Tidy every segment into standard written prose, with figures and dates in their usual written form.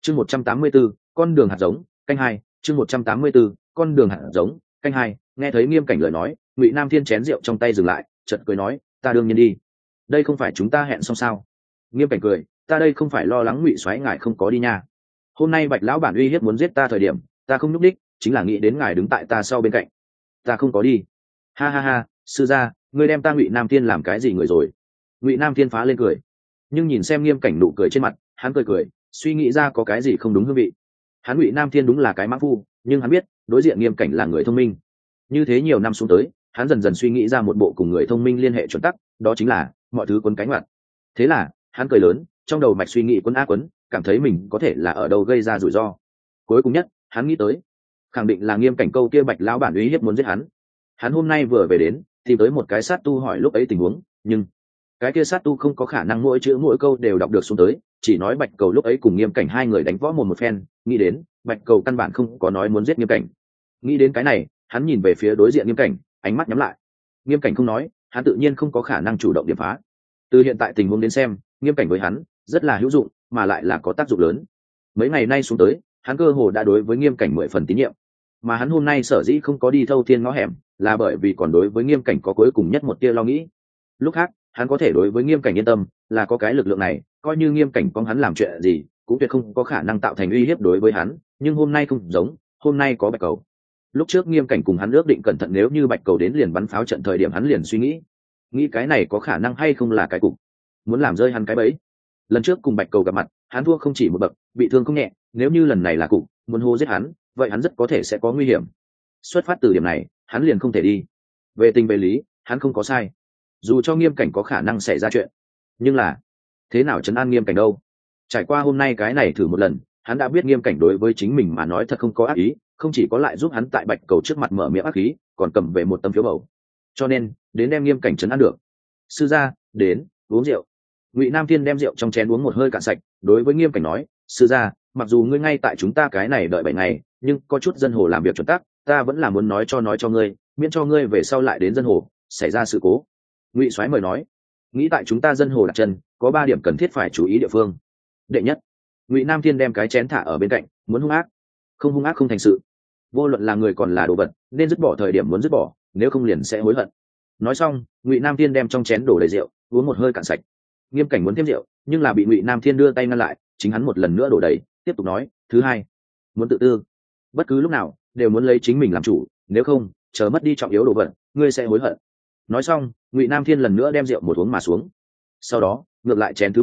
chương 184, con đường hạt giống canh hai. chương 184, con đường hạt giống canh hai. Nghe thấy Nghiêm Cảnh lời nói, Ngụy Nam Thiên chén rượu trong tay dừng lại, chợt cười nói, ta đương nhiên đi. Đây không phải chúng ta hẹn xong sao? Nghiêm Cảnh cười, ta đây không phải lo lắng Ngụy soái ngài không có đi nha. Hôm nay Bạch lão bản uy hiếp muốn giết ta thời điểm, ta không nhúc đích, chính là nghĩ đến ngài đứng tại ta sau bên cạnh. Ta không có đi. Ha ha ha, sư gia, ngươi đem ta Ngụy Nam Thiên làm cái gì người rồi? Ngụy Nam Thiên phá lên cười, nhưng nhìn xem Nghiêm Cảnh nụ cười trên mặt, hắn cười cười, suy nghĩ ra có cái gì không đúng hương vị. Hắn Ngụy Nam Thiên đúng là cái mã phu, nhưng hắn biết đối diện Nghiêm Cảnh là người thông minh. Như thế nhiều năm xuống tới, hắn dần dần suy nghĩ ra một bộ cùng người thông minh liên hệ chuẩn tắc, đó chính là mọi thứ quấn cánh mặt. Thế là hắn cười lớn, trong đầu mạch suy nghĩ quấn á quấn, cảm thấy mình có thể là ở đâu gây ra rủi ro. Cuối cùng nhất, hắn nghĩ tới, khẳng định là Nghiêm Cảnh câu kia Bạch lão bản uy hiếp muốn giết hắn. Hắn hôm nay vừa về đến, tìm tới một cái sát tu hỏi lúc ấy tình huống, nhưng cái kia sát tu không có khả năng mỗi chữ mỗi câu đều đọc được xuống tới, chỉ nói Bạch cầu lúc ấy cùng Nghiêm Cảnh hai người đánh võ một phen, nghĩ đến Bạch cầu căn bản không có nói muốn giết Nghiêm Cảnh. Nghĩ đến cái này, hắn nhìn về phía đối diện Nghiêm Cảnh, ánh mắt nhắm lại. Nghiêm Cảnh không nói, hắn tự nhiên không có khả năng chủ động điểm phá. Từ hiện tại tình huống đến xem, Nghiêm Cảnh với hắn rất là hữu dụng, mà lại là có tác dụng lớn. Mấy ngày nay xuống tới, hắn cơ hồ đã đối với Nghiêm Cảnh 10 phần tín nhiệm. Mà hắn hôm nay sở dĩ không có đi thâu thiên ngõ hẻm, là bởi vì còn đối với Nghiêm Cảnh có cuối cùng nhất một tia lo nghĩ. Lúc khác, hắn có thể đối với Nghiêm Cảnh yên tâm, là có cái lực lượng này, coi như Nghiêm Cảnh có hắn làm chuyện gì, cũng tuyệt không có khả năng tạo thành uy hiếp đối với hắn. Nhưng hôm nay không giống, hôm nay có Bạch cầu. Lúc trước Nghiêm Cảnh cùng hắn ước định cẩn thận, nếu như Bạch cầu đến liền bắn pháo trận, thời điểm hắn liền suy nghĩ cái này có khả năng hay không là cái cục, muốn làm rơi hắn cái bẫy. Lần trước cùng Bạch cầu gặp mặt, hắn thua không chỉ một bậc, bị thương không nhẹ, nếu như lần này là cục muốn hô giết hắn, vậy hắn rất có thể sẽ có nguy hiểm. Xuất phát từ điểm này, hắn liền không thể đi. Về tình về lý, hắn không có sai, dù cho Nghiêm Cảnh có khả năng xảy ra chuyện, nhưng là thế nào trấn an Nghiêm Cảnh đâu? Trải qua hôm nay cái này thử một lần, hắn đã biết Nghiêm Cảnh đối với chính mình mà nói thật không có ác ý, không chỉ có lại giúp hắn tại Bạch cầu trước mặt mở miệng ác ý, còn cầm về một tấm phiếu bầu. Cho nên đến đem Nghiêm Cảnh trấn an được. Sư gia, đến uống rượu. Ngụy Nam Thiên đem rượu trong chén uống một hơi cạn sạch, đối với Nghiêm Cảnh nói, sư gia, mặc dù ngươi ngay tại chúng ta cái này đợi 7 ngày, nhưng có chút dân hồ làm việc chuẩn tắc, ta vẫn là muốn nói cho ngươi, miễn cho ngươi về sau lại đến dân hồ xảy ra sự cố. Ngụy soái mời nói. Nghĩ tại chúng ta dân hồ đặt chân, có 3 điểm cần thiết phải chú ý địa phương. Đệ nhất, Ngụy Nam Thiên đem cái chén thả ở bên cạnh, muốn hung ác, không hung ác không thành sự. Vô luận là người còn là đồ vật, nên dứt bỏ thời điểm muốn dứt bỏ, nếu không liền sẽ hối hận. Nói xong, Ngụy Nam Thiên đem trong chén đổ đầy rượu, uống một hơi cạn sạch. Nghiêm Cảnh muốn thêm rượu, nhưng là bị Ngụy Nam Thiên đưa tay ngăn lại, chính hắn một lần nữa đổ đầy, tiếp tục nói, thứ hai, muốn tự tư, bất cứ lúc nào đều muốn lấy chính mình làm chủ, nếu không chờ mất đi trọng yếu đồ vật, ngươi sẽ hối hận. Nói xong, Ngụy Nam Thiên lần nữa đem rượu một uống mà xuống. Sau đó ngược lại chén thứ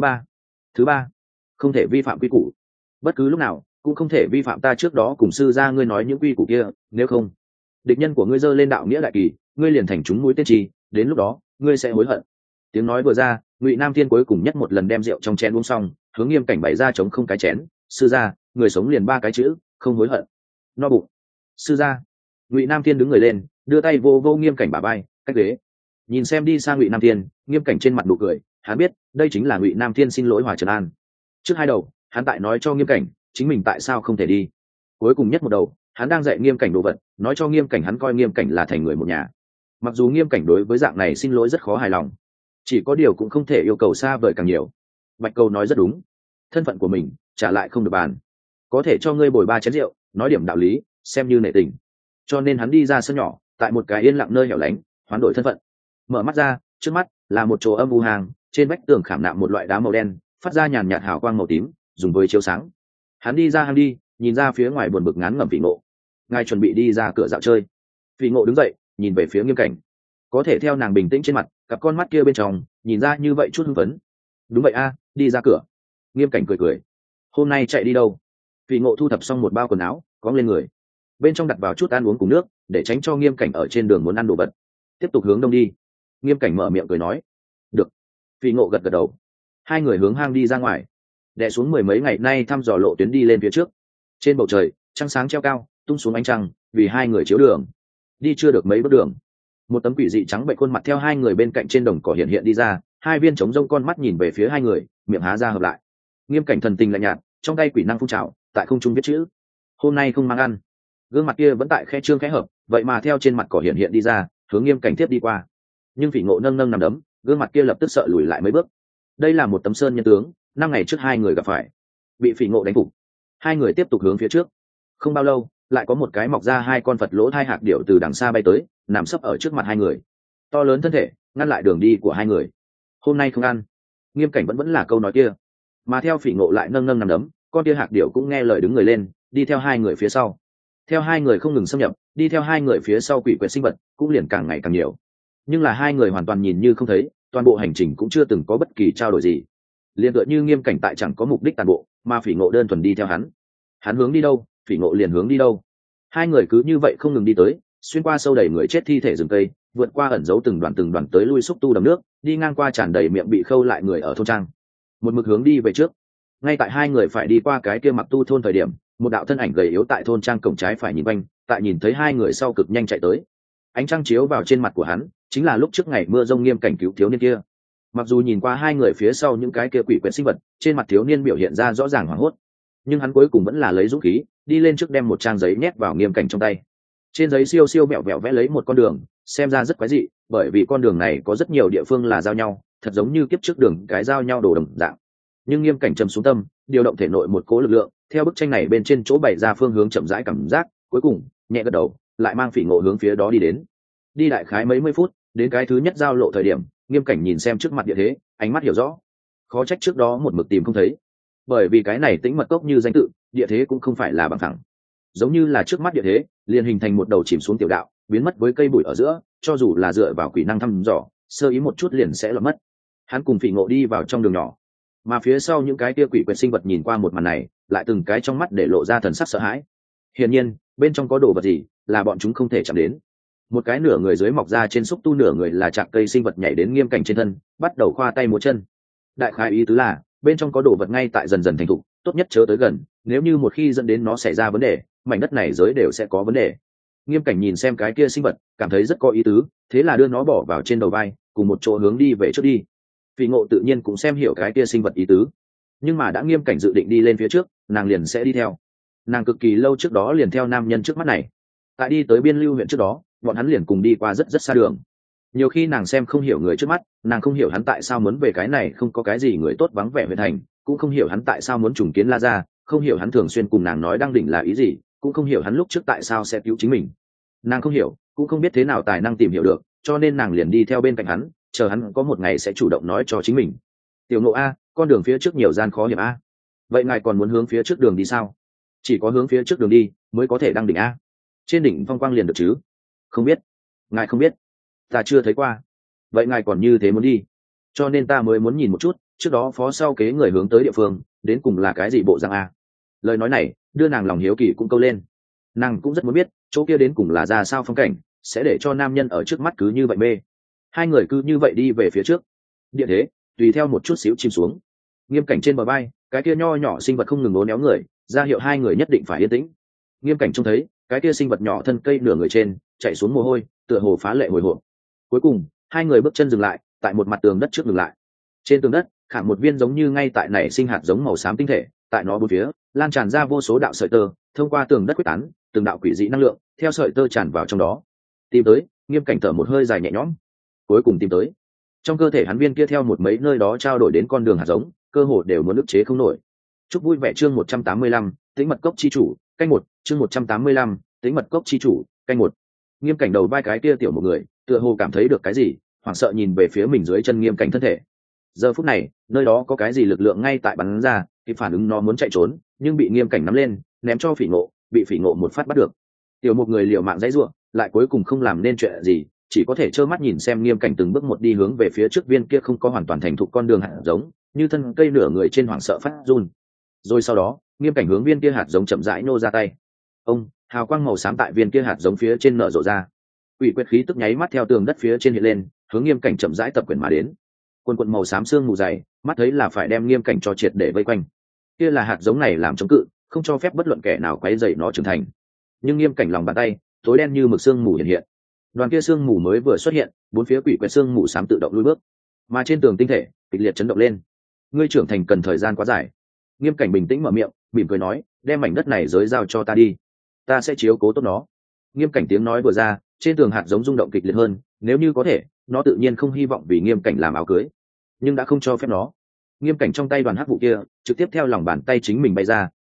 ba, không thể vi phạm quy củ, bất cứ lúc nào cũng không thể vi phạm ta trước đó cùng sư gia ngươi nói những quy củ kia, nếu không địch nhân của ngươi giơ lên đạo nghĩa đại kỳ, ngươi liền thành chúng mũi tên trì, đến lúc đó ngươi sẽ hối hận. Tiếng nói vừa ra, Ngụy Nam Thiên cuối cùng nhất một lần đem rượu trong chén uống xong, hướng Nghiêm Cảnh bày ra chống không cái chén, sư gia, người sống liền 3 cái chữ, không hối hận. No bụng. Sư gia. Ngụy Nam Thiên đứng người lên, đưa tay vô vô Nghiêm Cảnh bả vai, cách ghế. Nhìn xem đi sang Ngụy Nam Thiên, Nghiêm Cảnh trên mặt nụ cười, hắn biết đây chính là Ngụy Nam Thiên xin lỗi hòa trấn an. Trước hai đầu, hắn tại nói cho Nghiêm Cảnh chính mình tại sao không thể đi. Cuối cùng nhất một đầu, hắn đang dạy Nghiêm Cảnh đồ vật, nói cho Nghiêm Cảnh hắn coi Nghiêm Cảnh là thành người một nhà. Mặc dù Nghiêm Cảnh đối với dạng này xin lỗi rất khó hài lòng, chỉ có điều cũng không thể yêu cầu xa vời càng nhiều. Bạch cầu nói rất đúng, thân phận của mình trả lại không được bàn, có thể cho ngươi bồi 3 chén rượu, nói điểm đạo lý, xem như nể tình. Cho nên hắn đi ra sân nhỏ, tại một cái yên lặng nơi hẻo lánh, hoán đổi thân phận. Mở mắt ra, trước mắt là một chỗ âm u hàng, trên vách tường khảm nạm một loại đá màu đen, phát ra nhàn nhạt hào quang màu tím, dùng với chiếu sáng. Hắn đi ra hang đi, nhìn ra phía ngoài buồn bực ngán ngẩm Phỉ Ngộ. Ngài chuẩn bị đi ra cửa dạo chơi. Phỉ Ngộ đứng dậy, nhìn về phía Nghiêm Cảnh, có thể theo nàng bình tĩnh trên mặt, cặp con mắt kia bên trong nhìn ra như vậy chút hưng phấn. Đúng vậy a, đi ra cửa. Nghiêm Cảnh cười cười. Hôm nay chạy đi đâu? Phỉ Ngộ thu thập xong một bao quần áo, cóng lên người, bên trong đặt vào chút ăn uống cùng nước, để tránh cho Nghiêm Cảnh ở trên đường muốn ăn đồ vật. Tiếp tục hướng đông đi. Nghiêm Cảnh mở miệng cười nói. Được. Phỉ Ngộ gật gật đầu. Hai người hướng hang đi ra ngoài, đè xuống 10 mấy ngày nay thăm dò lộ tuyến đi lên phía trước. Trên bầu trời trăng sáng treo cao, tung xuống ánh trăng, vì hai người chiếu đường. Đi chưa được mấy bước đường, một tấm quỷ dị trắng bệnh khuôn mặt theo hai người bên cạnh trên đồng cỏ hiện đi ra, hai viên trống rông con mắt nhìn về phía hai người, miệng há ra hợp lại. Nghiêm Cảnh thần tình lạnh nhạt, trong tay quỷ năng phun trào, tại không trung viết chữ. Hôm nay không mang ăn. Gương mặt kia vẫn tại khe trương khẽ hợp, vậy mà theo trên mặt cỏ hiện đi ra, hướng Nghiêm Cảnh tiếp đi qua. Nhưng Phỉ Ngộ nâng nâng nằm đấm, gương mặt kia lập tức sợ lùi lại mấy bước. Đây là một tấm sơn nhân tướng, 5 ngày trước hai người gặp phải, bị Phỉ Ngộ đánh phục. Hai người tiếp tục hướng phía trước. Không bao lâu, lại có một cái mọc ra hai con Phật lỗ thai hạc điểu từ đằng xa bay tới, nằm sấp ở trước mặt hai người. To lớn thân thể, ngăn lại đường đi của hai người. Hôm nay không ăn. Nghiêm Cảnh vẫn là câu nói kia. Mà theo Phỉ Ngộ lại nâng nâng nằm đấm, con kia hạc điểu cũng nghe lời đứng người lên, đi theo hai người phía sau. Theo hai người không ngừng xâm nhập, đi theo hai người phía sau quỷ quyệt sinh vật cũng liền càng ngày càng nhiều. Nhưng là hai người hoàn toàn nhìn như không thấy, toàn bộ hành trình cũng chưa từng có bất kỳ trao đổi gì. Liền tựa như Nghiêm Cảnh tại chẳng có mục đích toàn bộ, mà Phỉ Ngộ đơn thuần đi theo hắn. Hắn hướng đi đâu, Phỉ Ngộ liền hướng đi đâu. Hai người cứ như vậy không ngừng đi tới, xuyên qua sâu đầy người chết thi thể rừng cây, vượt qua ẩn giấu từng đoàn tới lui xúc tu đầm nước, đi ngang qua tràn đầy miệng bị khâu lại người ở thôn trang, một mực hướng đi về trước. Ngay tại hai người phải đi qua cái kia mặc tu thôn thời điểm, một đạo thân ảnh gầy yếu tại thôn trang cổng trái phải nhìn quanh, tại nhìn thấy hai người sau cực nhanh chạy tới. Ánh trăng chiếu vào trên mặt của hắn, chính là lúc trước ngày mưa rông Nghiêm Cảnh cứu thiếu niên kia. Mặc dù nhìn qua hai người phía sau những cái kia quỷ quyệt sinh vật, trên mặt thiếu niên biểu hiện ra rõ ràng hoảng hốt, nhưng hắn cuối cùng vẫn là lấy dũng khí đi lên trước, đem một trang giấy nhét vào Nghiêm Cảnh trong tay. Trên giấy siêu siêu vẹo vẹo vẽ lấy một con đường, xem ra rất quái dị, bởi vì con đường này có rất nhiều địa phương là giao nhau, thật giống như kiếp trước đường cái giao nhau đồ đồng dạng. Nhưng Nghiêm Cảnh trầm xuống tâm, điều động thể nội một cỗ lực lượng, theo bức tranh này bên trên chỗ bày ra phương hướng chậm rãi cảm giác, cuối cùng nhẹ gật đầu, lại mang Phỉ Ngộ hướng phía đó đi đến. Đi đại khái mấy mươi phút, đến cái thứ nhất giao lộ thời điểm, Nghiêm Cảnh nhìn xem trước mặt địa thế, ánh mắt hiểu rõ. Khó trách trước đó một mực tìm không thấy, bởi vì cái này tĩnh mật cốc như danh tự, địa thế cũng không phải là bằng thẳng, giống như là trước mắt địa thế liền hình thành một đầu chìm xuống tiểu đạo, biến mất với cây bụi ở giữa, cho dù là dựa vào quỷ năng thăm dò, sơ ý một chút liền sẽ lọt mất. Hắn cùng Phỉ Ngộ đi vào trong đường nhỏ, mà phía sau những cái tia quỷ quyệt sinh vật nhìn qua một màn này, lại từng cái trong mắt để lộ ra thần sắc sợ hãi. Hiển nhiên bên trong có đồ vật gì là bọn chúng không thể chạm đến. Một cái nửa người dưới mọc ra trên xúc tu, nửa người là chạc cây sinh vật nhảy đến Nghiêm Cảnh trên thân, bắt đầu khoa tay múa chân. Đại khái ý tứ là bên trong có đồ vật ngay tại dần dần thành thục, tốt nhất chớ tới gần, nếu như một khi dẫn đến nó xảy ra vấn đề, mảnh đất này giới đều sẽ có vấn đề. Nghiêm Cảnh nhìn xem cái kia sinh vật, cảm thấy rất có ý tứ, thế là đưa nó bỏ vào trên đầu vai, cùng một chỗ hướng đi về trước đi. Phỉ Ngộ tự nhiên cũng xem hiểu cái kia sinh vật ý tứ, nhưng mà đã Nghiêm Cảnh dự định đi lên phía trước, nàng liền sẽ đi theo. Nàng cực kỳ lâu trước đó liền theo nam nhân trước mắt này, tại đi tới Biên Lưu huyện trước đó, bọn hắn liền cùng đi qua rất rất xa đường. Nhiều khi nàng xem không hiểu người trước mắt, nàng không hiểu hắn tại sao muốn về cái này không có cái gì người tốt vắng vẻ huyện thành, cũng không hiểu hắn tại sao muốn trùng kiến La Gia, không hiểu hắn thường xuyên cùng nàng nói đang đỉnh là ý gì, cũng không hiểu hắn lúc trước tại sao sẽ cứu chính mình. Nàng không hiểu, cũng không biết thế nào tài năng tìm hiểu được, cho nên nàng liền đi theo bên cạnh hắn, chờ hắn có một ngày sẽ chủ động nói cho chính mình. Tiểu Ngộ a, con đường phía trước nhiều gian khó hiểm a. Vậy ngài còn muốn hướng phía trước đường đi sao? Chỉ có hướng phía trước đường đi mới có thể đăng đỉnh a. Trên đỉnh phong quang liền được chứ? Không biết. Ngài không biết? Ta chưa thấy qua. Vậy ngài còn như thế muốn đi? Cho nên ta mới muốn nhìn một chút, trước đó phó sau kế người hướng tới địa phương đến cùng là cái gì bộ dạng a. Lời nói này đưa nàng lòng hiếu kỳ cũng câu lên. Nàng cũng rất muốn biết chỗ kia đến cùng là ra sao phong cảnh, sẽ để cho nam nhân ở trước mắt cứ như vậy mê. Hai người cứ như vậy đi về phía trước. Địa thế tùy theo một chút xíu chìm xuống. Nghiêm Cảnh trên bờ vai, cái kia nho nhỏ sinh vật không ngừng uốn éo người, ra hiệu hai người nhất định phải yên tĩnh. Nghiêm Cảnh trông thấy cái kia sinh vật nhỏ thân cây nửa người trên chạy xuống mồ hôi, tựa hồ phá lệ hồi hộp. Cuối cùng hai người bước chân dừng lại tại một mặt tường đất trước, dừng lại. Trên tường đất khảm một viên giống như ngay tại nảy sinh hạt giống màu xám tinh thể, tại nó bốn phía lan tràn ra vô số đạo sợi tơ, thông qua tường đất quyết tán, từng đạo quỷ dị năng lượng theo sợi tơ tràn vào trong đó. Tìm tới. Nghiêm Cảnh thở một hơi dài nhẹ nhõm. Cuối cùng tìm tới. Trong cơ thể hắn viên kia theo một mấy nơi đó trao đổi đến con đường hạt giống, cơ hồ đều muốn ức chế không nổi. Chúc vui vẻ chương 185, Tĩnh mật cốc chi chủ, canh 1, chương 185, Tĩnh mật cốc chi chủ, canh 1. Nghiêm Cảnh đầu vai cái kia tiểu một người, tựa hồ cảm thấy được cái gì, hoảng sợ nhìn về phía mình dưới chân Nghiêm Cảnh thân thể. Giờ phút này, nơi đó có cái gì lực lượng ngay tại bắn ra, kịp phản ứng nó muốn chạy trốn, nhưng bị Nghiêm Cảnh nắm lên, ném cho Phỉ Ngộ, bị Phỉ Ngộ một phát bắt được. Tiểu một người liều mạng dãy rủa, lại cuối cùng không làm nên chuyện gì, chỉ có thể trơ mắt nhìn xem Nghiêm Cảnh từng bước một đi hướng về phía trước viên kia không có hoàn toàn thành thục con đường hạt giống, như thân cây nửa người trên hoảng sợ phát run. Rồi sau đó, Nghiêm Cảnh hướng viên kia hạt giống chậm rãi nô ra tay. Ông, hào quang màu xám tại viên kia hạt giống phía trên nở rộ ra. Quỷ quyết khí tức nháy mắt theo tường đất phía trên hiện lên, hướng Nghiêm Cảnh chậm rãi tập quyền mà đến. Quần quần màu xám sương mù dày, mắt thấy là phải đem Nghiêm Cảnh cho triệt để vây quanh. Kia là hạt giống này làm chống cự, không cho phép bất luận kẻ nào quấy rầy nó trưởng thành. Nhưng Nghiêm Cảnh lòng bàn tay tối đen như mực sương mù hiện hiện. Đoàn kia sương mù mới vừa xuất hiện, bốn phía quỷ quét sương mù xám tự động lùi bước, mà trên tường tinh thể kịch liệt chấn động lên. Ngươi trưởng thành cần thời gian quá dài. Nghiêm Cảnh bình tĩnh mở miệng, mỉm cười nói, đem mảnh đất này giới giao cho ta đi, ta sẽ chiếu cố tốt nó. Nghiêm Cảnh tiếng nói vừa ra, trên tường hạt giống rung động kịch liệt hơn, nếu như có thể, nó tự nhiên không hy vọng vì Nghiêm Cảnh làm áo cưới, nhưng đã không cho phép nó. Nghiêm Cảnh trong tay đoàn hắc vụ kia trực tiếp theo lòng bàn tay chính mình bay ra,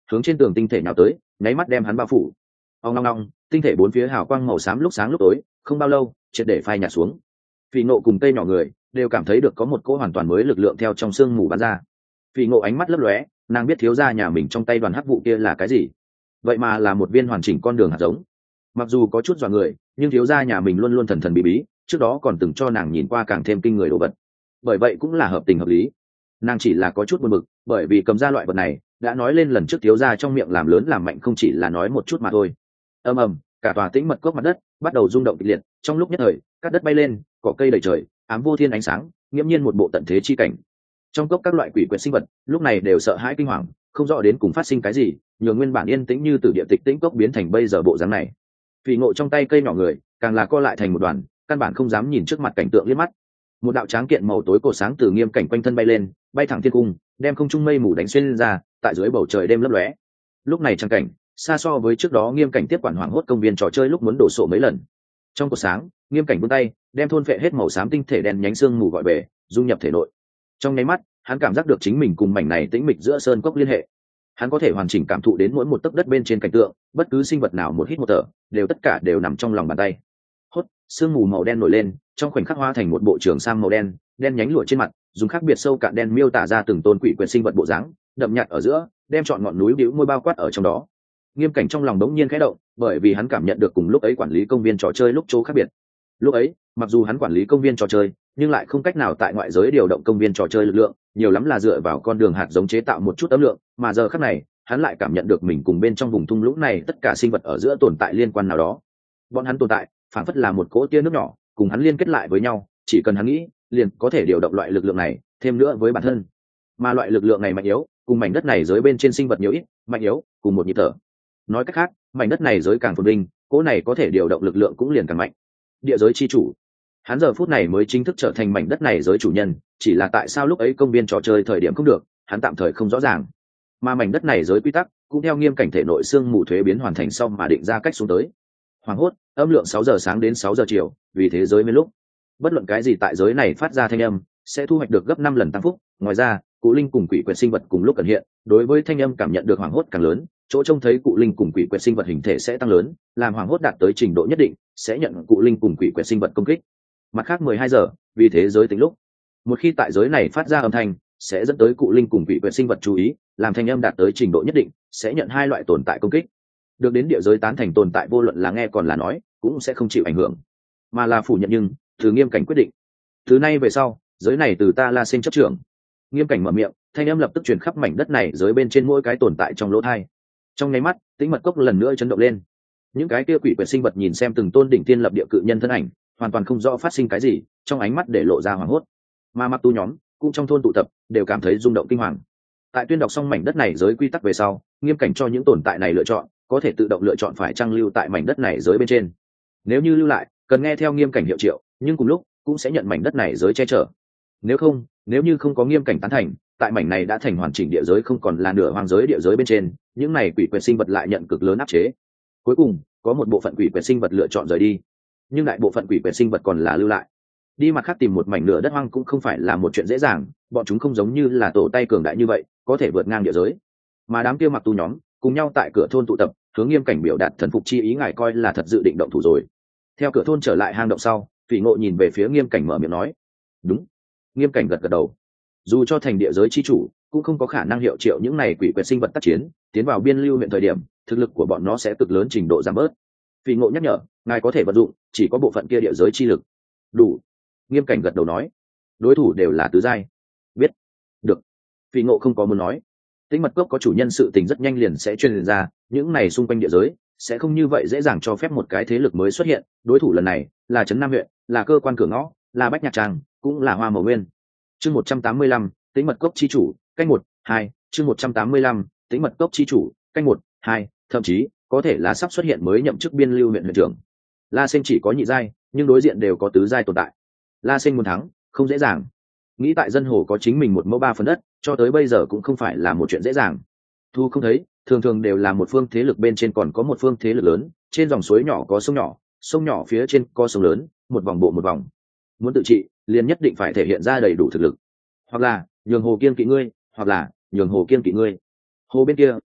hướng trên tường tinh thể nhào tới, nháy mắt đem hắn bao phủ. Ong long long, tinh thể bốn phía hào quang màu xám lúc sáng lúc tối, không bao lâu triệt để phai nhạt xuống. Phỉ Ngộ cùng Tây Nhỏ người đều cảm thấy được có một cỗ hoàn toàn mới lực lượng theo trong sương mù bắn ra. Phỉ Ngộ ánh mắt lấp lóe, nàng biết thiếu gia nhà mình trong tay đoàn hắc vụ kia là cái gì. Vậy mà là một viên hoàn chỉnh con đường hạt giống. Mặc dù có chút dọa người, nhưng thiếu gia nhà mình luôn luôn thần thần bí bí, trước đó còn từng cho nàng nhìn qua càng thêm kinh người đồ vật. Bởi vậy cũng là hợp tình hợp lý. Nàng chỉ là có chút buồn bực, bởi vì cầm ra loại vật này đã nói lên lần trước thiếu gia trong miệng làm lớn làm mạnh không chỉ là nói một chút mà thôi. Ầm ầm, cả tòa tĩnh mật cốc mặt đất bắt đầu rung động kịch liệt, trong lúc nhất thời các đất bay lên, cỏ cây đầy trời, ám vô thiên ánh sáng, nghiễm nhiên một bộ tận thế chi cảnh. Trong cốc các loại quỷ quyệt sinh vật lúc này đều sợ hãi kinh hoàng, không rõ đến cùng phát sinh cái gì, nhường nguyên bản yên tĩnh như từ địa tịch tĩnh cốc biến thành bây giờ bộ dáng này. Phỉ Ngộ trong tay cây nhỏ người càng là co lại thành một đoàn, căn bản không dám nhìn trước mặt cảnh tượng liếc mắt. Một đạo tráng kiện màu tối cổ sáng từ Nghiêm Cảnh quanh thân bay lên, bay thẳng thiên cung, đem không trung mây mù đánh xuyên lên ra, tại dưới bầu trời đêm lấp lóe. Lúc này trang cảnh xa so với trước đó Nghiêm Cảnh tiếp quản Hoảng Hốt công viên trò chơi lúc muốn đổ sộ mấy lần. Trong cột sáng, Nghiêm Cảnh vươn tay đem thôn phệ hết màu xám tinh thể đen nhánh xương mù gọi về, dung nhập thể nội. Trong nháy mắt, hắn cảm giác được chính mình cùng mảnh này tĩnh mịch giữa sơn cốc liên hệ. Hắn có thể hoàn chỉnh cảm thụ đến mỗi một tấc đất bên trên cảnh tượng, bất cứ sinh vật nào một hít một thở đều tất cả đều nằm trong lòng bàn tay. Hốt, sương mù màu đen nổi lên, trong khoảnh khắc hóa thành một bộ trưởng sam màu đen, đen nhánh lụa trên mặt, dùng khác biệt sâu cạn đen miêu tả ra từng tôn quỷ quyệt sinh vật bộ dáng, đậm nhạt ở giữa, đem trọn ngọn núi bĩu môi bao quát ở trong đó. Nghiêm Cảnh trong lòng đống nhiên khẽ động, bởi vì hắn cảm nhận được cùng lúc ấy quản lý công viên trò chơi lúc chỗ khác biệt. Lúc ấy, mặc dù hắn quản lý công viên trò chơi, nhưng lại không cách nào tại ngoại giới điều động công viên trò chơi lực lượng, nhiều lắm là dựa vào con đường hạt giống chế tạo một chút âm lượng, mà giờ khắc này, hắn lại cảm nhận được mình cùng bên trong vùng thung lũng này tất cả sinh vật ở giữa tồn tại liên quan nào đó. Bọn hắn tồn tại, phản phất là một cỗ tia nước nhỏ, cùng hắn liên kết lại với nhau, chỉ cần hắn nghĩ, liền có thể điều động loại lực lượng này, thêm nữa với bản thân. Mà loại lực lượng này mạnh yếu, cùng mảnh đất này giới bên trên sinh vật nhiều ít, mạnh yếu, cùng một nhịp thở. Nói cách khác, mảnh đất này giới càng phồn vinh, cỗ này có thể điều động lực lượng cũng liền càng mạnh. Địa giới chi chủ, hắn giờ phút này mới chính thức trở thành mảnh đất này giới chủ nhân, chỉ là tại sao lúc ấy công viên trò chơi thời điểm không được, hắn tạm thời không rõ ràng. Mà mảnh đất này giới quy tắc cũng theo Nghiêm Cảnh thể nội xương mù thuế biến hoàn thành xong mà định ra cách xuống tới. Hoàng hốt, âm lượng 6 giờ sáng đến 6 giờ chiều, vì thế giới bên lúc, bất luận cái gì tại giới này phát ra thanh âm sẽ thu hoạch được gấp 5 lần tăng phúc. Ngoài ra, cụ linh cùng quỷ quyệt sinh vật cùng lúc ẩn hiện, đối với thanh âm cảm nhận được hoàng hốt càng lớn, chỗ trông thấy cụ linh cùng quỷ quyệt sinh vật hình thể sẽ tăng lớn, làm hoàng hốt đạt tới trình độ nhất định sẽ nhận cụ linh cùng quỷ quyệt sinh vật công kích. Mặt khác 12 giờ, vì thế giới tính lúc, một khi tại giới này phát ra âm thanh sẽ dẫn tới cụ linh cùng quỷ quyệt sinh vật chú ý, làm thanh âm đạt tới trình độ nhất định sẽ nhận hai loại tồn tại công kích. Được đến địa giới tán thành tồn tại vô luận là nghe còn là nói cũng sẽ không chịu ảnh hưởng, mà là phủ nhận. Nhưng từ Nghiêm Cảnh quyết định, từ nay về sau giới này từ ta La Sinh chấp trưởng. Nghiêm Cảnh mở miệng, thanh âm lập tức truyền khắp mảnh đất này giới bên trên mỗi cái tồn tại trong lỗ thai. Trong nháy mắt, tĩnh mật cốc lần nữa chấn động lên. Những cái kia quỷ quyệt sinh vật nhìn xem từng tôn đỉnh tiên lập địa cự nhân thân ảnh, hoàn toàn không rõ phát sinh cái gì, trong ánh mắt để lộ ra hoảng hốt. Mà mặc tu nhóm cũng trong thôn tụ tập đều cảm thấy rung động kinh hoàng. Tại tuyên đọc xong mảnh đất này giới quy tắc về sau, Nghiêm Cảnh cho những tồn tại này lựa chọn, có thể tự động lựa chọn phải trang lưu tại mảnh đất này giới bên trên. Nếu như lưu lại, cần nghe theo Nghiêm Cảnh hiệu triệu, nhưng cùng lúc cũng sẽ nhận mảnh đất này giới che chở. Nếu không, nếu như không có Nghiêm Cảnh tán thành, tại mảnh này đã thành hoàn chỉnh địa giới không còn là nửa hoang giới địa giới bên trên, những này quỷ quyệt sinh vật lại nhận cực lớn áp chế. Cuối cùng, có một bộ phận quỷ quyệt sinh vật lựa chọn rời đi, nhưng đại bộ phận quỷ quyệt sinh vật còn là lưu lại. Đi mặt khác tìm một mảnh nửa đất hoang cũng không phải là một chuyện dễ dàng, bọn chúng không giống như là tổ tay cường đại như vậy, có thể vượt ngang địa giới. Mà đám kia mặc tu nhóm cùng nhau tại cửa thôn tụ tập, hướng Nghiêm Cảnh biểu đạt thần phục chi ý, ngài coi là thật dự định động thủ rồi. Theo cửa thôn trở lại hang động sau, Phỉ Ngộ nhìn về phía Nghiêm Cảnh mở miệng nói, đúng. Nghiêm Cảnh gật gật đầu. Dù cho thành địa giới chi chủ, cũng không có khả năng hiệu triệu những này quỷ quyệt sinh vật tác chiến, tiến vào biên lưu huyện thời điểm, thực lực của bọn nó sẽ cực lớn trình độ giảm bớt. Phỉ Ngộ nhắc nhở, ngài có thể vận dụng chỉ có bộ phận kia địa giới chi lực. Đủ. Nghiêm Cảnh gật đầu nói, đối thủ đều là tứ giai. Biết. Được. Phỉ Ngộ không có muốn nói. Tĩnh mật cốc có chủ nhân sự tình rất nhanh liền sẽ truyền ra, những này xung quanh địa giới sẽ không như vậy dễ dàng cho phép một cái thế lực mới xuất hiện. Đối thủ lần này là trấn Nam huyện, là cơ quan cửa ngõ, là Bách Nhạc Trang, cũng là Hoa Màu Nguyên. Chương 185, Tĩnh mật cốc chi chủ, canh 1, 2, chương 185, Tĩnh mật cốc chi chủ, canh 1, 2, thậm chí có thể là sắp xuất hiện mới nhậm chức biên lưu huyện huyện trưởng. La Sinh chỉ có nhị giai, nhưng đối diện đều có tứ giai tồn tại. La Sinh muốn thắng không dễ dàng. Nghĩ tại dân hồ có chính mình một mẫu ba phần đất, cho tới bây giờ cũng không phải là một chuyện dễ dàng. Thu không thấy, thường thường đều là một phương thế lực bên trên còn có một phương thế lực lớn, trên dòng suối nhỏ có sông nhỏ phía trên có sông lớn, một vòng bộ một vòng. Muốn tự trị, liền nhất định phải thể hiện ra đầy đủ thực lực. Hoặc là nhường hồ kiên kỵ ngươi, hoặc là nhường hồ kiên kỵ ngươi. Hồ bên kia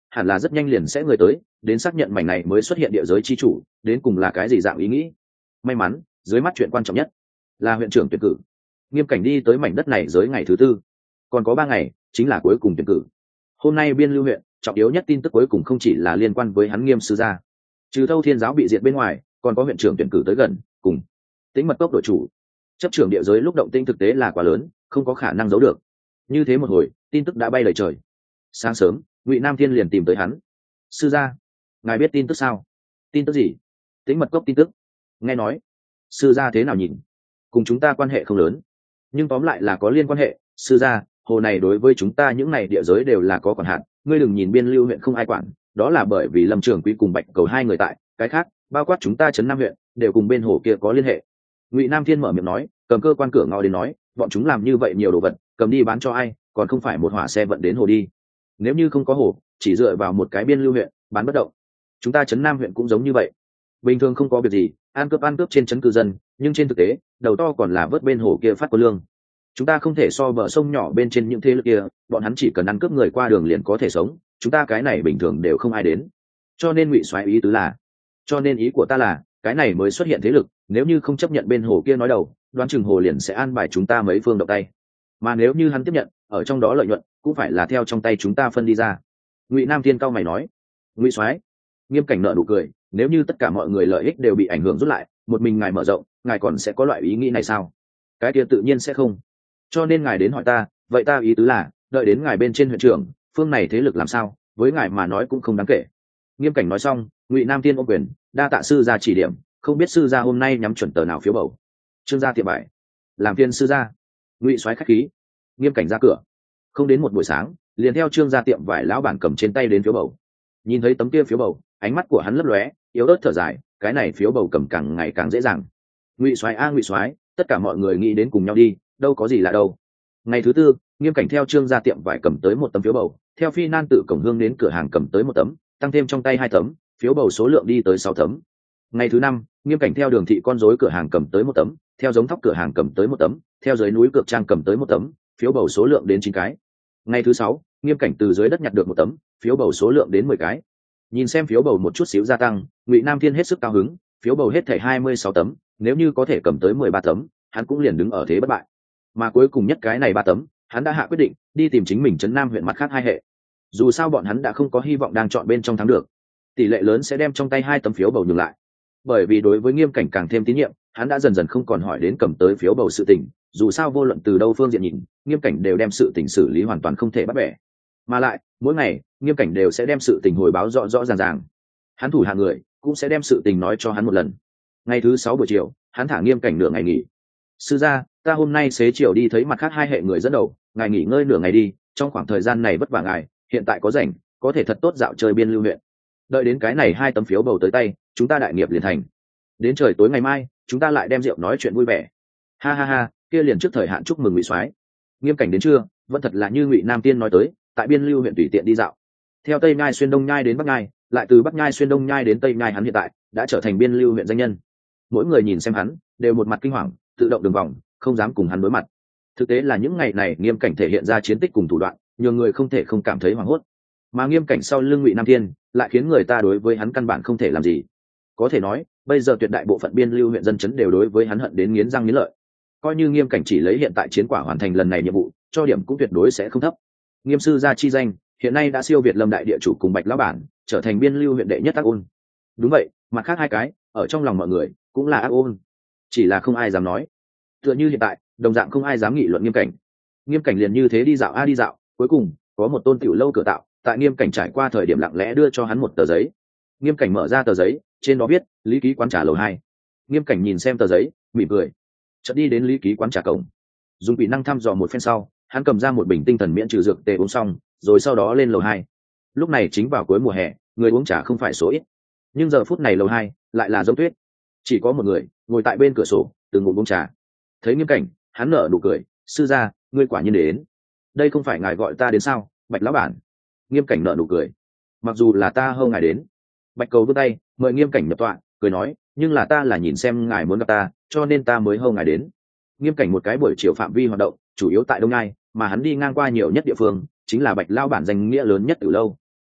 hẳn là rất nhanh liền sẽ người tới đến xác nhận mảnh này mới xuất hiện địa giới chi chủ đến cùng là cái gì dạng ý nghĩ. May mắn dưới mắt chuyện quan trọng nhất là huyện trưởng tuyển cử. Nghiêm Cảnh đi tới mảnh đất này giới ngày thứ tư, còn có 3 ngày chính là cuối cùng tuyển cử. Hôm nay biên lưu huyện trọng yếu nhất tin tức cuối cùng không chỉ là liên quan với hắn Nghiêm sư gia, trừ Thâu Thiên giáo bị diệt bên ngoài, còn có huyện trưởng tuyển cử tới gần, cùng Tĩnh Mật Cốc đội chủ chấp trưởng địa giới lúc động tĩnh thực tế là quá lớn, không có khả năng giấu được. Như thế một hồi, tin tức đã bay lời trời. Sáng sớm, Ngụy Nam Thiên liền tìm tới hắn. Sư gia, ngài biết tin tức sao? Tin tức gì? Tĩnh Mật Cốc tin tức. Nghe nói, sư gia thế nào nhìn? Cùng chúng ta quan hệ không lớn, nhưng tóm lại là có liên quan hệ. Sư gia, hồ này đối với chúng ta những này địa giới đều là có quản hạt. Ngươi đừng nhìn biên lưu huyện không ai quản, đó là bởi vì Lâm Trường Quý cùng Bạch Cầu hai người tại, cái khác, bao quát chúng ta trấn Nam huyện, đều cùng bên hồ kia có liên hệ. Ngụy Nam Thiên mở miệng nói, cầm cơ quan cửa ngõ đến nói, bọn chúng làm như vậy nhiều đồ vật, cầm đi bán cho ai, còn không phải một hỏa xe vận đến hồ đi. Nếu như không có hồ, chỉ dựa vào một cái biên lưu huyện bán bất động. Chúng ta trấn Nam huyện cũng giống như vậy, bình thường không có việc gì, ăn cướp trên trấn cư dân, nhưng trên thực tế đầu to còn là vớt bên hồ kia phát quân lương. Chúng ta không thể so bờ sông nhỏ bên trên những thế lực kia, bọn hắn chỉ cần ăn cướp người qua đường liền có thể sống, chúng ta cái này bình thường đều không ai đến. Cho nên Ngụy Soái ý tứ là, cho nên ý của ta là, cái này mới xuất hiện thế lực, nếu như không chấp nhận bên hồ kia nói đầu, đoán chừng hồ liền sẽ an bài chúng ta mấy phương động tay. Mà nếu như hắn tiếp nhận, ở trong đó lợi nhuận cũng phải là theo trong tay chúng ta phân đi ra. Ngụy Nam Thiên cao mày nói. Ngụy Soái, Nghiêm Cảnh nở nụ cười, nếu như tất cả mọi người lợi ích đều bị ảnh hưởng rút lại, một mình ngài mở rộng, ngài còn sẽ có loại ý nghĩ này sao? Cái kia tự nhiên sẽ không. Cho nên ngài đến hỏi ta, vậy ta ý tứ là, đợi đến ngài bên trên huyện trưởng, phương này thế lực làm sao, với ngài mà nói cũng không đáng kể. Nghiêm Cảnh nói xong, Ngụy Nam Thiên ôm quyền, đa tạ sư gia chỉ điểm, không biết sư gia hôm nay nhắm chuẩn tờ nào phiếu bầu. Trương gia tiệm bài, làm phiên sư gia. Ngụy Soái khách khí. Nghiêm Cảnh ra cửa, không đến một buổi sáng, liền theo Trương gia tiệm vải lão bản cầm trên tay đến phiếu bầu. Nhìn thấy tấm kia phiếu bầu, ánh mắt của hắn lấp lóe, yếu ớt thở dài, cái này phiếu bầu cầm càng ngày càng dễ dàng. Ngụy Soái a Ngụy Soái, tất cả mọi người nghĩ đến cùng nhau đi, đâu có gì là đâu. Ngày thứ tư, Nghiêm Cảnh theo Trương gia tiệm vải cầm tới một tấm phiếu bầu, theo Phi Nan tự cổng hương đến cửa hàng cầm tới một tấm, tăng thêm trong tay 2 tấm, phiếu bầu số lượng đi tới 6 tấm. Ngày thứ năm, Nghiêm Cảnh theo Đường thị con rối cửa hàng cầm tới một tấm, theo giống thóc cửa hàng cầm tới một tấm, theo dưới núi cược trang cầm tới một tấm, phiếu bầu số lượng đến 9 cái. Ngày thứ 6, Nghiêm Cảnh từ dưới đất nhặt được một tấm, phiếu bầu số lượng đến 10 cái. Nhìn xem phiếu bầu một chút xíu gia tăng, Ngụy Nam Thiên hết sức cao hứng, phiếu bầu hết thảy 26 tấm, nếu như có thể cầm tới 13 tấm, hắn cũng liền đứng ở thế bất bại. Mà cuối cùng nhất cái này 3 tấm, hắn đã hạ quyết định đi tìm chính mình trấn Nam huyện mặt khác 2 hệ. Dù sao bọn hắn đã không có hy vọng đang chọn bên trong thắng được, tỷ lệ lớn sẽ đem trong tay 2 tấm phiếu bầu nhường lại. Bởi vì đối với Nghiêm Cảnh càng thêm tín nhiệm, hắn đã dần dần không còn hỏi đến cầm tới phiếu bầu sự tình, dù sao vô luận từ đâu phương diện nhìn, Nghiêm Cảnh đều đem sự tình xử lý hoàn toàn không thể bắt bẻ. Mà lại, mỗi ngày, Nghiêm Cảnh đều sẽ đem sự tình hồi báo rõ rõ ràng ràng. Hắn thủ hạ người cũng sẽ đem sự tình nói cho hắn một lần. Ngày thứ 6 buổi chiều, hắn thả Nghiêm Cảnh nửa ngày nghỉ. Sư gia, ta hôm nay xế chiều đi thấy mặt khác 2 hệ người dẫn đầu, ngài nghỉ ngơi nửa ngày đi, trong khoảng thời gian này vất vả ngài, hiện tại có rảnh, có thể thật tốt dạo chơi biên lưu huyện. Đợi đến cái này 2 tấm phiếu bầu tới tay, chúng ta đại nghiệp liền thành. Đến trời tối ngày mai, chúng ta lại đem rượu nói chuyện vui vẻ. Ha ha ha, kia liền trước thời hạn chúc mừng Ngụy Soái. Nghiêm Cảnh đến trưa, vẫn thật là như Ngụy Nam Tiên nói tới, tại biên lưu huyện tùy tiện đi dạo. Theo Tây Nhai xuyên Đông Nhai đến Bắc Nhai, lại từ Bắc Nhai xuyên Đông Nhai đến Tây Nhai, hắn hiện tại đã trở thành biên lưu huyện danh nhân. Mỗi người nhìn xem hắn, đều một mặt kinh hoàng, tự động đường vòng, không dám cùng hắn đối mặt. Thực tế là những ngày này Nghiêm Cảnh thể hiện ra chiến tích cùng thủ đoạn, nhiều người không thể không cảm thấy hoảng hốt. Mà Nghiêm Cảnh sau lưng Ngụy Nam Thiên, lại khiến người ta đối với hắn căn bản không thể làm gì. Có thể nói, bây giờ tuyệt đại bộ phận biên lưu huyện dân chấn đều đối với hắn hận đến nghiến răng nghiến lợi. Coi như Nghiêm Cảnh chỉ lấy hiện tại chiến quả hoàn thành lần này nhiệm vụ, cho điểm cũng tuyệt đối sẽ không thấp. Nghiêm sư gia chi danh, hiện nay đã siêu việt Lâm đại địa chủ cùng Bạch lão bản, trở thành biên lưu huyện đệ nhất ác ôn. Đúng vậy, mặt khác 2 cái, ở trong lòng mọi người cũng là ác ôn, chỉ là không ai dám nói. Tựa như hiện tại, đồng dạng không ai dám nghị luận Nghiêm Cảnh. Nghiêm Cảnh liền như thế đi dạo đi dạo, cuối cùng có một tôn tiểu lâu cửa tạo, tại Nghiêm Cảnh trải qua thời điểm lặng lẽ đưa cho hắn một tờ giấy. Nghiêm Cảnh mở ra tờ giấy, trên đó viết Lý Ký quán trà lầu 2. Nghiêm Cảnh nhìn xem tờ giấy, mỉm cười, chợt đi đến Lý Ký quán trà cổng. Dùng kỹ năng thăm dò một phen sau, hắn cầm ra một bình tinh thần miễn trừ dược tê uống xong, rồi sau đó lên lầu 2. Lúc này chính vào cuối mùa hè, người uống trà không phải số ít, nhưng giờ phút này lầu 2 lại là giống tuyết, chỉ có một người ngồi tại bên cửa sổ, từng ngụm uống trà. Thấy Nghiêm Cảnh, hắn nở nụ cười, sư gia, ngươi quả nhiên đến. Đây không phải ngài gọi ta đến sao, Bạch lão bản? Nghiêm Cảnh nở nụ cười, mặc dù là ta hâu ngài đến. Bạch Cầu vươn tay mời Nghiêm Cảnh nhập tọa, cười nói, nhưng là ta là nhìn xem ngài muốn gặp ta, cho nên ta mới hâu ngài đến. Nghiêm Cảnh một cái buổi chiều phạm vi hoạt động chủ yếu tại Đông Nhai, mà hắn đi ngang qua nhiều nhất địa phương chính là Bạch lão bản danh nghĩa lớn nhất từ lâu.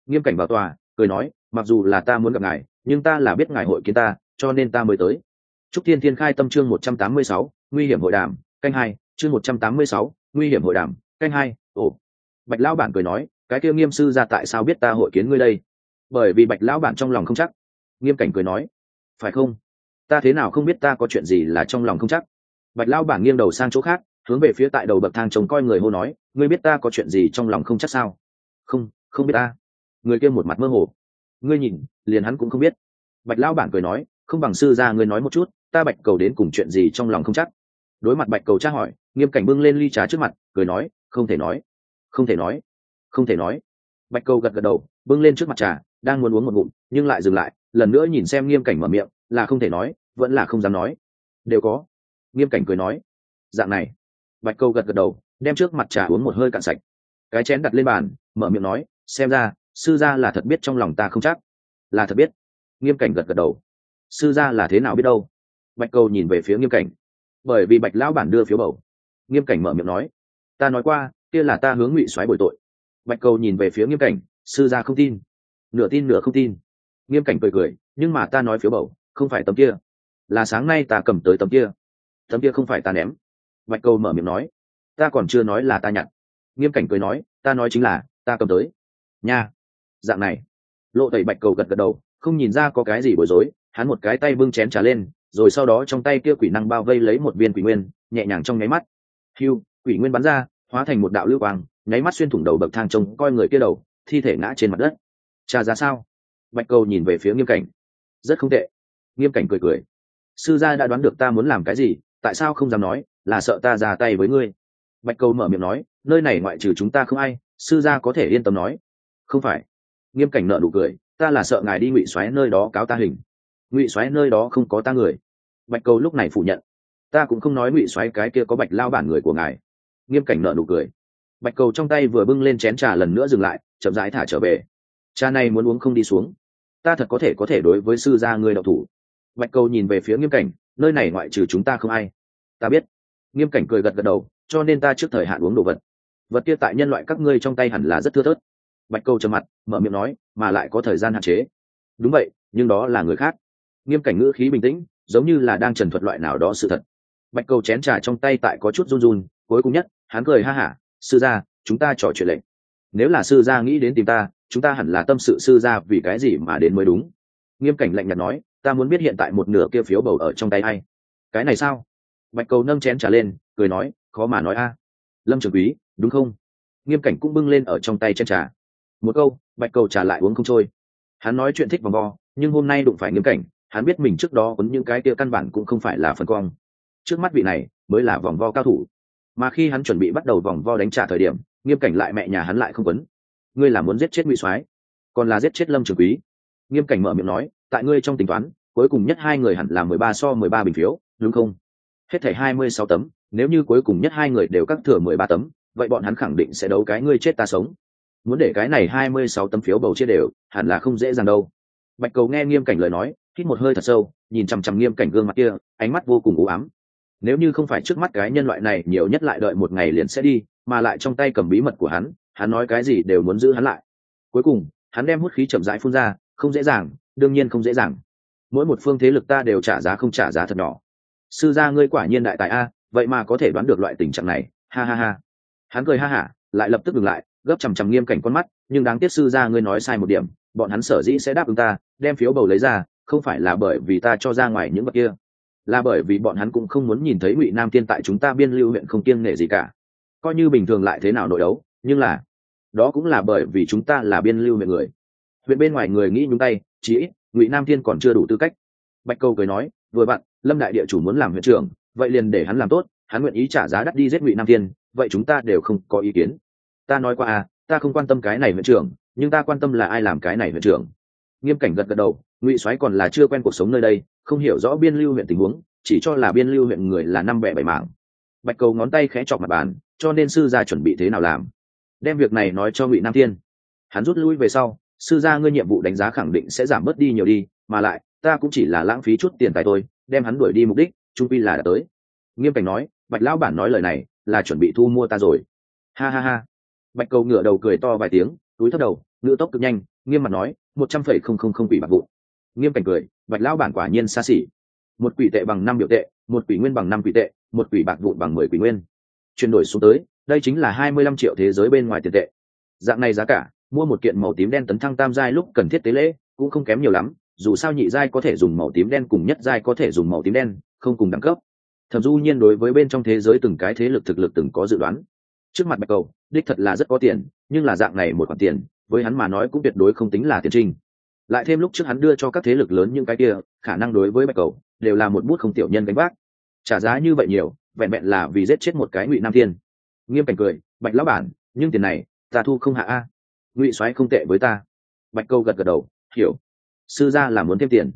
Nghiêm Cảnh vào tòa cười nói, mặc dù là ta muốn gặp ngài, nhưng ta là biết ngài hội kiến ta, cho nên ta mới tới. Trúc Thiên Thiên khai tâm chương 186, nguy hiểm hội đàm, canh 2, chương 186, nguy hiểm hội đàm, canh 2. Ồ. Bạch lão bản cười nói, cái kia Nghiêm sư gia tại sao biết ta hội kiến ngươi đây? Bởi vì Bạch lão bản trong lòng không chắc. Nghiêm Cảnh cười nói, phải không? Ta thế nào không biết ta có chuyện gì là trong lòng không chắc? Bạch lão bản nghiêng đầu sang chỗ khác, hướng về phía tại đầu bậc thang trông coi người hô nói, ngươi biết ta có chuyện gì trong lòng không chắc sao? Không, không biết ta. Người kia một mặt mơ hồ. Ngươi nhìn, liền hắn cũng không biết. Bạch lão bản cười nói, không bằng sư gia ngươi nói một chút, ta Bạch Cầu đến cùng chuyện gì trong lòng không chắc. Đối mặt Bạch Cầu tra hỏi, Nghiêm Cảnh bưng lên ly trà trước mặt, cười nói, không thể nói, không thể nói, không thể nói. Bạch Cầu gật gật đầu, bưng lên trước mặt trà, đang muốn uống một ngụm, nhưng lại dừng lại, lần nữa nhìn xem Nghiêm Cảnh mở miệng, là không thể nói, vẫn là không dám nói. Đều có. Nghiêm Cảnh cười nói, dạng này. Bạch Cầu gật gật đầu, đem trước mặt trà uống một hơi cạn sạch. Cái chén đặt lên bàn, mở miệng nói, xem ra sư gia là thật biết trong lòng ta không chắc. Là thật biết. Nghiêm Cảnh gật gật đầu. Sư gia là thế nào biết đâu? Bạch Cầu nhìn về phía Nghiêm Cảnh. Bởi vì Bạch lão bản đưa phiếu bầu. Nghiêm Cảnh mở miệng nói, ta nói qua, kia là ta hướng Ngụy Soái bồi tội. Bạch Cầu nhìn về phía Nghiêm Cảnh, sư gia không tin. Nửa tin nửa không tin. Nghiêm Cảnh cười cười, nhưng mà ta nói phiếu bầu, không phải tấm kia, là sáng nay ta cầm tới tấm kia. Tấm kia không phải ta ném. Bạch Cầu mở miệng nói, ta còn chưa nói là ta nhặt. Nghiêm Cảnh cười nói, ta nói chính là ta cầm tới. Nha. Dạng này. Lộ Tẩy Bạch Cầu gật gật đầu, không nhìn ra có cái gì bối rối, hắn một cái tay bưng chén trà lên, rồi sau đó trong tay kia quỷ năng bao vây lấy một viên quỷ nguyên, nhẹ nhàng trong nháy mắt. Hưu, quỷ nguyên bắn ra, hóa thành một đạo lưu quang, nháy mắt xuyên thủng đầu bậc thang trông coi người kia đầu, thi thể ngã trên mặt đất. Trà ra sao? Bạch Cầu nhìn về phía Nghiêm Cảnh. Rất không tệ. Nghiêm Cảnh cười cười. Sư gia đã đoán được ta muốn làm cái gì, tại sao không dám nói, là sợ ta ra tay với ngươi. Bạch Cầu mở miệng nói, nơi này ngoại trừ chúng ta không ai, sư gia có thể yên tâm nói. Không phải. Nghiêm Cảnh nở nụ cười, ta là sợ ngài đi Ngụy Soái nơi đó cáo ta hình. Ngụy Soái nơi đó không có ta người. Bạch Cầu lúc này phủ nhận, ta cũng không nói Ngụy Soái cái kia có Bạch lao bản người của ngài. Nghiêm Cảnh nở nụ cười. Bạch Cầu trong tay vừa bưng lên chén trà lần nữa dừng lại, chậm rãi thả trở về. Trà này muốn uống không đi xuống, ta thật có thể đối với sư gia ngươi độc thủ. Bạch Cầu nhìn về phía Nghiêm Cảnh, nơi này ngoại trừ chúng ta không ai. Ta biết. Nghiêm Cảnh cười gật gật đầu, cho nên ta trước thời hạn uống đồ vật. Vật kia tại nhân loại các ngươi trong tay hẳn là rất thưa thớt. Bạch Cầu trầm mặt, mở miệng nói, mà lại có thời gian hạn chế. Đúng vậy, nhưng đó là người khác. Nghiêm Cảnh ngữ khí bình tĩnh, giống như là đang trần thuật loại nào đó sự thật. Bạch Cầu chén trà trong tay tại có chút run run, cuối cùng nhất, hắn cười ha hả, sư gia, chúng ta trò chuyện lệnh. Nếu là sư gia nghĩ đến tìm ta, chúng ta hẳn là tâm sự sư gia vì cái gì mà đến mới đúng. Nghiêm Cảnh lạnh nhạt nói, ta muốn biết hiện tại một nửa kia phiếu bầu ở trong tay ai. Cái này sao? Bạch Cầu nâng chén trà lên, cười nói, khó mà nói a. Lâm Trường Quý, đúng không? Nghiêm Cảnh cũng bưng lên ở trong tay chén trà. Một câu, Bạch Cầu trà lại uống không trôi. Hắn nói chuyện thích vòng vo, nhưng hôm nay đụng phải Nghiêm Cảnh, hắn biết mình trước đó quấn những cái kia căn bản cũng không phải là phần cong. Trước mắt vị này mới là vòng vo cao thủ. Mà khi hắn chuẩn bị bắt đầu vòng vo đánh trả thời điểm, Nghiêm Cảnh lại mẹ nhà hắn lại không quấn. Ngươi là muốn giết chết Ngụy Soái, còn là giết chết Lâm Trường Quý? Nghiêm Cảnh mở miệng nói, tại ngươi trong tính toán, cuối cùng nhất hai người hẳn là 13 bình phiếu, đúng không? Hết thảy 26 tấm, nếu như cuối cùng nhất hai người đều các thừa 13 tấm, vậy bọn hắn khẳng định sẽ đấu cái ngươi chết ta sống. Muốn để cái này 26 tấm phiếu bầu chia đều, hẳn là không dễ dàng đâu. Bạch Cầu nghe Nghiêm Cảnh lời nói, hít một hơi thật sâu, nhìn chằm chằm Nghiêm Cảnh gương mặt kia, ánh mắt vô cùng u ám. Nếu như không phải trước mắt cái nhân loại này nhiều nhất lại đợi một ngày liền sẽ đi, mà lại trong tay cầm bí mật của hắn nói cái gì đều muốn giữ hắn lại. Cuối cùng, hắn đem hút khí chậm rãi phun ra, không dễ dàng, đương nhiên không dễ dàng. Mỗi một phương thế lực ta đều trả giá không trả giá thật nhỏ. Sư gia ngươi quả nhiên đại tài a, vậy mà có thể đoán được loại tình trạng này, ha ha ha. Hắn cười ha hả, lại lập tức dừng lại, gấp chằm chằm Nghiêm Cảnh con mắt, nhưng đáng tiếc sư gia ngươi nói sai một điểm, bọn hắn sở dĩ sẽ đáp ứng ta, đem phiếu bầu lấy ra, không phải là bởi vì ta cho ra ngoài những vật kia, là bởi vì bọn hắn cũng không muốn nhìn thấy Ngụy Nam Tiên tại chúng ta Biên Lưu huyện không kiêng nể gì cả. Coi như bình thường lại thế nào nội đấu, nhưng là đó cũng là bởi vì chúng ta là Biên Lưu huyện người. Huyện bên ngoài người nghĩ nhúng tay, chí ít Ngụy Nam Tiên còn chưa đủ tư cách. Bạch Cầu cười nói, vừa vặn Lâm đại địa chủ muốn làm huyện trưởng, vậy liền để hắn làm tốt, hắn nguyện ý trả giá đắt đi giết Ngụy Nam Tiên, vậy chúng ta đều không có ý kiến. Ta nói qua à, ta không quan tâm cái này huyện trưởng, nhưng ta quan tâm là ai làm cái này huyện trưởng. Nghiêm Cảnh gật gật đầu, Ngụy Soái còn là chưa quen cuộc sống nơi đây, không hiểu rõ Biên Lưu huyện tình huống, chỉ cho là Biên Lưu huyện người là năm bẻ bảy mảng. Bạch Cầu ngón tay khẽ chọc mặt bàn, cho nên sư gia chuẩn bị thế nào làm? Đem việc này nói cho Ngụy Nam Thiên. Hắn rút lui về sau, sư gia ngươi nhiệm vụ đánh giá khẳng định sẽ giảm bớt đi nhiều đi, mà lại ta cũng chỉ là lãng phí chút tiền tài thôi, đem hắn đuổi đi mục đích trung quy là đã tới. Nghiêm Cảnh nói, Bạch lão bản nói lời này là chuẩn bị thu mua ta rồi. Ha ha ha. Bạch Cầu ngửa đầu cười to vài tiếng, túi thấp đầu, ngựa tốc cực nhanh, Nghiêm mặt nói 100,000 quỷ bạc vụ. Nghiêm cảnh cười, Bạch lão bản quả nhiên xa xỉ. Một quỷ tệ bằng 5 biểu tệ, một quỷ nguyên bằng 5 quỷ tệ, một quỷ bạc vụn bằng 10 quỷ nguyên. Chuyển đổi xuống tới, đây chính là 25 triệu thế giới bên ngoài tiền tệ. Dạng này giá cả, mua một kiện màu tím đen tấn thăng tam giai lúc cần thiết tế lễ, cũng không kém nhiều lắm, dù sao nhị giai có thể dùng màu tím đen cùng nhất giai có thể dùng màu tím đen, không cùng đẳng cấp. Thẩm Du Nhiên đối với bên trong thế giới từng cái thế lực thực lực từng có dự đoán. Trước mặt Bạch Cầu, đích thật là rất có tiền, nhưng là dạng này một khoản tiền, với hắn mà nói cũng tuyệt đối không tính là tiền trinh. Lại thêm lúc trước hắn đưa cho các thế lực lớn những cái kia, khả năng đối với Bạch Cầu đều là một bút không tiểu nhân gánh vác. Trả giá như vậy nhiều, vẹn vẹn là vì giết chết một cái Ngụy Nam Thiên. Nghiêm cảnh cười, Bạch lão bản, nhưng tiền này ta thu không hạ a. Ngụy soái không tệ với ta. Bạch Cầu gật gật đầu, hiểu. Sư gia là muốn thêm tiền.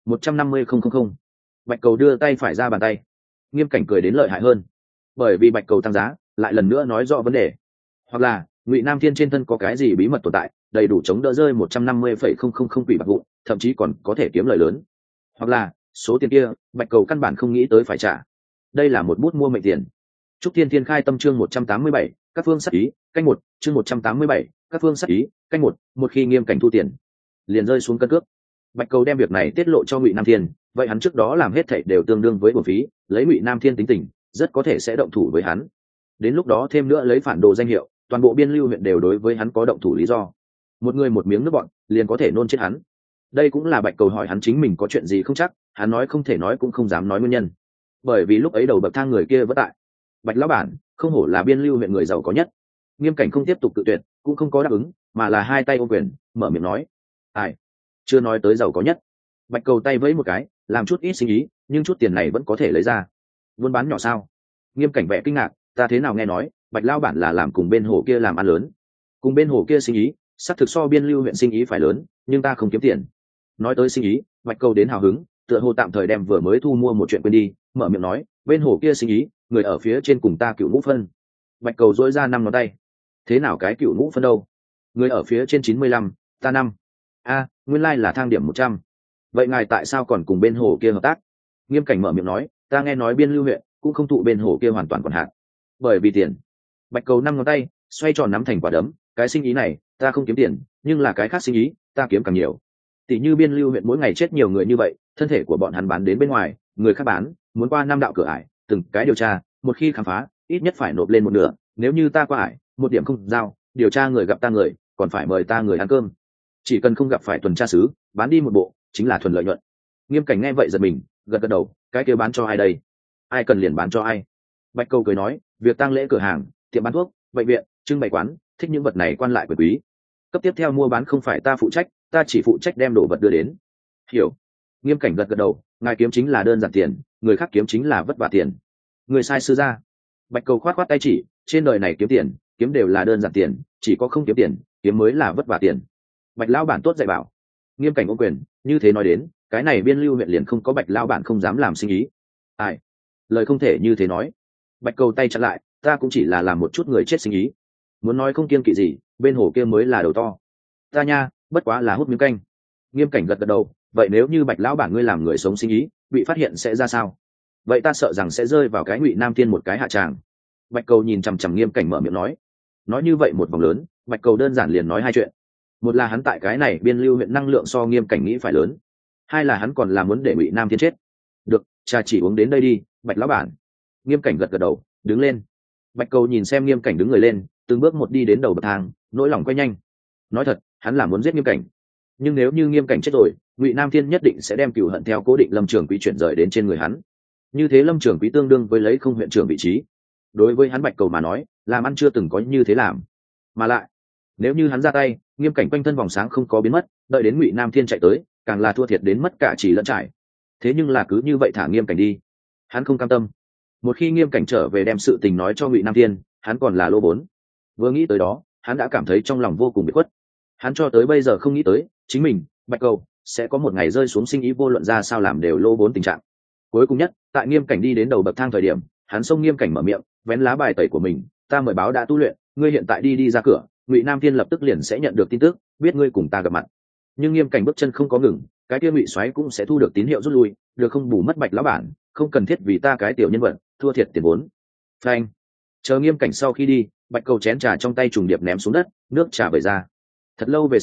150,000. Bạch Cầu đưa tay phải ra bàn tay. Nghiêm cảnh cười đến lợi hại hơn, bởi vì Bạch Cầu tăng giá, lại lần nữa nói rõ vấn đề. Hoặc là Ngụy Nam Thiên trên thân có cái gì bí mật tồn tại, đầy đủ chống đỡ rơi 150,000 quỷ bạc vụ, thậm chí còn có thể kiếm lời lớn. Hoặc là số tiền kia Bạch Cầu căn bản không nghĩ tới phải trả. Đây là một bút mua mệnh tiền. Trúc Thiên Thiên khai tâm chương 187, các phương sát ý, canh 1, chương 187, các phương sát ý, canh 1, một khi Nghiêm cảnh thu tiền, liền rơi xuống cân cước. Bạch Cầu đem việc này tiết lộ cho Ngụy Nam Thiên, vậy hắn trước đó làm hết thảy đều tương đương với bổ phí, lấy Ngụy Nam Thiên tính tình, rất có thể sẽ động thủ với hắn. Đến lúc đó thêm nữa lấy phản đồ danh hiệu, toàn bộ Biên Lưu huyện đều đối với hắn có động thủ lý do. Một người một miếng nước bọn, liền có thể nôn chết hắn. Đây cũng là Bạch Cầu hỏi hắn chính mình có chuyện gì không chắc, hắn nói không thể nói cũng không dám nói nguyên nhân. Bởi vì lúc ấy đầu bậc thang người kia vẫn tại. Bạch lão bản, không hổ là Biên Lưu huyện người giàu có nhất. Nghiêm cảnh không tiếp tục cự tuyệt, cũng không có đáp ứng, mà là hai tay ôm quyền, mở miệng nói: "Ai? Chưa nói tới giàu có nhất." Bạch Cầu tay vẫy một cái, làm chút ít sinh ý, nhưng chút tiền này vẫn có thể lấy ra. Buôn bán nhỏ sao? Nghiêm cảnh vẻ kinh ngạc, ta thế nào nghe nói Bạch lão bản là làm cùng bên hồ kia làm ăn lớn. Cùng bên hồ kia sinh ý, xác thực so Biên Lưu huyện sinh ý phải lớn, nhưng ta không kiếm tiền. Nói tới sinh ý, Bạch Cầu đến hào hứng, tựa hồ tạm thời đem vừa mới thu mua một chuyện quên đi, mở miệng nói: bên hồ kia sinh ý, người ở phía trên cùng ta Cựu Ngũ phân. Bạch Cầu dỗi ra 5 ngón tay. Thế nào cái Cựu Ngũ phân đâu? Người ở phía trên 95, ta 5. A, nguyên lai là thang điểm 100. Vậy ngài tại sao còn cùng bên hồ kia hợp tác? Nghiêm cảnh mở miệng nói, ta nghe nói Biên Lưu huyện cũng không thụ bên hồ kia hoàn toàn còn hạn. Bởi vì tiền. Bạch Cầu 5 ngón tay xoay tròn nắm thành quả đấm, cái sinh ý này ta không kiếm tiền, nhưng là cái khác sinh ý ta kiếm càng nhiều. Tỷ như Biên Lưu huyện mỗi ngày chết nhiều người như vậy, thân thể của bọn hắn bán đến bên ngoài, người khác bán muốn qua 5 đạo cửa ải, từng cái điều tra, một khi khám phá ít nhất phải nộp lên một nửa, nếu như ta qua ải một điểm không giao, điều tra người gặp ta người còn phải mời ta người ăn cơm. Chỉ cần không gặp phải tuần tra sứ, bán đi một bộ chính là thuần lợi nhuận. Nghiêm cảnh nghe vậy giật mình, gật gật đầu, cái kia bán cho ai đây? Ai cần liền bán cho ai. Bạch Cầu cười nói, việc tang lễ cửa hàng, tiệm bán thuốc, bệnh viện, trưng bày quán, thích những vật này quan lại quyền quý. Cấp tiếp theo mua bán không phải ta phụ trách, ta chỉ phụ trách đem đồ vật đưa đến. Hiểu. Nghiêm cảnh gật gật đầu, ngài kiếm chính là đơn giản tiền, người khác kiếm chính là vất vả tiền. Người sai sư ra. Bạch Cầu khoát khoát tay chỉ, trên đời này kiếm tiền, kiếm đều là đơn giản tiền, chỉ có không kiếm tiền, kiếm mới là vất vả tiền. Bạch lão bản tốt dạy bảo. Nghiêm cảnh ôm quyền, như thế nói đến, cái này Biên Lưu huyện liền không có Bạch lão bản không dám làm sinh ý. Ai? Lời không thể như thế nói. Bạch Cầu tay chặn lại, ta cũng chỉ là làm một chút người chết sinh ý. Muốn nói không kiêng kỵ gì, bên hồ kia mới là đầu to. Ta nha, bất quá là hút miếng canh. Nghiêm cảnh gật gật đầu, vậy nếu như Bạch lão bản ngươi làm người sống sinh ý, bị phát hiện sẽ ra sao? Vậy ta sợ rằng sẽ rơi vào cái Ngụy Nam Thiên một cái hạ tràng. Bạch Cầu nhìn chằm chằm Nghiêm cảnh mở miệng nói như vậy một vòng lớn, Bạch Cầu đơn giản liền nói hai chuyện. Một là hắn tại cái này Biên Lưu huyện năng lượng so Nghiêm cảnh nghĩ phải lớn, hai là hắn còn là muốn để Ngụy Nam Thiên chết. Được, trà chỉ uống đến đây đi, Bạch lão bản. Nghiêm cảnh gật gật đầu, đứng lên. Bạch Cầu nhìn xem Nghiêm cảnh đứng người lên, từng bước một đi đến đầu bậc thang, nỗi lòng quay nhanh. Nói thật, hắn là muốn giết Nghiêm cảnh, nhưng nếu như Nghiêm cảnh chết rồi, Ngụy Nam Thiên nhất định sẽ đem cừu hận theo cố định Lâm Trường Quý chuyển rời đến trên người hắn. Như thế Lâm Trường Quý tương đương với lấy không huyện trưởng vị trí. Đối với hắn Bạch Cầu mà nói, làm ăn chưa từng có như thế làm. Mà lại, nếu như hắn ra tay, Nghiêm cảnh quanh thân vòng sáng không có biến mất, đợi đến Ngụy Nam Thiên chạy tới, càng là thua thiệt đến mất cả chỉ lẫn trải. Thế nhưng là cứ như vậy thả Nghiêm cảnh đi, hắn không cam tâm. Một khi Nghiêm cảnh trở về đem sự tình nói cho Ngụy Nam Thiên, hắn còn là lỗ vốn. Vừa nghĩ tới đó, hắn đã cảm thấy trong lòng vô cùng bị khuất. Hắn cho tới bây giờ không nghĩ tới, chính mình, Bạch Cầu, sẽ có một ngày rơi xuống sinh ý vô luận ra sao làm đều lỗ vốn tình trạng. Cuối cùng nhất, tại Nghiêm cảnh đi đến đầu bậc thang thời điểm, hắn xông Nghiêm cảnh mở miệng, vén lá bài tẩy của mình, ta mời báo đã tu luyện, ngươi hiện tại đi ra cửa, Ngụy Nam Thiên lập tức liền sẽ nhận được tin tức, biết ngươi cùng ta gặp mặt. Nhưng Nghiêm cảnh bước chân không có ngừng, cái kia Ngụy soái cũng sẽ thu được tín hiệu rút lui, được không bù mất Bạch lão bản, không cần thiết vì ta cái tiểu nhân vật thua thiệt tiền vốn. Phanh. Chờ Nghiêm cảnh sau khi đi, Bạch Cầu chén trà trong tay trùng điệp ném xuống đất, nước trà vẩy ra. Thật lâu về sau,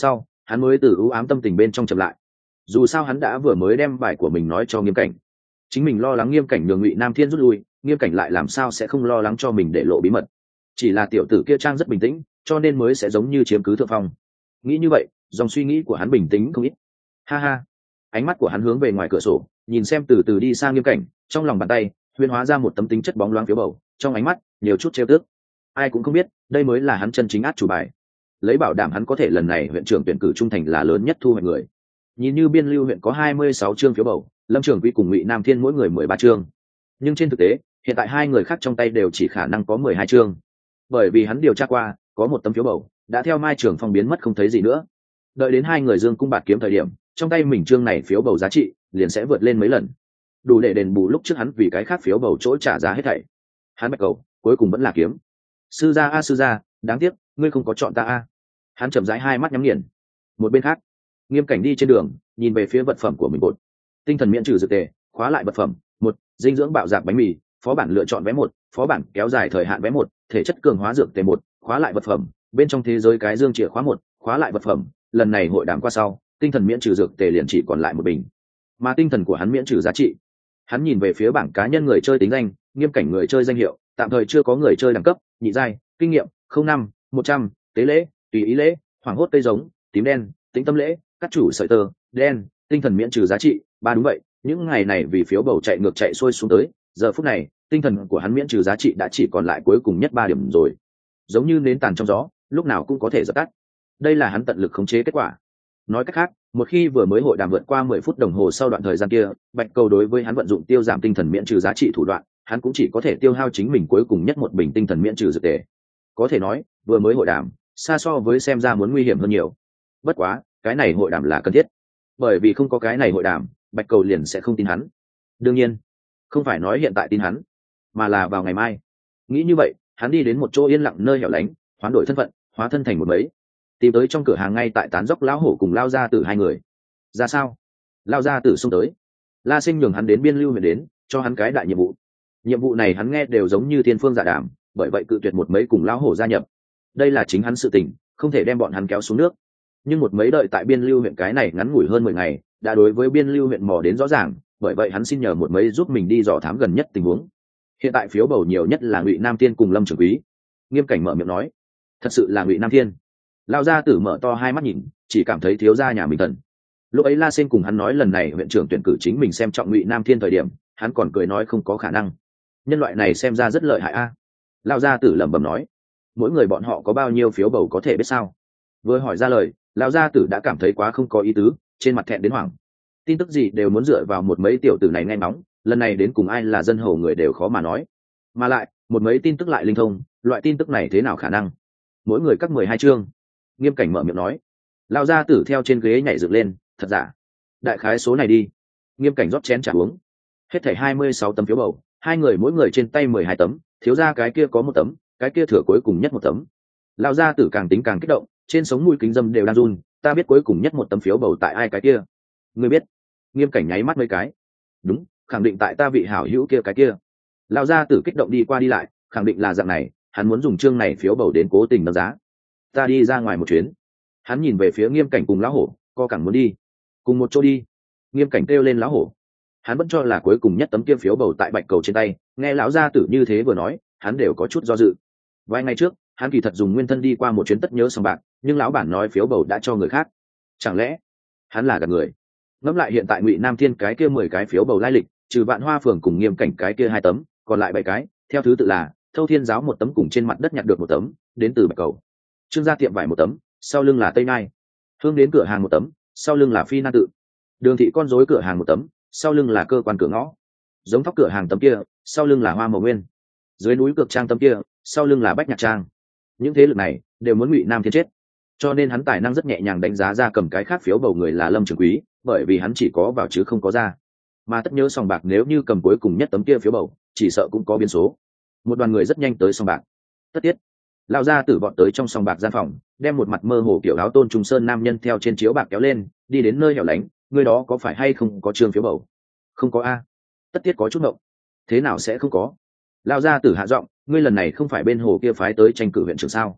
hắn mới từ ưu ám tâm tình bên trong chậm lại. Dù sao hắn đã vừa mới đem bài của mình nói cho Nghiêm Cảnh, chính mình lo lắng Nghiêm Cảnh nhường Ngụy Nam Thiên rút lui, Nghiêm Cảnh lại làm sao sẽ không lo lắng cho mình để lộ bí mật. Chỉ là tiểu tử kia trang rất bình tĩnh, cho nên mới sẽ giống như chiếm cứ thượng phong. Nghĩ như vậy, dòng suy nghĩ của hắn bình tĩnh không ít. Ha ha. Ánh mắt của hắn hướng về ngoài cửa sổ, nhìn xem từ từ đi sang Nghiêm Cảnh, trong lòng bàn tay huyễn hóa ra một tấm tính chất bóng loáng phiếu bầu, trong ánh mắt nhiều chút trêu tức. Ai cũng không biết, đây mới là hắn chân chính át chủ bài, lấy bảo đảm hắn có thể lần này huyện trưởng tuyển cử trung thành là lớn nhất thu hoạch người. Nhìn như Biên Lưu huyện có 26 chương phiếu bầu, Lâm Trường Quý cùng Ngụy Nam Thiên mỗi người 13 chương, nhưng trên thực tế hiện tại hai người khác trong tay đều chỉ khả năng có 12 chương, bởi vì hắn điều tra qua, có một tấm phiếu bầu đã theo Mai Trường Phong biến mất không thấy gì nữa. Đợi đến hai người dương cung bạt kiếm thời điểm, trong tay mình chương này phiếu bầu giá trị liền sẽ vượt lên mấy lần, đủ để đền bù lúc trước hắn vì cái khác phiếu bầu chỗ trả giá hết thảy. Hắn bạch cầu cuối cùng vẫn là kiếm. Sư gia a sư gia, đáng tiếc ngươi không có chọn ta a. Hắn chậm rãi hai mắt nhắm nghiền. Một bên khác, Nghiêm Cảnh đi trên đường, nhìn về phía vật phẩm của mình cột. Tinh thần miễn trừ dược tề, khóa lại vật phẩm. Một, dinh dưỡng bạo dạp bánh mì, phó bản lựa chọn vé một, phó bản kéo dài thời hạn vé một, thể chất cường hóa dược tề một, khóa lại vật phẩm. Bên trong thế giới cái dương chìa khóa một, khóa lại vật phẩm. Lần này hội đàm qua sau, tinh thần miễn trừ dược tề liền chỉ còn lại một bình, mà tinh thần của hắn miễn trừ giá trị. Hắn nhìn về phía bảng cá nhân người chơi tính danh, Nghiêm Cảnh người chơi danh hiệu, tạm thời chưa có người chơi đẳng cấp, nhị giai, kinh nghiệm 05, 100, tế lễ, tùy ý lễ, hoảng hốt cây giống, tím đen, tính tâm lễ, cắt chủ sợi tơ, đen, tinh thần miễn trừ giá trị. Ba đúng vậy, những ngày này vì phiếu bầu chạy ngược chạy xuôi xuống tới, giờ phút này tinh thần của hắn miễn trừ giá trị đã chỉ còn lại cuối cùng nhất 3 điểm rồi, giống như nến tàn trong gió, lúc nào cũng có thể dập tắt. Đây là hắn tận lực khống chế kết quả. Nói cách khác, một khi vừa mới hội đàm vượt qua 10 phút đồng hồ sau đoạn thời gian kia, bạch cầu đối với hắn vận dụng tiêu giảm tinh thần miễn trừ giá trị thủ đoạn, hắn cũng chỉ có thể tiêu hao chính mình cuối cùng nhất một bình tinh thần miễn trừ dược tề. Có thể nói, vừa mới hội đàm, xa so với xem ra muốn nguy hiểm hơn nhiều. Bất quá, cái này hội đàm là cần thiết, bởi vì không có cái này hội đàm, bạch cầu liền sẽ không tin hắn. Đương nhiên, không phải nói hiện tại tin hắn, mà là vào ngày mai. Nghĩ như vậy, hắn đi đến một chỗ yên lặng nơi hẻo lánh, hoán đổi thân phận, hóa thân thành một mấy, tìm tới trong cửa hàng ngay tại tán dốc lão hổ cùng lao gia tử hai người. Ra sao? Lao gia tử xông tới, La Sinh nhường hắn đến Biên Lưu huyện đến, cho hắn cái đại nhiệm vụ. Nhiệm vụ này hắn nghe đều giống như thiên phương dạ đàm, bởi vậy cự tuyệt một mấy cùng lão hổ gia nhập. Đây là chính hắn sự tình, không thể đem bọn hắn kéo xuống nước. Nhưng một mấy đợi tại Biên Lưu huyện cái này ngắn ngủi hơn 10 ngày, đã đối với Biên Lưu huyện mò đến rõ ràng, bởi vậy hắn xin nhờ một mấy giúp mình đi dò thám gần nhất tình huống. Hiện tại phiếu bầu nhiều nhất là Ngụy Nam Thiên cùng Lâm Trường Quý. Nghiêm Cảnh mở miệng nói, thật sự là Ngụy Nam Thiên. Lão gia tử mở to hai mắt nhìn, chỉ cảm thấy thiếu gia nhà mình thần. Lúc ấy La Sinh cùng hắn nói lần này huyện trưởng tuyển cử chính mình xem trọng Ngụy Nam Thiên thời điểm, hắn còn cười nói không có khả năng, nhân loại này xem ra rất lợi hại a. Lão gia tử lẩm bẩm nói, mỗi người bọn họ có bao nhiêu phiếu bầu có thể biết sao? Vừa hỏi ra lời, lão gia tử đã cảm thấy quá không có ý tứ, trên mặt thẹn đến hoảng. Tin tức gì đều muốn dựa vào một mấy tiểu tử này nghe ngóng, lần này đến cùng ai là dân hầu người đều khó mà nói. Mà lại, một mấy tin tức lại linh thông, loại tin tức này thế nào khả năng? Mỗi người cắt 12 chương. Nghiêm Cảnh mở miệng nói. Lão gia tử theo trên ghế nhảy dựng lên, thật giả? Đại khái số này đi. Nghiêm Cảnh rót chén trà uống. Hết thảy 26 tấm phiếu bầu, hai người mỗi người trên tay 12 tấm, thiếu gia cái kia có một tấm, cái kia thừa cuối cùng nhất một tấm. Lão gia tử càng tính càng kích động, trên sống mũi kính dâm đều đang run, ta biết cuối cùng nhất một tấm phiếu bầu tại ai cái kia. Ngươi biết? Nghiêm Cảnh nháy mắt mấy cái. Đúng, khẳng định tại ta vị hảo hữu kia cái kia. Lão gia tử kích động đi qua đi lại, khẳng định là dạng này, hắn muốn dùng chương này phiếu bầu đến cố tình nâng giá. Ta đi ra ngoài một chuyến. Hắn nhìn về phía Nghiêm Cảnh cùng lão hổ, co cẳng muốn đi. Cùng một chỗ đi. Nghiêm Cảnh kêu lên lão hổ. Hắn vẫn cho là cuối cùng nhất tấm kia phiếu bầu tại bạch cầu trên tay, nghe lão gia tử như thế vừa nói, hắn đều có chút do dự. Vài ngày trước, hắn kỳ thật dùng nguyên thân đi qua một chuyến tất nhớ sòng bạc, nhưng lão bản nói phiếu bầu đã cho người khác. Chẳng lẽ hắn là gạt người? Ngẫm lại hiện tại Ngụy Nam Thiên cái kia 10 cái phiếu bầu lai lịch, trừ Vạn Hoa phường cùng Nghiêm Cảnh cái kia 2 tấm, còn lại 7 cái, theo thứ tự là Thâu Thiên giáo một tấm cùng trên mặt đất nhặt được một tấm, đến từ bạch cầu. Trương gia tiệm vải một tấm, sau lưng là Tây Nai. Hương đến cửa hàng một tấm, sau lưng là Phi Nan tự. Đường thị con rối cửa hàng một tấm, sau lưng là cơ quan cửa ngõ. Giống thóc cửa hàng tấm kia, sau lưng là Hoa Mộc Nguyên. Dưới núi cược trang tấm kia, sau lưng là Bách Nhạc Trang. Những thế lực này đều muốn Ngụy Nam Thiên chết, cho nên hắn tài năng rất nhẹ nhàng đánh giá ra cầm cái khác phiếu bầu người là Lâm Trường Quý, bởi vì hắn chỉ có vào chứ không có ra. Mà tất nhớ sòng bạc nếu như cầm cuối cùng nhất tấm kia phiếu bầu, chỉ sợ cũng có biến số. Một đoàn người rất nhanh tới sòng bạc. Tất Tiết lão gia tử vọt tới trong sòng bạc gian phòng, đem một mặt mơ hồ kiểu áo Tôn Trung Sơn nam nhân theo trên chiếu bạc kéo lên, đi đến nơi hẻo lánh. Người đó có phải hay không có trương phiếu bầu? Không có a. Tất Tiết có chút ngộng. Thế nào sẽ không có? Lão gia tử hạ giọng, ngươi lần này không phải bên hồ kia phái tới tranh cử huyện trưởng sao?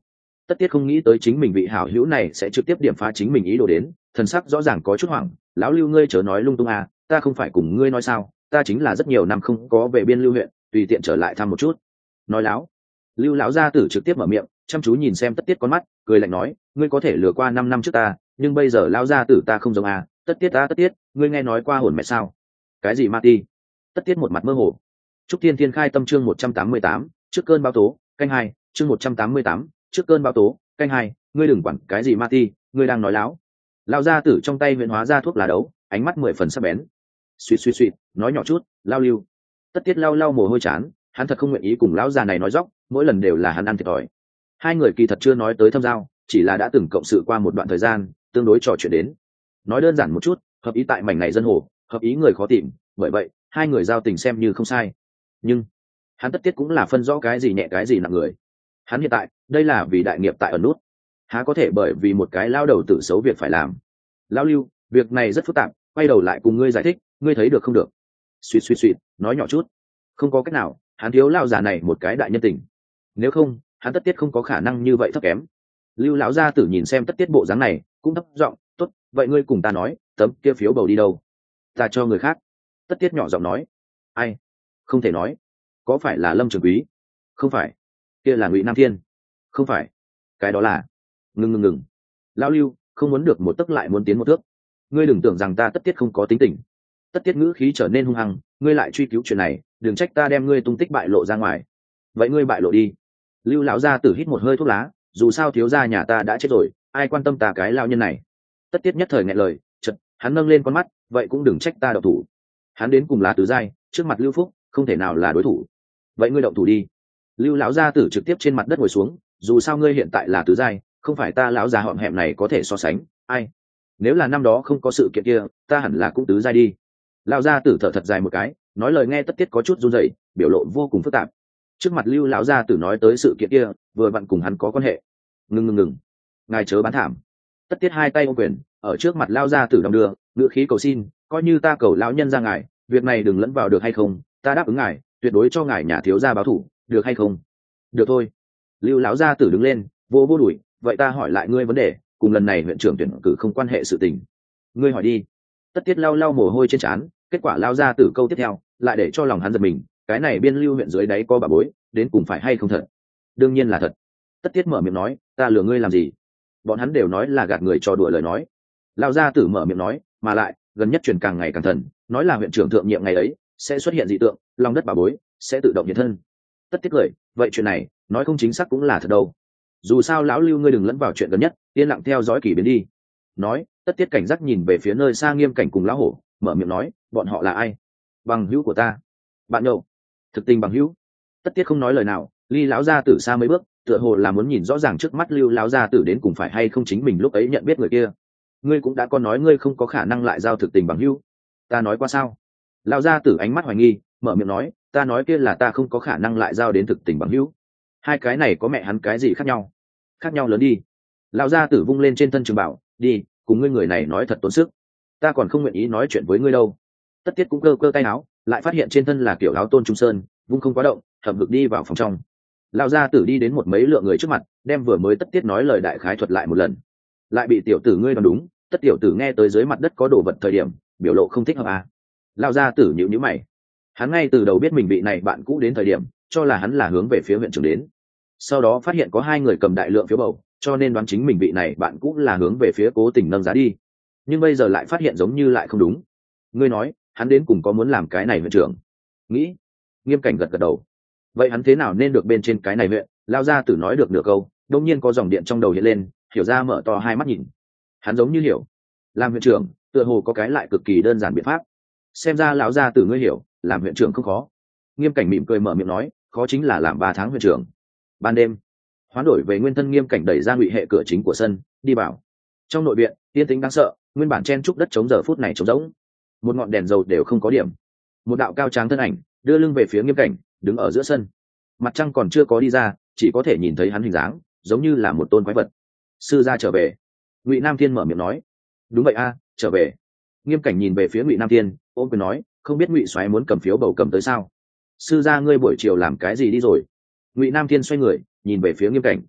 Tất Tiết không nghĩ tới chính mình vị hảo hữu này sẽ trực tiếp điểm phá chính mình ý đồ đến, thần sắc rõ ràng có chút hoảng. Lão Lưu, ngươi chớ nói lung tung à, ta không phải cùng ngươi nói sao, ta chính là rất nhiều năm không có về biên Lưu huyện, tùy tiện trở lại thăm một chút. Nói láo. Lưu lão gia tử trực tiếp mở miệng, chăm chú nhìn xem Tất Tiết con mắt, cười lạnh nói, ngươi có thể lừa qua 5 năm trước ta, nhưng bây giờ lão gia tử ta không giống à. Tất Tiết, ngươi nghe nói qua hồn mẹ sao? Cái gì ma ti? Tất Tiết một mặt mơ hồ. Trúc Thiên Thiên khai tâm chương 188, trước cơn bão tố, canh 2, chương 188, trước cơn bão tố, canh 2, ngươi đừng quản cái gì ma ti, ngươi đang nói láo. Lão gia tử trong tay huyện hóa ra thuốc lá đấu, ánh mắt 10 phần sắc bén. Suýt, nói nhỏ chút, Lao Lưu. Tất Tiết lau mồ hôi chán, hắn thật không nguyện ý cùng lão già này nói dóc, mỗi lần đều là hắn ăn thiệt thòi. Hai người kỳ thật chưa nói tới thâm giao, chỉ là đã từng cộng sự qua một đoạn thời gian, tương đối trò chuyện đến. Nói đơn giản một chút, hợp ý tại mảnh này dân hồ, hợp ý người khó tìm, bởi vậy hai người giao tình xem như không sai. Nhưng hắn Tất Tiết cũng là phân rõ cái gì nhẹ cái gì nặng người. Hắn hiện tại đây là vì đại nghiệp tại ẩn nút, há có thể bởi vì một cái lao đầu tự xấu việc phải làm. Lão Lưu, việc này rất phức tạp, quay đầu lại cùng ngươi giải thích, ngươi thấy được không được? Suýt, nói nhỏ chút. Không có cách nào, hắn thiếu lao già này một cái đại nhân tình, nếu không hắn Tất Tiết không có khả năng như vậy thấp kém. Lưu lão gia tử nhìn xem Tất Tiết bộ dáng này, cũng thấp giọng, tốt, vậy ngươi cùng ta nói, tấm kia phiếu bầu đi đâu? Ta cho người khác. Tất Tiết nhỏ giọng nói. Ai? Không thể nói. Có phải là Lâm Trường Quý? Không phải. Kia là Ngụy Nam Thiên. Không phải. Cái đó là. Ngừng. Lão Lưu, không muốn được một tấc lại muốn tiến một thước. Ngươi đừng tưởng rằng ta Tất Tiết không có tính tình. Tất Tiết ngữ khí trở nên hung hăng, ngươi lại truy cứu chuyện này, đừng trách ta đem ngươi tung tích bại lộ ra ngoài. Vậy ngươi bại lộ đi. Lưu lão gia tử hít một hơi thuốc lá, dù sao thiếu gia nhà ta đã chết rồi, ai quan tâm ta cái lao nhân này. Tất Tiết nhất thời nghẹn lời, chợt hắn nâng lên con mắt, vậy cũng đừng trách ta động thủ. Hắn đến cùng là tứ giai, trước mặt Lưu Phúc không thể nào là đối thủ. Vậy ngươi động thủ đi. Lưu lão gia tử trực tiếp trên mặt đất ngồi xuống, dù sao ngươi hiện tại là tứ giai, không phải ta lão già họm hẹm này có thể so sánh. Ai? Nếu là năm đó không có sự kiện kia, ta hẳn là cũng tứ giai đi. Lão gia tử thở thật dài một cái, nói lời nghe Tất Tiết có chút run rẩy, biểu lộ vô cùng phức tạp. Trước mặt Lưu lão gia tử nói tới sự kiện kia, vừa vặn cùng hắn có quan hệ. Ngừng. Ngài chớ bán thảm. Tất Tiết hai tay ôm quyền, ở trước mặt lão gia tử đong đưa, ngữ khí cầu xin, coi như ta cầu lão nhân ra ngài, việc này đừng lẫn vào được hay không? Ta đáp ứng ngài, tuyệt đối cho ngài nhà thiếu gia báo thủ, được hay không? Được thôi. Lưu lão gia tử đứng lên, vô đuổi, vậy ta hỏi lại ngươi vấn đề, cùng lần này huyện trưởng tuyển cử không quan hệ sự tình. Ngươi hỏi đi. Tất Tiết lau mồ hôi trên trán, kết quả lão gia tử câu tiếp theo, lại để cho lòng hắn giật mình, cái này biên Lưu huyện dưới đáy có bà bối, đến cùng phải hay không thật? Đương nhiên là thật. Tất Tiết mở miệng nói, ta lừa ngươi làm gì? Bọn hắn đều nói là gạt người trò đùa lời nói. Lão gia tử mở miệng nói, mà lại gần nhất truyền càng ngày càng thần, nói là huyện trưởng thượng nhiệm ngày ấy sẽ xuất hiện dị tượng, lòng đất bà bối sẽ tự động hiện thân. Tất Tiết cười, vậy chuyện này nói không chính xác cũng là thật đâu. Dù sao lão Lưu ngươi đừng lẫn vào chuyện gần nhất, yên lặng theo dõi kỳ biến đi. Nói, Tất Tiết cảnh giác nhìn về phía nơi xa Nghiêm Cảnh cùng lão hổ, mở miệng nói, bọn họ là ai? Bằng hữu của ta. Bạn nhậu. Thực tình bằng hữu. Tất Tiết không nói lời nào, ly lão gia tử xa mấy bước, tựa hồ là muốn nhìn rõ ràng trước mắt Lưu lão gia tử đến cùng phải hay không chính mình lúc ấy nhận biết người kia. Ngươi cũng đã có nói ngươi không có khả năng lại giao thực tình bằng hữu. Ta nói qua sao? Lão gia tử ánh mắt hoài nghi, mở miệng nói, ta nói kia là ta không có khả năng lại giao đến thực tình bằng hữu. Hai cái này có mẹ hắn cái gì khác nhau? Khác nhau lớn đi. Lão gia tử vung lên trên thân trường bảo, đi, cùng ngươi người này nói thật tốn sức. Ta còn không nguyện ý nói chuyện với ngươi đâu. Tất Tiết cũng cơ tay áo, lại phát hiện trên thân là kiểu áo tôn trung sơn, vung không quá động, thẩm hực đi vào phòng trong. Lão gia tử đi đến một mấy lượng người trước mặt, đem vừa mới Tất Tiết nói lời đại khái thuật lại một lần. Lại bị tiểu tử ngươi đoán đúng. Tất tiểu tử nghe tới dưới mặt đất có đồ vật thời điểm, biểu lộ không thích hợp à? Lão gia tử nhíu mày. Hắn ngay từ đầu biết mình bị này bạn cũ đến thời điểm, cho là hắn là hướng về phía huyện trưởng đến. Sau đó phát hiện có hai người cầm đại lượng phiếu bầu, cho nên đoán chính mình vị này bạn cũ là hướng về phía cố tình nâng giá đi. Nhưng bây giờ lại phát hiện giống như lại không đúng. Ngươi nói hắn đến cùng có muốn làm cái này huyện trưởng? Nghĩ. Nghiêm Cảnh gật đầu. Vậy hắn thế nào nên được bên trên cái này huyện? Lao gia tử nói được nửa câu, đột nhiên có dòng điện trong đầu hiện lên, hiểu ra mở to hai mắt nhìn. Hắn giống như hiểu, làm huyện trưởng tựa hồ có cái lại cực kỳ đơn giản biện pháp. Xem ra lão gia tử ngươi hiểu, làm huyện trưởng không khó. Nghiêm Cảnh mỉm cười mở miệng nói, khó chính là làm 3 tháng huyện trưởng. Ban đêm, hoán đổi về nguyên thân Nghiêm Cảnh đẩy ra Ngụy hệ cửa chính của sân, đi vào. Trong nội viện yên tĩnh đáng sợ, nguyên bản chen trúc đất trống giờ phút này trống rỗng, một ngọn đèn dầu đều không có điểm. Một đạo cao tráng thân ảnh đưa lưng về phía Nghiêm Cảnh, đứng ở giữa sân. Mặt trăng còn chưa có đi ra, chỉ có thể nhìn thấy hắn hình dáng, giống như là một tôn quái vật. Sư gia trở về. Ngụy Nam Thiên mở miệng nói. Đúng vậy a, trở về. Nghiêm Cảnh nhìn về phía Ngụy Nam Thiên, ôm quyền nói, không biết Ngụy soái muốn cầm phiếu bầu cầm tới sao? Sư gia ngươi buổi chiều làm cái gì đi rồi? Ngụy Nam Thiên xoay người nhìn về phía Nghiêm Cảnh.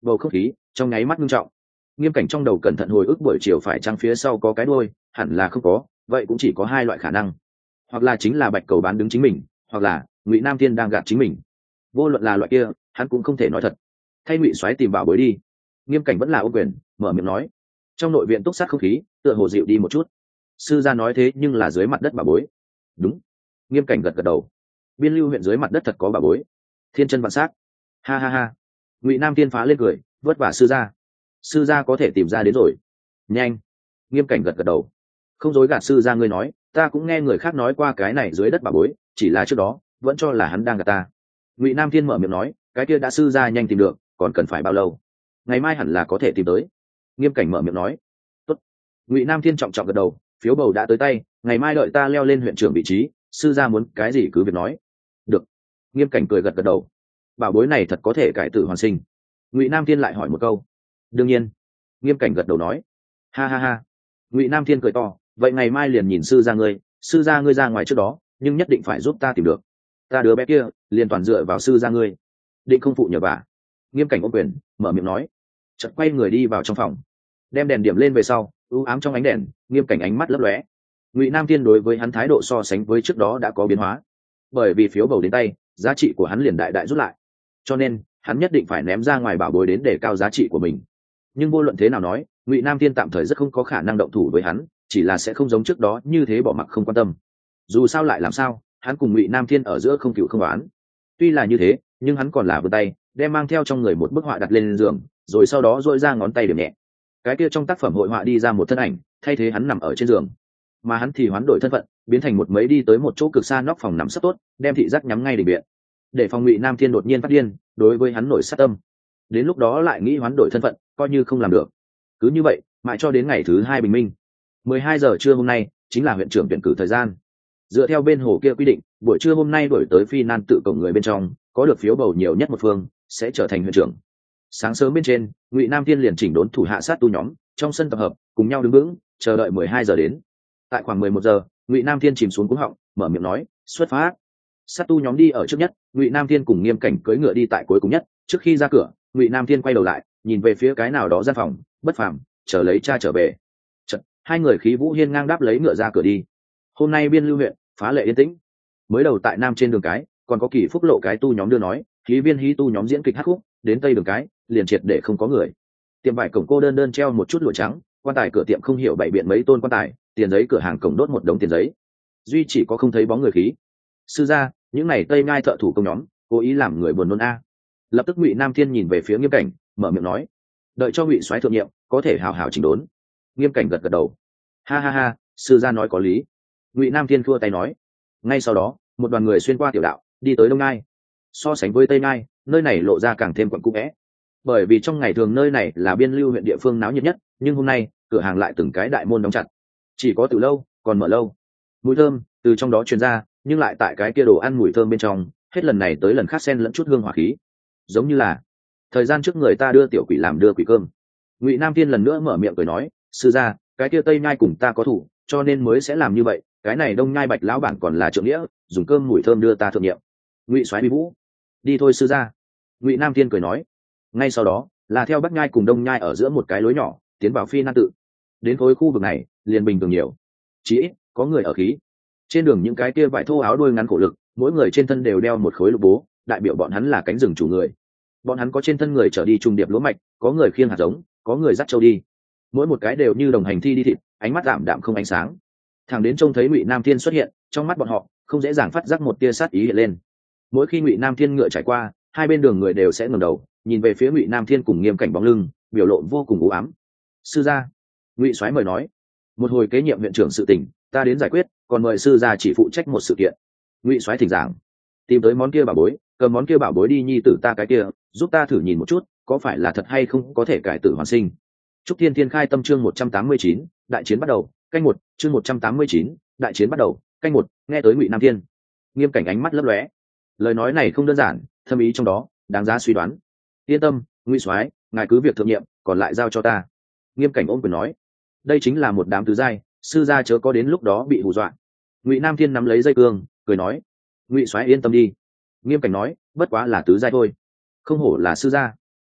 bầu không khí trong nháy mắt nghiêm trọng. Nghiêm cảnh trong đầu cẩn thận hồi ức buổi chiều phải chăng phía sau có cái đuôi, hẳn là không có, vậy cũng chỉ có hai loại khả năng, hoặc là chính là bạch cầu bán đứng chính mình, hoặc là Ngụy Nam Thiên đang gạt chính mình. Vô luận là loại kia, hắn cũng không thể nói thật. Thay Ngụy Soái tìm bảo bối đi. Nghiêm cảnh vẫn là ô quyền, mở miệng nói. Trong nội viện túc sát không khí tựa hồ dịu đi một chút. Sư gia nói thế nhưng là dưới mặt đất bảo bối. Đúng. Nghiêm cảnh gật gật đầu. Biên Lưu huyện dưới mặt đất thật có bảo bối. Thiên chân vạn sắc. Ha ha ha. Ngụy Nam Thiên phá lên cười, vất vả sư gia. Sư gia có thể tìm ra đến rồi. Nhanh. Nghiêm cảnh gật gật đầu. Không dối gạt sư gia, ngươi nói, ta cũng nghe người khác nói qua cái này dưới đất bảo bối, chỉ là trước đó vẫn cho là hắn đang gạt ta. Ngụy Nam Thiên mở miệng nói, cái kia đã sư gia nhanh tìm được, còn cần phải bao lâu? Ngày mai hẳn là có thể tìm tới. Nghiêm cảnh mở miệng nói. Tốt. Ngụy Nam Thiên trọng trọng gật đầu, phiếu bầu đã tới tay, ngày mai đợi ta leo lên huyện trưởng vị trí, sư gia muốn cái gì cứ việc nói. Được. Nghiêm cảnh cười gật gật đầu. Bảo bối này thật có thể cải tử hoàn sinh. Ngụy Nam Thiên lại hỏi một câu. Đương nhiên. Nghiêm cảnh gật đầu nói. Ha ha ha. Ngụy Nam Thiên cười to, vậy ngày mai liền nhìn sư gia ngươi ra ngoài trước đó, nhưng nhất định phải giúp ta tìm được. Ta đứa bé kia liền toàn dựa vào sư gia ngươi, định không phụ nhờ vả. Nghiêm cảnh ôm quyền, mở miệng nói. Chợt quay người đi vào trong phòng, đem đèn điểm lên về sau, u ám trong ánh đèn, Nghiêm cảnh ánh mắt lấp lóe. Ngụy Nam Thiên đối với hắn thái độ so sánh với trước đó đã có biến hóa, bởi vì phiếu bầu đến tay, giá trị của hắn liền đại đại rút lại, cho nên hắn nhất định phải ném ra ngoài bảo bối đến để cao giá trị của mình. Nhưng vô luận thế nào nói, Ngụy Nam Thiên tạm thời rất không có khả năng động thủ với hắn, chỉ là sẽ không giống trước đó như thế bỏ mặc không quan tâm. Dù sao lại làm sao, hắn cùng Ngụy Nam Thiên ở giữa không cựu không oán. Tuy là như thế, nhưng hắn còn là vươn tay, đem mang theo trong người một bức họa đặt lên giường, rồi sau đó duỗi ra ngón tay điểm nhẹ. Cái kia trong tác phẩm hội họa đi ra một thân ảnh, thay thế hắn nằm ở trên giường, mà hắn thì hoán đổi thân phận, biến thành một mấy đi tới một chỗ cực xa nóc phòng nằm sấp tốt, đem thị giác nhắm ngay đỉnh viện, để phòng Ngụy Nam Thiên đột nhiên phát điên, đối với hắn nổi sát tâm. Đến lúc đó lại nghĩ hoán đổi thân phận, coi như không làm được. Cứ như vậy, mãi cho đến ngày thứ hai bình minh. 12 giờ trưa hôm nay chính là huyện trưởng tuyển cử thời gian. Dựa theo bên hồ kia quy định, buổi trưa hôm nay đổi tới phi nan tự cổng người bên trong, có được phiếu bầu nhiều nhất một phương sẽ trở thành huyện trưởng. Sáng sớm bên trên, Ngụy Nam Thiên liền chỉnh đốn thủ hạ sát tu nhóm trong sân tập hợp, cùng nhau đứng vững, chờ đợi 12 giờ đến. Tại khoảng 11 giờ, Ngụy Nam Thiên chìm xuống cuống họng, mở miệng nói, xuất phát. Sát tu nhóm đi ở trước nhất, Ngụy Nam Thiên cùng Nghiêm cảnh cưỡi ngựa đi tại cuối cùng nhất. Trước khi ra cửa, Ngụy Nam Thiên quay đầu lại, nhìn về phía cái nào đó gian phòng, bất phàm, chờ lấy cha trở về. Chật, hai người khí vũ hiên ngang đáp lấy ngựa ra cửa đi. Hôm nay Biên Lưu huyện phá lệ yên tĩnh. Mới đầu tại nam trên đường cái, còn có Kỳ Phúc lộ cái tu nhóm đưa nói, khí viên hí tu nhóm diễn kịch hát khúc, đến tây đường cái, liền triệt để không có người. Tiệm vải cổng cô đơn đơn treo một chút lụa trắng, quan tài cửa tiệm không hiểu bày biện mấy tôn quan tài, tiền giấy cửa hàng cổng đốt một đống tiền giấy. Duy chỉ có không thấy bóng người khí. Sư gia, những này tây ngai thợ thủ công nhóm, cố ý làm người buồn nôn a. Lập tức Ngụy Nam Thiên nhìn về phía Nghiêm cảnh, mở miệng nói, đợi cho Ngụy soái thượng nhiệm, có thể hào hào chỉnh đốn. Nghiêm cảnh gật gật đầu. Ha ha ha, sư gia nói có lý. Ngụy Nam Thiên thua tay nói. Ngay sau đó, một đoàn người xuyên qua tiểu đạo, đi tới đông ngai. So sánh với tây ngai, nơi này lộ ra càng thêm quẩn cung é. Bởi vì trong ngày thường nơi này là Biên Lưu huyện địa phương náo nhiệt nhất, nhưng hôm nay cửa hàng lại từng cái đại môn đóng chặt, chỉ có từ lâu còn mở lâu. Mùi thơm từ trong đó truyền ra, nhưng lại tại cái kia đồ ăn mùi thơm bên trong, hết lần này tới lần khác xen lẫn chút hương hỏa khí, giống như là thời gian trước người ta đưa tiểu quỷ làm đưa quỷ cơm. Ngụy Nam Thiên lần nữa mở miệng cười nói, sư gia, cái kia tây nhai cùng ta có thủ, cho nên mới sẽ làm như vậy. Cái này đông nhai bạch lão bản còn là trượng nghĩa, dùng cơm mùi thơm đưa ta thượng nhiệm. Ngụy soái bi vũ, đi thôi sư gia. Ngụy Nam Thiên cười nói. Ngay sau đó là theo bắc nhai cùng đông nhai ở giữa một cái lối nhỏ tiến vào phi nan tự. Đến khối khu vực này liền bình thường nhiều, chỉ ít có người ở khí. Trên đường những cái kia vải thô áo đuôi ngắn khổ lực, mỗi người trên thân đều đeo một khối lục bố, đại biểu bọn hắn là cánh rừng chủ người. Bọn hắn có trên thân người trở đi trùng điệp lúa mạch, có người khiêng hạt giống, có người dắt trâu đi. Mỗi một cái đều như đồng hành thi đi thịt, ánh mắt đạm đạm không ánh sáng. Thằng đến trông thấy Ngụy Nam Thiên xuất hiện, trong mắt bọn họ không dễ dàng phát giác một tia sát ý hiện lên. Mỗi khi Ngụy Nam Thiên ngựa trải qua, hai bên đường người đều sẽ ngẩng đầu, nhìn về phía Ngụy Nam Thiên cùng Nghiêm cảnh bóng lưng, biểu lộ vô cùng u ám. Sư gia, Ngụy soái mời nói, một hồi kế nhiệm huyện trưởng sự tình, ta đến giải quyết, còn mời sư gia chỉ phụ trách một sự kiện. Ngụy soái thỉnh giảng. Tìm tới món kia bảo bối, cầm món kia bảo bối đi nhi tử ta cái kia, giúp ta thử nhìn một chút, có phải là thật hay không có thể cải tử hoàn sinh. Trúc Thiên Thiên khai tâm chương 189, đại chiến bắt đầu, canh 1, chương 189, đại chiến bắt đầu, canh 1, nghe tới Ngụy Nam Thiên. Nghiêm cảnh ánh mắt lấp lóe. Lời nói này không đơn giản, thâm ý trong đó đáng giá suy đoán. Yên tâm, Ngụy soái, ngài cứ việc thượng nhiệm, còn lại giao cho ta. Nghiêm cảnh ôm quyền nói. Đây chính là một đám tứ giai, sư gia chớ có đến lúc đó bị hù dọa. Ngụy Nam Thiên nắm lấy dây cương, cười nói. Ngụy soái yên tâm đi. Nghiêm cảnh nói, bất quá là tứ giai thôi, không hổ là sư gia.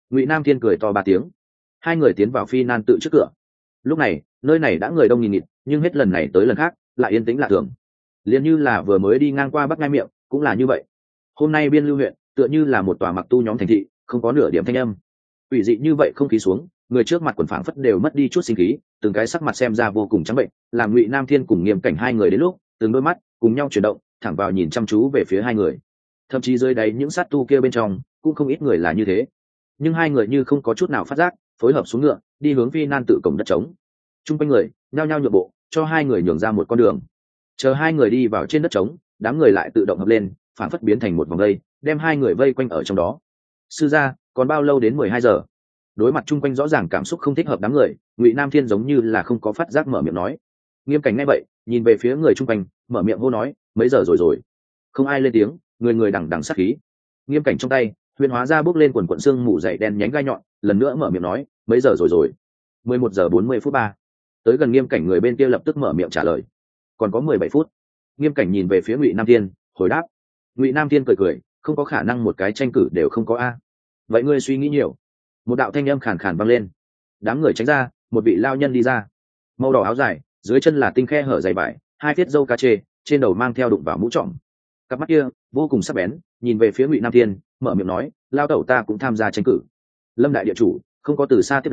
Ngụy Nam Thiên cười to 3 tiếng. Hai người tiến vào Phi Nan tự trước cửa. Lúc này nơi này đã người đông nghìn nghịt, nhưng hết lần này tới lần khác lại yên tĩnh lạ thường, liền như là vừa mới đi ngang qua Bắc Ngai miệng cũng là như vậy. Hôm nay Biên Lưu huyện tựa như là một tòa mặc tu nhóm thành thị, không có nửa điểm thanh âm. Ủy dị như vậy không khí xuống, người trước mặt quần phảng phất đều mất đi chút sinh khí, từng cái sắc mặt xem ra vô cùng trắng bệnh, làm Ngụy Nam Thiên cùng Nghiêm Cảnh hai người đến lúc từng đôi mắt cùng nhau chuyển động, thẳng vào nhìn chăm chú về phía hai người. Thậm chí dưới đáy những sát tu kia bên trong cũng không ít người là như thế, nhưng hai người như không có chút nào phát giác, phối hợp xuống ngựa đi hướng Phi Nan tự cổng đất trống. Trung quanh người nhao nhao nhượng bộ, cho hai người nhường ra một con đường. Chờ hai người đi vào trên đất trống, đám người lại tự động hợp lên, phản phất biến thành một vòng vây, đem hai người vây quanh ở trong đó. Sư gia, còn bao lâu đến 12 giờ? Đối mặt chung quanh rõ ràng cảm xúc không thích hợp đám người, Ngụy Nam Thiên giống như là không có phát giác mở miệng nói. Nghiêm Cảnh nghe vậy, nhìn về phía người chung quanh, mở miệng hô nói, mấy giờ rồi? Không ai lên tiếng, người người đằng đằng sát khí. Nghiêm Cảnh trong tay huyền hóa ra bước lên quần quận xương mù dày đen nhánh gai nhọn, lần nữa mở miệng nói, mấy giờ rồi? 11 giờ 40 phút 3. Tới gần Nghiêm Cảnh người bên kia lập tức mở miệng trả lời, còn có 17 phút. Nghiêm Cảnh nhìn về phía Ngụy Nam Thiên, hồi đáp. Ngụy Nam Thiên cười, không có khả năng một cái tranh cử đều không có a. Vậy ngươi suy nghĩ nhiều. Một đạo thanh âm khàn khàn vang lên. Đám người tránh ra, một vị lao nhân đi ra, màu đỏ áo dài, dưới chân là tinh khe hở dày vải, hai tiết râu cá chê, trên đầu mang theo đụng vào mũ trọm. Cặp mắt kia vô cùng sắc bén, nhìn về phía Ngụy Nam Thiên, mở miệng nói, lao tẩu ta cũng tham gia tranh cử. Lâm đại địa chủ không có từ xa tiếp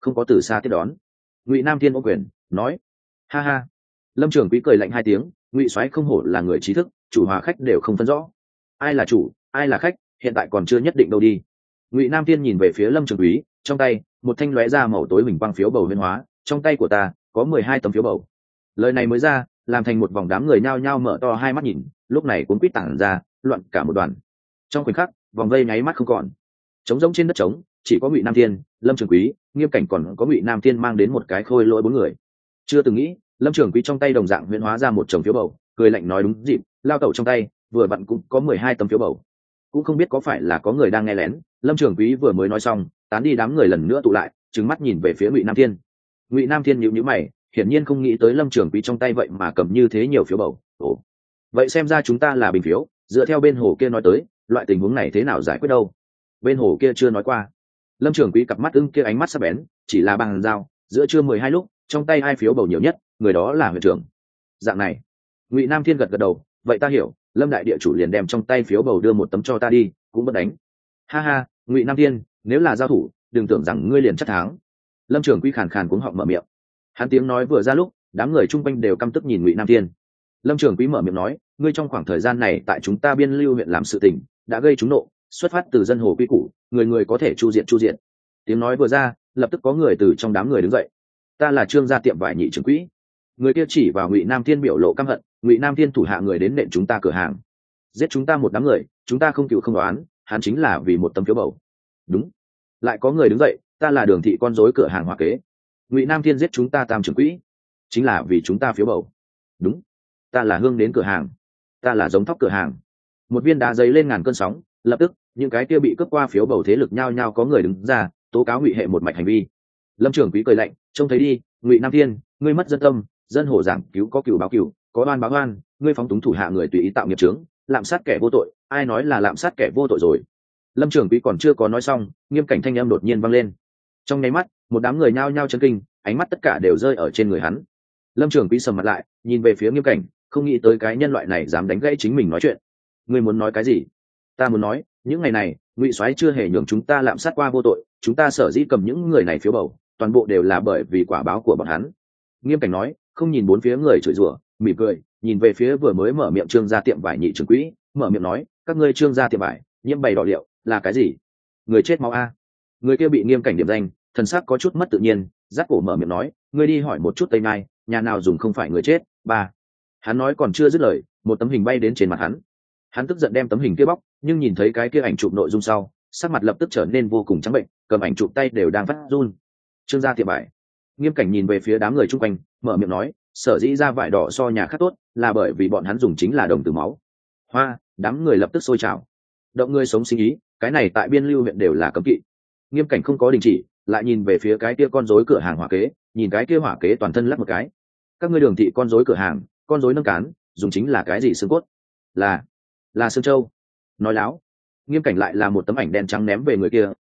đón. Ngụy Nam Thiên ô quyền nói, ha ha. Lâm Trường Quý cười lạnh 2 tiếng, Ngụy soái không hổ là người trí thức, chủ hòa khách đều không phân rõ, ai là chủ ai là khách hiện tại còn chưa nhất định đâu đi. Ngụy Nam Thiên nhìn về phía Lâm Trường Quý, trong tay một thanh lóe ra màu tối huỳnh quang phiếu bầu huyễn hóa, trong tay của ta có 12 tấm phiếu bầu. Lời này mới ra, làm thành một vòng đám người nhao nhao mở to hai mắt nhìn, lúc này cuốn quýt tản ra, loạn cả một đoàn. Trong khoảnh khắc, vòng vây nháy mắt không còn, trống rỗng trên đất trống, chỉ có Ngụy Nam Thiên, Lâm Trường Quý, Nghiêm Cảnh, còn có Ngụy Nam Thiên mang đến một cái khôi lỗi 4 người. Chưa từng nghĩ, Lâm Trường Quý trong tay đồng dạng huyễn hóa ra một chồng phiếu bầu, cười lạnh nói, đúng dịp, lao tẩu trong tay vừa vặn cũng có 12 tấm phiếu bầu. Cũng không biết có phải là có người đang nghe lén, Lâm Trường Quý vừa mới nói xong, tán đi đám người lần nữa tụ lại, trừng mắt nhìn về phía Ngụy Nam Thiên. Ngụy Nam Thiên nhíu nhíu mày, hiển nhiên không nghĩ tới Lâm Trường Quý trong tay vậy mà cầm như thế nhiều phiếu bầu. Ồ, vậy xem ra chúng ta là bình phiếu, dựa theo bên hồ kia nói tới, loại tình huống này thế nào giải quyết đâu? Bên hồ kia chưa nói qua. Lâm Trường Quý cặp mắt ưng kia ánh mắt sắc bén, chỉ là bằng dao, giữa trưa 12 lúc, trong tay ai phiếu bầu nhiều nhất, người đó là huyện trưởng. Dạng này. Ngụy Nam Thiên gật gật đầu, vậy ta hiểu, Lâm đại địa chủ liền đem trong tay phiếu bầu đưa một tấm cho ta đi, cũng bất đánh. Ha ha, Ngụy Nam Thiên, nếu là giao thủ, đừng tưởng rằng ngươi liền chắc thắng. Lâm Trường Quý khàn khàn cuống họng mở miệng. Hắn tiếng nói vừa ra lúc, đám người chung quanh đều căm tức nhìn Ngụy Nam Thiên. Lâm Trường Quý mở miệng nói, ngươi trong khoảng thời gian này tại chúng ta Biên Lưu huyện làm sự tình, đã gây trúng nộ, xuất phát từ dân hồ quy củ, người người có thể chu diện. Tiếng nói vừa ra, lập tức có người từ trong đám người đứng dậy. Ta là Trương gia tiệm vải nhị trưởng quỹ. Người kia chỉ vào Ngụy Nam Thiên biểu lộ căm hận, Ngụy Nam Thiên thủ hạ người đến nện chúng ta cửa hàng, giết chúng ta một đám người, chúng ta không cựu không đoán, hắn chính là vì một tấm phiếu bầu. Đúng. Lại có người đứng dậy, ta là Đường thị con rối cửa hàng Hoa Kế. Ngụy Nam Thiên giết chúng ta Tam trưởng quỹ, chính là vì chúng ta phiếu bầu. Đúng. Ta là Hương đến cửa hàng, ta là Giống thóc cửa hàng. Một viên đá giấy lên ngàn cơn sóng, lập tức những cái kia bị cướp qua phiếu bầu thế lực nhao nhao có người đứng ra tố cáo Ngụy hệ một mạch hành vi. Lâm Trường Quý cười lạnh, trông thấy đi, Ngụy Nam Thiên, ngươi mất dân tâm, dân hồ giảng cứu có cửu báo cửu, có oan báo oan, ngươi phóng túng thủ hạ người tùy ý tạo nghiệp chướng, lạm sát kẻ vô tội, ai nói là lạm sát kẻ vô tội rồi? Lâm Trường Quý còn chưa có nói xong, Nghiêm Cảnh thanh âm đột nhiên vang lên. Trong nháy mắt, một đám người nhao nhao chấn kinh, ánh mắt tất cả đều rơi ở trên người hắn. Lâm Trường Quý sầm mặt lại, nhìn về phía Nghiêm Cảnh, không nghĩ tới cái nhân loại này dám đánh gãy chính mình nói chuyện. Ngươi muốn nói cái gì? Ta muốn nói, những ngày này, Ngụy soái chưa hề nhường chúng ta lạm sát qua vô tội, chúng ta sở dĩ cầm những người này phiếu bầu, toàn bộ đều là bởi vì quả báo của bọn hắn. Nghiêm Cảnh nói, không nhìn bốn phía người chửi rủa, mỉm cười, nhìn về phía vừa mới mở miệng Trương gia tiệm vải nhị trưởng quỹ, mở miệng nói, các ngươi Trương gia tiệm vải nhiễm bày đỏ liệu là cái gì? Người chết máu a. Người kia bị Nghiêm Cảnh điểm danh, thần sắc có chút mất tự nhiên, rát cổ mở miệng nói, ngươi đi hỏi một chút Tây Mai, nhà nào dùng không phải người chết. Ba. Hắn nói còn chưa dứt lời, một tấm hình bay đến trên mặt hắn. Hắn tức giận đem tấm hình kia bóc, nhưng nhìn thấy cái kia ảnh chụp nội dung sau, sắc mặt lập tức trở nên vô cùng trắng bệnh, cầm ảnh chụp tay đều đang phát run. Trương gia tiệm vải. Nghiêm Cảnh nhìn về phía đám người chung quanh, mở miệng nói, sở dĩ ra vải đỏ so nhà khác tốt, là bởi vì bọn hắn dùng chính là đồng từ máu. Hoa, đám người lập tức sôi trào. Động người sống sinh ý, cái này tại Biên Lưu huyện đều là cấm kỵ. Nghiêm Cảnh không có đình chỉ, lại nhìn về phía cái kia con rối cửa hàng Hỏa Kế, nhìn cái kia Hỏa Kế toàn thân lắc một cái. Các ngươi Đường thị con rối cửa hàng, con rối nâng cán, dùng chính là cái gì xương cốt? Là xương châu. Nói láo. Nghiêm Cảnh lại là một tấm ảnh đen trắng ném về người kia,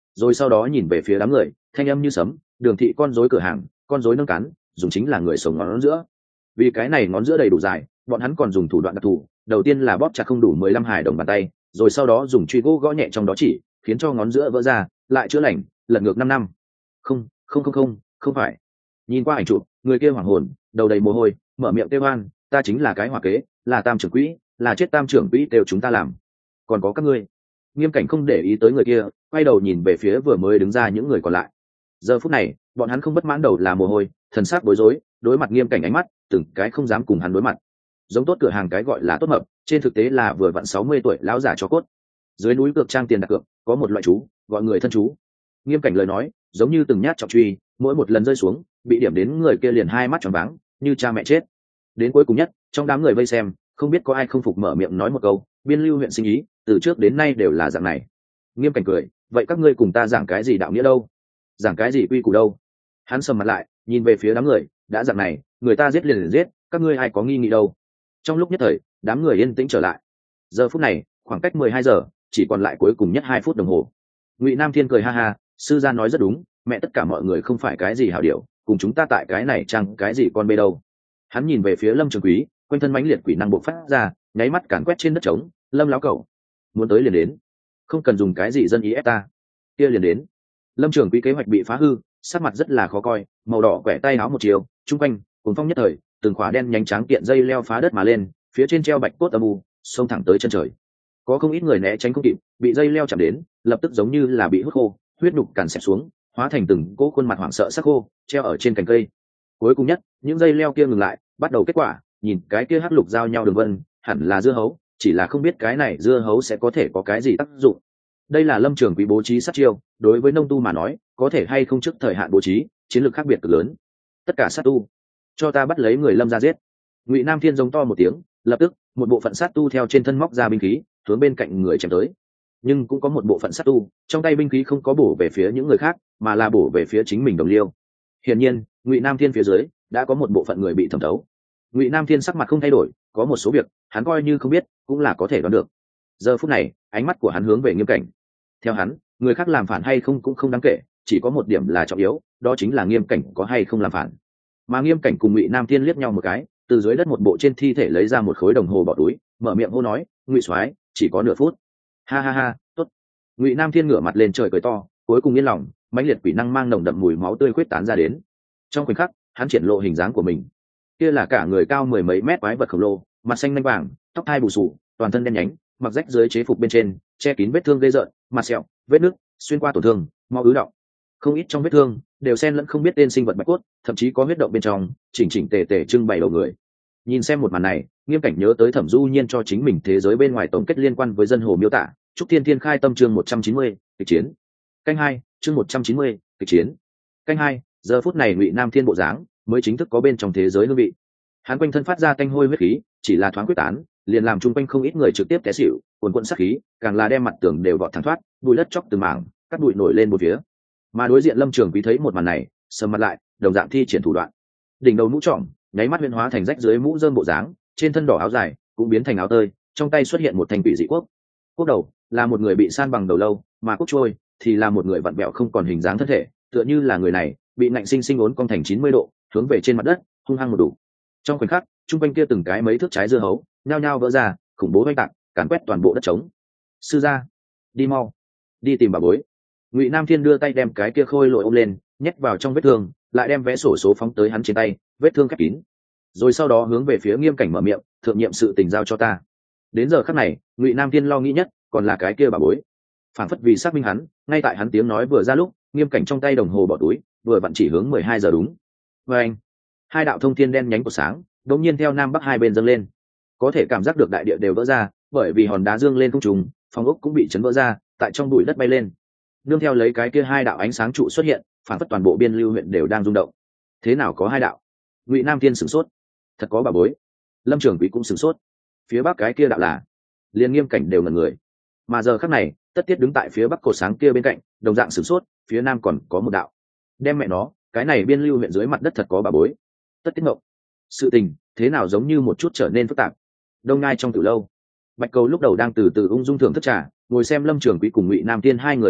rồi sau đó nhìn về phía đám người, thanh âm như sấm: Đường thị con rối cửa hàng, con rối nâng cán, dùng chính là người sống ngón giữa. Vì cái này ngón giữa đầy đủ dài, bọn hắn còn dùng thủ đoạn đặc thù, đầu tiên là bóp chặt không đủ 15 hài đồng bàn tay, rồi sau đó dùng truy gỗ gõ nhẹ trong đó chỉ, khiến cho ngón giữa vỡ ra, lại chữa lành, lật ngược 5 năm. Không phải. Nhìn qua ảnh chụp, người kia hoảng hồn, đầu đầy mồ hôi, mở miệng kêu oan: ta chính là cái hỏa kế, là tam trưởng quỹ, là chết tam trưởng quỹ đều chúng ta làm. Còn có các ngươi. Nghiêm Cảnh không để ý tới người kia, quay đầu nhìn về phía vừa mới đứng ra những người còn lại. Giờ phút này, bọn hắn không bất mãn đầu là mồ hôi, thần sắc bối rối, đối mặt Nghiêm Cảnh ánh mắt, từng cái không dám cùng hắn đối mặt. Giống tốt cửa hàng cái gọi là tốt mập, trên thực tế là vừa vặn 60 tuổi lão giả cho cốt. Dưới núi cược trang tiền đặt cược, có một loại chú, gọi người thân chú. Nghiêm Cảnh lời nói, giống như từng nhát trọng truy, mỗi một lần rơi xuống, bị điểm đến người kia liền hai mắt tròn váng, như cha mẹ chết. Đến cuối cùng nhất, trong đám người vây xem, không biết có ai không phục mở miệng nói một câu: Biên Lưu huyện sinh ý, từ trước đến nay đều là dạng này. Nghiêm Cảnh cười: vậy các ngươi cùng ta giảng cái gì đạo nghĩa đâu? Giảng cái gì quy củ đâu? Hắn sầm mặt lại, nhìn về phía đám người: đã dạng này, người ta giết liền giết, các ngươi ai có nghi nghị đâu? Trong lúc nhất thời, đám người yên tĩnh trở lại. Giờ phút này, khoảng cách 12 giờ, chỉ còn lại cuối cùng nhất 2 phút đồng hồ. Ngụy Nam Thiên cười ha ha: sư gia nói rất đúng, mẹ tất cả mọi người không phải cái gì hảo điệu, cùng chúng ta tại cái này chẳng cái gì con bê đâu. Hắn nhìn về phía Lâm Trường Quý, quanh thân mãnh liệt quỷ năng bộc phát ra, nháy mắt càn quét trên đất trống. Lâm láo cẩu, muốn tới liền đến, không cần dùng cái gì dân ý ép ta, kia liền đến. Lâm Trường Quý kế hoạch bị phá hư, sắc mặt rất là khó coi, màu đỏ quẻ tay áo một chiều, trung quanh cùng phong nhất thời, từng khóa đen nhánh trắng kiện dây leo phá đất mà lên, phía trên treo bạch cốt âm u, xông thẳng tới chân trời. Có không ít người né tránh không kịp, bị dây leo chạm đến, lập tức giống như là bị hút khô, huyết nhục càn xẹp xuống, hóa thành từng cỗ khuôn mặt hoảng sợ sắc khô, treo ở trên cành cây. Cuối cùng nhất, những dây leo kia ngừng lại, bắt đầu kết quả, nhìn cái kia hắc lục giao nhau đường vân, hẳn là dưa hấu, chỉ là không biết cái này dưa hấu sẽ có thể có cái gì tác dụng. Đây là Lâm Trường Quý bố trí sát chiêu, đối với nông tu mà nói, có thể hay không trước thời hạn bố trí, chiến lược khác biệt cực lớn. Tất cả sát tu, cho ta bắt lấy người Lâm ra giết. Ngụy Nam Thiên giống to một tiếng, lập tức, một bộ phận sát tu theo trên thân móc ra binh khí, hướng bên cạnh người chém tới. Nhưng cũng có một bộ phận sát tu, trong tay binh khí không có bổ về phía những người khác, mà là bổ về phía chính mình đồng liêu. Hiển nhiên, Ngụy Nam Thiên phía dưới đã có một bộ phận người bị thẩm thấu. Ngụy Nam Thiên sắc mặt không thay đổi, có một số việc hắn coi như không biết, cũng là có thể đoán được. Giờ phút này, ánh mắt của hắn hướng về Nghiêm Cảnh. Theo hắn, người khác làm phản hay không cũng không đáng kể, chỉ có một điểm là trọng yếu, đó chính là Nghiêm Cảnh có hay không làm phản. Mà Nghiêm Cảnh cùng Ngụy Nam Thiên liếc nhau một cái, từ dưới đất một bộ trên thi thể lấy ra một khối đồng hồ bỏ túi, mở miệng hô nói: Ngụy soái, chỉ có nửa phút. Ha ha ha, tốt. Ngụy Nam Thiên ngửa mặt lên trời cười to, cuối cùng yên lòng, mãnh liệt quỷ năng mang nồng đậm mùi máu tươi khuyết tán ra đến. Trong khoảnh khắc, hắn triển lộ hình dáng của mình. Kia là cả người cao mười mấy mét quái vật khổng lồ, mặt xanh nanh vàng, tóc hai bù xù, toàn thân đen nhánh, mặc rách dưới chế phục bên trên, che kín vết thương ghê rợn, mặt sẹo, vết nứt, xuyên qua tổn thương, máu ứ đọng. Không ít trong vết thương đều xen lẫn không biết tên sinh vật bạch cốt, thậm chí có huyết động bên trong, chỉnh chỉnh tề tề trưng bày đầu người. Nhìn xem một màn này, Nghiêm Cảnh nhớ tới Thẩm Du Nhiên cho chính mình thế giới bên ngoài tổng kết liên quan với dân hồ miêu tả. Trúc Thiên Thiên khai tâm chương 190, kịch chiến. Canh 2, chương 190, kịch chiến. Canh 2, giờ phút này Ngụy Nam Thiên bộ dáng mới chính thức có bên trong thế giới hương vị. Hắn quanh thân phát ra tanh hôi huyết khí, chỉ là thoáng quyết tán, liền làm chung quanh không ít người trực tiếp té xỉu, cuồn cuộn sát khí, càng là đem mặt tường đều vọt thẳng thoát, bụi đất chóc từng mảng, cắt bụi nổi lên một phía. Mà đối diện Lâm Trường Quý thấy một màn này, sầm mặt lại, đồng dạng thi triển thủ đoạn. Đỉnh đầu mũ trọm, nháy mắt huyễn hóa thành rách dưới mũ rơm bộ dáng, trên thân đỏ áo dài cũng biến thành áo tơi, trong tay xuất hiện một thanh quỷ dị quốc. Quốc đầu là một người bị san bằng đầu lâu, mà quốc trôi thì là một người vặn vẹo không còn hình dáng thân thể, tựa như là người này bị nạnh sinh sinh uốn cong thành 90 độ, hướng về trên mặt đất, hung hăng một đủ. Trong khoảnh khắc, trung quanh kia từng cái mấy thước trái dưa hấu, nhao nhao vỡ ra, khủng bố oanh tạc, càn quét toàn bộ đất trống. Sư gia, đi mau, đi tìm bà bối. Ngụy Nam Thiên đưa tay đem cái kia khôi lội ôm lên, nhét vào trong vết thương, lại đem vé sổ số phóng tới hắn trên tay, vết thương khép kín. Rồi sau đó hướng về phía Nghiêm Cảnh mở miệng: thượng nhiệm sự tình giao cho ta. Đến giờ khắc này, Ngụy Nam Thiên lo nghĩ nhất còn là cái kia bà bối. Phản phất vì xác minh hắn, ngay tại hắn tiếng nói vừa ra lúc, Nghiêm Cảnh trong tay đồng hồ bỏ túi, vừa vặn chỉ hướng 12 giờ đúng. Và anh, hai đạo thông thiên đen nhánh của sáng, đột nhiên theo nam bắc hai bên dâng lên. Có thể cảm giác được đại địa đều vỡ ra, bởi vì hòn đá dương lên không trùng, phòng ốc cũng bị chấn vỡ ra, tại trong bụi đất bay lên. Nương theo lấy cái kia hai đạo ánh sáng trụ xuất hiện, phản phất toàn bộ Biên Lưu huyện đều đang rung động. Thế nào có hai đạo? Ngụy Nam Thiên sửng sốt. Thật có bà bối. Lâm Trường Quý cũng sửng sốt. Phía bắc cái kia đạo là, liền Nghiêm Cảnh đều ngẩn người. Mà giờ khắc này, Tất Tiết đứng tại phía bắc cột sáng kia bên cạnh, đồng dạng sửng sốt, phía nam còn có một đạo. Đem mẹ nó, cái này Biên Lưu huyện dưới mặt đất thật có bà bối. Tất Tiết ngộng. Sự tình thế nào giống như một chút trở nên phức tạp. Đông Ngai trong Tử lâu, Bạch Cầu lúc đầu đang từ từ ung dung thưởng thức trà, ngồi xem Lâm Trường Quý cùng Ngụy Nam Thiên hai người đấu pháp,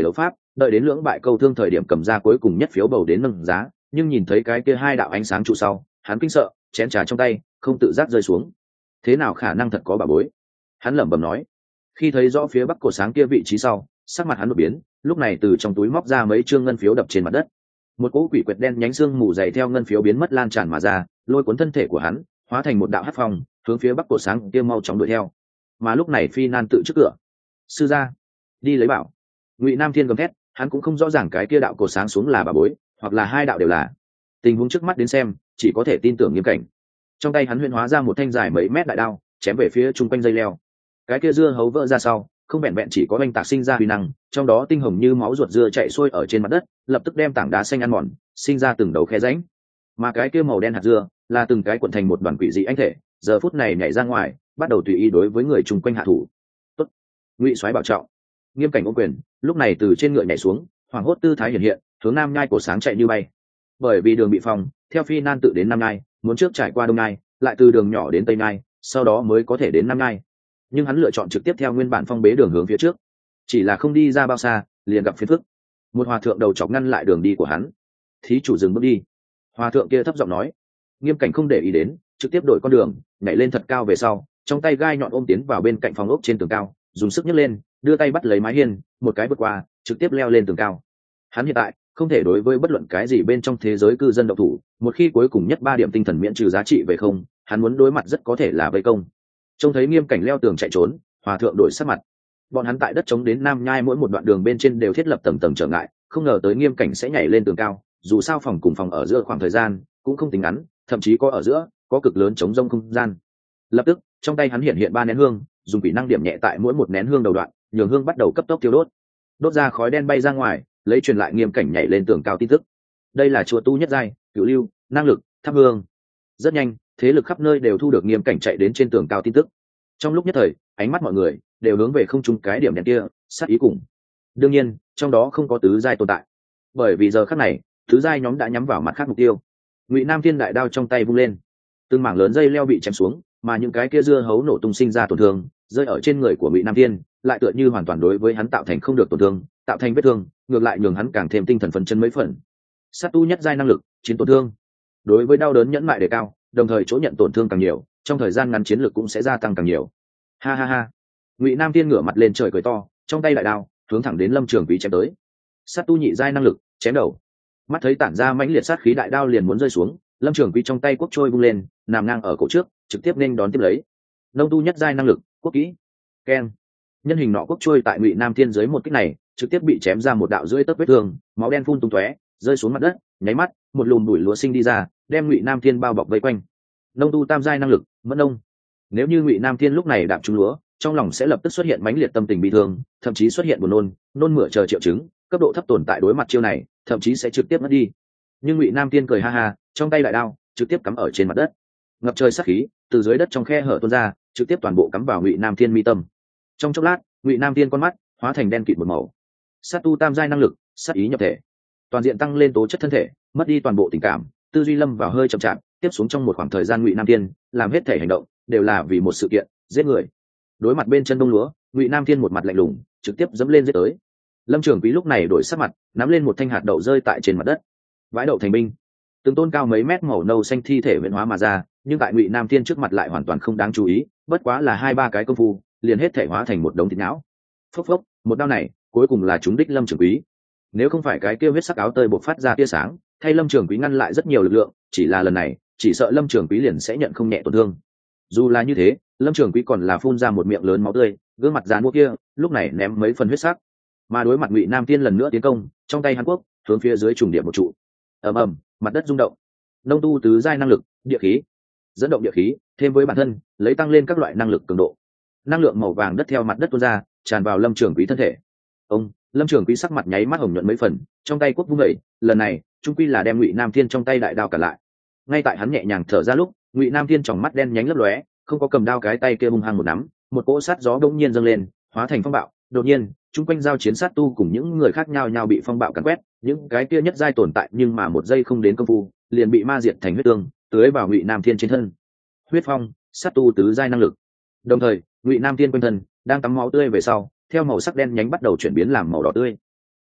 đợi đến lưỡng bại câu thương thời điểm cầm ra cuối cùng nhất phiếu bầu đến nâng giá, nhưng nhìn thấy cái kia hai đạo ánh sáng trụ sau, hắn kinh sợ, chén trà trong tay không tự giác rơi xuống. Thế nào khả năng thật có bà bối? Hắn lẩm bẩm nói. Khi thấy rõ phía bắc cột sáng kia vị trí sau, sắc mặt hắn đột biến, lúc này từ trong túi móc ra mấy trương ngân phiếu đập trên mặt đất. Một cỗ quỷ quyệt đen nhánh xương mù dày theo ngân phiếu biến mất lan tràn mà ra, lôi cuốn thân thể của hắn, hóa thành một đạo hắc phong, hướng phía bắc cột sáng kia mau chóng đuổi theo. Mà lúc này Phi Nan tự trước cửa. Sư gia, đi lấy bảo. Ngụy Nam Thiên gầm thét, hắn cũng không rõ ràng cái kia đạo cột sáng xuống là bà bối, hoặc là hai đạo đều là. Tình huống trước mắt đến xem, chỉ có thể tin tưởng Nghiêm Cảnh. Trong tay hắn huyễn hóa ra một thanh dài mấy mét đại đao, chém về phía trung quanh dây leo. Cái kia dưa hấu vỡ ra sau, không vẹn vẹn chỉ có oanh tạc sinh ra huy năng, trong đó tinh hồng như máu ruột dưa chạy xuôi ở trên mặt đất, lập tức đem tảng đá xanh ăn mòn, sinh ra từng đầu khe rãnh. Mà cái kia màu đen hạt dưa là từng cái cuộn thành một đoàn quỷ dị anh thể, giờ phút này nhảy ra ngoài, bắt đầu tùy ý đối với người chung quanh hạ thủ. Tốt, Ngụy Soái bảo trọng. Nghiêm Cảnh ôm quyền, lúc này từ trên ngựa nhảy xuống, hoảng hốt tư thái hiện hiện, hướng nam nhai cổ sáng chạy như bay. Bởi vì đường bị phòng, theo Phi Nan tự đến nam nhai, muốn trước trải qua đông nhai, lại từ đường nhỏ đến tây nhai, sau đó mới có thể đến nam nhai. Nhưng hắn lựa chọn trực tiếp theo nguyên bản phong bế đường hướng phía trước, chỉ là không đi ra bao xa liền gặp phiền phức. Một hòa thượng đầu chọc ngăn lại đường đi của hắn. Thí chủ dừng bước đi. Hòa thượng kia thấp giọng nói. Nghiêm Cảnh không để ý đến, trực tiếp đổi con đường, nhảy lên thật cao về sau, trong tay gai nhọn ôm tiến vào bên cạnh phòng ốc trên tường cao, dùng sức nhấc lên, đưa tay bắt lấy mái hiên, một cái vượt qua, trực tiếp leo lên tường cao. Hắn hiện tại không thể đối với bất luận cái gì bên trong thế giới cư dân động thủ, một khi cuối cùng nhất 3 điểm tinh thần miễn trừ giá trị về không, hắn muốn đối mặt rất có thể là vây công. Trông thấy Nghiêm Cảnh leo tường chạy trốn, hòa thượng đổi sắc mặt. Bọn hắn tại đất trống đến nam nhai mỗi một đoạn đường bên trên đều thiết lập tầng tầng trở ngại, không ngờ tới Nghiêm Cảnh sẽ nhảy lên tường cao, dù sao phòng cùng phòng ở giữa khoảng thời gian cũng không tính ngắn, thậm chí có ở giữa có cực lớn chống rông không gian. Lập tức trong tay hắn hiện hiện 3 nén hương, dùng kỹ năng điểm nhẹ tại mỗi một nén hương đầu đoạn, nhường hương bắt đầu cấp tốc tiêu đốt, đốt ra khói đen bay ra ngoài, lấy truyền lại Nghiêm Cảnh nhảy lên tường cao tin tức. Đây là chùa tu nhất giai, cửu lưu, năng lực, thắp hương. Rất nhanh, thế lực khắp nơi đều thu được Nghiêm Cảnh chạy đến trên tường cao tin tức. Trong lúc nhất thời, ánh mắt mọi người đều hướng về không trung cái điểm đen kia, sát ý cùng. Đương nhiên, trong đó không có tứ giai tồn tại, bởi vì giờ khắc này, tứ giai nhóm đã nhắm vào mặt khác mục tiêu. Ngụy Nam Thiên đại đao trong tay vung lên, từng mảng lớn dây leo bị chém xuống, mà những cái kia dưa hấu nổ tung sinh ra tổn thương, rơi ở trên người của Ngụy Nam Thiên, lại tựa như hoàn toàn đối với hắn tạo thành không được tổn thương, tạo thành vết thương, ngược lại nhường hắn càng thêm tinh thần phấn chấn mấy phần. Sát tu nhất giai năng lực, chiến tổn thương. Đối với đau đớn nhẫn mại đề cao, đồng thời chỗ nhận tổn thương càng nhiều, trong thời gian ngắn chiến lược cũng sẽ gia tăng càng nhiều. Ha ha ha. Ngụy Nam Thiên ngửa mặt lên trời cười to, trong tay đại đao hướng thẳng đến Lâm Trường Quý chém tới. Sát tu nhị giai năng lực, chém đầu. Mắt thấy tản ra mãnh liệt sát khí đại đao liền muốn rơi xuống, Lâm Trường Quý trong tay quốc trôi vung lên, nằm ngang ở cổ trước, trực tiếp nên đón tiếp lấy. Nông tu nhất giai năng lực, quốc kỹ. Keng. Nhân hình nọ quốc trôi tại Ngụy Nam Thiên dưới một kích này, trực tiếp bị chém ra một đạo rưỡi tấc vết thương, máu đen phun tung tóe, rơi xuống mặt đất, nháy mắt, một lùm bụi lúa sinh đi ra, đem Ngụy Nam Thiên bao bọc vây quanh. Nông tu tam giai năng lực, mẫn nông. Nếu như Ngụy Nam Thiên lúc này đạp trúng lúa, trong lòng sẽ lập tức xuất hiện mãnh liệt tâm tình bi thương, thậm chí xuất hiện buồn nôn, nôn mửa chờ triệu chứng, cấp độ thấp tồn tại đối mặt chiêu này, thậm chí sẽ trực tiếp mất đi. Nhưng Ngụy Nam Thiên cười ha ha, trong tay đại đao trực tiếp cắm ở trên mặt đất, ngập trời sát khí từ dưới đất trong khe hở tuôn ra, trực tiếp toàn bộ cắm vào Ngụy Nam Thiên mi tâm. Trong chốc lát, Ngụy Nam Thiên con mắt hóa thành đen kịt một màu. Sát tu tam giai năng lực, sát ý nhập thể, toàn diện tăng lên tố chất thân thể, mất đi toàn bộ tình cảm, tư duy lâm vào hơi chậm chạp. Tiếp xuống trong một khoảng thời gian Ngụy Nam Thiên làm hết thể hành động đều là vì một sự kiện, giết người. Đối mặt bên chân đông lúa, Ngụy Nam Thiên một mặt lạnh lùng, trực tiếp dẫm lên giết tới. Lâm Trường Quý lúc này đổi sắc mặt, nắm lên một thanh hạt đậu rơi tại trên mặt đất. Vãi đậu thành binh, từng tôn cao mấy mét màu nâu xanh thi thể huyễn hóa mà ra, nhưng tại Ngụy Nam Thiên trước mặt lại hoàn toàn không đáng chú ý, bất quá là 2-3 cái công phu, liền hết thể hóa thành một đống thịt não. Phốc phốc, một đao này, cuối cùng là trúng đích Lâm Trường Quý. Nếu không phải cái kia huyết sắc áo tơi bộc phát ra tia sáng, thay Lâm Trường Quý ngăn lại rất nhiều lực lượng, chỉ là lần này, chỉ sợ Lâm Trường Quý liền sẽ nhận không nhẹ tổn thương. Dù là như thế, Lâm Trường Quý còn là phun ra một miệng lớn máu tươi, gương mặt dán mua kia lúc này ném mấy phần huyết sắc. Mà đối mặt Ngụy Nam Thiên lần nữa tiến công, trong tay Hàn Quốc hướng phía dưới trùng điểm một trụ. Ầm ầm, mặt đất rung động. Nông tu tứ giai năng lực, địa khí, dẫn động địa khí, thêm với bản thân, lấy tăng lên các loại năng lực cường độ. Năng lượng màu vàng đất theo mặt đất tuôn ra, tràn vào Lâm Trường Quý thân thể. Lâm Trường Quý sắc mặt nháy mắt hồng nhuận mấy phần, trong tay quốc vung dậy, lần này, trung quy là đem Ngụy Nam Thiên trong tay đại đao cả lại. Ngay tại hắn nhẹ nhàng thở ra lúc, Ngụy Nam Thiên tròng mắt đen nhánh lấp lóe, không có cầm đao cái tay kia hung hăng một nắm, một cỗ sát gió đột nhiên dâng lên, hóa thành phong bạo. Đột nhiên, chung quanh giao chiến sát tu cùng những người khác nhau nhau bị phong bạo càn quét, những cái kia nhất giai tồn tại nhưng mà một giây không đến công phu, liền bị ma diệt thành huyết tương, tưới vào Ngụy Nam Thiên trên thân. Huyết phong, sát tu tứ giai năng lực. Đồng thời, Ngụy Nam Thiên quanh thân đang tắm máu tươi về sau, theo màu sắc đen nhánh bắt đầu chuyển biến làm màu đỏ tươi.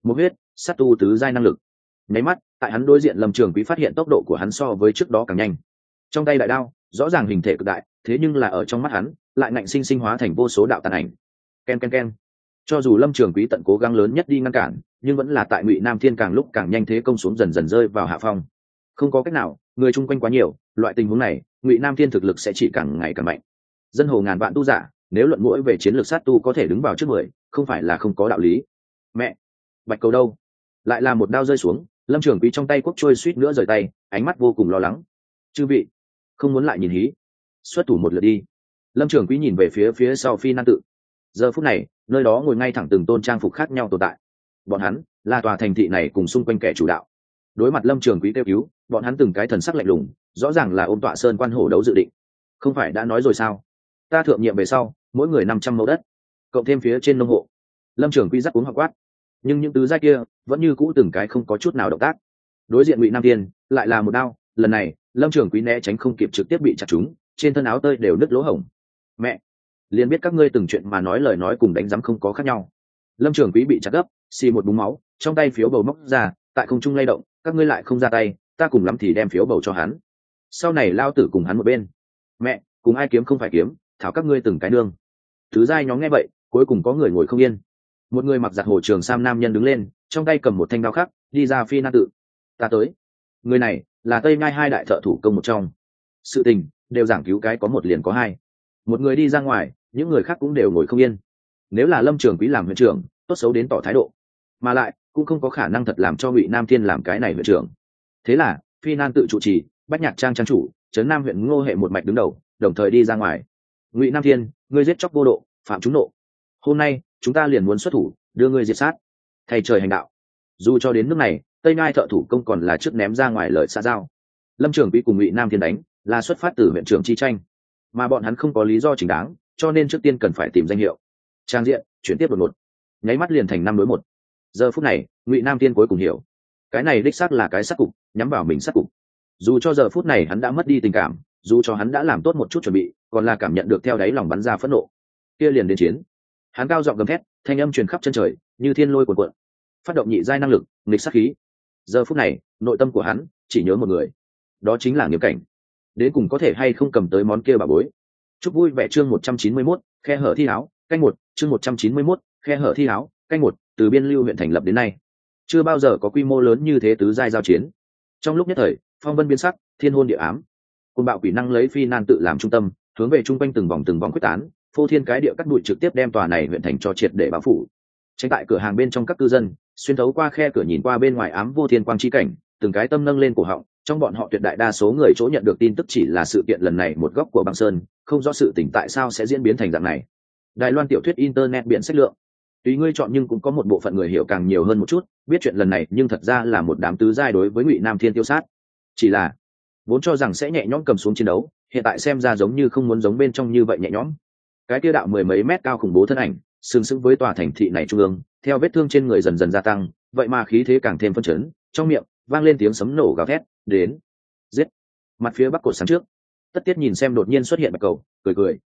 một huyết sát tu tứ giai năng lực. Nháy mắt tại hắn đối diện Lâm Trường Quý phát hiện tốc độ của hắn so với trước đó càng nhanh. Trong tay đại đao rõ ràng hình thể cực đại, thế nhưng là ở trong mắt hắn lại ngạnh sinh sinh hóa thành vô số đạo tàn ảnh. Ken ken ken. Cho dù Lâm Trường Quý tận cố gắng lớn nhất đi ngăn cản, nhưng vẫn là tại Ngụy Nam Thiên càng lúc càng nhanh thế công xuống dần dần rơi vào hạ phong. Không có cách nào, người chung quanh quá nhiều, loại tình huống này Ngụy Nam Thiên thực lực sẽ chỉ càng ngày càng mạnh. Dân hồ ngàn vạn tu giả, nếu luận mũi về chiến lược sát tu có thể đứng vào trước 10, không phải là không có đạo lý. Mẹ, Bạch Cầu đâu? Lại là một đao rơi xuống, Lâm Trường Quý trong tay quốc trôi suýt nữa rời tay, ánh mắt vô cùng lo lắng. Chư vị, không muốn lại nhìn hí, xuất thủ một lượt đi. Lâm Trường Quý nhìn về phía sau Phi Nan Tự. Giờ phút này, nơi đó ngồi ngay thẳng từng tôn trang phục khác nhau tồn tại. Bọn hắn là tòa thành thị này cùng xung quanh kẻ chủ đạo. Đối mặt Lâm Trường Quý kêu cứu, bọn hắn từng cái thần sắc lạnh lùng, rõ ràng là ôm tọa sơn quan hổ đấu dự định. Không phải đã nói rồi sao? Ta thượng nhiệm về sau, mỗi người 500 mẫu đất, cộng thêm phía trên nông hộ. Lâm Trường Quý giắc uống hoặc quát, nhưng những tứ giai kia vẫn như cũ từng cái không có chút nào động tác. Đối diện Ngụy Nam Thiên lại là một đao, lần này Lâm Trường Quý né tránh không kịp trực tiếp bị chặt trúng, trên thân áo tơi đều nứt lỗ hổng. Mẹ, liền biết các ngươi từng chuyện mà nói lời nói cùng đánh giám không có khác nhau. Lâm Trường Quý bị chặt gấp, xì một búng máu, trong tay phiếu bầu móc ra, tại không trung lay động, các ngươi lại không ra tay, ta cùng lắm thì đem phiếu bầu cho hắn. Sau này lao tử cùng hắn một bên. Mẹ, cùng ai kiếm không phải kiếm, thảo các ngươi từng cái nương. Thứ giai nhóm nghe vậy, cuối cùng có người ngồi không yên. Một người mặc giặt hồ trường sam nam nhân đứng lên, trong tay cầm một thanh đao khắc, đi ra Phi Nan Tự. Ta tới. Người này là Tây Nhai hai đại thợ thủ công một trong. Sự tình đều giảng cứu cái có một liền có hai. Một người đi ra ngoài, những người khác cũng đều ngồi không yên. Nếu là Lâm Trường Quý làm huyện trưởng, tốt xấu đến tỏ thái độ, mà lại cũng không có khả năng thật làm cho Ngụy Nam Thiên làm cái này huyện trưởng. Thế là Phi Nan Tự trụ trì, Bách Nhạc Trang trang chủ, trấn Nam huyện Ngô Hệ một mạch đứng đầu, đồng thời đi ra ngoài. Ngụy Nam Thiên, ngươi giết chóc vô độ, phạm chúng nộ. Hôm nay chúng ta liền muốn xuất thủ, đưa ngươi diệt sát, thầy trời hành đạo. Dù cho đến nước này, Tây Nhai thợ thủ công còn là trước ném ra ngoài lời xã giao. Lâm Trường Quý cùng Ngụy Nam Thiên đánh là xuất phát từ huyện trưởng chi tranh, mà bọn hắn không có lý do chính đáng, cho nên trước tiên cần phải tìm danh hiệu. Trang diện chuyển tiếp đột ngột, nháy mắt liền thành 5-1. Giờ phút này Ngụy Nam Thiên cuối cùng hiểu, cái này đích xác là cái sát cục, nhắm vào mình sát cục. Dù cho giờ phút này hắn đã mất đi tình cảm, dù cho hắn đã làm tốt một chút chuẩn bị, còn là cảm nhận được theo đáy lòng bắn ra phẫn nộ. Kia liền đến chiến. Hắn cao giọng gầm thét, thanh âm truyền khắp chân trời, như thiên lôi cuồn cuộn. Phát động nhị giai năng lực, nghịch sát khí. Giờ phút này, nội tâm của hắn chỉ nhớ một người, đó chính là Nghiêm Cảnh. Đến cùng có thể hay không cầm tới món kia bà bối. Chúc vui vẻ chương 191, khe hở thi áo, canh 1, chương 191, khe hở thi áo, canh 1, từ Biên Lưu huyện thành lập đến nay, chưa bao giờ có quy mô lớn như thế tứ giai giao chiến. Trong lúc nhất thời, phong vân biến sắc, thiên hôn địa ám. Côn bạo quỷ năng lấy Phi Nan Tự làm trung tâm, hướng về trung quanh từng vòng quyết tán, phô thiên cái địa cắt bụi trực tiếp đem tòa này huyện thành cho triệt để bao phủ. Tránh tại cửa hàng bên trong các cư dân, xuyên thấu qua khe cửa nhìn qua bên ngoài ám vô thiên quang chi cảnh, từng cái tâm nâng lên cổ họng. Trong bọn họ tuyệt đại đa số người chỗ nhận được tin tức chỉ là sự kiện lần này một góc của băng sơn, không rõ sự tình tại sao sẽ diễn biến thành dạng này. Đài Loan tiểu thuyết internet biển sách lượng, tùy ngươi chọn, nhưng cũng có một bộ phận người hiểu càng nhiều hơn một chút, biết chuyện lần này nhưng thật ra là một đám tứ giai đối với Ngụy Nam Thiên tiêu sát. Chỉ là vốn cho rằng sẽ nhẹ nhõm cầm xuống chiến đấu, hiện tại xem ra giống như không muốn giống bên trong như vậy nhẹ nhõm. Cái kia đạo 10 mấy mét cao khủng bố thân ảnh, sừng sững với tòa thành thị này trung ương, theo vết thương trên người dần dần gia tăng, vậy mà khí thế càng thêm phân chấn, trong miệng vang lên tiếng sấm nổ gào thét, đến, giết. Mặt phía bắc cột sáng trước, Tất Tiết nhìn xem đột nhiên xuất hiện Bạch Cầu, cười,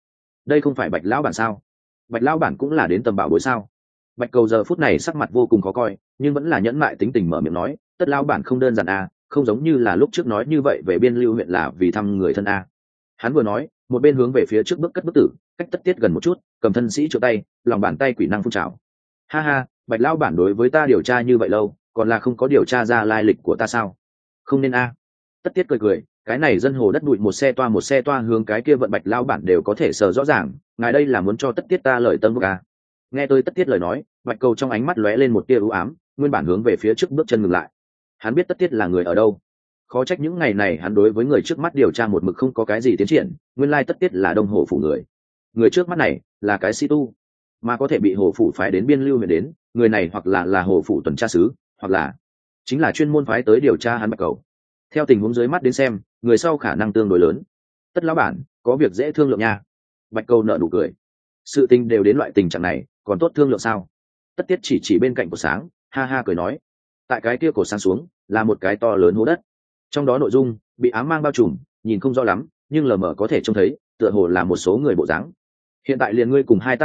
đây không phải Bạch lão bản sao? Bạch lão bản cũng là đến tầm bảo bối sao? Bạch Cầu giờ phút này sắc mặt vô cùng khó coi, nhưng vẫn là nhẫn mại tính tình mở miệng nói, Tất lão bản không đơn giản à, không giống như là lúc trước nói như vậy về Biên Lưu huyện là vì thăm người thân a. Hắn vừa nói, một bên hướng về phía trước bước cất bức tử, cách Tất Tiết gần một chút, cầm thân sĩ trượng tay, lòng bàn tay quỷ năng phun trào. Ha ha, Bạch lão bản đối với ta điều tra như vậy lâu, còn là không có điều tra ra lai lịch của ta sao? Không nên a. Tất Tiết cười, cái này dân hồ đất bụi một xe toa hướng cái kia vận Bạch lão bản đều có thể sờ rõ ràng, ngài đây là muốn cho Tất Tiết ta lời tâm bức a. Nghe tôi Tất Tiết lời nói, Bạch Cầu trong ánh mắt lóe lên một tia u ám, nguyên bản hướng về phía trước bước chân ngừng lại. Hắn biết Tất Tiết là người ở đâu, khó trách những ngày này hắn đối với người trước mắt điều tra một mực không có cái gì tiến triển, nguyên lai Tất Tiết là Đông Hồ phủ người trước mắt này là cái sĩ tu, mà có thể bị Hồ phủ phái đến Biên Lưu huyện đến, người này hoặc là Hồ phủ tuần tra sứ, hoặc là chính là chuyên môn phái tới điều tra hắn Bạch Cầu. Theo tình huống dưới mắt đến xem, người sau khả năng tương đối lớn. Tất lão bản, có việc dễ thương lượng nha. Bạch Cầu nở nụ cười, sự tình đều đến loại tình trạng này, còn tốt thương lượng sao? Tất Tiết chỉ bên cạnh cổ sáng, ha ha cười nói, tại cái kia cổ sáng xuống là một cái to lớn hố đất, trong đó nội dung bị ám mang bao trùm, nhìn không rõ lắm, nhưng lờ mờ có thể trông thấy tựa hồ là một số người bộ dáng. Hiện tại liền ngươi cùng hai ta người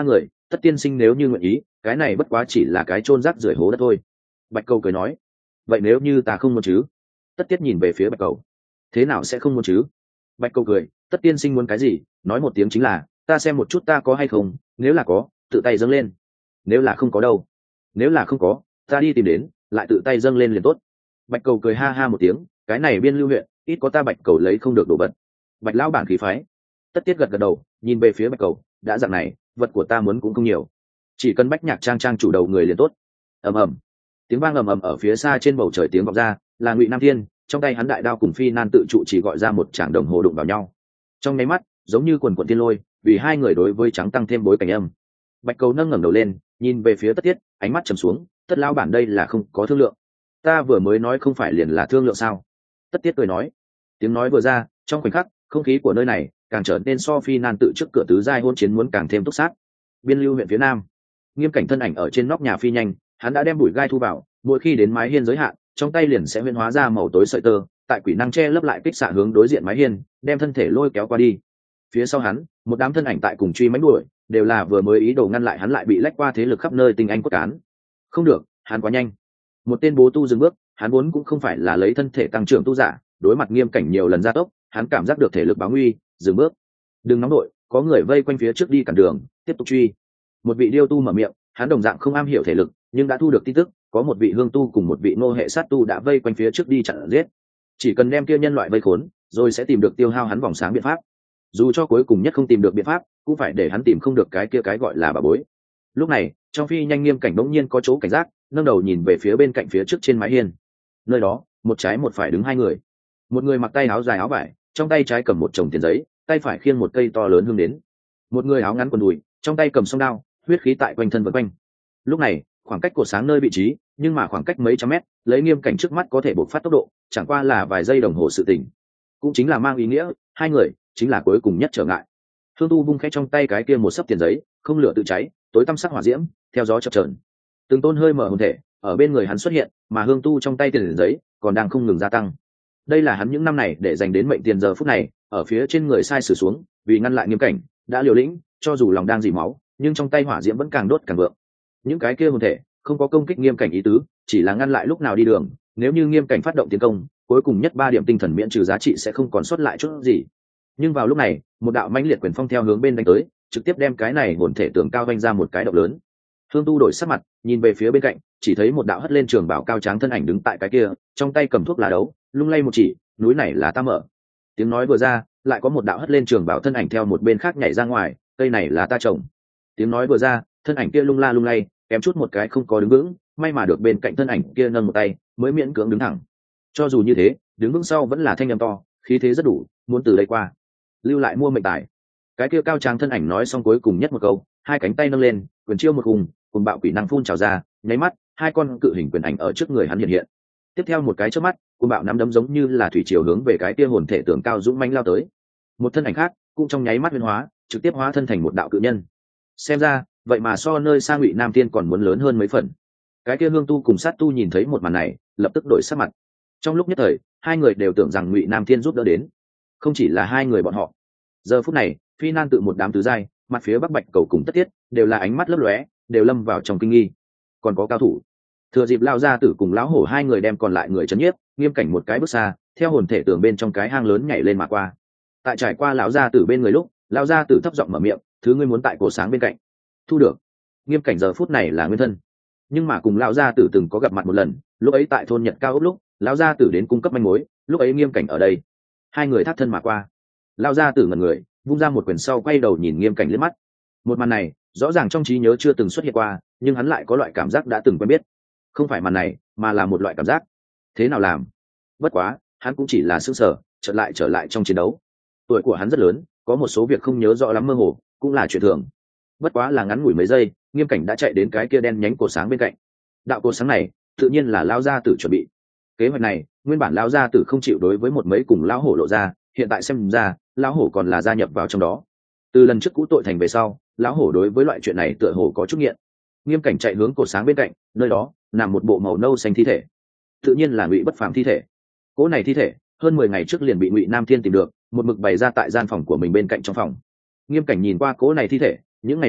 Tất tiên sinh nếu như nguyện ý, cái này bất quá chỉ là cái chôn rác rưởi hố đất thôi. Bạch cầu cười nói, vậy nếu như ta không muốn chứ? Tất tiết nhìn về phía bạch cầu, thế nào sẽ không muốn chứ? Bạch cầu cười, tất tiên sinh muốn cái gì nói một tiếng chính là, ta xem một chút ta có hay không, nếu là có tự tay dâng lên, nếu là không có đâu, nếu là không có ta đi tìm đến lại tự tay dâng lên liền tốt. Bạch cầu cười ha ha một tiếng, cái này biên lưu huyện ít có ta bạch cầu lấy không được đồ vật. Bạch lão bản khí phái. Tất tiết gật gật đầu, nhìn về phía bạch cầu, đã dạng này vật của ta muốn cũng không nhiều, chỉ cần bách nhạc trang trang chủ đầu người liền tốt. Ầm ầm, tiếng vang ầm ầm ở phía xa trên bầu trời tiếng vọng ra, là Ngụy Nam Thiên, trong tay hắn đại đao cùng phi nan tự trụ chỉ gọi ra một tràng đồng hồ đụng vào nhau, trong nháy mắt giống như quần quần tiên lôi, vì hai người đối với trắng tăng thêm bối cảnh âm. Bạch cầu nâng ngẩng đầu lên, nhìn về phía Tất Tiết, ánh mắt trầm xuống, Tất lão bản đây là không có thương lượng, ta vừa mới nói không phải liền là thương lượng sao? Tất Tiết cười nói. Tiếng nói vừa ra, trong khoảnh khắc không khí của nơi này càng trở nên so phi nan tự trước cửa tứ giai hôn chiến muốn càng thêm túc sát. Biên lưu huyện phía nam, Nghiêm Cảnh thân ảnh ở trên nóc nhà phi nhanh, hắn đã đem bụi gai thu vào, mỗi khi đến mái hiên giới hạn, trong tay liền sẽ huyễn hóa ra màu tối sợi tơ, tại quỷ năng che lấp lại kích xạ hướng đối diện mái hiên, đem thân thể lôi kéo qua đi. Phía sau hắn, một đám thân ảnh tại cùng truy mãnh đuổi, đều là vừa mới ý đồ ngăn lại hắn lại bị lách qua thế lực khắp nơi tinh anh cốt cán. Không được, hắn quá nhanh. Một tên bố tu dừng bước, hắn vốn cũng không phải là lấy thân thể tăng trưởng tu giả, đối mặt Nghiêm Cảnh nhiều lần gia tốc, hắn cảm giác được thể lực báo nguy, dừng bước. Đừng nóng đội, có người vây quanh phía trước đi cản đường, tiếp tục truy. Một vị điêu tu mở miệng, hắn đồng dạng không am hiểu thể lực, nhưng đã thu được tin tức, có một vị hương tu cùng một vị nô hệ sát tu đã vây quanh phía trước đi chặn giết. Chỉ cần đem kia nhân loại vây khốn, rồi sẽ tìm được tiêu hao hắn vòng sáng biện pháp. Dù cho cuối cùng nhất không tìm được biện pháp, cũng phải để hắn tìm không được cái kia cái gọi là bà bối. Lúc này, trong phi nhanh Nghiêm Cảnh bỗng nhiên có chỗ cảnh giác, nâng đầu nhìn về phía bên cạnh phía trước trên mái hiên. Nơi đó, một trái một phải đứng hai người. Một người mặc tay áo dài áo vải, trong tay trái cầm một chồng tiền giấy, tay phải khiêng một cây to lớn hương đến. Một người áo ngắn quần đùi, trong tay cầm song đao, huyết khí tại quanh thân vần quanh. Lúc này, khoảng cách cột sáng nơi vị trí, nhưng mà khoảng cách mấy trăm mét, lấy Nghiêm Cảnh trước mắt có thể bộc phát tốc độ, chẳng qua là vài giây đồng hồ sự tình. Cũng chính là mang ý nghĩa, hai người chính là cuối cùng nhất trở ngại. Hương tu vung khẽ trong tay cái kia một sấp tiền giấy, không lửa tự cháy, tối tăm sắc hỏa diễm, theo gió chập chờn. Từng tôn hơi mở hồn thể ở bên người hắn xuất hiện, mà hương tu trong tay tiền giấy còn đang không ngừng gia tăng. Đây là hắn những năm này để dành đến mệnh tiền giờ phút này, ở phía trên người sai sử xuống, vì ngăn lại Nghiêm Cảnh, đã liều lĩnh, cho dù lòng đang dỉ máu, nhưng trong tay hỏa diễm vẫn càng đốt càng vượng. Những cái kia hồn thể không có công kích Nghiêm Cảnh ý tứ, chỉ là ngăn lại lúc nào đi đường, nếu như Nghiêm Cảnh phát động tiến công, cuối cùng nhất 3 điểm tinh thần miễn trừ giá trị sẽ không còn sót lại chút gì. Nhưng vào lúc này, một đạo mãnh liệt quyền phong theo hướng bên đánh tới, trực tiếp đem cái này hồn thể tường cao vanh ra một cái động lớn. Hương tu đổi sắc mặt, nhìn về phía bên cạnh, chỉ thấy một đạo hất lên trường bảo cao tráng thân ảnh đứng tại cái kia, trong tay cầm thuốc lá đấu, lung lay một chỉ, núi này là ta mở. Tiếng nói vừa ra, lại có một đạo hất lên trường bảo thân ảnh theo một bên khác nhảy ra ngoài, cây này là ta trồng. Tiếng nói vừa ra, thân ảnh kia lung la lung lay, kém chút một cái không có đứng vững, may mà được bên cạnh thân ảnh kia nâng một tay, mới miễn cưỡng đứng thẳng. Cho dù như thế, đứng vững sau vẫn là thanh âm to, khí thế rất đủ, muốn từ đây qua, lưu lại mua mệnh tài. Cái kia cao tráng thân ảnh nói xong cuối cùng nhất một câu, hai cánh tay nâng lên, quyền chiêu một hùng, cùng bạo quỷ năng phun trào ra, nháy mắt, hai con cự hình quyền ảnh ở trước người hắn hiện hiện. Tiếp theo một cái chớp mắt, cùng bạo nắm đấm giống như là thủy triều hướng về cái kia hồn thể tường cao dũng mãnh lao tới. Một thân ảnh khác, cũng trong nháy mắt biến hóa, trực tiếp hóa thân thành một đạo cự nhân. Xem ra, vậy mà so nơi sang Ngụy Nam Tiên còn muốn lớn hơn mấy phần. Cái kia hương tu cùng sát tu nhìn thấy một màn này, lập tức đổi sắc mặt. Trong lúc nhất thời, hai người đều tưởng rằng Ngụy Nam Thiên giúp đỡ đến. Không chỉ là hai người bọn họ. Giờ phút này, phi nan tự một đám tứ giai, mặt phía bắc bạch cầu cùng Tất Tiết, đều là ánh mắt lấp lóe, đều lâm vào trong kinh nghi. Còn có cao thủ. Thừa dịp lao ra tử cùng lão hổ hai người đem còn lại người chấn nhiếp, Nghiêm Cảnh một cái bước xa, theo hồn thể tường bên trong cái hang lớn nhảy lên mà qua. Tại trải qua lão gia tử bên người lúc, lão gia tử thấp giọng mở miệng, thứ ngươi muốn tại cổ sáng bên cạnh. Thu được. Nghiêm Cảnh giờ phút này là nguyên thân, nhưng mà cùng lão gia tử từng có gặp mặt một lần, lúc ấy tại thôn Nhật Cao ốc lúc, lão gia tử đến cung cấp manh mối, lúc ấy Nghiêm Cảnh ở đây. Hai người thắt thân mà qua. Lão gia tử ngẩn người, vung ra một quyền sau quay đầu nhìn Nghiêm Cảnh liếc mắt. Một màn này, rõ ràng trong trí nhớ chưa từng xuất hiện qua, nhưng hắn lại có loại cảm giác đã từng quen biết. Không phải màn này, mà là một loại cảm giác. Thế nào làm? Bất quá, hắn cũng chỉ là sững sờ, trở lại trong chiến đấu. Tuổi của hắn rất lớn, có một số việc không nhớ rõ lắm mơ hồ, cũng là chuyện thường. Bất quá là ngắn ngủi mấy giây, Nghiêm Cảnh đã chạy đến cái kia đen nhánh cổ sáng bên cạnh. Đạo cổ sáng này, tự nhiên là lão gia tử chuẩn bị. Kế hoạch này, nguyên bản lão gia tử không chịu đối với một mấy cùng lão hổ lộ ra, hiện tại xem ra, lão hổ còn là gia nhập vào trong đó. Từ lần trước cũ tội thành về sau, lão hổ đối với loại chuyện này tựa hồ có chút nghiện. Nghiêm Cảnh chạy hướng cổ sáng bên cạnh, nơi đó nằm một bộ màu nâu xanh thi thể, tự nhiên là Ngụy Bất Phàm thi thể. Cỗ này thi thể hơn 10 ngày trước liền bị Ngụy Nam Thiên tìm được, một mực bày ra tại gian phòng của mình bên cạnh trong phòng. Nghiêm Cảnh nhìn qua cỗ này thi thể, những ngày này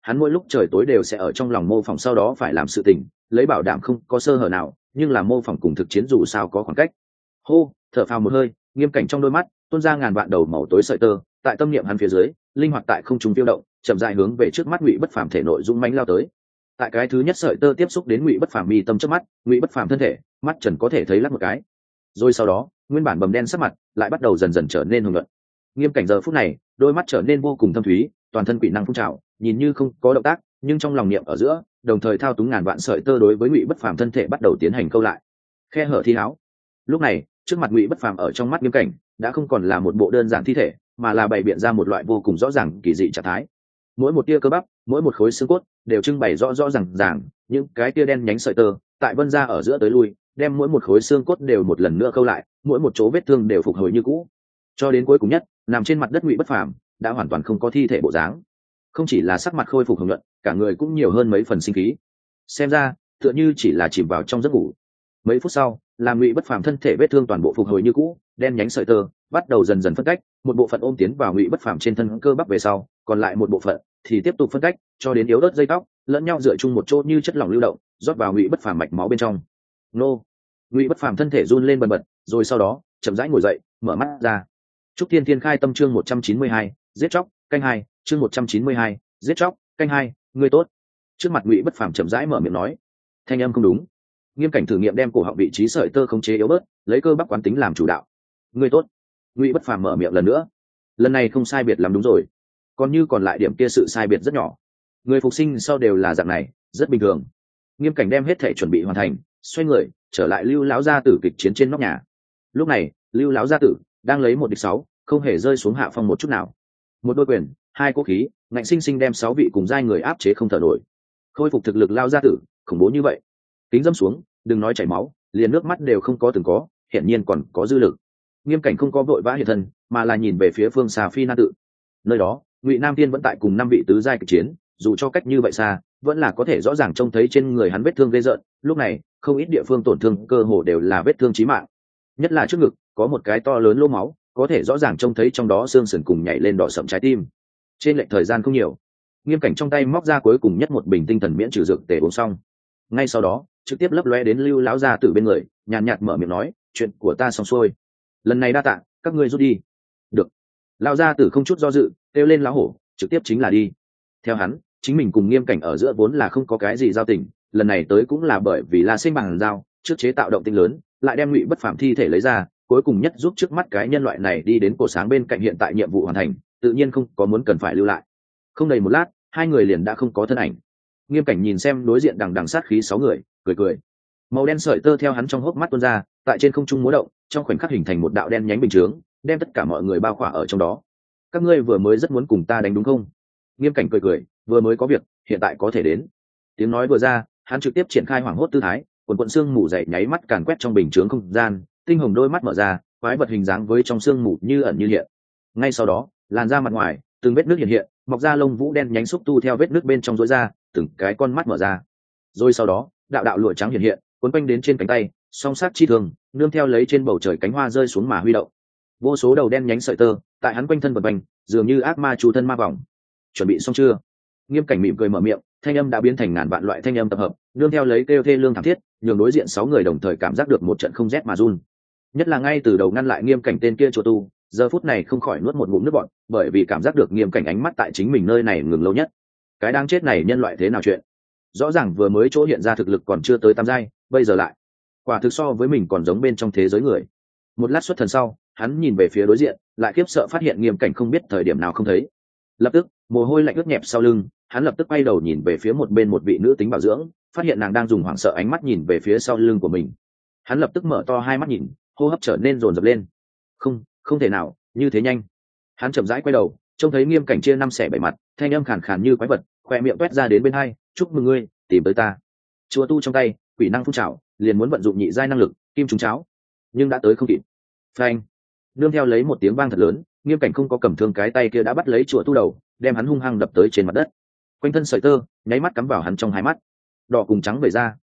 hắn mỗi lúc trời tối đều sẽ ở trong lòng mô phỏng sau đó phải làm sự tình, lấy bảo đảm không có sơ hở nào, nhưng là mô phỏng cùng thực chiến dù sao có khoảng cách. Hô, thở phào một hơi, Nghiêm Cảnh trong đôi mắt tuôn ra ngàn vạn đầu màu tối sợi tơ, tại tâm niệm hắn phía dưới, linh hoạt tại không trung phiêu động, chậm rãi hướng về trước mắt Ngụy Bất Phàm thể nội dũng mãnh lao tới. Tại cái thứ nhất sợi tơ tiếp xúc đến Ngụy Bất Phàm mi tâm trước mắt, Ngụy Bất Phàm thân thể, mắt trần có thể thấy lắc một cái. Rồi sau đó, nguyên bản bầm đen sắc mặt lại bắt đầu dần dần trở nên hùng luận. Nghiêm Cảnh giờ phút này, đôi mắt trở nên vô cùng thâm thúy, toàn thân quỷ năng phun trào, nhìn như không có động tác, nhưng trong lòng niệm ở giữa, đồng thời thao túng ngàn vạn sợi tơ đối với Ngụy Bất Phàm thân thể bắt đầu tiến hành câu lại. Khe hở thi áo. Lúc này, trước mặt Ngụy Bất Phàm ở trong mắt Nghiêm Cảnh, đã không còn là một bộ đơn giản thi thể, mà là bày biện ra một loại vô cùng rõ ràng kỳ dị trạng thái. Mỗi một tia cơ bắp, mỗi một khối xương cốt đều trưng bày rõ rõ ràng ràng, những cái tia đen nhánh sợi tơ, tại vân ra ở giữa tới lui, đem mỗi một khối xương cốt đều một lần nữa câu lại, mỗi một chỗ vết thương đều phục hồi như cũ. Cho đến cuối cùng nhất, nằm trên mặt đất Ngụy Bất Phàm đã hoàn toàn không có thi thể bộ dáng, không chỉ là sắc mặt khôi phục hồng nhuận, cả người cũng nhiều hơn mấy phần sinh khí. Xem ra, tựa như chỉ là chìm vào trong giấc ngủ. Mấy phút sau, làm Ngụy Bất Phàm thân thể vết thương toàn bộ phục hồi như cũ, đen nhánh sợi tơ bắt đầu dần dần phân cách, một bộ phận ôm tiến vào Ngụy Bất Phàm trên thân cơ bắp về sau, còn lại một bộ phận thì tiếp tục phân cách, cho đến yếu ớt dây tóc lẫn nhau dựa chung một chỗ như chất lỏng lưu động, rót vào Ngụy Bất Phàm mạch máu bên trong. Nô! Ngụy Bất Phàm thân thể run lên bần bật, rồi sau đó chậm rãi ngồi dậy, mở mắt ra. Trúc Thiên Thiên khai tâm chương 192, giết chóc, canh 2, chương 192, giết chóc, canh 2, ngươi tốt. Trước mặt Ngụy Bất Phàm chậm rãi mở miệng nói, thanh âm không đúng. Nghiêm Cảnh thử nghiệm đem cổ họng vị trí sợi tơ khống chế yếu bớt, lấy cơ bắp quán tính làm chủ đạo. Ngươi tốt. Ngụy Bất Phàm mở miệng lần nữa. Lần này không sai biệt lắm đúng rồi. Còn như còn lại điểm kia sự sai biệt rất nhỏ. Người phục sinh sau đều là dạng này, rất bình thường. Nghiêm Cảnh đem hết thể chuẩn bị hoàn thành, xoay người trở lại Lưu lão gia tử kịch chiến trên nóc nhà. Lúc này, Lưu lão gia tử đang lấy 1-6, không hề rơi xuống hạ phong một chút nào. Một đôi quyền, hai cỗ khí, ngạnh sinh sinh đem 6 vị cùng giai người áp chế không thở nổi. Khôi phục thực lực lao gia tử, khủng bố như vậy. Kính dâm xuống, đừng nói chảy máu, liền nước mắt đều không có từng có, hiển nhiên còn có dư lực. Nghiêm Cảnh không có vội vã hiện thân, mà là nhìn về phía phương xa Phi Na tự. Nơi đó, Ngụy Nam Tiên vẫn tại cùng 5 vị tứ giai kịch chiến, dù cho cách như vậy xa, vẫn là có thể rõ ràng trông thấy trên người hắn vết thương ghê rợn. Lúc này, không ít địa phương tổn thương cơ hồ đều là vết thương chí mạng. Nhất là trước ngực, có một cái to lớn lỗ máu, có thể rõ ràng trông thấy trong đó xương sườn cùng nhảy lên đỏ sậm trái tim. Trên lệch thời gian không nhiều, Nghiêm Cảnh trong tay móc ra cuối cùng nhất một bình tinh thần miễn trừ dược tề uống xong. Ngay sau đó, trực tiếp lấp lóe đến Lưu lão gia tử bên người, nhàn nhạt mở miệng nói, chuyện của ta xong xuôi, lần này đa tạ, các ngươi rút đi. Được. Lão gia tử không chút do dự, kêu lên lão hổ, trực tiếp chính là đi. Theo hắn, chính mình cùng Nghiêm Cảnh ở giữa vốn là không có cái gì giao tình, lần này tới cũng là bởi vì La Sinh bằng giao trước chế tạo động tĩnh lớn, lại đem Ngụy Bất Phàm thi thể lấy ra, cuối cùng nhất giúp trước mắt cái nhân loại này đi đến cổ sáng bên cạnh, hiện tại nhiệm vụ hoàn thành, tự nhiên không có muốn cần phải lưu lại. Không đầy một lát, hai người liền đã không có thân ảnh. Nghiêm Cảnh nhìn xem đối diện đằng đằng sát khí 6 người, cười cười. Màu đen sợi tơ theo hắn trong hốc mắt tuôn ra, tại trên không trung múa động, trong khoảnh khắc hình thành một đạo đen nhánh bình chướng, đem tất cả mọi người bao khỏa ở trong đó. Các ngươi vừa mới rất muốn cùng ta đánh đúng không? Nghiêm Cảnh cười cười, vừa mới có việc, hiện tại có thể đến. Tiếng nói vừa ra, hắn trực tiếp triển khai hoảng hốt tư thái, quần quần xương mù dày nháy mắt càn quét trong bình chướng không gian, tinh hồng đôi mắt mở ra, quái vật hình dáng với trong xương mù như ẩn như hiện. Ngay sau đó, làn da mặt ngoài, từng vết nước hiện hiện, mọc ra lông vũ đen nhánh xúc tu theo vết nước bên trong rối ra, từng cái con mắt mở ra. Rồi sau đó, đạo đạo lụa trắng hiện hiện, cuốn quanh đến trên cánh tay, song sát chi thường, nương theo lấy trên bầu trời cánh hoa rơi xuống mà huy động. Vô số đầu đen nhánh sợi tơ, tại hắn quanh thân vần quanh, dường như ác ma chủ thân ma vòng. Chuẩn bị xong chưa? Nghiêm Cảnh mỉm cười mở miệng, thanh âm đã biến thành ngàn vạn loại thanh âm tập hợp, nương theo lấy kêu thê lương thảm thiết, nhường đối diện 6 người đồng thời cảm giác được một trận không rét mà run. Nhất là ngay từ đầu ngăn lại Nghiêm Cảnh tên kia chùa tu, giờ phút này không khỏi nuốt một ngụm nước bọt, bởi vì cảm giác được Nghiêm Cảnh ánh mắt tại chính mình nơi này ngừng lâu nhất. Cái đáng chết này nhân loại thế nào chuyện? Rõ ràng vừa mới chỗ hiện ra thực lực còn chưa tới 8 giai, bây giờ lại quả thực so với mình còn giống bên trong thế giới người. Một lát xuất thần sau, hắn nhìn về phía đối diện, lại khiếp sợ phát hiện Nghiêm Cảnh không biết thời điểm nào không thấy. Lập tức, mồ hôi lạnh ướt nhẹp sau lưng, hắn lập tức quay đầu nhìn về phía một bên một vị nữ tính bảo dưỡng, phát hiện nàng đang dùng hoảng sợ ánh mắt nhìn về phía sau lưng của mình. Hắn lập tức mở to hai mắt nhìn, hô hấp trở nên dồn dập lên. Không thể nào, như thế nhanh. Hắn chậm rãi quay đầu, trông thấy Nghiêm Cảnh chia 5 xẻ 7 mặt, thanh âm khàn khàn như quái vật, khoe miệng toét ra đến bên hai, chúc mừng ngươi, tìm tới ta. Chúa tu trong tay, quỷ năng phun trào, liền muốn vận dụng nhị giai năng lực, kim trùng cháo, nhưng đã tới không kịp. Phanh! Nương theo lấy một tiếng vang thật lớn, Nghiêm Cảnh không có cầm thương, cái tay kia đã bắt lấy chúa tu đầu, đem hắn hung hăng đập tới trên mặt đất. Quanh thân sợi tơ nháy mắt cắm vào hắn trong hai mắt, đỏ cùng trắng vẩy ra.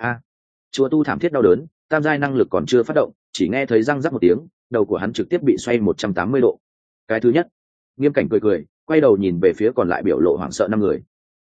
Chúa tu thảm thiết đau đớn, tam giai năng lực còn chưa phát động, chỉ nghe thấy răng rắc một tiếng, đầu của hắn trực tiếp bị xoay 180 độ. Cái thứ nhất. Nghiêm Cảnh cười cười, quay đầu nhìn về phía còn lại biểu lộ hoảng sợ 5 người.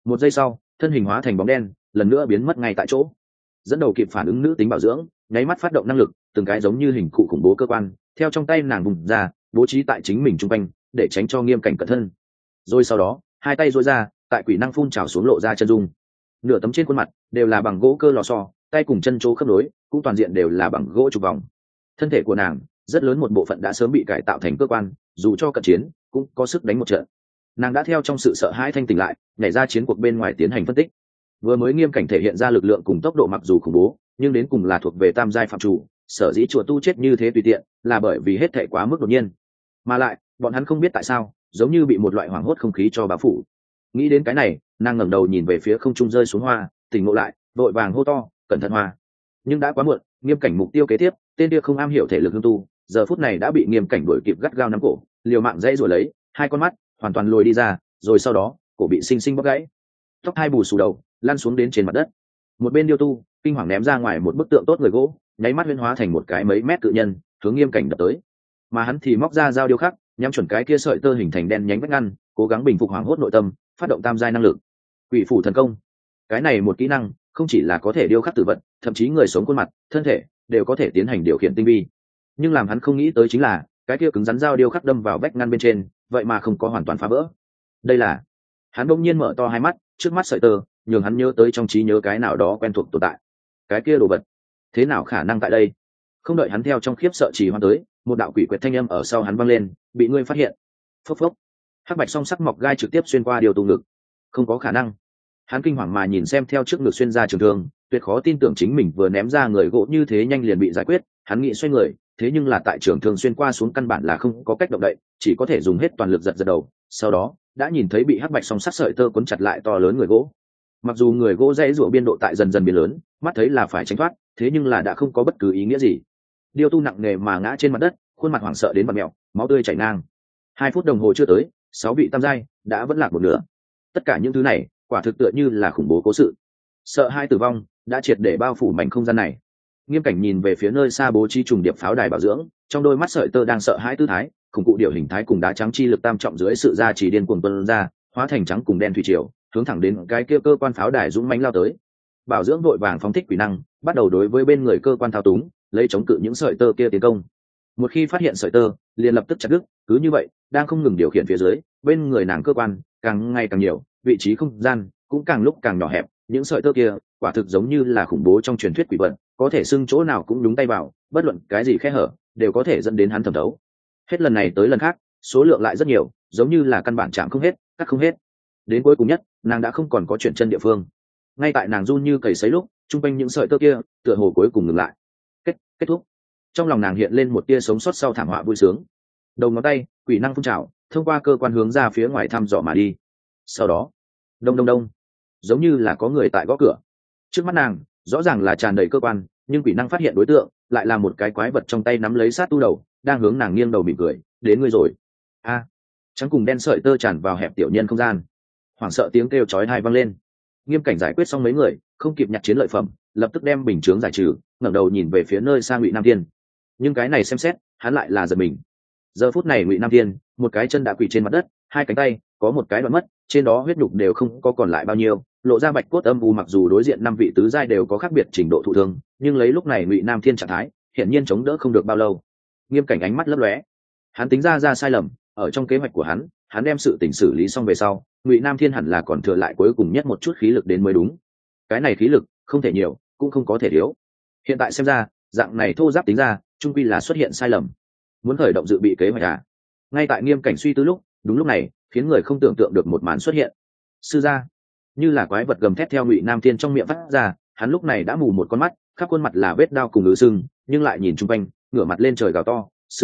một giây sau thân hình hóa thành bóng đen lần nữa biến mất ngay tại chỗ. Dẫn đầu kịp phản ứng nữ tính bảo dưỡng nháy mắt phát động năng lực, từng cái giống như hình cụ khủng bố cơ quan theo trong tay nàng vùng ra bố trí tại chính mình chung quanh để tránh cho Nghiêm Cảnh cẩn thân. Rồi sau đó hai tay duỗi ra, tại quỷ năng phun trào xuống lộ ra chân dung. Nửa tấm trên khuôn mặt đều là bằng gỗ cơ lò xo, tay cùng chân chỗ khớp nối cũng toàn diện đều là bằng gỗ chụp vòng. Thân thể của nàng rất lớn một bộ phận đã sớm bị cải tạo thành cơ quan, dù cho cận chiến cũng có sức đánh một trận. Nàng đã theo trong sự sợ hãi thanh tỉnh lại, nhảy ra chiến cuộc bên ngoài tiến hành phân tích. Vừa mới Nghiêm Cảnh thể hiện ra lực lượng cùng tốc độ mặc dù khủng bố, nhưng đến cùng là thuộc về tam giai phạm chủ, sở dĩ chùa tu chết như thế tùy tiện là bởi vì hết thảy quá mức đột nhiên. Mà lại bọn hắn không biết tại sao giống như bị một loại hoảng hốt không khí cho bao phủ. Nghĩ đến cái này, nàng ngẩng đầu nhìn về phía không trung rơi xuống hoa, tỉnh ngộ lại, vội vàng hô to, cẩn thận hoa. Nhưng đã quá muộn, Nghiêm Cảnh mục tiêu kế tiếp, tên kia không am hiểu thể lực hương tu, giờ phút này đã bị Nghiêm Cảnh đuổi kịp gắt gao nắm cổ, liều mạng dãy rồi lấy, hai con mắt hoàn toàn lồi đi ra, rồi sau đó cổ bị sinh sinh bóc gãy, tóc hai bù xù đầu lăn xuống đến trên mặt đất. Một bên điêu tu kinh hoàng ném ra ngoài một bức tượng tốt người gỗ, nháy mắt huyễn hóa thành một cái mấy mét cự nhân hướng Nghiêm Cảnh đập tới. Mà hắn thì móc ra dao điêu khắc, nhắm chuẩn cái kia sợi tơ hình thành đen nhánh vách ngăn, cố gắng bình phục hoảng hốt nội tâm, phát động tam giai năng lực quỷ phủ thần công. Cái này một kỹ năng không chỉ là có thể điêu khắc tử vật, thậm chí người sống khuôn mặt thân thể đều có thể tiến hành điều khiển tinh vi. Nhưng làm hắn không nghĩ tới chính là cái kia cứng rắn dao điêu khắc đâm vào vách ngăn bên trên, vậy mà không có hoàn toàn phá vỡ. Đây là hắn bỗng nhiên mở to hai mắt, trước mắt sợi tơ nhường hắn nhớ tới trong trí nhớ cái nào đó quen thuộc tồn tại. Cái kia đồ vật thế nào khả năng tại đây? Không đợi hắn theo trong khiếp sợ trì hoãn tới, một đạo quỷ quyệt thanh âm ở sau hắn vang lên, bị ngươi phát hiện. Phốc phốc, hắc bạch song sắc mọc gai trực tiếp xuyên qua điều tu ngực. Không có khả năng. Hắn kinh hoàng mà nhìn xem theo trước ngực xuyên ra trường thương, tuyệt khó tin tưởng chính mình vừa ném ra người gỗ như thế nhanh liền bị giải quyết. Hắn nghĩ xoay người, thế nhưng là tại trường thương xuyên qua xuống căn bản là không có cách động đậy, chỉ có thể dùng hết toàn lực giật giật đầu. Sau đó đã nhìn thấy bị hắc bạch song sắc sợi tơ cuốn chặt lại to lớn người gỗ. Mặc dù người gỗ dãy rủa biên độ tại dần dần biến lớn, mắt thấy là phải tránh thoát, thế nhưng là đã không có bất cứ ý nghĩa gì. Điêu tu nặng nề mà ngã trên mặt đất, khuôn mặt hoảng sợ đến bật mẹo, máu tươi chảy ngang. 2 phút đồng hồ chưa tới, 6 vị tam giai đã vẫn lạc một nửa. Tất cả những thứ này quả thực tựa như là khủng bố cố sự. Sợ hai tử vong đã triệt để bao phủ mảnh không gian này. Nghiêm Cảnh nhìn về phía nơi xa bố trí trùng điệp pháo đài bảo dưỡng, trong đôi mắt sợi tơ đang sợ hãi tư thái, khủng cụ điệu hình thái cùng đá trắng chi lực tam trọng dưới sự gia trì điên cuồng tuôn ra, hóa thành trắng cùng đen thủy triều, hướng thẳng đến cái kia cơ quan pháo đài dũng mãnh lao tới. Bảo dưỡng vội vàng phóng thích quỷ năng, bắt đầu đối với bên người cơ quan thao túng, lấy chống cự những sợi tơ kia tiến công. Một khi phát hiện sợi tơ, liền lập tức chặt đứt, cứ như vậy, đang không ngừng điều khiển phía dưới, bên người nàng cơ quan càng ngày càng nhiều, vị trí không gian cũng càng lúc càng nhỏ hẹp, những sợi tơ kia quả thực giống như là khủng bố trong truyền thuyết quỷ vật, có thể xưng chỗ nào cũng đúng tay vào, bất luận cái gì khe hở đều có thể dẫn đến hắn thẩm thấu. Hết lần này tới lần khác, số lượng lại rất nhiều, giống như là căn bản chạm không hết, cắt không hết. Đến cuối cùng nhất, nàng đã không còn có chuyển chân địa phương. Ngay tại nàng run như cầy sấy lúc, trung quanh những sợi tơ kia tựa hồ cuối cùng ngừng lại. Kết thúc. Trong lòng nàng hiện lên một tia sống sót sau thảm họa vui sướng. Đầu ngón tay quỷ năng phun trào, thông qua cơ quan hướng ra phía ngoài thăm dò mà đi. Sau đó, đông đông đông, giống như là có người tại gõ cửa. Trước mắt nàng rõ ràng là tràn đầy cơ quan, nhưng quỷ năng phát hiện đối tượng lại là một cái quái vật trong tay nắm lấy sát tu đầu, đang hướng nàng nghiêng đầu mỉm cười, đến ngươi rồi. A, trắng cùng đen sợi tơ tràn vào hẹp tiểu nhân không gian. Hoảng sợ tiếng kêu chói tai vang lên. Nghiêm Cảnh giải quyết xong mấy người, không kịp nhặt chiến lợi phẩm, lập tức đem bình chướng giải trừ, ngẩng đầu nhìn về phía nơi xa Ngụy Nam Thiên. Nhưng cái này xem xét, hắn lại là giật mình. Giờ phút này Ngụy Nam Thiên, một cái chân đã quỳ trên mặt đất, hai cánh tay có một cái đoạn mất, trên đó huyết nhục đều không có còn lại bao nhiêu, lộ ra bạch cốt âm u. Mặc dù đối diện 5 vị tứ giai đều có khác biệt trình độ thụ thương, nhưng lấy lúc này Ngụy Nam Thiên trạng thái, hiển nhiên chống đỡ không được bao lâu. Nghiêm Cảnh ánh mắt lấp lóe, hắn tính ra sai lầm, ở trong kế hoạch của hắn đem sự tình xử lý xong về sau, Ngụy Nam Thiên hẳn là còn thừa lại cuối cùng nhất một chút khí lực đến mới đúng. Cái này khí lực không thể nhiều, cũng không có thể thiếu. Hiện tại xem ra, dạng này thô giáp tính ra, trung quy là xuất hiện sai lầm. Muốn khởi động dự bị kế hoạch à? Ngay tại Nghiêm Cảnh suy tư lúc, đúng lúc này, khiến người không tưởng tượng được một màn xuất hiện. Sư gia, như là quái vật gầm thét theo Ngụy Nam Thiên trong miệng phát ra, hắn lúc này đã mù một con mắt, khắp khuôn mặt là vết đao cùng ngứa sưng, nhưng lại nhìn chung quanh, ngửa mặt lên trời gào to,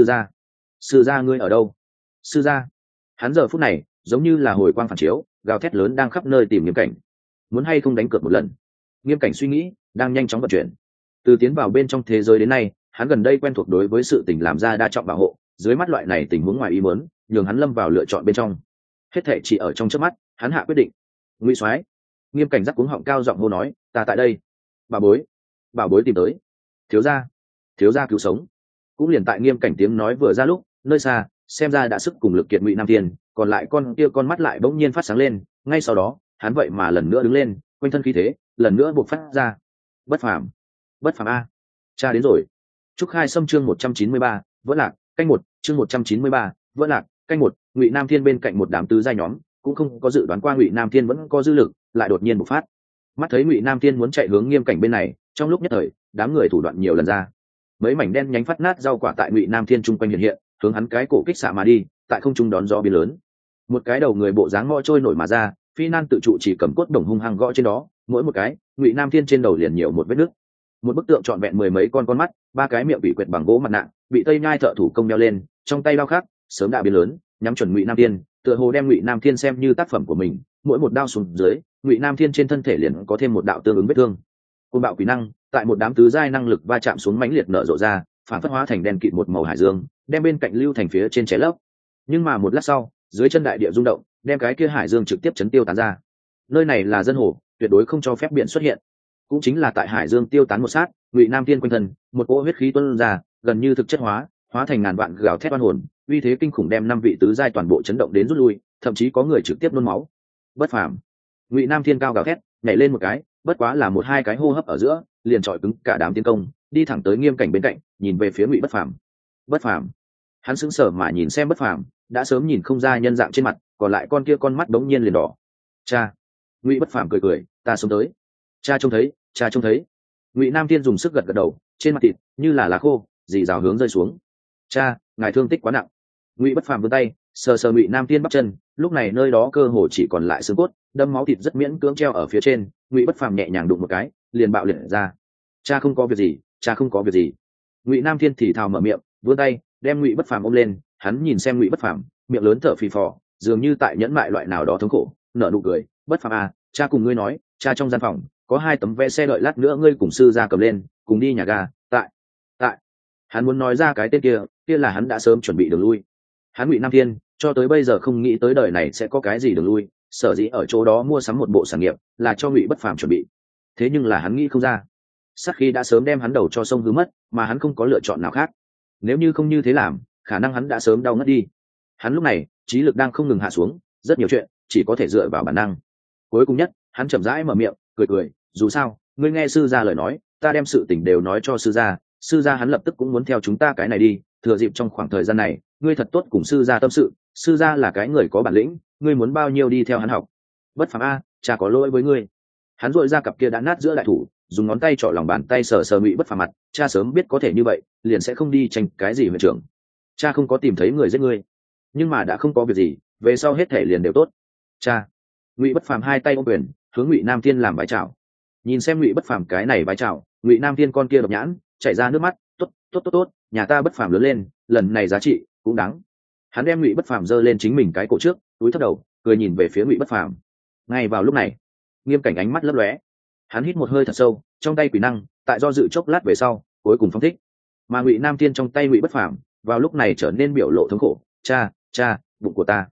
sư gia ngươi ở đâu? Sư gia. Hắn giờ phút này giống như là hồi quang phản chiếu, gào thét lớn đang khắp nơi tìm Nghiêm Cảnh. Muốn hay không đánh cược một lần? Nghiêm Cảnh suy nghĩ đang nhanh chóng vận chuyển. Từ tiến vào bên trong thế giới đến nay, hắn gần đây quen thuộc đối với sự tình làm ra đa trọng bảo hộ, dưới mắt loại này tình huống ngoài ý muốn, nhường hắn lâm vào lựa chọn bên trong. Hết thảy chỉ ở trong chớp mắt, hắn hạ quyết định. Ngụy Soái. Nghiêm Cảnh giắc cuống họng cao giọng hô nói, ta tại đây. Bảo bối tìm tới. Thiếu gia cứu sống. Cũng liền tại Nghiêm Cảnh tiếng nói vừa ra lúc, nơi xa xem ra đã sức cùng lực kiệt Ngụy Nam Thiên, còn lại con kia con mắt lại bỗng nhiên phát sáng lên, ngay sau đó hắn vậy mà lần nữa đứng lên, quanh thân khí thế lần nữa buộc phát ra. Bất phàm, bất phàm a, cha đến rồi. Trúc Khai Sâm chương 193, vỡ lạc, canh một, chương 193, vỡ lạc, canh một. Ngụy Nam Thiên bên cạnh một đám tứ giai nhóm cũng không có dự đoán qua Ngụy Nam Thiên vẫn có dư lực, lại đột nhiên bộc phát. Mắt thấy Ngụy Nam Thiên muốn chạy hướng Nghiêm Cảnh bên này, trong lúc nhất thời đám người thủ đoạn nhiều lần ra, mấy mảnh đen nhánh phát nát rau quả tại Ngụy Nam Thiên trung quanh hiện hiện, hướng hắn cái cổ kích xạ mà đi, tại không trung đón gió biến lớn. Một cái đầu người bộ dáng ngõ trôi nổi mà ra, phi nan tự trụ chỉ cầm cốt đồng hung hăng gõ trên đó, mỗi một cái Ngụy Nam Thiên trên đầu liền nhiều một vết nứt. Một bức tượng trọn vẹn mười mấy con mắt, ba cái miệng bị quệt bằng gỗ mặt nạ, bị tây nhai thợ thủ công đeo lên, trong tay đao khác sớm đã biến lớn, nhắm chuẩn Ngụy Nam Thiên, tựa hồ đem Ngụy Nam Thiên xem như tác phẩm của mình. Mỗi một đao xuống dưới, Ngụy Nam Thiên trên thân thể liền có thêm một đạo tương ứng vết thương. Côn bạo quỷ năng tại một đám tứ giai năng lực va chạm xuống mãnh liệt nở rộ ra, phản phất hóa thành đen kịt một màu hải dương, đem bên cạnh lưu thành phía trên cháy lấp. Nhưng mà một lát sau, dưới chân đại địa rung động, đem cái kia hải dương trực tiếp chấn tiêu tán ra. Nơi này là dân hồ, tuyệt đối không cho phép biển xuất hiện. Cũng chính là tại hải dương tiêu tán một sát, Ngụy Nam Thiên quanh thân một cỗ huyết khí tuôn ra, gần như thực chất hóa, hóa thành ngàn vạn gào thét oan hồn, uy thế kinh khủng đem năm vị tứ giai toàn bộ chấn động đến rút lui, thậm chí có người trực tiếp nôn máu. Bất phàm. Ngụy Nam Thiên cao gào thét, nhảy lên một cái, bất quá là một hai cái hô hấp ở giữa, liền chọi cứng cả đám tiến công, đi thẳng tới Nghiêm Cảnh bên cạnh, nhìn về phía Ngụy Bất Phàm. Bất phàm. Hắn sững sờ mà nhìn xem Bất Phàm, đã sớm nhìn không ra nhân dạng trên mặt, còn lại con kia con mắt đống nhiên liền đỏ. Cha. Ngụy Bất Phàm cười cười, ta sống tới. Cha trông thấy, cha trông thấy. Ngụy Nam Thiên dùng sức gật gật đầu, trên mặt thịt như là lá khô dì rào hướng rơi xuống. Cha, ngài thương tích quá nặng. Ngụy Bất Phàm vươn tay sờ sờ Ngụy Nam Thiên bắp chân, lúc này nơi đó cơ hồ chỉ còn lại xương cốt, đâm máu thịt rất miễn cưỡng treo ở phía trên. Ngụy Bất Phàm nhẹ nhàng đụng một cái, liền bạo liệt ra. Cha không có việc gì, cha không có việc gì. Ngụy Nam Thiên thì thào mở miệng, vươn tay đem Ngụy Bất Phàm ôm lên. Hắn nhìn xem Ngụy Bất Phàm, miệng lớn thở phì phò, dường như tại nhẫn mại loại nào đó thống khổ, nở nụ cười. Bất Phàm à, cha cùng ngươi nói, cha trong gian phòng có hai tấm vé xe, đợi lát nữa ngươi cùng sư ra cầm lên, cùng đi nhà ga. Tại hắn muốn nói ra cái tên kia là hắn đã sớm chuẩn bị đường lui. Hắn Ngụy Nam Thiên cho tới bây giờ không nghĩ tới đời này sẽ có cái gì đường lui, sở dĩ ở chỗ đó mua sắm một bộ sản nghiệp là cho Ngụy Bất Phàm chuẩn bị. Thế nhưng là hắn nghĩ không ra, sát khí đã sớm đem hắn đầu cho sông hư mất, mà hắn không có lựa chọn nào khác. Nếu như không như thế làm, khả năng hắn đã sớm đau ngất đi. Hắn lúc này trí lực đang không ngừng hạ xuống, rất nhiều chuyện chỉ có thể dựa vào bản năng. Cuối cùng nhất, hắn chậm rãi mở miệng, cười, dù sao ngươi nghe sư gia lời nói, ta đem sự tình đều nói cho sư gia hắn lập tức cũng muốn theo chúng ta cái này đi. Thừa dịp trong khoảng thời gian này, ngươi thật tốt cùng sư gia tâm sự, sư gia là cái người có bản lĩnh, ngươi muốn bao nhiêu đi theo hắn học. Bất Phàm a, cha có lỗi với ngươi. Hắn dội ra cặp kia đã nát giữa đại thủ, dùng ngón tay trỏ lòng bàn tay sờ sờ Ngụy Bất Phàm mặt. Cha sớm biết có thể như vậy, liền sẽ không đi tranh cái gì huyện trưởng. Cha không có tìm thấy người giết ngươi, nhưng mà đã không có việc gì, về sau hết thể liền đều tốt. Cha. Ngụy Bất Phàm hai tay ôm quyền, hướng Ngụy Nam Thiên làm bái chào. Nhìn xem Ngụy Bất Phàm cái này bái chào, Ngụy Nam Thiên con kia độc nhãn chảy ra nước mắt. Tốt, nhà ta Bất Phàm lớn lên, lần này giá trị cũng đáng. Hắn đem Ngụy Bất Phàm giơ lên chính mình cái cổ trước, túi thấp đầu, cười nhìn về phía Ngụy Bất Phàm. Ngay vào lúc này, Nghiêm Cảnh ánh mắt lấp lóe, hắn hít một hơi thật sâu, trong tay quỷ năng tại do dự chốc lát về sau cuối cùng phóng thích. Mà Ngụy Nam Thiên trong tay Ngụy Bất Phàm vào lúc này trở nên biểu lộ thống khổ. Cha, bụng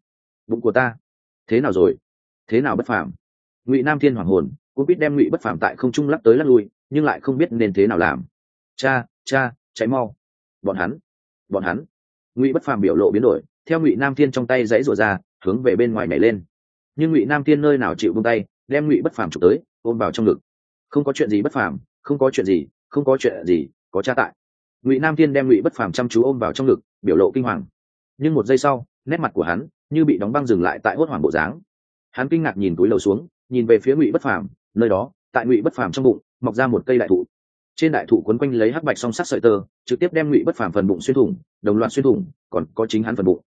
của ta, thế nào rồi? Thế nào Bất Phàm? Ngụy Nam Thiên hoảng hồn, cũng biết đem Ngụy Bất Phàm tại không trung lắc tới lắc lui, nhưng lại không biết nên thế nào làm. Cha, cháy mau! Bọn hắn! Ngụy Bất Phàm biểu lộ biến đổi, theo Ngụy Nam Thiên trong tay giãy giụa ra, hướng về bên ngoài nhảy lên. Nhưng Ngụy Nam Thiên nơi nào chịu buông tay, đem Ngụy Bất Phàm chụp tới, ôm vào trong ngực. Không có chuyện gì Bất Phàm, không có chuyện gì, có cha tại. Ngụy Nam Thiên đem Ngụy Bất Phàm chăm chú ôm vào trong ngực, biểu lộ kinh hoàng. Nhưng một giây sau, nét mặt của hắn như bị đóng băng dừng lại tại hốt hoảng bộ dáng. Hắn kinh ngạc nhìn túi lầu xuống, nhìn về phía Ngụy Bất Phàm, nơi đó, tại Ngụy Bất Phàm trong bụng, mọc ra một cây đại thụ. Trên đại thụ quấn quanh lấy hắc bạch song sắc sợi tơ, trực tiếp đem Ngụy Bất Phàm phần bụng xuyên thủng, đồng loạt xuyên thủng, còn có chính hắn phần bụng.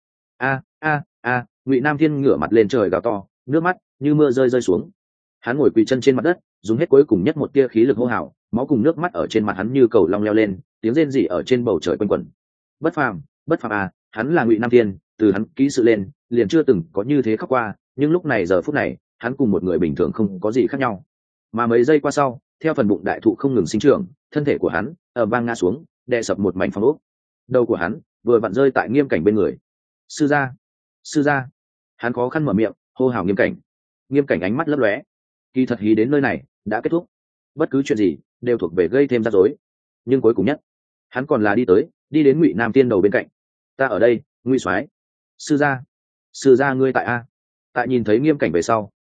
A, Ngụy Nam Thiên ngửa mặt lên trời gào to, nước mắt như mưa rơi xuống. Hắn ngồi quỳ chân trên mặt đất, dùng hết cuối cùng nhất một tia khí lực hô hào, máu cùng nước mắt ở trên mặt hắn như cầu long leo lên, tiếng rên rỉ ở trên bầu trời quanh quẩn. Bất Phàm à, hắn là Ngụy Nam Thiên, từ hắn ký sự lên, liền chưa từng có như thế khóc qua, nhưng lúc này giờ phút này, hắn cùng một người bình thường không có gì khác nhau. Mà mấy giây qua sau, theo phần bụng đại thụ không ngừng sinh trưởng, thân thể của hắn ở vang ngã xuống, đè sập một mảnh phong ốc. Đầu của hắn vừa vặn rơi tại Nghiêm Cảnh bên người. Sư gia. Hắn khó khăn mở miệng, hô hào Nghiêm Cảnh. Nghiêm Cảnh ánh mắt lấp lóe. Kỳ thật hí đến nơi này đã kết thúc, bất cứ chuyện gì đều thuộc về gây thêm rắc rối, nhưng cuối cùng nhất, hắn còn là đi đến Ngụy Nam Thiên đầu bên cạnh. Ta ở đây, Ngụy soái. Sư gia ngươi tại a? Tại nhìn thấy Nghiêm Cảnh về sau,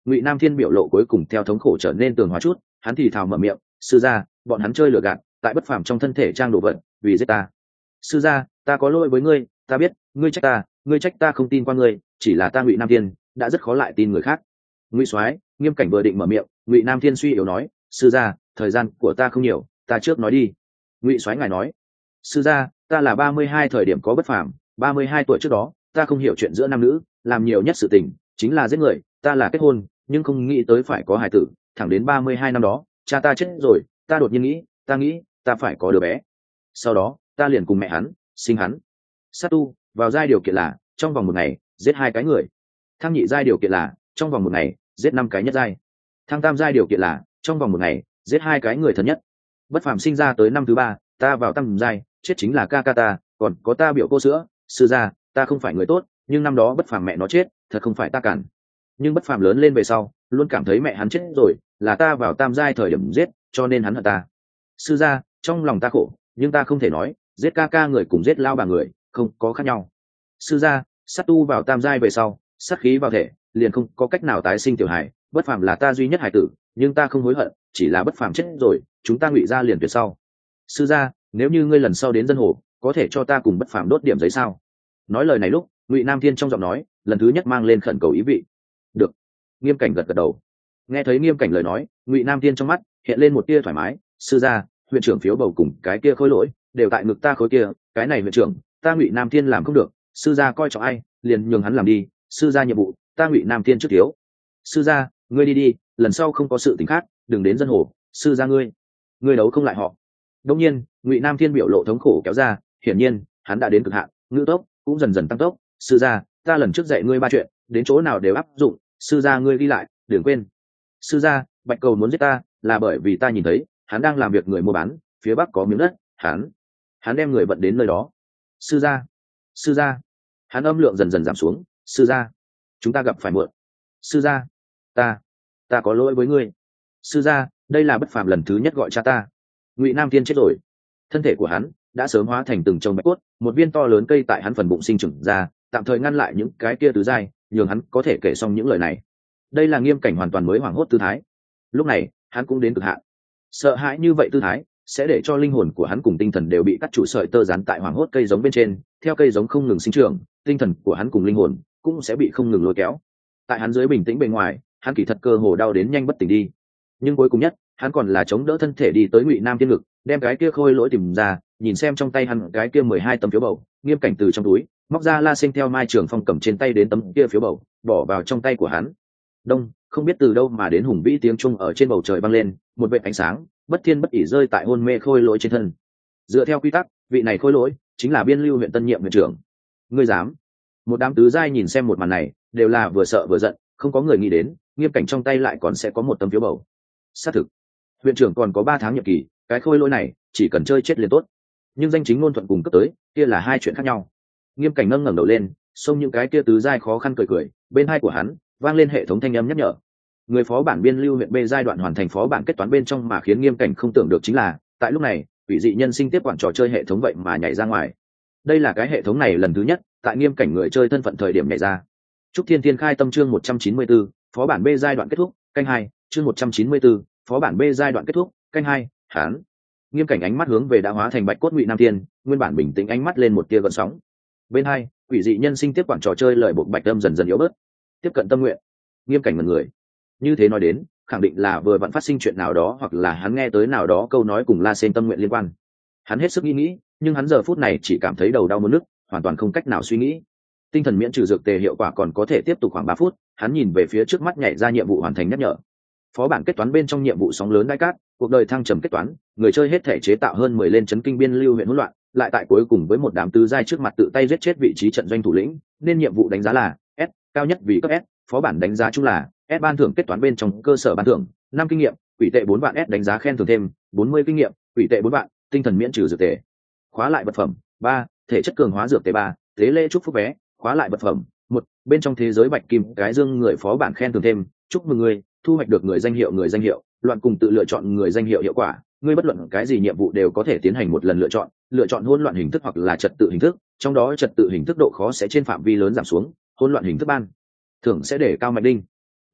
Ngụy Nam Thiên biểu lộ cuối cùng theo thống khổ trở nên tường hóa chút, hắn thì thào mở miệng, sư gia, bọn hắn chơi lừa gạt, tại bất phàm trong thân thể trang đồ vật, vì giết ta. Sư gia, ta có lỗi với ngươi, ta biết, ngươi trách ta không tin qua ngươi, chỉ là ta Ngụy Nam Thiên đã rất khó lại tin người khác. Ngụy Soái, Nghiêm Cảnh vừa định mở miệng, Ngụy Nam Thiên suy yếu nói, sư gia, thời gian của ta không nhiều, ta trước nói đi. Ngụy Soái ngài nói, sư gia, ta là 32 thời điểm có bất phàm, 32 tuổi trước đó, ta không hiểu chuyện giữa nam nữ, làm nhiều nhất sự tình chính là giết người, ta là kết hôn, nhưng không nghĩ tới phải có hài tử, thẳng đến 32 năm đó, cha ta chết rồi, ta đột nhiên nghĩ, ta phải có đứa bé. Sau đó, ta liền cùng mẹ hắn, sinh hắn. Sát tu, vào giai điều kiện là, trong vòng một ngày, giết 2 cái người. Thăng nhị giai điều kiện là, trong vòng một ngày, giết 5 cái nhất giai. Thăng tam giai điều kiện là, trong vòng một ngày, giết 2 cái người thân nhất. Bất phàm sinh ra tới năm thứ 3, ta vào tam giai, chết chính là ca ca ta, còn có ta biểu cô sữa, sư gia, ta không phải người tốt, nhưng năm đó bất phàm mẹ nó chết, thật không phải ta cản. Nhưng bất phàm lớn lên về sau, luôn cảm thấy mẹ hắn chết rồi, là ta vào tam giai thời điểm giết, cho nên hắn hận ta. Sư gia, trong lòng ta khổ, nhưng ta không thể nói, giết ca ca người cùng giết lao bà người, không có khác nhau. Sư gia, sát tu vào tam giai về sau, sát khí vào thể, liền không có cách nào tái sinh tiểu hài, bất phàm là ta duy nhất hài tử, nhưng ta không hối hận, chỉ là bất phàm chết rồi, chúng ta Ngụy gia liền tuyệt sau. Sư gia, nếu như ngươi lần sau đến dân hồ, có thể cho ta cùng bất phàm đốt điểm giấy sao? Nói lời này lúc, Ngụy Nam Thiên trong giọng nói, lần thứ nhất mang lên khẩn cầu ý vị. Được. Nghiêm Cảnh gật gật đầu. Nghe thấy Nghiêm Cảnh lời nói, Ngụy Nam Thiên trong mắt hiện lên một tia thoải mái. Sư gia, huyện trưởng phiếu bầu cùng cái kia khối lỗi đều tại ngực ta khối kia, cái này huyện trưởng, ta Ngụy Nam Thiên làm không được. Sư gia coi trọng ai, liền nhường hắn làm đi. Sư gia nhiệm vụ, ta Ngụy Nam Thiên trước thiếu. Sư gia, ngươi đi đi, lần sau không có sự tình khác, đừng đến dân hồ. Sư gia ngươi đấu không lại họ. Đông nhiên, Ngụy Nam Thiên biểu lộ thống khổ kéo ra, hiển nhiên, hắn đã đến cực hạn, ngữ tốc cũng dần dần tăng tốc. Sư gia, ta lần trước dạy ngươi 3 chuyện, đến chỗ nào đều áp dụng, sư gia ngươi ghi lại, đừng quên. Sư gia, Bạch Cầu muốn giết ta, là bởi vì ta nhìn thấy, hắn đang làm việc người mua bán, phía bắc có miếng đất, hắn đem người vận đến nơi đó. Sư gia, hắn âm lượng dần dần giảm xuống. Sư gia, chúng ta gặp phải muộn. Sư gia, ta có lỗi với ngươi. Sư gia, đây là bất phàm lần thứ nhất gọi cha ta. Ngụy Nam Thiên chết rồi, thân thể của hắn đã sớm hóa thành từng chồng bạch cốt, một viên to lớn cây tại hắn phần bụng sinh trưởng ra, tạm thời ngăn lại những cái kia tứ giai, nhường hắn có thể kể xong những lời này. Đây là Nghiêm Cảnh hoàn toàn mới hoảng hốt tư thái. Lúc này, hắn cũng đến cực hạn. Sợ hãi như vậy tư thái sẽ để cho linh hồn của hắn cùng tinh thần đều bị cắt trụ sợi tơ dán tại hoảng hốt cây giống bên trên, theo cây giống không ngừng sinh trưởng, tinh thần của hắn cùng linh hồn cũng sẽ bị không ngừng lôi kéo. Tại hắn dưới bình tĩnh bề ngoài, hắn kỳ thật cơ hồ đau đến nhanh bất tỉnh đi. Nhưng cuối cùng nhất, hắn còn là chống đỡ thân thể đi tới Ngụy Nam Thiên ngực, đem cái kia khôi lỗi tìm ra, nhìn xem trong tay hắn cái kia 12 tấm phiếu bầu. Nghiêm Cảnh từ trong túi móc ra la sinh theo Mai Trường Phong cầm trên tay đến tấm kia phiếu bầu, bỏ vào trong tay của hắn. Đông, không biết từ đâu mà đến hùng vĩ tiếng trung ở trên bầu trời vang lên, một vệt ánh sáng bất thiên bất ỉ rơi tại hôn mê khôi lỗi trên thân. Dựa theo quy tắc, vị này khôi lỗi chính là Biên Lưu huyện tân nhiệm huyện trưởng. Ngươi dám? Một đám tứ giai nhìn xem một màn này, đều là vừa sợ vừa giận, không có người nghĩ đến, Nghiêm Cảnh trong tay lại còn sẽ có một tấm phiếu bầu. Xác thực, huyện trưởng còn có 3 tháng nhiệm kỳ, cái khôi lỗi này chỉ cần chơi chết liền tốt. Nhưng danh chính ngôn thuận cùng cấp tới, kia là 2 chuyện khác nhau. Nghiêm Cảnh nâng ngẩng đầu lên, xông những cái kia tứ giai khó khăn cười cười, bên hai của hắn vang lên hệ thống thanh âm nhắc nhở. Người phó bản Biên Lưu huyện B giai đoạn hoàn thành phó bản kết toán bên trong, mà khiến Nghiêm Cảnh không tưởng được chính là, tại lúc này, quỷ dị nhân sinh tiếp quản trò chơi hệ thống vậy mà nhảy ra ngoài. Đây là cái hệ thống này lần thứ nhất, tại Nghiêm Cảnh người chơi thân phận thời điểm nhảy ra. Trúc Thiên Thiên khai tâm chương 194, phó bản B giai đoạn kết thúc, canh 2, chương 194, phó bản B giai đoạn kết thúc, canh 2, hắn. Nghiêm Cảnh ánh mắt hướng về đã hóa thành bạch cốt Ngụy Nam Thiên, nguyên bản bình tĩnh ánh mắt lên một tia gợn sóng. Bên hai, quỷ dị nhân sinh tiếp quản trò chơi lời buộc bạch âm dần dần yếu bớt. Tiếp cận tâm nguyện. Nghiêm Cảnh ngẩn người. Như thế nói đến, khẳng định là vừa vặn phát sinh chuyện nào đó, hoặc là hắn nghe tới nào đó câu nói cùng La Sen tâm nguyện liên quan. Hắn hết sức nghĩ, nhưng hắn giờ phút này chỉ cảm thấy đầu đau muốn nức, hoàn toàn không cách nào suy nghĩ. Tinh thần miễn trừ dược tề hiệu quả còn có thể tiếp tục khoảng 3 phút, hắn nhìn về phía trước mắt nhảy ra nhiệm vụ hoàn thành nhắc nhở. Phó bản kết toán bên trong nhiệm vụ sóng lớn đại cát, cuộc đời thăng trầm kết toán, người chơi hết thể chế tạo hơn 10 lên chấn kinh Biên Lưu huyện hỗn loạn, lại tại cuối cùng với một đám tứ giai trước mặt tự tay giết chết vị trí trận doanh thủ lĩnh, nên nhiệm vụ đánh giá là S, cao nhất vì cấp S, phó bản đánh giá chung là S. Ban thưởng kết toán bên trong cơ sở ban thưởng 5 kinh nghiệm, quỷ tệ 4 vạn, S đánh giá khen thưởng thêm 40 kinh nghiệm, quỷ tệ 4 vạn, tinh thần miễn trừ dược tệ. Khóa lại vật phẩm 3, thể chất cường hóa dược tệ 3, tế lễ chúc phúc vé. Khóa lại vật phẩm 1, bên trong thế giới bạch kim cái dương người phó bản khen thưởng thêm, chúc mừng người thu hoạch được người danh hiệu, loạn cùng tự lựa chọn người danh hiệu hiệu quả. Ngươi bất luận cái gì nhiệm vụ đều có thể tiến hành một lần lựa chọn hỗn loạn hình thức hoặc là trật tự hình thức, trong đó trật tự hình thức độ khó sẽ trên phạm vi lớn giảm xuống, hỗn loạn hình thức ban thưởng sẽ để cao mạnh đinh.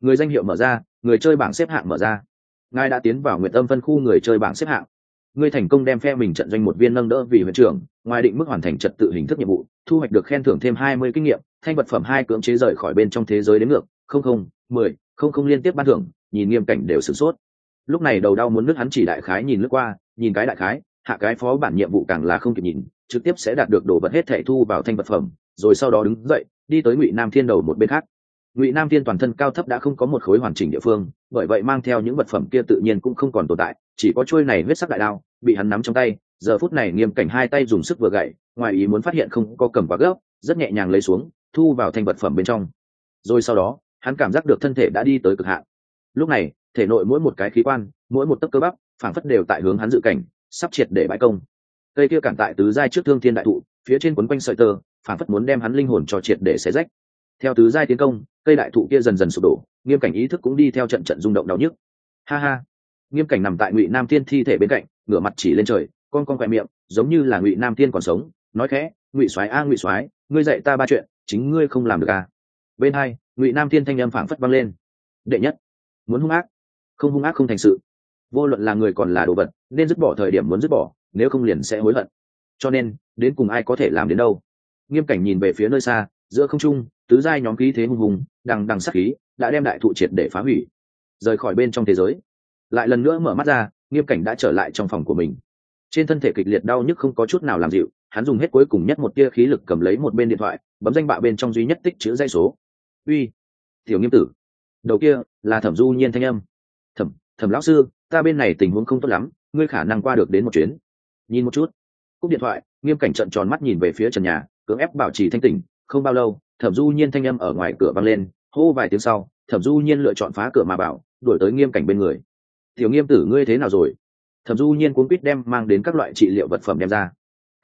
Người danh hiệu mở ra, người chơi bảng xếp hạng mở ra. Ngài đã tiến vào Nguyệt Âm phân khu người chơi bảng xếp hạng. Ngươi thành công đem phe mình trận doanh một viên nâng đỡ vì huyện trưởng, ngoài định mức hoàn thành trật tự hình thức nhiệm vụ, thu hoạch được khen thưởng thêm 20 kinh nghiệm, thanh vật phẩm 2 cưỡng chế rời khỏi bên trong thế giới đến ngược, 00, 10, 00 liên tiếp ban thưởng, nhìn Nghiêm Cảnh đều sửng sốt. Lúc này đầu đau muốn nứt, hắn chỉ đại khái nhìn lướt qua, nhìn cái đại khái, hạ cái phó bản nhiệm vụ càng là không kịp nhìn, trực tiếp sẽ đạt được đồ vật hết thảy thu vào thanh vật phẩm, rồi sau đó đứng dậy, đi tới Ngụy Nam Thiên đầu một bên khác. Ngụy Nam Thiên toàn thân cao thấp đã không có một khối hoàn chỉnh địa phương, bởi vậy mang theo những vật phẩm kia tự nhiên cũng không còn tồn tại, chỉ có chuôi này huyết sắc đại đao bị hắn nắm trong tay. Giờ phút này Nghiêm Cảnh hai tay dùng sức vừa gậy, ngoài ý muốn phát hiện không có cầm quá gấp, rất nhẹ nhàng lấy xuống, thu vào thanh vật phẩm bên trong. Rồi sau đó, hắn cảm giác được thân thể đã đi tới cực hạn. Lúc này, thể nội mỗi một cái khí quan, mỗi một tấc cơ bắp, phảng phất đều tại hướng hắn dự cảnh, sắp triệt để bãi công. Cây kia cản tại tứ giai trước Thương Thiên đại thụ, phía trên quấn quanh sợi tơ, phảng phất muốn đem hắn linh hồn cho triệt để xé rách. Theo tứ giai tiến công, cây đại thụ kia dần dần sụp đổ, Nghiêm Cảnh ý thức cũng đi theo trận trận rung động đau nhức. Ha ha. Nghiêm Cảnh nằm tại Ngụy Nam Thiên thi thể bên cạnh, ngửa mặt chỉ lên trời, con quẹ miệng, giống như là Ngụy Nam Thiên còn sống, nói khẽ, "Ngụy Soái a Ngụy Soái, ngươi dạy ta ba chuyện, chính ngươi không làm được à?" Bên hai, Ngụy Nam Thiên thanh âm phảng phất vang lên. Đệ nhất, muốn hung ác, không hung ác không thành sự. Vô luận là người còn là đồ vật, nên dứt bỏ thời điểm muốn dứt bỏ, nếu không liền sẽ hối hận. Cho nên, đến cùng ai có thể làm đến đâu? Nghiêm Cảnh nhìn về phía nơi xa, giữa không trung, tứ giai nhóm khí thế hùng hùng, đằng đằng sát khí, đã đem đại thụ triệt để phá hủy. Rời khỏi bên trong thế giới, lại lần nữa mở mắt ra, Nghiêm Cảnh đã trở lại trong phòng của mình. Trên thân thể kịch liệt đau nhức không có chút nào làm dịu, hắn dùng hết cuối cùng nhất một tia khí lực cầm lấy một bên điện thoại, bấm danh bạ bên trong duy nhất tích chữ dây số. "Uy, tiểu Nghiêm tử." Đầu kia là Thẩm Du Nhiên thanh âm. Thẩm lão sư, ta bên này tình huống không tốt lắm, ngươi khả năng qua được đến một chuyến." Nhìn một chút. Cúp điện thoại, Nghiêm Cảnh trợn tròn mắt nhìn về phía trần nhà, cưỡng ép bảo trì thanh tỉnh. Không bao lâu, Thẩm Du Nhiên thanh âm ở ngoài cửa vang lên, hô vài tiếng sau, Thẩm Du Nhiên lựa chọn phá cửa mà bảo, đuổi tới Nghiêm Cảnh bên người. "Tiểu Nghiêm tử, ngươi thế nào rồi?" Thẩm Du Nhiên cuống quýt đem mang đến các loại trị liệu vật phẩm đem ra.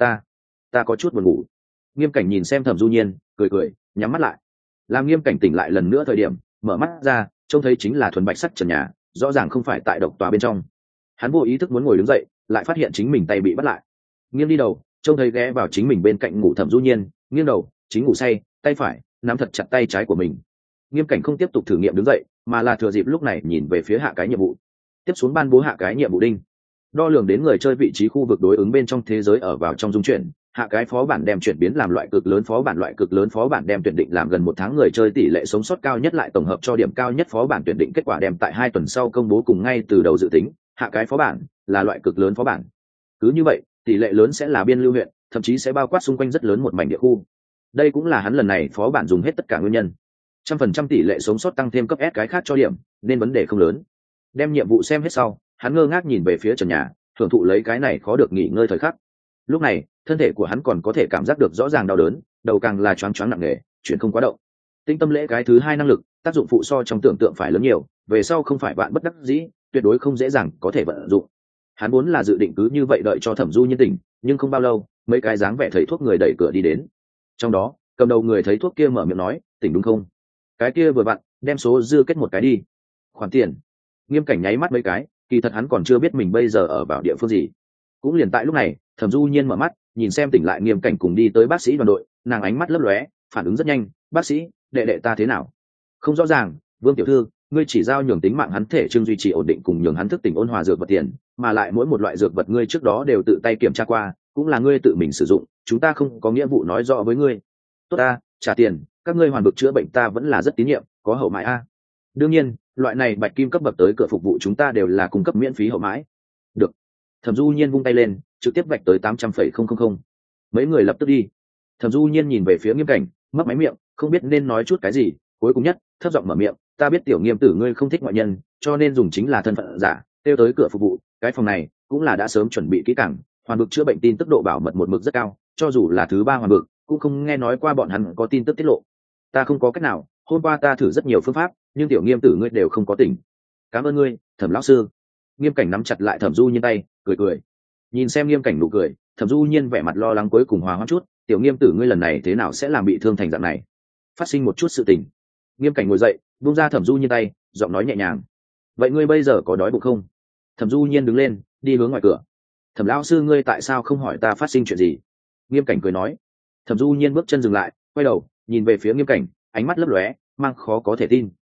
Ta có chút buồn ngủ." Nghiêm Cảnh nhìn xem Thẩm Du Nhiên, cười cười, nhắm mắt lại. Làm Nghiêm Cảnh tỉnh lại lần nữa thời điểm, mở mắt ra, trông thấy chính là thuần bạch sắc trần nhà, rõ ràng không phải tại độc tòa bên trong. Hắn vô ý thức muốn ngồi đứng dậy, lại phát hiện chính mình tay bị bắt lại. Nghiêng đi đầu, trông thấy ghé vào chính mình bên cạnh ngủ Thẩm Du Nhiên, nghiêng đầu, chính ngủ say, tay phải nắm thật chặt tay trái của mình. Nghiêm Cảnh không tiếp tục thử nghiệm đứng dậy, mà là thừa dịp lúc này nhìn về phía hạ cái nhiệm vụ. Tiếp xuống ban bố hạ cái nhiệm vụ đinh. Đo lường đến người chơi vị trí khu vực đối ứng bên trong thế giới ở vào trong dung chuyển, hạ cái phó bản đem chuyển biến làm loại cực lớn phó bản, loại cực lớn phó bản đem tuyển định làm gần 1 tháng người chơi tỷ lệ sống sót cao nhất lại tổng hợp cho điểm cao nhất phó bản tuyển định kết quả đem tại 2 tuần sau công bố cùng ngay từ đầu dự tính, hạ cái phó bản là loại cực lớn phó bản. Cứ như vậy, tỷ lệ lớn sẽ là biên lưu huyện, thậm chí sẽ bao quát xung quanh rất lớn một mảnh địa khu. Đây cũng là hắn lần này phó bản dùng hết tất cả nguyên nhân. 100% tỷ lệ sống sót tăng thêm cấp S cái khác cho điểm, nên vấn đề không lớn. Đem nhiệm vụ xem hết sau, hắn ngơ ngác nhìn về phía trần nhà, thưởng thụ lấy cái này khó được nghỉ ngơi thời khắc. Lúc này, thân thể của hắn còn có thể cảm giác được rõ ràng đau đớn, đầu càng là choáng choáng nặng nề, chuyển không quá động. Tinh tâm lễ cái thứ 2 năng lực, tác dụng phụ so trong tưởng tượng phải lớn nhiều, về sau không phải bạn bất đắc dĩ, tuyệt đối không dễ dàng có thể vận dụng. Hắn vốn là dự định cứ như vậy đợi cho Thẩm Du Nhiên tỉnh, nhưng không bao lâu, mấy cái dáng vẻ thầy thuốc người đẩy cửa đi đến. Trong đó, cầm đầu người thấy thuốc kia mở miệng nói, "Tỉnh đúng không?" Cái kia vừa vặn, đem số dư kết một cái đi. "Khoản tiền." Nghiêm Cảnh nháy mắt mấy cái, kỳ thật hắn còn chưa biết mình bây giờ ở vào địa phương gì. Cũng liền tại lúc này, Thẩm Du Nhiên mở mắt, nhìn xem tỉnh lại Nghiêm Cảnh cùng đi tới bác sĩ đoàn đội, nàng ánh mắt lấp lóe, phản ứng rất nhanh, "Bác sĩ, đệ đệ ta thế nào?" "Không rõ ràng, Vương tiểu thư, ngươi chỉ giao nhường tính mạng hắn thể trưng duy trì ổn định cùng nhường hắn thức tỉnh ôn hòa dược vật tiền, mà lại mỗi một loại dược vật ngươi trước đó đều tự tay kiểm tra qua, cũng là ngươi tự mình sử dụng, chúng ta không có nghĩa vụ nói rõ với ngươi." "Tốt a, trả tiền, các ngươi hoàn vực chữa bệnh ta vẫn là rất tín nhiệm, có hậu mãi a." "Đương nhiên, loại này bạch kim cấp bậc tới cửa phục vụ chúng ta đều là cung cấp miễn phí hậu mãi." "Được." Thẩm Du Nhiên vung tay lên, trực tiếp vạch tới 800,000. Mấy người lập tức đi. Thẩm Du Nhiên nhìn về phía Nghiêm Cảnh, mấp máy miệng, không biết nên nói chút cái gì, cuối cùng nhất, thấp giọng mở miệng, "Ta biết tiểu Nghiêm tử ngươi không thích ngoại nhân, cho nên dùng chính là thân phận giả, tiêu tới cửa phục vụ, cái phòng này cũng là đã sớm chuẩn bị kỹ càng, hoàn vực chữa bệnh tin tức độ bảo mật một mực rất cao, cho dù là thứ 3 hoàn vực, cũng không nghe nói qua bọn hắn có tin tức tiết lộ. Ta không có cách nào, hôm qua ta thử rất nhiều phương pháp, nhưng tiểu Nghiêm tử ngươi đều không có tỉnh. Cảm ơn ngươi, Thẩm lão sư." Nghiêm Cảnh nắm chặt lại Thẩm Du Nhiên tay, cười cười. Nhìn xem Nghiêm Cảnh nụ cười, Thẩm Du Nhiên vẻ mặt lo lắng cuối cùng hòa hoãn chút, "Tiểu Nghiêm tử ngươi lần này thế nào sẽ làm bị thương thành dạng này? Phát sinh một chút sự tình." Nghiêm Cảnh ngồi dậy, buông ra Thẩm Du Nhiên tay, giọng nói nhẹ nhàng, "Vậy ngươi bây giờ có đói bụng không?" Thẩm Du Nhiên đứng lên, đi hướng ngoài cửa. "Thẩm lão sư ngươi tại sao không hỏi ta phát sinh chuyện gì?" Nghiêm Cảnh cười nói. Thẩm Du Nhiên bước chân dừng lại, quay đầu, nhìn về phía Nghiêm Cảnh, ánh mắt lấp lóe, mang khó có thể tin.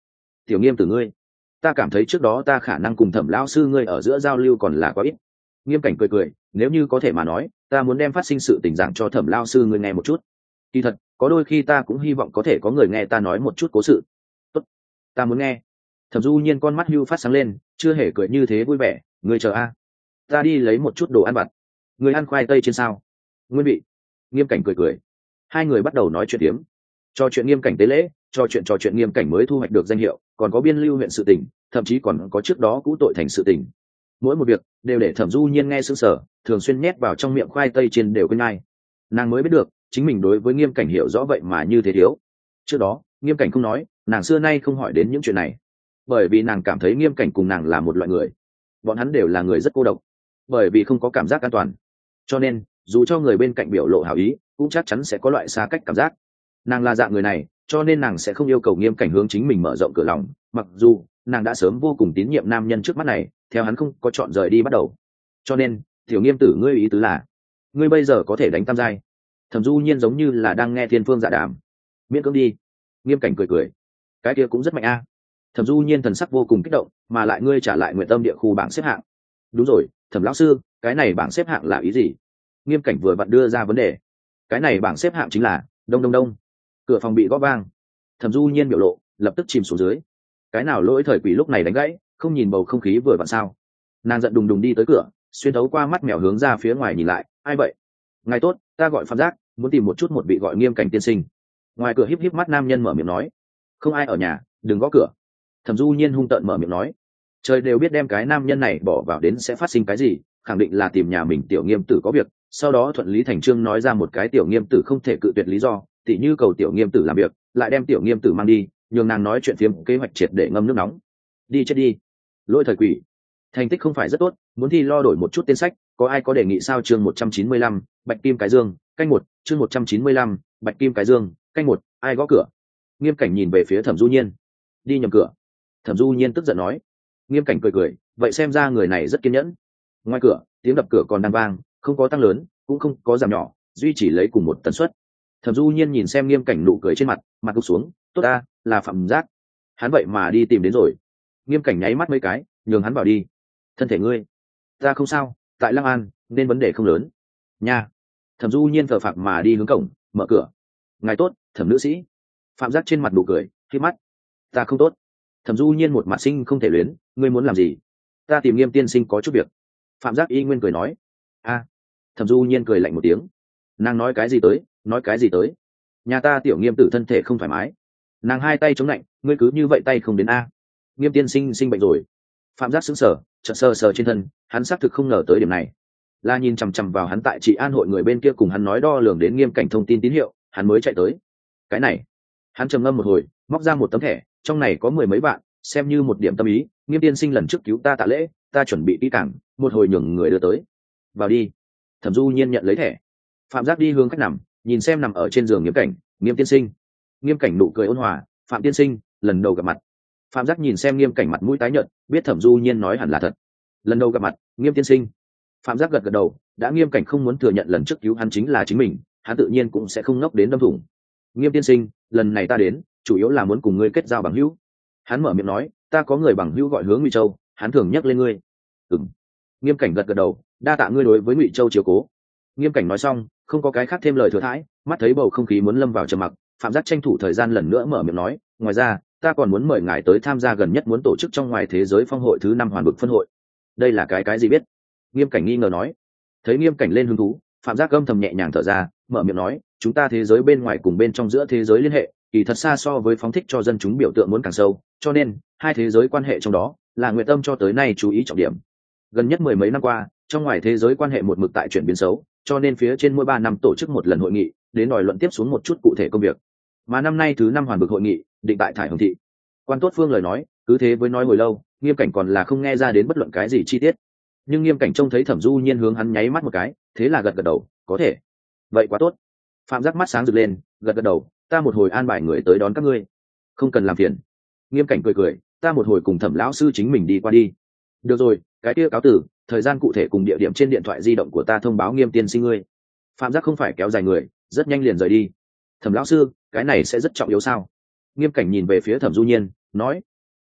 tiểu nghiêm tử ngươi, ta cảm thấy trước đó ta khả năng cùng thẩm lão sư ngươi ở giữa giao lưu còn là quá ít. Nghiêm cảnh cười cười, nếu như có thể mà nói, ta muốn đem phát sinh sự tình giảng cho thẩm lão sư ngươi nghe một chút. Kỳ thật, có đôi khi ta cũng hy vọng có thể có người nghe ta nói một chút cố sự. Tốt, ta muốn nghe. Thẩm Du Nhiên con mắt hưu phát sáng lên, chưa hề cười như thế vui vẻ. Ngươi chờ a, ta đi lấy một chút đồ ăn vặt. Ngươi ăn khoai tây trên sao? Nguyên vị. Nghiêm cảnh cười cười. Hai người bắt đầu nói chuyện tiếm, trò chuyện nghiêm cảnh tế lễ, trò chuyện nghiêm cảnh mới thu hoạch được danh hiệu, còn có biên lưu huyện sự tình, thậm chí còn có trước đó cũ tội thành sự tình. Mỗi một việc đều để Thẩm Du Nhiên nghe sững sờ, thường xuyên nhét vào trong miệng khoai tây chiên đều quên ngay. Nàng mới biết được chính mình đối với nghiêm cảnh hiểu rõ vậy mà như thế thiếu. Trước đó nghiêm cảnh không nói, nàng xưa nay không hỏi đến những chuyện này, bởi vì nàng cảm thấy nghiêm cảnh cùng nàng là một loại người, bọn hắn đều là người rất cô độc, bởi vì không có cảm giác an toàn, cho nên dù cho người bên cạnh biểu lộ hảo ý cũng chắc chắn sẽ có loại xa cách cảm giác. Nàng là dạng người này, cho nên nàng sẽ không yêu cầu nghiêm cảnh hướng chính mình mở rộng cửa lòng, mặc dù nàng đã sớm vô cùng tín nhiệm nam nhân trước mắt này, theo hắn không có chọn rời đi bắt đầu. Cho nên tiểu nghiêm tử, ngươi ý tứ là ngươi bây giờ có thể đánh tam giai? Thẩm Du Nhiên giống như là đang nghe thiên phương dạ đàm. Miễn cưỡng đi. Nghiêm cảnh cười cười. Cái kia cũng rất mạnh a. Thẩm Du Nhiên thần sắc vô cùng kích động, mà lại ngươi trả lại Nguyện Tâm địa khu bảng xếp hạng. Đúng rồi, Thẩm lão sư, cái này bảng xếp hạng là ý gì? Nghiêm cảnh vừa vặn đưa ra vấn đề. Cái này bảng xếp hạng chính là đông đông đông. Cửa phòng bị gõ vang. Thẩm Du Nhiên biểu lộ lập tức chìm xuống dưới. Cái nào lỗi thời quỷ lúc này đánh gãy, không nhìn bầu không khí vừa vặn sao? Nàng giận đùng đùng đi tới cửa, xuyên thấu qua mắt mèo hướng ra phía ngoài nhìn lại. Ai vậy? Ngài tốt, ta gọi Phạm Giác, muốn tìm một chút một vị gọi Nghiêm cảnh tiên sinh. Ngoài cửa híp híp mắt nam nhân mở miệng nói. Không ai ở nhà, đừng gõ cửa. Thẩm Du Nhiên hung tợn mở miệng nói. Trời đều biết đem cái nam nhân này bỏ vào đến sẽ phát sinh cái gì, khẳng định là tìm nhà mình tiểu nghiêm tử có việc, sau đó thuận lý thành trương nói ra một cái tiểu nghiêm tử không thể cự tuyệt lý do, tỉ như cầu tiểu nghiêm tử làm việc, lại đem tiểu nghiêm tử mang đi, nhường nàng nói chuyện phiếm kế hoạch triệt để ngâm nước nóng. Đi chết đi, lỗi thời quỷ. Thành tích không phải rất tốt, muốn thi lo đổi một chút tên sách, có ai có đề nghị sao? Chương 195, Bạch Kim Cái Dương, canh 1, chương 195, Bạch Kim Cái Dương, canh 1, ai gõ cửa? Nghiêm cảnh nhìn về phía Thẩm Du Nhiên. Đi nhầm cửa. Thẩm Du Nhiên tức giận nói. Nghiêm cảnh cười cười, vậy xem ra người này rất kiên nhẫn. Ngoài cửa tiếng đập cửa còn đang vang, không có tăng lớn cũng không có giảm nhỏ, duy trì lấy cùng một tần suất. Thẩm Du Nhiên nhìn xem Nghiêm cảnh nụ cười trên mặt, mặt gục xuống. Tốt ta, là Phạm Giác. Hắn vậy mà đi tìm đến rồi. Nghiêm cảnh nháy mắt mấy cái, nhường hắn vào đi. Thân thể ngươi? Ta không sao, tại Lăng An nên vấn đề không lớn nha. Thẩm Du Nhiên thờ phạc mà đi hướng cổng, mở cửa. Ngài tốt, Thẩm nữ sĩ. Phạm Giác trên mặt nụ cười, khi mắt. Ta không tốt. Thẩm Du Nhiên một mặt sinh không thể luyến. Ngươi muốn làm gì? Ta tìm Nghiêm tiên sinh có chút việc. Phạm Giác y nguyên cười nói. A. Thẩm Du Nhiên cười lạnh một tiếng. Nàng nói cái gì tới? Nói cái gì tới? Nhà ta tiểu Nghiêm tử thân thể không thoải mái. Nàng hai tay chống lạnh. Ngươi cứ như vậy tay không đến a? Nghiêm tiên sinh sinh bệnh rồi. Phạm Giác sững sờ, chợt sờ sờ trên thân, hắn xác thực không ngờ tới điểm này. La nhìn chằm chằm vào hắn tại trị an hội người bên kia cùng hắn nói đo lường đến Nghiêm cảnh thông tin tín hiệu, hắn mới chạy tới. Cái này, hắn trầm ngâm một hồi, móc ra một tấm thẻ, trong này có 10 mấy vạn, xem như một điểm tâm ý. Nghiêm tiên sinh lần trước cứu ta tạ lễ, ta chuẩn bị kỹ càng, một hồi nhường người đưa tới. Vào đi. Thẩm Du Nhiên nhận lấy thẻ. Phạm Giác đi hướng khách nằm, nhìn xem nằm ở trên giường Nghiêm cảnh. Nghiêm tiên sinh. Nghiêm cảnh nụ cười ôn hòa. Phạm tiên sinh, lần đầu gặp mặt. Phạm Giác nhìn xem Nghiêm cảnh mặt mũi tái nhợt, biết Thẩm Du Nhiên nói hẳn là thật. Lần đầu gặp mặt, Nghiêm tiên sinh. Phạm Giác gật gật đầu, đã Nghiêm cảnh không muốn thừa nhận lần trước cứu hắn chính là chính mình, hắn tự nhiên cũng sẽ không ngốc đến đâm thủng. Nghiêm tiên sinh, lần này ta đến chủ yếu là muốn cùng ngươi kết giao bằng hữu. Hắn mở miệng nói, ta có người bằng hữu gọi Hướng Ngụy Châu, hắn thường nhắc lên ngươi. Ừm. Nghiêm cảnh gật gật đầu, đa tạ ngươi đối với Ngụy Châu chiếu cố. Nghiêm cảnh nói xong, không có cái khác thêm lời thừa thãi, mắt thấy bầu không khí muốn lâm vào trầm mặc, Phạm Giác tranh thủ thời gian lần nữa mở miệng nói, ngoài ra ta còn muốn mời ngài tới tham gia gần nhất muốn tổ chức trong ngoài thế giới phong hội thứ 5 hoàn vực phân hội. Đây là cái gì biết? Nghiêm cảnh nghi ngờ nói. Thấy Nghiêm cảnh lên hứng thú, Phạm Giác âm thầm nhẹ nhàng thở ra, mở miệng nói, chúng ta thế giới bên ngoài cùng bên trong giữa thế giới liên hệ kỳ thật xa so với phóng thích cho dân chúng biểu tượng muốn càng sâu, cho nên hai thế giới quan hệ trong đó là Nguyệt Tâm cho tới nay chú ý trọng điểm. Gần nhất 10 mấy năm qua, trong ngoài thế giới quan hệ một mực tại chuyển biến xấu, cho nên phía trên mỗi 3 năm tổ chức một lần hội nghị, đến đòi luận tiếp xuống một chút cụ thể công việc. Mà năm nay thứ 5 hoàn vực hội nghị định tại Thải Hồng thị. Quan Tốt Phương lời nói, cứ thế với nói hồi lâu, Nghiêm cảnh còn là không nghe ra đến bất luận cái gì chi tiết. Nhưng Nghiêm cảnh trông thấy Thẩm Du Nhiên hướng hắn nháy mắt một cái, thế là gật gật đầu, có thể. Vậy quá tốt. Phạm Giác mắt sáng rực lên, gật gật đầu, ta một hồi an bài người tới đón các ngươi, không cần làm phiền. Nghiêm cảnh cười cười, ta một hồi cùng Thẩm lão sư chính mình đi qua đi. Được rồi, cái kia cáo tử, thời gian cụ thể cùng địa điểm trên điện thoại di động của ta thông báo Nghiêm tiên sinh ngươi. Phạm Giác không phải kéo dài người, rất nhanh liền rời đi. Thẩm lão sư, cái này sẽ rất trọng yếu sao? Nghiêm cảnh nhìn về phía Thẩm Du Nhiên, nói,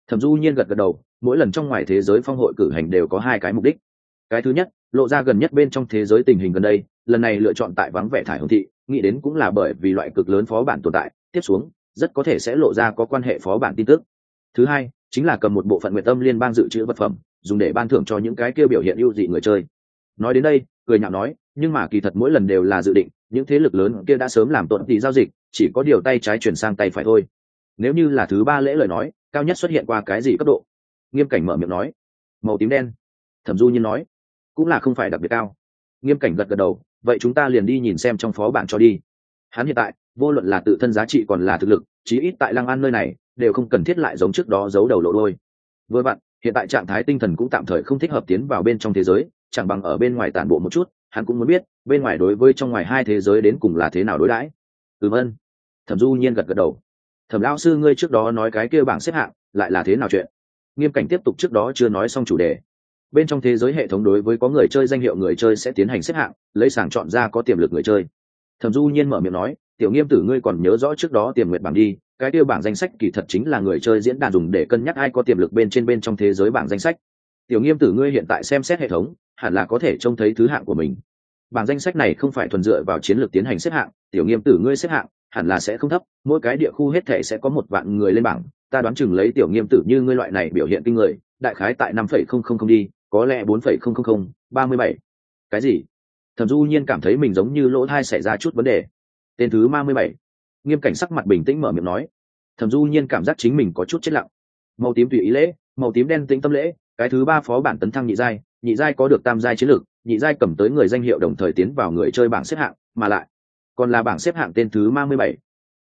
Thẩm Du Nhiên gật gật đầu, mỗi lần trong ngoài thế giới phong hội cử hành đều có hai cái mục đích. Cái thứ nhất, lộ ra gần nhất bên trong thế giới tình hình gần đây, lần này lựa chọn tại vắng vẻ thải hồng thị, nghĩ đến cũng là bởi vì loại cực lớn phó bản tồn tại, tiếp xuống rất có thể sẽ lộ ra có quan hệ phó bản tin tức. Thứ hai, chính là cầm một bộ phận Nguyệt Tâm Liên bang dự trữ vật phẩm, dùng để ban thưởng cho những cái kia biểu hiện ưu dị người chơi. Nói đến đây, cười nhạo nói, nhưng mà kỳ thật mỗi lần đều là dự định, những thế lực lớn kia đã sớm làm tốt tỷ giao dịch, chỉ có điều tay trái chuyển sang tay phải thôi. Nếu như là thứ ba lễ lời nói, cao nhất xuất hiện qua cái gì cấp độ? Nghiêm Cảnh mở miệng nói, màu tím đen. Thẩm Du Nhiên nói, cũng là không phải đặc biệt cao. Nghiêm Cảnh gật gật đầu, vậy chúng ta liền đi nhìn xem trong phó bản cho đi. Hắn hiện tại vô luận là tự thân giá trị còn là thực lực, chí ít tại Lăng An nơi này đều không cần thiết lại giống trước đó giấu đầu lộ đôi. Vừa vặn hiện tại trạng thái tinh thần cũng tạm thời không thích hợp tiến vào bên trong thế giới, chẳng bằng ở bên ngoài tản bộ một chút. Hắn cũng muốn biết bên ngoài đối với trong ngoài hai thế giới đến cùng là thế nào đối đãi. Ơn. Thẩm Du Nhiên gật gật đầu. Thẩm lão sư, ngươi trước đó nói cái kia bảng xếp hạng lại là thế nào chuyện? Nghiêm Cảnh tiếp tục trước đó chưa nói xong chủ đề. Bên trong thế giới hệ thống đối với có người chơi danh hiệu người chơi sẽ tiến hành xếp hạng, lấy sàng chọn ra có tiềm lực người chơi. Thẩm Du Nhiên mở miệng nói, tiểu Nghiêm tử ngươi còn nhớ rõ trước đó tiềm nguyệt bảng đi, cái tiêu bảng danh sách kỳ thật chính là người chơi diễn đàn dùng để cân nhắc ai có tiềm lực bên trong thế giới bảng danh sách. Tiểu Nghiêm tử ngươi hiện tại xem xét hệ thống, hẳn là có thể trông thấy thứ hạng của mình. Bảng danh sách này không phải thuần dựa vào chiến lược tiến hành xếp hạng, tiểu Nghiêm tử ngươi xếp hạng hẳn là sẽ không thấp, mỗi cái địa khu hết thể sẽ có 1 vạn người lên bảng, ta đoán chừng lấy tiểu Nghiêm tử như ngươi loại này biểu hiện kinh người, đại khái tại 5,000 đi, có lẽ 4,000, 37. Cái gì? Thẩm Du Nhiên cảm thấy mình giống như lỗ tai xảy ra chút vấn đề. Tên thứ 37. Nghiêm Cảnh sắc mặt bình tĩnh mở miệng nói. Thẩm Du Nhiên cảm giác chính mình có chút chết lặng. Màu tím tùy ý lễ, màu tím đen tĩnh tâm lễ, cái thứ 3 phó bản tấn thăng nhị giai có được tam giai chiến lược, nhị giai cầm tới người danh hiệu đồng thời tiến vào người chơi bảng xếp hạng, mà lại còn là bảng xếp hạng tên thứ 37.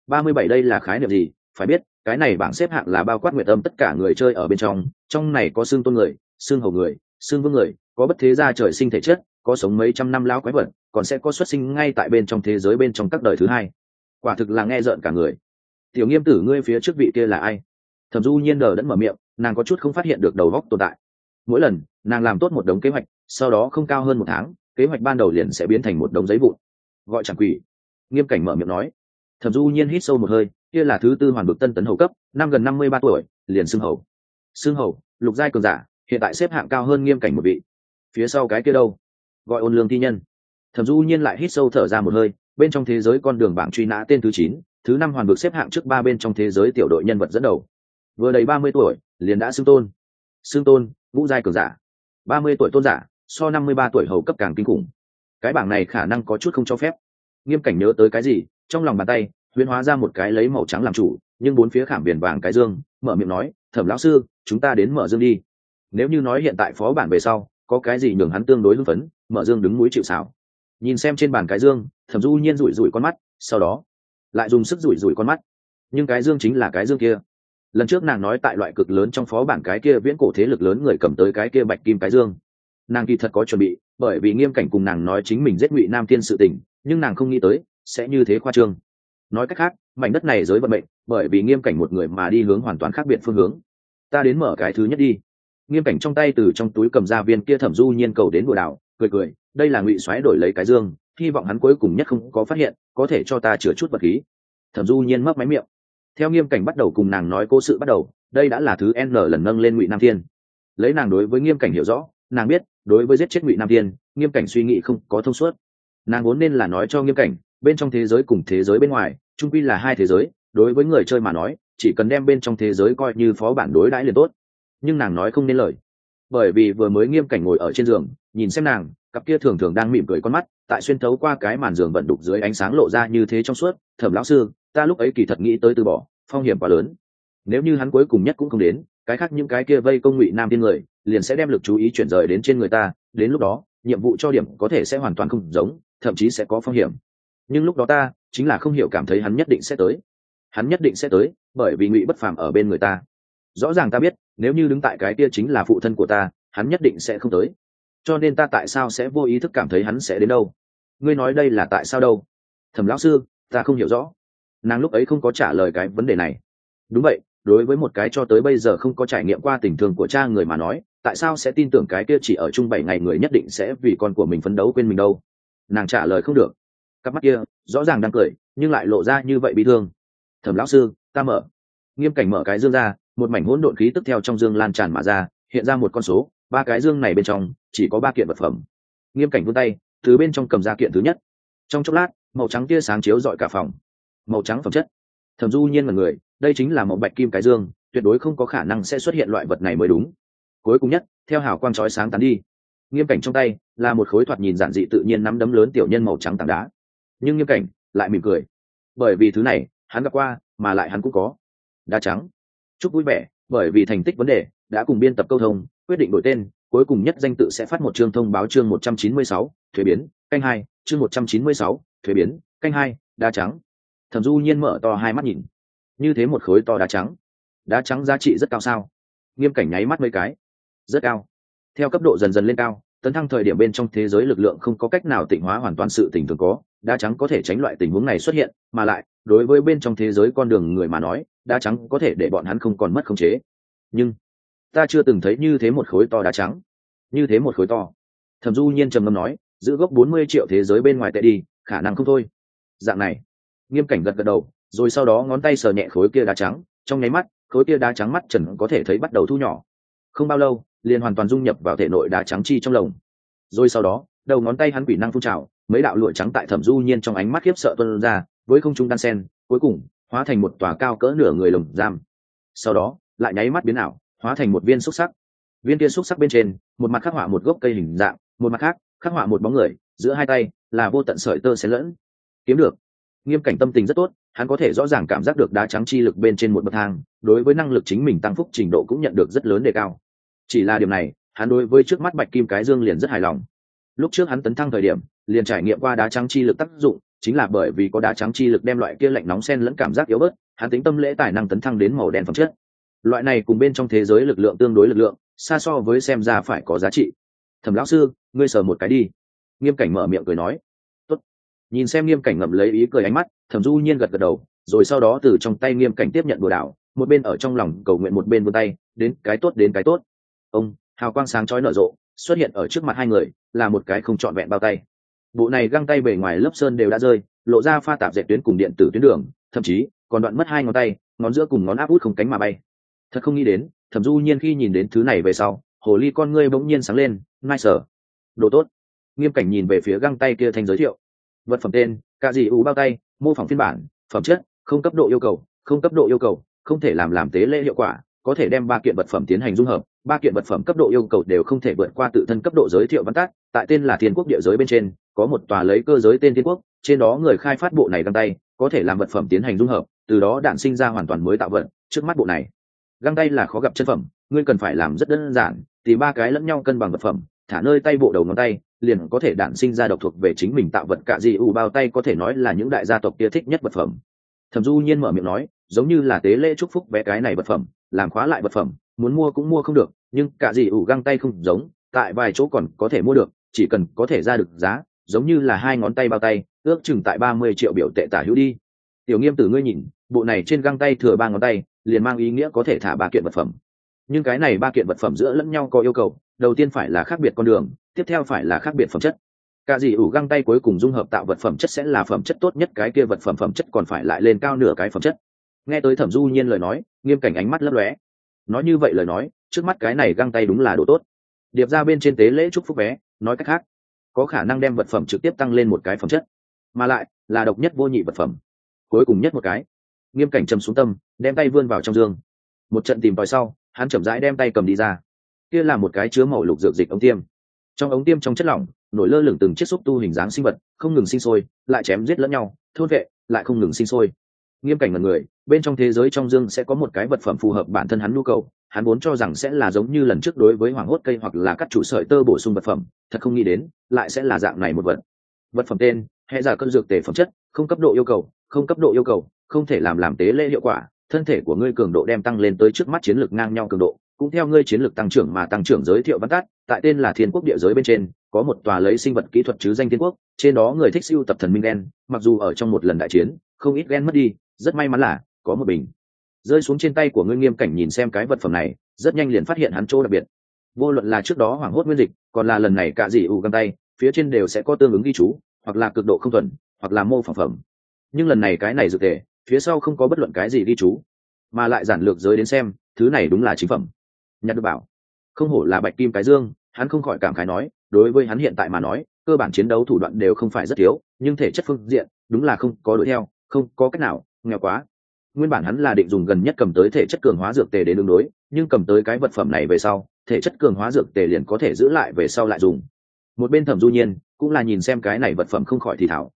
37 đây là khái niệm gì? Phải biết, cái này bảng xếp hạng là bao quát Nguyệt Âm tất cả người chơi ở bên trong này có xương tôn người, xương hầu người, xương vương người, có bất thế gia trời sinh thể chất, có sống mấy trăm năm lão quái vật, còn sẽ có xuất sinh ngay tại bên trong thế giới bên trong các đời thứ hai. Quả thực là nghe rợn cả người. Tiểu Nghiêm tử ngươi phía trước vị kia là ai? Thẩm Du Nhiên đờ đẫn mở miệng, nàng có chút không phát hiện được đầu góc tồn tại. Mỗi lần nàng làm tốt một đống kế hoạch, sau đó không cao hơn 1 tháng, kế hoạch ban đầu liền sẽ biến thành một đống giấy vụn. Gọi chẳng quỷ. Nghiêm Cảnh mở miệng nói. Thẩm Du Nhiên hít sâu một hơi, kia là thứ 4 hoàn bực tân tấn hầu cấp, năm gần 53 tuổi, liền xưng hầu. Xưng hầu, lục giai cường giả, hiện tại xếp hạng cao hơn Nghiêm Cảnh một vị. Phía sau cái kia đâu? Gọi Ôn Lương thi nhân. Thẩm Du Nhiên lại hít sâu thở ra một hơi, bên trong thế giới con đường bảng truy nã tên thứ 9, thứ 5 hoàn bực xếp hạng trước 3 bên trong thế giới tiểu đội nhân vật dẫn đầu. Vừa đầy 30 tuổi, liền đã xưng tôn. Xưng tôn, ngũ giai cường giả. 30 tuổi tôn giả, so 53 tuổi hầu cấp càng kinh khủng. Cái bảng này khả năng có chút không cho phép. Nghiêm Cảnh nhớ tới cái gì, trong lòng bàn tay huyễn hóa ra một cái lấy màu trắng làm chủ, nhưng bốn phía khảm viền vàng cái dương, mở miệng nói, Thẩm lão sư, chúng ta đến mở dương đi. Nếu như nói hiện tại phó bản về sau có cái gì nhường hắn tương đối hưng phấn, mở dương đứng núi chịu sào. Nhìn xem trên bàn cái dương, Thẩm Du Nhiên rủi rủi con mắt, sau đó lại dùng sức rủi rủi con mắt. Nhưng cái dương chính là cái dương kia. Lần trước nàng nói tại loại cực lớn trong phó bản cái kia viễn cổ thế lực lớn người cầm tới cái kia bạch kim cái dương. Nàng kỳ thật có chuẩn bị, bởi vì Nghiêm Cảnh cùng nàng nói chính mình giết Ngụy Nam Thiên sự tình, nhưng nàng không nghĩ tới sẽ như thế khoa trương. Nói cách khác, mảnh đất này giới vận mệnh, bởi vì Nghiêm Cảnh một người mà đi hướng hoàn toàn khác biệt phương hướng. Ta đến mở cái thứ nhất đi. Nghiêm Cảnh trong tay từ trong túi cầm ra viên kia Thẩm Du Nhiên cầu đến bùa đảo, cười cười, đây là Ngụy Soái đổi lấy cái dương, hy vọng hắn cuối cùng nhất không có phát hiện, có thể cho ta chữa chút vật khí. Thẩm Du Nhiên mấp máy miệng. Theo Nghiêm Cảnh bắt đầu cùng nàng nói cố sự bắt đầu, đây đã là thứ N lần nâng lên Ngụy Nam Thiên. Lấy nàng đối với Nghiêm Cảnh hiểu rõ, nàng biết đối với giết chết Ngụy Nam Thiên, Nghiêm Cảnh suy nghĩ không có thông suốt. Nàng vốn nên là nói cho Nghiêm Cảnh, bên trong thế giới cùng thế giới bên ngoài chung quy là hai thế giới, đối với người chơi mà nói chỉ cần đem bên trong thế giới coi như phó bản đối đãi liền tốt. Nhưng nàng nói không nên lời, bởi vì vừa mới Nghiêm Cảnh ngồi ở trên giường nhìn xem nàng, cặp kia thường thường đang mỉm cười con mắt tại xuyên thấu qua cái màn giường vận đục dưới ánh sáng lộ ra như thế trong suốt. Thẩm lão sư, ta lúc ấy kỳ thật nghĩ tới từ bỏ, phong hiểm quá lớn. Nếu như hắn cuối cùng nhất cũng không đến, cái khác những cái kia vây công Ngụy Nam Thiên người liền sẽ đem lực chú ý chuyển rời đến trên người ta, đến lúc đó nhiệm vụ cho điểm có thể sẽ hoàn toàn không giống, thậm chí sẽ có phong hiểm. Nhưng lúc đó ta chính là không hiểu cảm thấy hắn nhất định sẽ tới. Hắn nhất định sẽ tới, bởi vì Ngụy Bất Phàm ở bên người ta. Rõ ràng ta biết, nếu như đứng tại cái kia chính là phụ thân của ta, hắn nhất định sẽ không tới. Cho nên ta tại sao sẽ vô ý thức cảm thấy hắn sẽ đến đâu? Ngươi nói đây là tại sao đâu? Thẩm lão sư, ta không hiểu rõ. Nàng lúc ấy không có trả lời cái vấn đề này. Đúng vậy, đối với một cái cho tới bây giờ không có trải nghiệm qua tình thương của cha người mà nói, tại sao sẽ tin tưởng cái kia chỉ ở chung 7 ngày người nhất định sẽ vì con của mình phấn đấu quên mình đâu? Nàng trả lời không được. Cặp mắt kia rõ ràng đang cười nhưng lại lộ ra như vậy bị thương. Thẩm lão sư, ta mở. Nghiêm Cảnh mở cái dương ra, một mảnh hỗn độn khí tức theo trong dương lan tràn mà ra, hiện ra một con số, ba cái dương này bên trong chỉ có ba kiện vật phẩm. Nghiêm Cảnh vươn tay từ bên trong cầm ra kiện thứ nhất. Trong chốc lát, màu trắng tia sáng chiếu rọi cả phòng. Màu trắng phẩm chất. Thẩm Du Nhiên là người, đây chính là màu bạch kim cái dương, tuyệt đối không có khả năng sẽ xuất hiện loại vật này mới đúng. Cuối cùng nhất, theo hào quang chói sáng tán đi, Nghiêm Cảnh trong tay là một khối thoạt nhìn giản dị tự nhiên nắm đấm lớn tiểu nhân màu trắng tảng đá. Nhưng Nghiêm Cảnh lại mỉm cười, bởi vì thứ này hắn gặp qua, mà lại hắn cũng có. Đá trắng. Chúc vui vẻ, bởi vì thành tích vấn đề đã cùng biên tập câu thông, quyết định đổi tên, cuối cùng nhất danh tự sẽ phát một chương thông báo chương 196, thuế biến, canh 2, chương 196, thuế biến, canh 2, đá trắng. Thẩm Du Nhiên mở to hai mắt nhìn. Như thế một khối to đá trắng. Đá trắng giá trị rất cao sao? Nghiêm Cảnh nháy mắt mấy cái. Rất cao. Theo cấp độ dần dần lên cao, tấn thăng thời điểm bên trong thế giới lực lượng không có cách nào tịnh hóa hoàn toàn sự tình thường có, đá trắng có thể tránh loại tình huống này xuất hiện, mà lại, đối với bên trong thế giới con đường người mà nói, đá trắng có thể để bọn hắn không còn mất khống chế. Nhưng ta chưa từng thấy như thế một khối to đá trắng. Như thế một khối to. Thẩm Du Nhiên trầm ngâm nói, giữ gốc 40 triệu thế giới bên ngoài tệ đi, khả năng không thôi. Dạng này. Nghiêm Cảnh gật gật đầu, rồi sau đó ngón tay sờ nhẹ khối kia đá trắng, trong nháy mắt, khối kia đá trắng mắt trần có thể thấy bắt đầu thu nhỏ. Không bao lâu, liền hoàn toàn dung nhập vào thể nội đá trắng chi trong lồng. Rồi sau đó, đầu ngón tay hắn quỷ năng phun trào, mấy đạo lụa trắng tại Thẩm Du Nhiên trong ánh mắt khiếp sợ tuôn ra, với không trung đan sen, cuối cùng hóa thành một tòa cao cỡ nửa người lồng giam. Sau đó, lại nháy mắt biến ảo, hóa thành một viên xúc sắc. Viên kia xúc sắc bên trên, một mặt khắc họa một gốc cây hình dạng, một mặt khác khắc họa một bóng người, giữa hai tay là vô tận sợi tơ xen lẫn. Kiếm được. Nghiêm Cảnh tâm tình rất tốt, hắn có thể rõ ràng cảm giác được đá trắng chi lực bên trên một bậc thang, đối với năng lực chính mình tăng phúc trình độ cũng nhận được rất lớn đề cao. Chỉ là điều này, hắn đối với trước mắt bạch kim cái dương liền rất hài lòng. Lúc trước hắn tấn thăng thời điểm, liền trải nghiệm qua đá trắng chi lực tác dụng, chính là bởi vì có đá trắng chi lực đem loại kia lạnh nóng xen lẫn cảm giác yếu bớt, hắn tính tâm lễ tài năng tấn thăng đến màu đen phẩm chất. Loại này cùng bên trong thế giới lực lượng tương đối lực lượng, xa so với xem ra phải có giá trị. Thẩm lão sư, ngươi sờ một cái đi. Nghiêm Cảnh mở miệng cười nói. Tốt. Nhìn xem Nghiêm Cảnh ngậm lấy ý cười ánh mắt, Thẩm Du Nhiên gật gật đầu, rồi sau đó từ trong tay Nghiêm Cảnh tiếp nhận đồ đảo, một bên ở trong lòng cầu nguyện một bên vươn tay, đến cái tốt đến cái tốt. Ông, hào quang sáng chói nở rộ, xuất hiện ở trước mặt hai người, là một cái không trọn vẹn bao tay. Bộ này găng tay bề ngoài lớp sơn đều đã rơi, lộ ra pha tạp dệt tuyến cùng điện tử tuyến đường, thậm chí còn đoạn mất hai ngón tay, ngón giữa cùng ngón áp út không cánh mà bay. Thật không nghĩ đến, Thẩm Du Nhiên khi nhìn đến thứ này về sau, hồ ly con ngươi bỗng nhiên sáng lên, nai sở. Đồ tốt. Nghiêm Cảnh nhìn về phía găng tay kia thành giới thiệu. Vật phẩm tên, cả gì bao tay, mô phỏng phiên bản, phẩm chất, không cấp độ yêu cầu, không cấp độ yêu cầu, không thể làm tế lễ hiệu quả, có thể đem ba kiện vật phẩm tiến hành dung hợp, ba kiện vật phẩm cấp độ yêu cầu đều không thể vượt qua tự thân cấp độ giới thiệu văn tắt, tại tên là Thiên Quốc địa giới bên trên, có một tòa lấy cơ giới tên Thiên Quốc, trên đó người khai phát bộ này găng tay, có thể làm vật phẩm tiến hành dung hợp, từ đó đản sinh ra hoàn toàn mới tạo vật, trước mắt bộ này. Găng tay là khó gặp chân phẩm, ngươi cần phải làm rất đơn giản, tìm ba cái lẫn nhau cân bằng vật phẩm, thả nơi tay bộ đầu ngón tay, liền có thể đản sinh ra độc thuộc về chính mình tạo vật. Cả gì bao tay có thể nói là những đại gia tộc kia thích nhất vật phẩm. Thẩm Du Nhiên mở miệng nói, giống như là tế lễ chúc phúc vé cái này vật phẩm, làm khóa lại vật phẩm, muốn mua cũng mua không được, nhưng cả gì găng tay không giống, tại vài chỗ còn có thể mua được, chỉ cần có thể ra được giá, giống như là hai ngón tay bao tay, ước chừng tại 30 triệu biểu tệ tả hữu đi. Tiểu Nghiêm tử ngươi nhìn, bộ này trên găng tay thừa ba ngón tay, liền mang ý nghĩa có thể thả ba kiện vật phẩm. Nhưng cái này ba kiện vật phẩm giữa lẫn nhau có yêu cầu, đầu tiên phải là khác biệt con đường, tiếp theo phải là khác biệt phẩm chất. Cả gì găng tay cuối cùng dung hợp tạo vật phẩm chất sẽ là phẩm chất tốt nhất, cái kia vật phẩm phẩm chất còn phải lại lên cao nửa cái phẩm chất. Nghe tới Thẩm Du Nhiên lời nói, Nghiêm Cảnh ánh mắt lấp lóe. Nói như vậy lời nói, trước mắt cái này găng tay đúng là đồ tốt. Điệp ra bên trên tế lễ chúc phúc vé, nói cách khác, có khả năng đem vật phẩm trực tiếp tăng lên một cái phẩm chất, mà lại là độc nhất vô nhị vật phẩm. Cuối cùng nhất một cái. Nghiêm Cảnh trầm xuống tâm, đem tay vươn vào trong dương. Một trận tìm tòi sau, hắn chậm rãi đem tay cầm đi ra. Kia là một cái chứa màu lục dược dịch ống tiêm. Trong ống tiêm trong chất lỏng nổi lơ lửng từng chiếc xúc tu hình dáng sinh vật, không ngừng sinh sôi, lại chém giết lẫn nhau, thôn vệ, lại không ngừng sinh sôi. Nghiêm Cảnh ngẩn người, bên trong thế giới trong dương sẽ có một cái vật phẩm phù hợp bản thân hắn nhu cầu, hắn vốn cho rằng sẽ là giống như lần trước đối với hoàng hốt cây hoặc là cắt chủ sợi tơ bổ sung vật phẩm, thật không nghĩ đến, lại sẽ là dạng này một vật. Vật phẩm tên, hệ giả cân dược tề phẩm chất, không cấp độ yêu cầu, không cấp độ yêu cầu, không thể làm tế lễ hiệu quả, thân thể của ngươi cường độ đem tăng lên tới trước mắt chiến lược ngang nhau cường độ, cũng theo ngươi chiến lược tăng trưởng mà tăng trưởng. giới thiệu văn tắt, tại tên là Thiên Quốc địa giới bên trên, có một tòa lấy sinh vật kỹ thuật chứ danh Thiên Quốc, trên đó người thích sưu tập thần minh gen, mặc dù ở trong một lần đại chiến, không ít gen mất đi, rất may mắn là có một bình rơi xuống trên tay của ngươi. Nghiêm Cảnh nhìn xem cái vật phẩm này, rất nhanh liền phát hiện hắn chỗ đặc biệt. Vô luận là trước đó hoàng hốt nguyên dịch, còn là lần này cả dị găng tay, phía trên đều sẽ có tương ứng ghi chú, hoặc là cực độ không thuần, hoặc là mô phỏng phẩm. Nhưng lần này cái này dược tề, phía sau không có bất luận cái gì ghi chú, mà lại giản lược giới đến xem, thứ này đúng là chính phẩm. Nhặt được bảo, không hổ là bạch kim cái dương, hắn không khỏi cảm khái nói, đối với hắn hiện tại mà nói, cơ bản chiến đấu thủ đoạn đều không phải rất thiếu, nhưng thể chất phương diện đúng là không có đuổi theo, không có cách nào, nghèo quá. Nguyên bản hắn là định dùng gần nhất cầm tới thể chất cường hóa dược tề để ứng đối, nhưng cầm tới cái vật phẩm này về sau, thể chất cường hóa dược tề liền có thể giữ lại về sau lại dùng. Một bên Thẩm Du Nhiên cũng là nhìn xem cái này vật phẩm không khỏi thì thảo,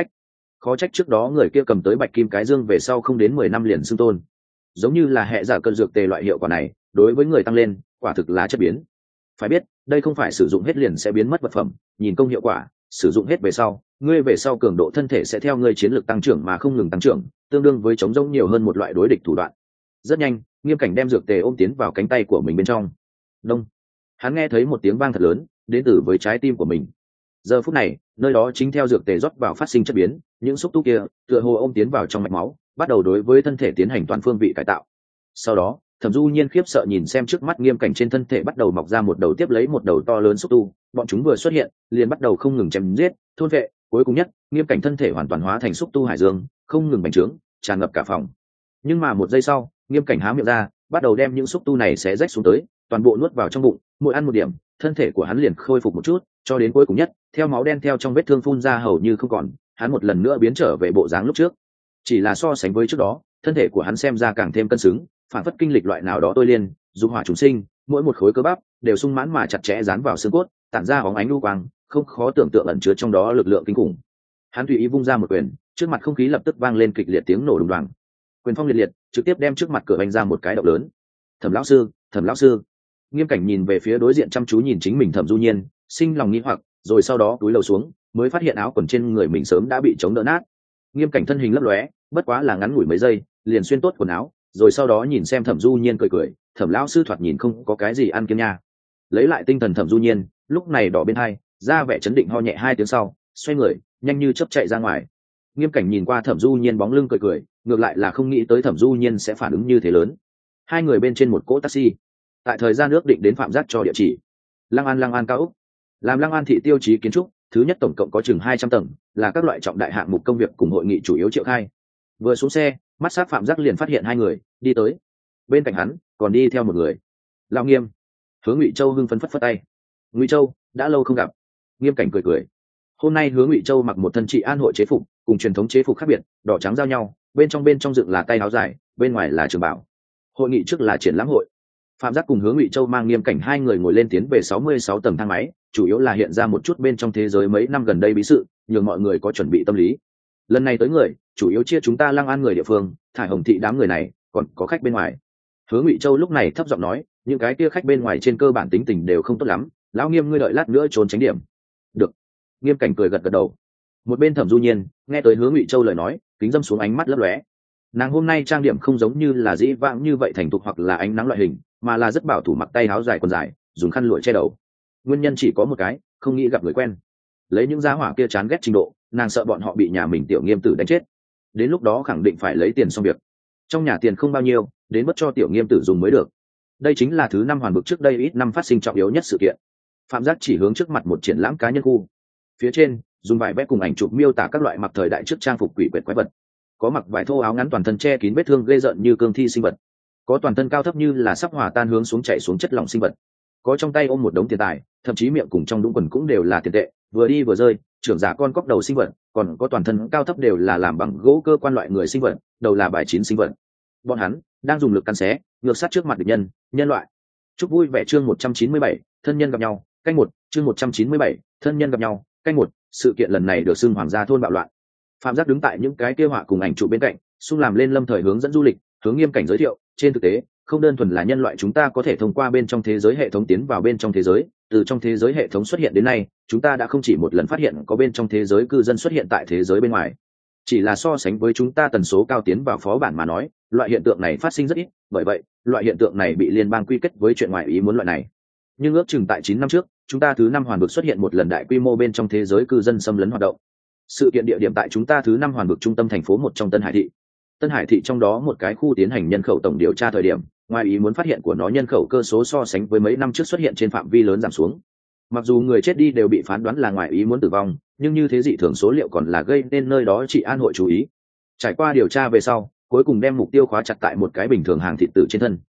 khó trách trước đó người kia cầm tới bạch kim cái dương về sau không đến 10 năm liền xưng tôn. Giống như là hệ giả cơn dược tề loại hiệu quả này, đối với người tăng lên, quả thực là chất biến. Phải biết, đây không phải sử dụng hết liền sẽ biến mất vật phẩm, nhìn công hiệu quả, sử dụng hết về sau, ngươi về sau cường độ thân thể sẽ theo ngươi chiến lược tăng trưởng mà không ngừng tăng trưởng, tương đương với chống rỗng nhiều hơn một loại đối địch thủ đoạn. Rất nhanh, Nghiêm Cảnh đem dược tề ôm tiến vào cánh tay của mình bên trong. Đông. Hắn nghe thấy một tiếng vang thật lớn, đến từ với trái tim của mình. Giờ phút này, nơi đó chính theo dược tề rót vào phát sinh chất biến, những xúc tu kia tựa hồ ôm tiến vào trong mạch máu, bắt đầu đối với thân thể tiến hành toàn phương vị cải tạo. Sau đó, Thẩm Du Nhiên khiếp sợ nhìn xem trước mắt Nghiêm Cảnh trên thân thể bắt đầu mọc ra một đầu tiếp lấy một đầu to lớn xúc tu, bọn chúng vừa xuất hiện, liền bắt đầu không ngừng chém giết, thôn vệ, cuối cùng nhất, Nghiêm Cảnh thân thể hoàn toàn hóa thành xúc tu hải dương, không ngừng bành trướng, tràn ngập cả phòng. Nhưng mà một giây sau, Nghiêm Cảnh há miệng ra, bắt đầu đem những xúc tu này xé rách xuống tới, toàn bộ nuốt vào trong bụng, mỗi ăn một điểm, thân thể của hắn liền khôi phục một chút, cho đến cuối cùng nhất, theo máu đen theo trong vết thương phun ra hầu như không còn, hắn một lần nữa biến trở về bộ dáng lúc trước. Chỉ là so sánh với trước đó, thân thể của hắn xem ra càng thêm cân xứng, phản phất kinh lịch loại nào đó tôi liên, dục hỏa trùng sinh, mỗi một khối cơ bắp đều sung mãn mà chặt chẽ dán vào xương cốt, tản ra bóng ánh lưu quang, không khó tưởng tượng ẩn chứa trong đó lực lượng kinh khủng. Hắn tùy ý vung ra một quyền, trước mặt không khí lập tức vang lên kịch liệt tiếng nổ đùng đoàng. Quyền phong liệt liệt, trực tiếp đem trước mặt cửa vành ra một cái động lớn. Thẩm lão sư. Nghiêm Cảnh nhìn về phía đối diện chăm chú nhìn chính mình Thẩm Du Nhiên, sinh lòng nghi hoặc, rồi sau đó túi lầu xuống, mới phát hiện áo quần trên người mình sớm đã bị chống đỡ nát. Nghiêm Cảnh thân hình lấp lóe, bất quá là ngắn ngủi mấy giây, liền xuyên tốt quần áo, rồi sau đó nhìn xem Thẩm Du Nhiên cười cười, Thẩm lão sư thoạt nhìn không có cái gì ăn kiêng nha. Lấy lại tinh thần Thẩm Du Nhiên, lúc này đỏ bên hai, ra vẻ chấn định ho nhẹ 2 tiếng sau, xoay người, nhanh như chớp chạy ra ngoài. Nghiêm Cảnh nhìn qua Thẩm Du Nhiên bóng lưng cười cười, ngược lại là không nghĩ tới Thẩm Du Nhiên sẽ phản ứng như thế lớn. Hai người bên trên một cỗ taxi, tại thời gian ước định đến Phạm Giác cho địa chỉ. Lăng An cao ốc. Làm Lăng An thị tiêu chí kiến trúc, thứ nhất tổng cộng có chừng 200 tầng, là các loại trọng đại hạng mục công việc cùng hội nghị chủ yếu triệu khai. Vừa xuống xe, mắt sát Phạm Giác liền phát hiện hai người đi tới. Bên cạnh hắn còn đi theo một người. Lão Nghiêm. Hướng Ngụy Châu hưng phấn phất phất tay. Ngụy Châu, đã lâu không gặp. Nghiêm Cảnh cười cười. Hôm nay Hướng Ngụy Châu mặc một thân trị an hội chế phục, cùng truyền thống chế phục khác biệt, đỏ trắng giao nhau, bên trong dựng là tay áo dài, bên ngoài là trường bảo. Hội nghị trước là triển lãm hội. Phạm Giác cùng Hướng Ngụy Châu mang Nghiêm Cảnh hai người ngồi lên tiến về 66 tầng thang máy, chủ yếu là hiện ra một chút bên trong thế giới mấy năm gần đây bí sự, nhường mọi người có chuẩn bị tâm lý. Lần này tới người, chủ yếu chia chúng ta Lăng An người địa phương, thải Hồng thị đám người này, còn có khách bên ngoài. Hướng Ngụy Châu lúc này thấp giọng nói, những cái kia khách bên ngoài trên cơ bản tính tình đều không tốt lắm, lão Nghiêm ngươi đợi lát nữa trốn tránh điểm. Được. Nghiêm Cảnh cười gật gật đầu. Một bên Thẩm Du Nhiên nghe tới Hướng Ngụy Châu lời nói, kính dâm xuống ánh mắt lấp lóe. Nàng hôm nay trang điểm không giống như là dĩ vãng như vậy thành thục hoặc là ánh nắng loại hình, mà là rất bảo thủ, mặc tay áo dài quần dài, dùng khăn lụa che đầu. Nguyên nhân chỉ có một cái, không nghĩ gặp người quen. Lấy những gia hỏa kia chán ghét trình độ, nàng sợ bọn họ bị nhà mình tiểu Nghiêm tử đánh chết. Đến lúc đó khẳng định phải lấy tiền xong việc. Trong nhà tiền không bao nhiêu, đến mất cho tiểu Nghiêm tử dùng mới được. Đây chính là thứ năm hoàn bực trước đây ít năm phát sinh trọng yếu nhất sự kiện. Phạm Giác chỉ hướng trước mặt một triển lãm cá nhân khu. Phía trên dùng vải vẽ cùng ảnh chụp miêu tả các loại mặc thời đại trước trang phục quỷ quyệt quái vật. Có mặc vải thô áo ngắn toàn thân che kín vết thương ghê rợn như cương thi sinh vật, có toàn thân cao thấp như là sắp hòa tan hướng xuống chảy xuống chất lỏng sinh vật, có trong tay ôm một đống tiền tài, thậm chí miệng cùng trong đũng quần cũng đều là tiền tệ, vừa đi vừa rơi, trưởng giả con cóc đầu sinh vật, còn có toàn thân cao thấp đều là làm bằng gỗ cơ quan loại người sinh vật, đầu là bài chín sinh vật. Bọn hắn đang dùng lực cắn xé, ngược sát trước mặt địch nhân loại. Chúc vui vẻ chương 197, thân nhân gặp nhau, canh một, chương 197, thân nhân gặp nhau, canh một. Sự kiện lần này được xưng hoàng gia thôn bạo loạn. Phạm Giác đứng tại những cái kia họa cùng ảnh chụp bên cạnh, xung làm lên lâm thời hướng dẫn du lịch, hướng Nghiêm Cảnh giới thiệu, trên thực tế, không đơn thuần là nhân loại chúng ta có thể thông qua bên trong thế giới hệ thống tiến vào bên trong thế giới, từ trong thế giới hệ thống xuất hiện đến nay, chúng ta đã không chỉ một lần phát hiện có bên trong thế giới cư dân xuất hiện tại thế giới bên ngoài. Chỉ là so sánh với chúng ta tần số cao tiến vào phó bản mà nói, loại hiện tượng này phát sinh rất ít, bởi vậy, loại hiện tượng này bị liên bang quy kết với chuyện ngoại ý muốn loại này. Nhưng ước chừng tại 9 năm trước, chúng ta thứ năm hoàn vực xuất hiện một lần đại quy mô bên trong thế giới cư dân xâm lấn hoạt động. Sự kiện địa điểm tại chúng ta thứ năm hoàn vực trung tâm thành phố một trong Tân Hải thị. Tân Hải thị trong đó một cái khu tiến hành nhân khẩu tổng điều tra thời điểm, ngoài ý muốn phát hiện của nó nhân khẩu cơ số so sánh với mấy năm trước xuất hiện trên phạm vi lớn giảm xuống. Mặc dù người chết đi đều bị phán đoán là ngoài ý muốn tử vong, nhưng như thế dị thường số liệu còn là gây nên nơi đó trị an hội chú ý. Trải qua điều tra về sau, cuối cùng đem mục tiêu khóa chặt tại một cái bình thường hàng thịt tử trên thân.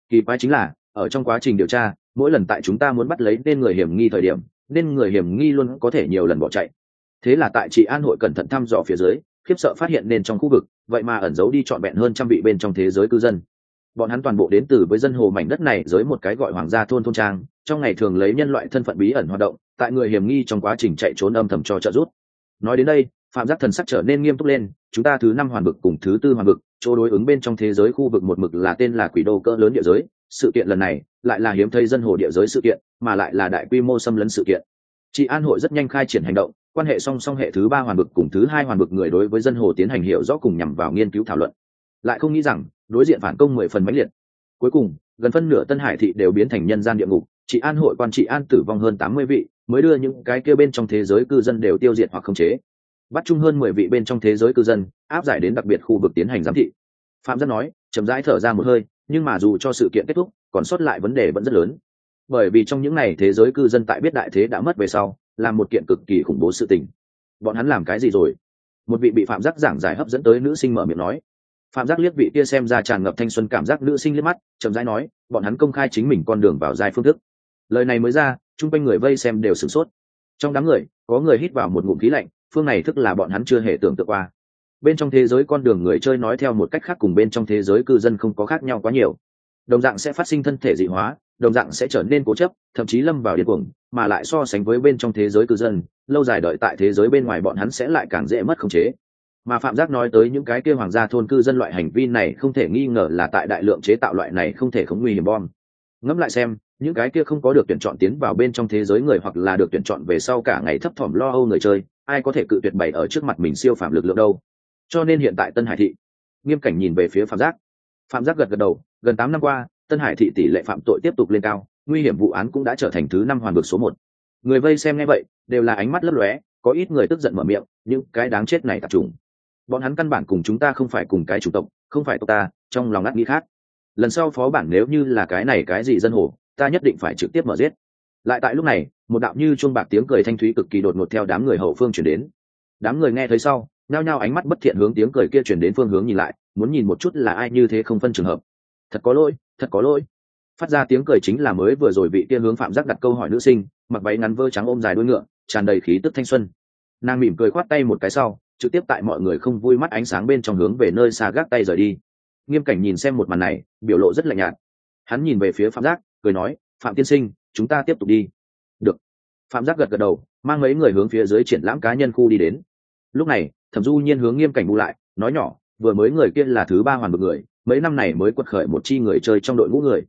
Kỳ quái chính là ở trong quá trình điều tra, mỗi lần tại chúng ta muốn bắt lấy nên người hiểm nghi thời điểm, nên người hiểm nghi luôn có thể nhiều lần bỏ chạy. Thế là tại trị an hội cẩn thận thăm dò phía dưới, khiếp sợ phát hiện nên trong khu vực vậy mà ẩn giấu đi trọn vẹn hơn trăm vị bên trong thế giới cư dân. Bọn hắn toàn bộ đến từ với dân hồ mảnh đất này dưới một cái gọi hoàng gia thôn trang, trong ngày thường lấy nhân loại thân phận bí ẩn hoạt động, tại người hiểm nghi trong quá trình chạy trốn âm thầm cho trợ giúp. Nói đến đây, Phạm Giác thần sắc trở nên nghiêm túc lên. Chúng ta thứ 5 hoàn vực cùng thứ 4 hoàn vực, chỗ đối ứng bên trong thế giới khu vực một mực là tên là Quỷ Đô cỡ lớn địa giới. Sự kiện lần này lại là hiếm thấy dân hồ địa giới sự kiện, mà lại là đại quy mô xâm lấn sự kiện. Trị an hội rất nhanh khai triển hành động, quan hệ song song hệ thứ 3 hoàn vực cùng thứ 2 hoàn vực người đối với dân hồ tiến hành hiểu rõ cùng nhằm vào nghiên cứu thảo luận. Lại không nghĩ rằng đối diện phản công 10 phần mãnh liệt. Cuối cùng, gần phân nửa Tân Hải thị đều biến thành nhân gian địa ngục, trị an hội quan trị an tử vong hơn 80 vị, mới đưa những cái kia bên trong thế giới cư dân đều tiêu diệt hoặc khống chế. Bắt chung hơn 10 vị bên trong thế giới cư dân, áp giải đến đặc biệt khu vực tiến hành giám thị. Phạm Giác nói, chậm rãi thở ra một hơi, nhưng mà dù cho sự kiện kết thúc, còn sót lại vấn đề vẫn rất lớn. Bởi vì trong những này thế giới cư dân tại biết đại thế đã mất về sau, làm một kiện cực kỳ khủng bố sự tình. Bọn hắn làm cái gì rồi? Một vị bị Phạm Giác giảng giải hấp dẫn tới nữ sinh mở miệng nói. Phạm Giác liếc vị kia xem ra tràn ngập thanh xuân cảm giác nữ sinh liếc mắt, chậm rãi nói, bọn hắn công khai chính mình con đường vào giai phương thức. Lời này mới ra, chung quanh người vây xem đều sửng sốt. Trong đám người, có người hít vào một ngụm khí lạnh, phương này thức là bọn hắn chưa hề tưởng tượng qua. Bên trong thế giới con đường người chơi nói theo một cách khác cùng bên trong thế giới cư dân không có khác nhau quá nhiều. Đồng dạng sẽ phát sinh thân thể dị hóa, đồng dạng sẽ trở nên cố chấp, thậm chí lâm vào điên cuồng, mà lại so sánh với bên trong thế giới cư dân, lâu dài đợi tại thế giới bên ngoài bọn hắn sẽ lại càng dễ mất khống chế. Mà Phạm Giác nói tới những cái kia hoàng gia thôn cư dân loại hành vi này không thể nghi ngờ là tại đại lượng chế tạo loại này không thể khống nguy hiểm bom. Ngẫm lại xem, những cái kia không có được tuyển chọn tiến vào bên trong thế giới người hoặc là được tuyển chọn về sau cả ngày thấp thỏm lo âu người chơi, ai có thể cự tuyệt bày ở trước mặt mình siêu phàm lực lượng đâu. Cho nên hiện tại Tân Hải thị, Nghiêm Cảnh nhìn về phía Phạm Giác. Phạm Giác gật gật đầu, gần 8 năm qua, Tân Hải thị tỷ lệ phạm tội tiếp tục lên cao, nguy hiểm vụ án cũng đã trở thành thứ 5 hoàn vực số 1. Người vây xem nghe vậy, đều là ánh mắt lấp lóe, có ít người tức giận mở miệng, những cái đáng chết này tập trung. Bọn hắn căn bản cùng chúng ta không phải cùng cái chủng tộc, không phải tộc ta, trong lòng ngắt nghĩ khác. Lần sau phó bản nếu như là cái này cái gì dân hồ, ta nhất định phải trực tiếp mở giết. Lại tại lúc này, một đạo như chuông bạc tiếng cười thanh thúy cực kỳ đột ngột theo đám người hậu phương truyền đến. Đám người nghe thấy sau, nhao nhao ánh mắt bất thiện hướng tiếng cười kia truyền đến phương hướng nhìn lại, muốn nhìn một chút là ai như thế không phân trường hợp. Thật có lỗi, thật có lỗi. Phát ra tiếng cười chính là mới vừa rồi vị kia hướng Phạm Giác đặt câu hỏi nữ sinh, mặc váy ngắn vơ trắng ôm dài đuôi ngựa, tràn đầy khí tức thanh xuân. Nàng mỉm cười khoát tay một cái sau, trực tiếp tại mọi người không vui mắt ánh sáng bên trong hướng về nơi xa gác tay rời đi. Nghiêm Cảnh nhìn xem một màn này, biểu lộ rất lạnh nhạt. Hắn nhìn về phía Phạm Giác, cười nói, Phạm tiên sinh, chúng ta tiếp tục đi. Được. Phạm Giác gật gật đầu, mang mấy người hướng phía dưới triển lãm cá nhân khu đi đến. Lúc này, Thẩm Du Nhiên hướng Nghiêm Cảnh bu lại, nói nhỏ, vừa mới người kia là thứ 3 hoàn vực người, mấy năm này mới quật khởi một chi người chơi trong đội ngũ người.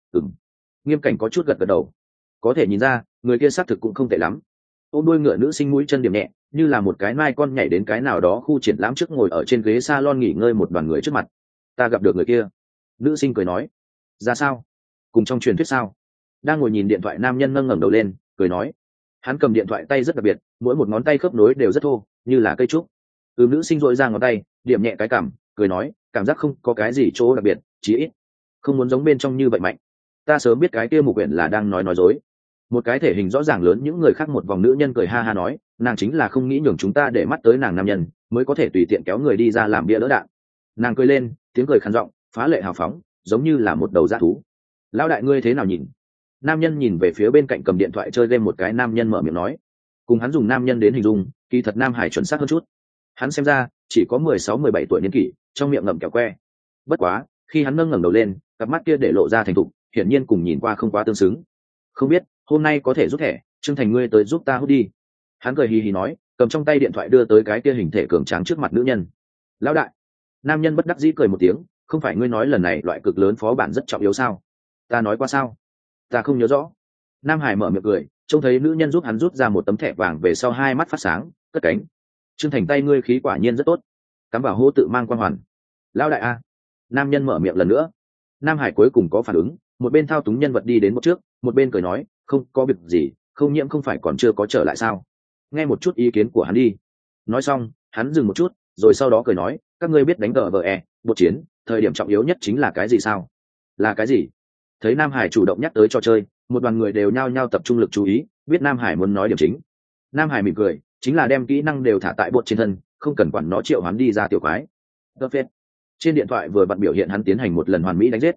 Nghiêm Cảnh có chút gật gật đầu. Có thể nhìn ra, người kia xác thực cũng không tệ lắm. Ôm đuôi ngựa nữ sinh mũi chân điểm nhẹ, như là một cái mai con nhảy đến cái nào đó khu triển lãm trước ngồi ở trên ghế salon nghỉ ngơi một đoàn người trước mặt. Ta gặp được người kia. Nữ sinh cười nói. Ra sao? Cùng trong truyền thuyết sao? Đang ngồi nhìn điện thoại nam nhân nâng ngẩng đầu lên, cười nói. Hắn cầm điện thoại tay rất đặc biệt, mỗi một ngón tay khớp nối đều rất thô, như là cây trúc. Nữ sinh dội ra ngón tay, điểm nhẹ cái cằm, cười nói, cảm giác không có cái gì chỗ đặc biệt, chỉ ít không muốn giống bên trong như vậy mạnh. Ta sớm biết cái kia Mục Uyển là đang nói dối. Một cái thể hình rõ ràng lớn những người khác một vòng nữ nhân cười ha ha nói, nàng chính là không nghĩ nhường chúng ta để mắt tới nàng nam nhân, mới có thể tùy tiện kéo người đi ra làm bia đỡ đạn. Nàng cười lên, tiếng cười khàn giọng, phá lệ hào phóng, giống như là một đầu dã thú. Lão đại ngươi thế nào nhìn? Nam nhân nhìn về phía bên cạnh cầm điện thoại chơi game một cái nam nhân mở miệng nói. Cùng hắn dùng nam nhân đến hình dung, kỳ thật Nam Hải chuẩn xác hơn chút. Hắn xem ra chỉ có 16-17 tuổi niên kỷ, trong miệng ngậm kẹo que. Bất quá, khi hắn nâng ngẩng đầu lên, cặp mắt kia để lộ ra thành thục, hiển nhiên cùng nhìn qua không quá tương xứng. Không biết hôm nay có thể rút thẻ, Trương Thành ngươi tới giúp ta hút đi. Hắn cười hì hì nói, cầm trong tay điện thoại đưa tới cái kia hình thể cường tráng trước mặt nữ nhân. Lão đại. Nam nhân bất đắc dĩ cười một tiếng, không phải ngươi nói lần này loại cực lớn phó bản rất trọng yếu sao? Ta nói qua sao? Ta không nhớ rõ. Nam Hải mở miệng cười, trông thấy nữ nhân giúp hắn rút ra một tấm thẻ vàng về sau hai mắt phát sáng, cất cánh. Trương Thành tay ngươi khí quả nhiên rất tốt, cắm vào hô tự mang quan hoàn. Lão đại a. Nam nhân mở miệng lần nữa. Nam Hải cuối cùng có phản ứng, một bên thao túng nhân vật đi đến một trước, một bên cười nói, không có việc gì, không nhiễm không phải còn chưa có trở lại sao? Nghe một chút ý kiến của hắn đi. Nói xong, hắn dừng một chút, rồi sau đó cười nói, các ngươi biết đánh GVE, bột chiến, thời điểm trọng yếu nhất chính là cái gì sao? Là cái gì? Thấy Nam Hải chủ động nhắc tới trò chơi, một đoàn người đều nhao nhao tập trung lực chú ý, biết Nam Hải muốn nói điểm chính. Nam Hải mỉm cười, chính là đem kỹ năng đều thả tại bột trên thân, không cần quản nó triệu hắn đi ra tiểu quái. Perfect. Trên điện thoại vừa bật biểu hiện hắn tiến hành một lần hoàn mỹ đánh giết.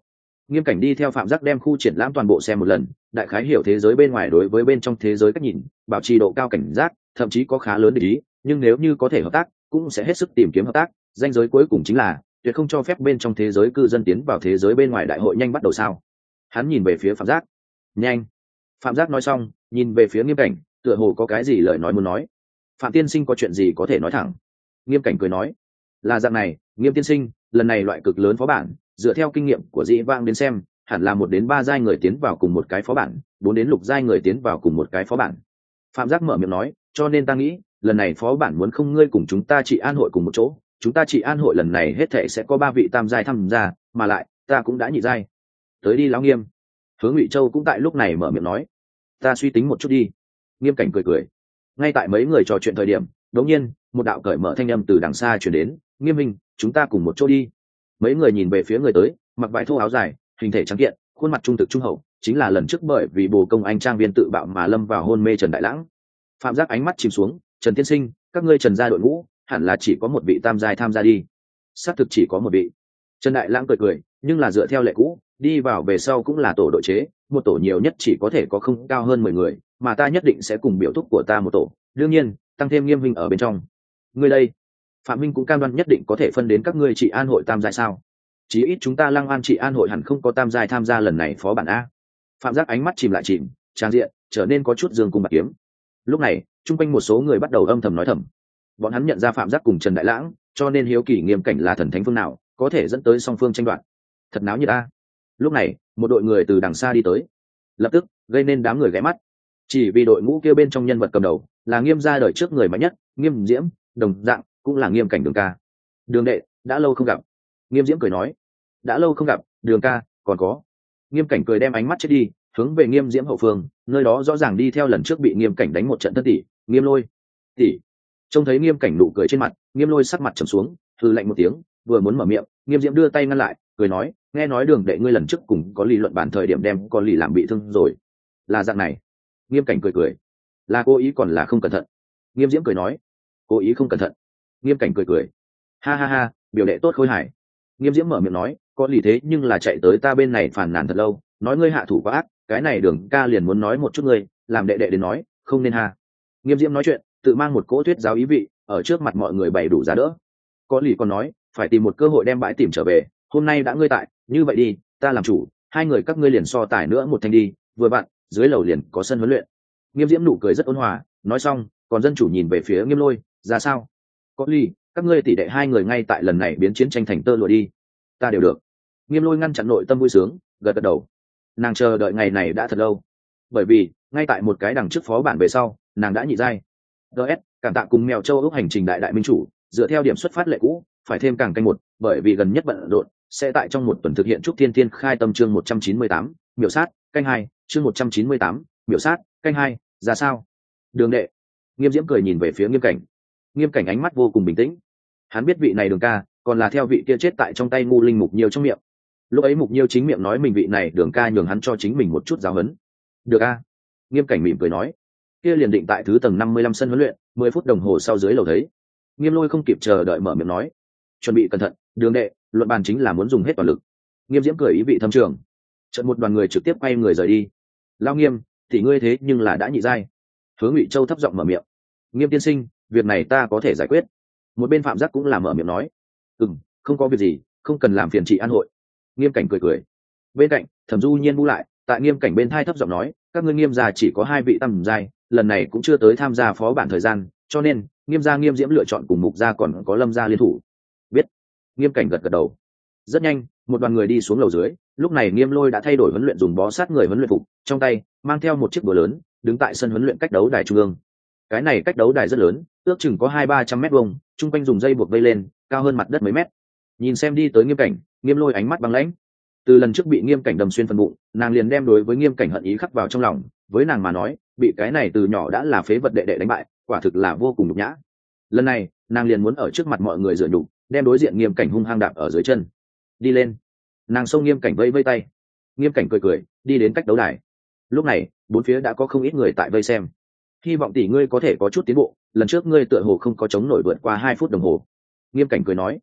Nghiêm cảnh đi theo phạm giác đem khu triển lãm toàn bộ xem một lần, đại khái hiểu thế giới bên ngoài đối với bên trong thế giới cách nhìn, bảo trì độ cao cảnh giác, thậm chí có khá lớn để ý, nhưng nếu như có thể hợp tác cũng sẽ hết sức tìm kiếm hợp tác. Danh giới cuối cùng chính là tuyệt không cho phép bên trong thế giới cư dân tiến vào thế giới bên ngoài. Đại hội nhanh bắt đầu sao? Hắn nhìn về phía phạm giác. Nhanh. Phạm giác nói xong nhìn về phía Nghiêm cảnh, tựa hồ có cái gì lời nói muốn nói. Phạm tiên sinh có chuyện gì có thể nói thẳng. Nghiêm cảnh cười nói, là dạng này, Nghiêm tiên sinh, lần này loại cực lớn phó bản, dựa theo kinh nghiệm của dĩ vãng đến xem, hẳn là 1 đến 3 giai người tiến vào cùng một cái phó bản, 4 đến 6 giai người tiến vào cùng một cái phó bản. Phạm giác mở miệng nói, cho nên ta nghĩ lần này phó bản muốn không ngươi cùng chúng ta trị an hội cùng một chỗ, chúng ta trị an hội lần này hết thệ sẽ có 3 vị tam giai tham gia, mà lại ta cũng đã nhị giai. Tới đi lão Nghiêm. Hứa Ngụy Châu cũng tại lúc này mở miệng nói, ta suy tính một chút đi. Nghiêm cảnh cười cười. Ngay tại mấy người trò chuyện thời điểm, đột nhiên một đạo cởi mở thanh âm từ đằng xa truyền đến, Nghiêm minh, chúng ta cùng một chỗ đi. Mấy người nhìn về phía người tới, mặc vải thô áo dài, hình thể trắng kiện, khuôn mặt trung thực trung hậu, chính là lần trước bởi vì bồ công anh trang viên tự bạo mà lâm vào hôn mê Trần Đại Lãng. Phạm giác ánh mắt chìm xuống, Trần tiên sinh, các ngươi Trần gia đội ngũ hẳn là chỉ có một vị tam giai tham gia đi. Xác thực chỉ có một vị. Trần Đại Lãng cười cười, nhưng là dựa theo lệ cũ, đi vào về sau cũng là tổ đội chế, một tổ nhiều nhất chỉ có thể có không cao hơn 10 người, mà ta nhất định sẽ cùng biểu thúc của ta một tổ, đương nhiên tăng thêm Nghiêm huynh ở bên trong. Ngươi đây, Phạm Minh cũng cam đoan nhất định có thể phân đến các ngươi trị an hội tam giai sao? Chí ít chúng ta Lăng An trị an hội hẳn không có tam giai tham gia lần này phó bản a. Phạm giác ánh mắt chìm lại chìm, trang diện trở nên có chút dương cung bạc kiếm. Lúc này chung quanh một số người bắt đầu âm thầm nói thầm, bọn hắn nhận ra phạm giác cùng Trần Đại Lãng, cho nên hiếu kỳ Nghiêm cảnh là thần thánh phương nào có thể dẫn tới song phương tranh đoạt. Thật náo nhiệt a. Lúc này một đội người từ đằng xa đi tới, lập tức gây nên đám người ghé mắt, chỉ vì đội ngũ kia bên trong nhân vật cầm đầu là Nghiêm gia đời trước người mạnh nhất, Nghiêm Diễm, đồng dạng cũng là Nghiêm cảnh Đường ca. Đường đệ, đã lâu không gặp. Nghiêm Diễm cười nói, đã lâu không gặp, Đường ca. Còn có. Nghiêm cảnh cười đem ánh mắt chết đi, hướng về Nghiêm Diễm hậu phương, nơi đó rõ ràng đi theo lần trước bị Nghiêm cảnh đánh một trận thân tỷ, Nghiêm Lôi. Tỷ. Trông thấy Nghiêm cảnh nụ cười trên mặt, Nghiêm Lôi sắc mặt trầm xuống, hừ lạnh một tiếng, vừa muốn mở miệng, Nghiêm Diễm đưa tay ngăn lại, cười nói, nghe nói Đường đệ ngươi lần trước cùng có lý luận bản thời điểm đem con lì làm bị thương rồi. Là dạng này. Nghiêm cảnh cười cười, là cố ý còn là không cẩn thận? Nghiêm Diễm cười nói, cố ý không cẩn thận. Nghiêm cảnh cười cười, ha ha ha, biểu đệ tốt khôi hài. Nghiêm Diễm mở miệng nói, có lý thế nhưng là chạy tới ta bên này phàn nàn thật lâu, nói ngươi hạ thủ quá ác, cái này Đường ca liền muốn nói một chút ngươi, làm đệ đệ đến nói, không nên ha. Nghiêm Diễm nói chuyện tự mang một cỗ thuyết giáo ý vị, ở trước mặt mọi người bày đủ giá đỡ. Có lý còn nói, phải tìm một cơ hội đem bãi tìm trở về, hôm nay đã ngươi tại, như vậy đi, ta làm chủ, hai người các ngươi liền so tài nữa một thanh đi, vừa bạn dưới lầu liền có sân huấn luyện. Nghiêm Diễm nụ cười rất ôn hòa, nói xong còn dân chủ nhìn về phía Nghiêm Lôi, ra sao? Có lý, các ngươi tỷ đệ hai người ngay tại lần này biến chiến tranh thành tơ lụa đi. Ta đều được. Nghiêm Lôi ngăn chặn nội tâm vui sướng, gật gật đầu. Nàng chờ đợi ngày này đã thật lâu, bởi vì ngay tại một cái đằng trước phó bản về sau, nàng đã nhị giai. ds cảm tạ cùng mèo châu ước hành trình đại đại minh chủ, dựa theo điểm xuất phát lệ cũ phải thêm càng canh một, bởi vì gần nhất bận rộn sẽ tại trong một tuần thực hiện Trúc Thiên Thiên khai tâm chương 198, miểu sát canh 2, chương 198, miểu sát canh 2, ra sao? Đường đệ. Nghiêm Diễm cười nhìn về phía Nghiêm cảnh. Nghiêm cảnh ánh mắt vô cùng bình tĩnh, hắn biết vị này Đường ca còn là theo vị kia chết tại trong tay ngu linh Mục Nhiêu trong miệng. Lúc ấy Mục Nhiêu chính miệng nói mình vị này Đường ca nhường hắn cho chính mình một chút giáo huấn. Được a. Nghiêm cảnh mỉm cười nói, kia liền định tại thứ tầng 55 sân huấn luyện, 10 phút đồng hồ sau dưới lầu thấy. Nghiêm Lôi không kịp chờ đợi mở miệng nói, chuẩn bị cẩn thận, Đường đệ, luận bàn chính là muốn dùng hết toàn lực. Nghiêm Diễm cười ý vị thâm trường. Chợt một đoàn người trực tiếp quay người rời đi. Lao Nghiêm, thì ngươi thế nhưng là đã nhị giai. Hứa Ngụy Châu thấp giọng mở miệng. Nghiêm tiên sinh, việc này ta có thể giải quyết. Một bên Phạm Giác cũng là mở miệng nói, không có việc gì, không cần làm phiền chị an hội. Nghiêm cảnh cười cười. Bên cạnh Thẩm Du Nhiên bu lại, tại Nghiêm cảnh bên thai thấp giọng nói, các ngươi Nghiêm gia chỉ có 2 vị tam giai, lần này cũng chưa tới tham gia phó bản thời gian, cho nên Nghiêm gia Nghiêm Diễm lựa chọn cùng Mục gia còn có Lâm gia liên thủ. Biết. Nghiêm cảnh gật gật đầu. Rất nhanh một đoàn người đi xuống lầu dưới, lúc này Nghiêm Lôi đã thay đổi huấn luyện dùng bó sát người huấn luyện phục, trong tay mang theo một chiếc búa lớn, đứng tại sân huấn luyện cách đấu đài trung ương. Cái này cách đấu đài rất lớn, ước chừng có 200-300 mét vuông, chung quanh dùng dây buộc vây lên, cao hơn mặt đất mấy mét. Nhìn xem đi tới Nghiêm cảnh, Nghiêm Lôi ánh mắt băng lãnh. Từ lần trước bị Nghiêm cảnh đâm xuyên phần bụng, nàng liền đem đối với Nghiêm cảnh hận ý khắc vào trong lòng, với nàng mà nói, bị cái này từ nhỏ đã là phế vật đệ đệ đánh bại, quả thực là vô cùng nhục nhã. Lần này nàng liền muốn ở trước mặt mọi người dựa nhục, đem đối diện Nghiêm cảnh hung hăng đạp ở dưới chân. Đi lên. Nàng xông Nghiêm cảnh vây vây tay. Nghiêm cảnh cười cười đi đến cách đấu đài. Lúc này bốn phía đã có không ít người tại vây xem. Hy vọng tỷ ngươi có thể có chút tiến bộ, lần trước ngươi tựa hồ không có chống nổi vượt qua 2 phút đồng hồ. Nghiêm cảnh cười nói,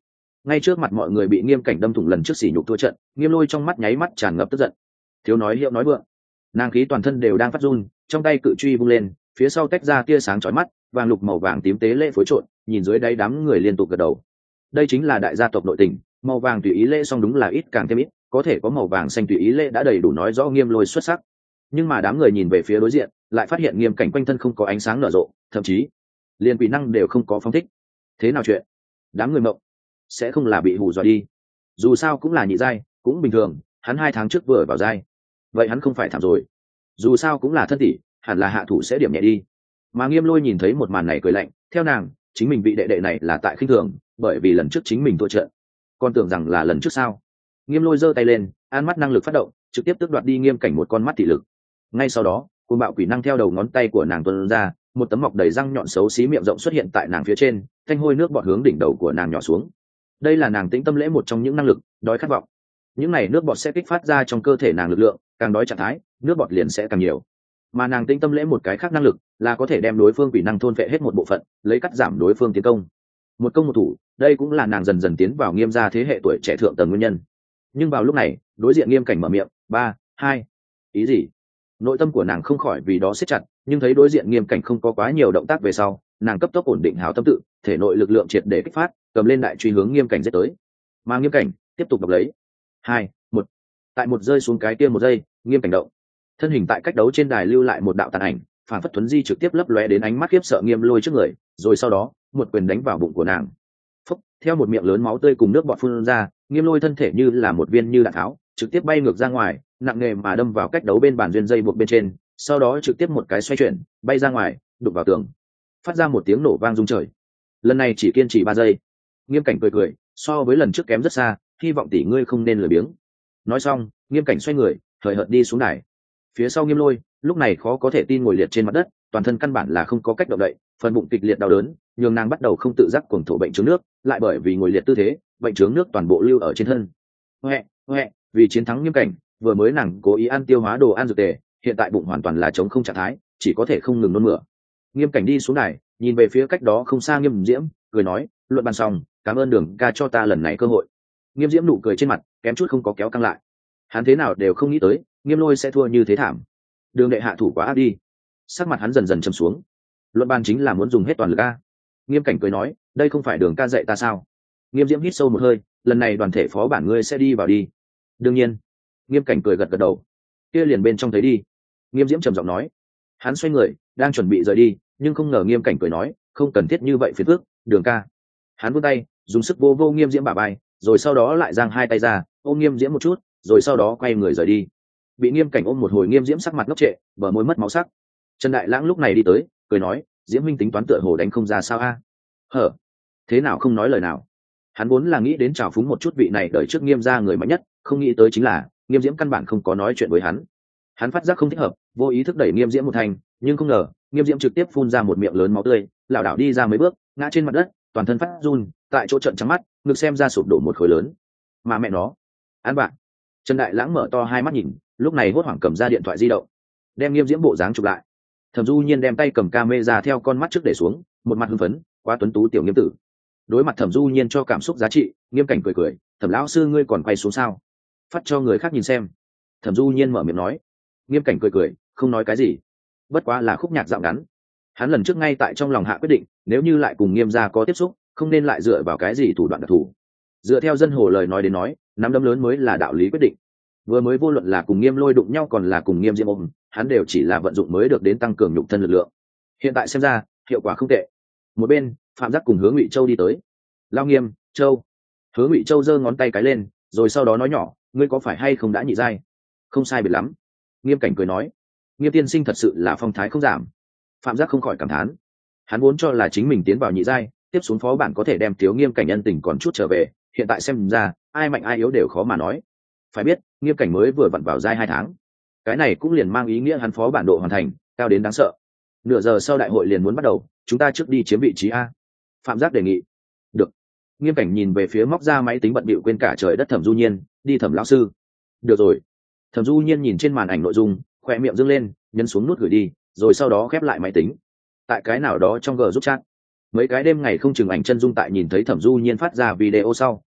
ngay trước mặt mọi người bị nghiêm cảnh đâm thủng lần trước sỉ nhục thua trận, Nghiêm Lôi trong mắt nháy mắt tràn ngập tức giận. Thiếu nói hiệu nói vượng, nàng khí toàn thân đều đang phát run, trong tay cự truy vung lên, phía sau tách ra tia sáng chói mắt, vàng lục màu vàng tím tế lễ phối trộn, nhìn dưới đáy đám người liên tục gật đầu. Đây chính là đại gia tộc nội tình, màu vàng tùy ý lễ xong đúng là ít càng thêm ít, có thể có màu vàng xanh tùy ý lễ đã đầy đủ nói rõ Nghiêm Lôi xuất sắc. Nhưng mà đám người nhìn về phía đối diện, lại phát hiện Nghiêm cảnh quanh thân không có ánh sáng nở rộ, thậm chí liền quỷ năng đều không có phóng thích. Thế nào chuyện? Đám người mộng, sẽ không là bị hù dọa đi? Dù sao cũng là nhị giai, cũng bình thường, hắn 2 tháng trước vừa vào giai, vậy hắn không phải thảm rồi? Dù sao cũng là thân tỷ, hẳn là hạ thủ sẽ điểm nhẹ đi. Mà Nghiêm Lôi nhìn thấy một màn này cười lạnh, theo nàng, chính mình vị đệ đệ này là tại khinh thường, bởi vì lần trước chính mình thua trận, còn tưởng rằng là lần trước sao? Nghiêm Lôi giơ tay lên, an mắt năng lực phát động, trực tiếp tước đoạt đi Nghiêm cảnh một con mắt thị lực. Ngay sau đó, cuồng bạo quỷ năng theo đầu ngón tay của nàng tuôn ra, một tấm mọc đầy răng nhọn xấu xí miệng rộng xuất hiện tại nàng phía trên, thanh hôi nước bọt hướng đỉnh đầu của nàng nhỏ xuống. Đây là nàng tĩnh tâm lễ một trong những năng lực, đói khát vọng. Những này nước bọt sẽ kích phát ra trong cơ thể nàng lực lượng, càng đói trạng thái, nước bọt liền sẽ càng nhiều. Mà nàng tĩnh tâm lễ một cái khác năng lực là có thể đem đối phương quỷ năng thôn phệ hết một bộ phận, lấy cắt giảm đối phương tiến công. Một công một thủ, đây cũng là nàng dần dần tiến vào Nghiêm gia thế hệ tuổi trẻ thượng tầng nguyên nhân. Nhưng vào lúc này, đối diện Nghiêm cảnh mở miệng, 3, 2, ý gì? Nội tâm của nàng không khỏi vì đó siết chặt, nhưng thấy đối diện Nghiêm cảnh không có quá nhiều động tác về sau, nàng cấp tốc ổn định hào tâm tự, thể nội lực lượng triệt để kích phát, cầm lên đại truy hướng Nghiêm cảnh giết tới. Mà Nghiêm cảnh tiếp tục đập lấy. 2, 1. Tại một rơi xuống cái kia một giây, Nghiêm cảnh động. Thân hình tại cách đấu trên đài lưu lại một đạo tàn ảnh, phản phất thuấn di trực tiếp lấp lóe đến ánh mắt khiếp sợ Nghiêm Lôi trước người, rồi sau đó, một quyền đánh vào bụng của nàng. Phốc, theo một miệng lớn máu tươi cùng nước bọt phun ra, Nghiêm Lôi thân thể như là một viên như đạn tháo, trực tiếp bay ngược ra ngoài, nặng nề mà đâm vào cách đấu bên bàn duyên dây buộc bên trên, sau đó trực tiếp một cái xoay chuyển, bay ra ngoài, đụng vào tường, phát ra một tiếng nổ vang rung trời. Lần này chỉ kiên trì 3 giây. Nghiêm cảnh cười cười, so với lần trước kém rất xa, hy vọng tỷ ngươi không nên lười biếng. Nói xong, Nghiêm cảnh xoay người, hời hợt đi xuống đài. Phía sau Nghiêm Lôi, lúc này khó có thể tin ngồi liệt trên mặt đất, toàn thân căn bản là không có cách động đậy, phần bụng kịch liệt đau đớn, nhường nàng bắt đầu không tự giác cuồng thổ bệnh trướng nước, lại bởi vì ngồi liệt tư thế, bệnh trướng nước toàn bộ lưu ở trên thân. Hoẹ, vì chiến thắng Nghiêm cảnh, vừa mới nàng cố ý ăn tiêu hóa đồ ăn dược tề, hiện tại bụng hoàn toàn là trống không trạng thái, chỉ có thể không ngừng nôn mửa. Nghiêm cảnh đi xuống đài, nhìn về phía cách đó không xa Nghiêm Diễm, cười nói, luận bàn xong, cảm ơn Đường ca cho ta lần này cơ hội. Nghiêm Diễm nụ cười trên mặt kém chút không có kéo căng lại. Hắn thế nào đều không nghĩ tới, Nghiêm Lôi sẽ thua như thế thảm. Đường đệ hạ thủ quá ác đi. Sắc mặt hắn dần dần trầm xuống. Luận bàn chính là muốn dùng hết toàn lực a. Nghiêm cảnh cười nói, đây không phải Đường ca dạy ta sao? Nghiêm Diễm hít sâu một hơi, lần này đoàn thể phó bản ngươi sẽ đi vào đi. Đương nhiên. Nghiêm cảnh cười gật gật đầu. Kia liền bên trong thấy đi. Nghiêm Diễm trầm giọng nói. Hắn xoay người, đang chuẩn bị rời đi, nhưng không ngờ Nghiêm cảnh cười nói, không cần thiết như vậy phiền phức, Đường ca. Hắn vươn tay, dùng sức vô vô Nghiêm Diễm bả vai, rồi sau đó lại giang hai tay ra, ôm Nghiêm Diễm một chút, rồi sau đó quay người rời đi. Bị Nghiêm cảnh ôm một hồi, Nghiêm Diễm sắc mặt ngốc trệ, bờ môi mất máu sắc. Trần Đại Lãng lúc này đi tới, cười nói, Diễm huynh tính toán tựa hồ đánh không ra sao a? Hở? Thế nào không nói lời nào? Hắn vốn là nghĩ đến trào phúng một chút vị này đợi trước Nghiêm gia người mạnh nhất, không nghĩ tới chính là Nghiêm Diễm căn bản không có nói chuyện với hắn. Hắn phát giác không thích hợp, vô ý thức đẩy Nghiêm Diễm một thành, nhưng không ngờ Nghiêm Diễm trực tiếp phun ra một miệng lớn máu tươi, lảo đảo đi ra mấy bước, ngã trên mặt đất, toàn thân phát run, tại chỗ trận trắng mắt, ngực xem ra sụp đổ một khối lớn. Mà mẹ nó, án bạn. Trần Đại Lãng mở to hai mắt nhìn, lúc này hốt hoảng cầm ra điện thoại di động, đem Nghiêm Diễm bộ dáng chụp lại. Thẩm Du Nhiên đem tay cầm camera theo con mắt trước để xuống, một mặt hưng phấn, quá tuấn tú tiểu Nghiêm tử. Đối mặt Thẩm Du Nhiên cho cảm xúc giá trị, Nghiêm cảnh cười cười, Thẩm lão sư ngươi còn quay xuống sao? Phát cho người khác nhìn xem. Thẩm Du Nhiên mở miệng nói. Nghiêm cảnh cười cười, không nói cái gì. Bất quá là khúc nhạc dạo ngắn. Hắn lần trước ngay tại trong lòng hạ quyết định, nếu như lại cùng Nghiêm gia có tiếp xúc, không nên lại dựa vào cái gì thủ đoạn đặc thù. Dựa theo dân hồ lời nói đến nói, nắm đấm lớn mới là đạo lý quyết định. Vừa mới vô luận là cùng Nghiêm Lôi đụng nhau còn là cùng Nghiêm Diễm ôm, hắn đều chỉ là vận dụng mới được đến tăng cường nhục thân lực lượng. Hiện tại xem ra, hiệu quả không tệ. Một bên, Phạm Giác cùng Hứa Ngụy Châu đi tới. Lao Nghiêm, Châu. Hứa Ngụy Châu giơ ngón tay cái lên, rồi sau đó nói nhỏ, ngươi có phải hay không đã nhị giai? Không sai biệt lắm. Nghiêm cảnh cười nói, Nghiêm tiên sinh thật sự là phong thái không giảm. Phạm Giác không khỏi cảm thán. Hắn vốn cho là chính mình tiến vào nhị giai, tiếp xuống phó bản có thể đem thiếu Nghiêm cảnh nhân tình còn chút trở về, hiện tại xem ra, ai mạnh ai yếu đều khó mà nói. Phải biết, Nghiêm cảnh mới vừa vặn vào giai 2 tháng. Cái này cũng liền mang ý nghĩa hắn phó bản độ hoàn thành cao đến đáng sợ. Nửa giờ sau đại hội liền muốn bắt đầu, chúng ta trước đi chiếm vị trí a. Phạm Giác đề nghị. Được. Nghiêm cảnh nhìn về phía móc ra máy tính bận bịu quên cả trời đất Thẩm Du Nhiên, đi Thẩm lão sư. Được rồi. Thẩm Du Nhiên nhìn trên màn ảnh nội dung, khỏe miệng dương lên, nhấn xuống nút gửi đi, rồi sau đó khép lại máy tính. Tại cái nào đó trong G giúp chat, mấy cái đêm ngày không chừng ảnh chân dung tại nhìn thấy Thẩm Du Nhiên phát ra video sau,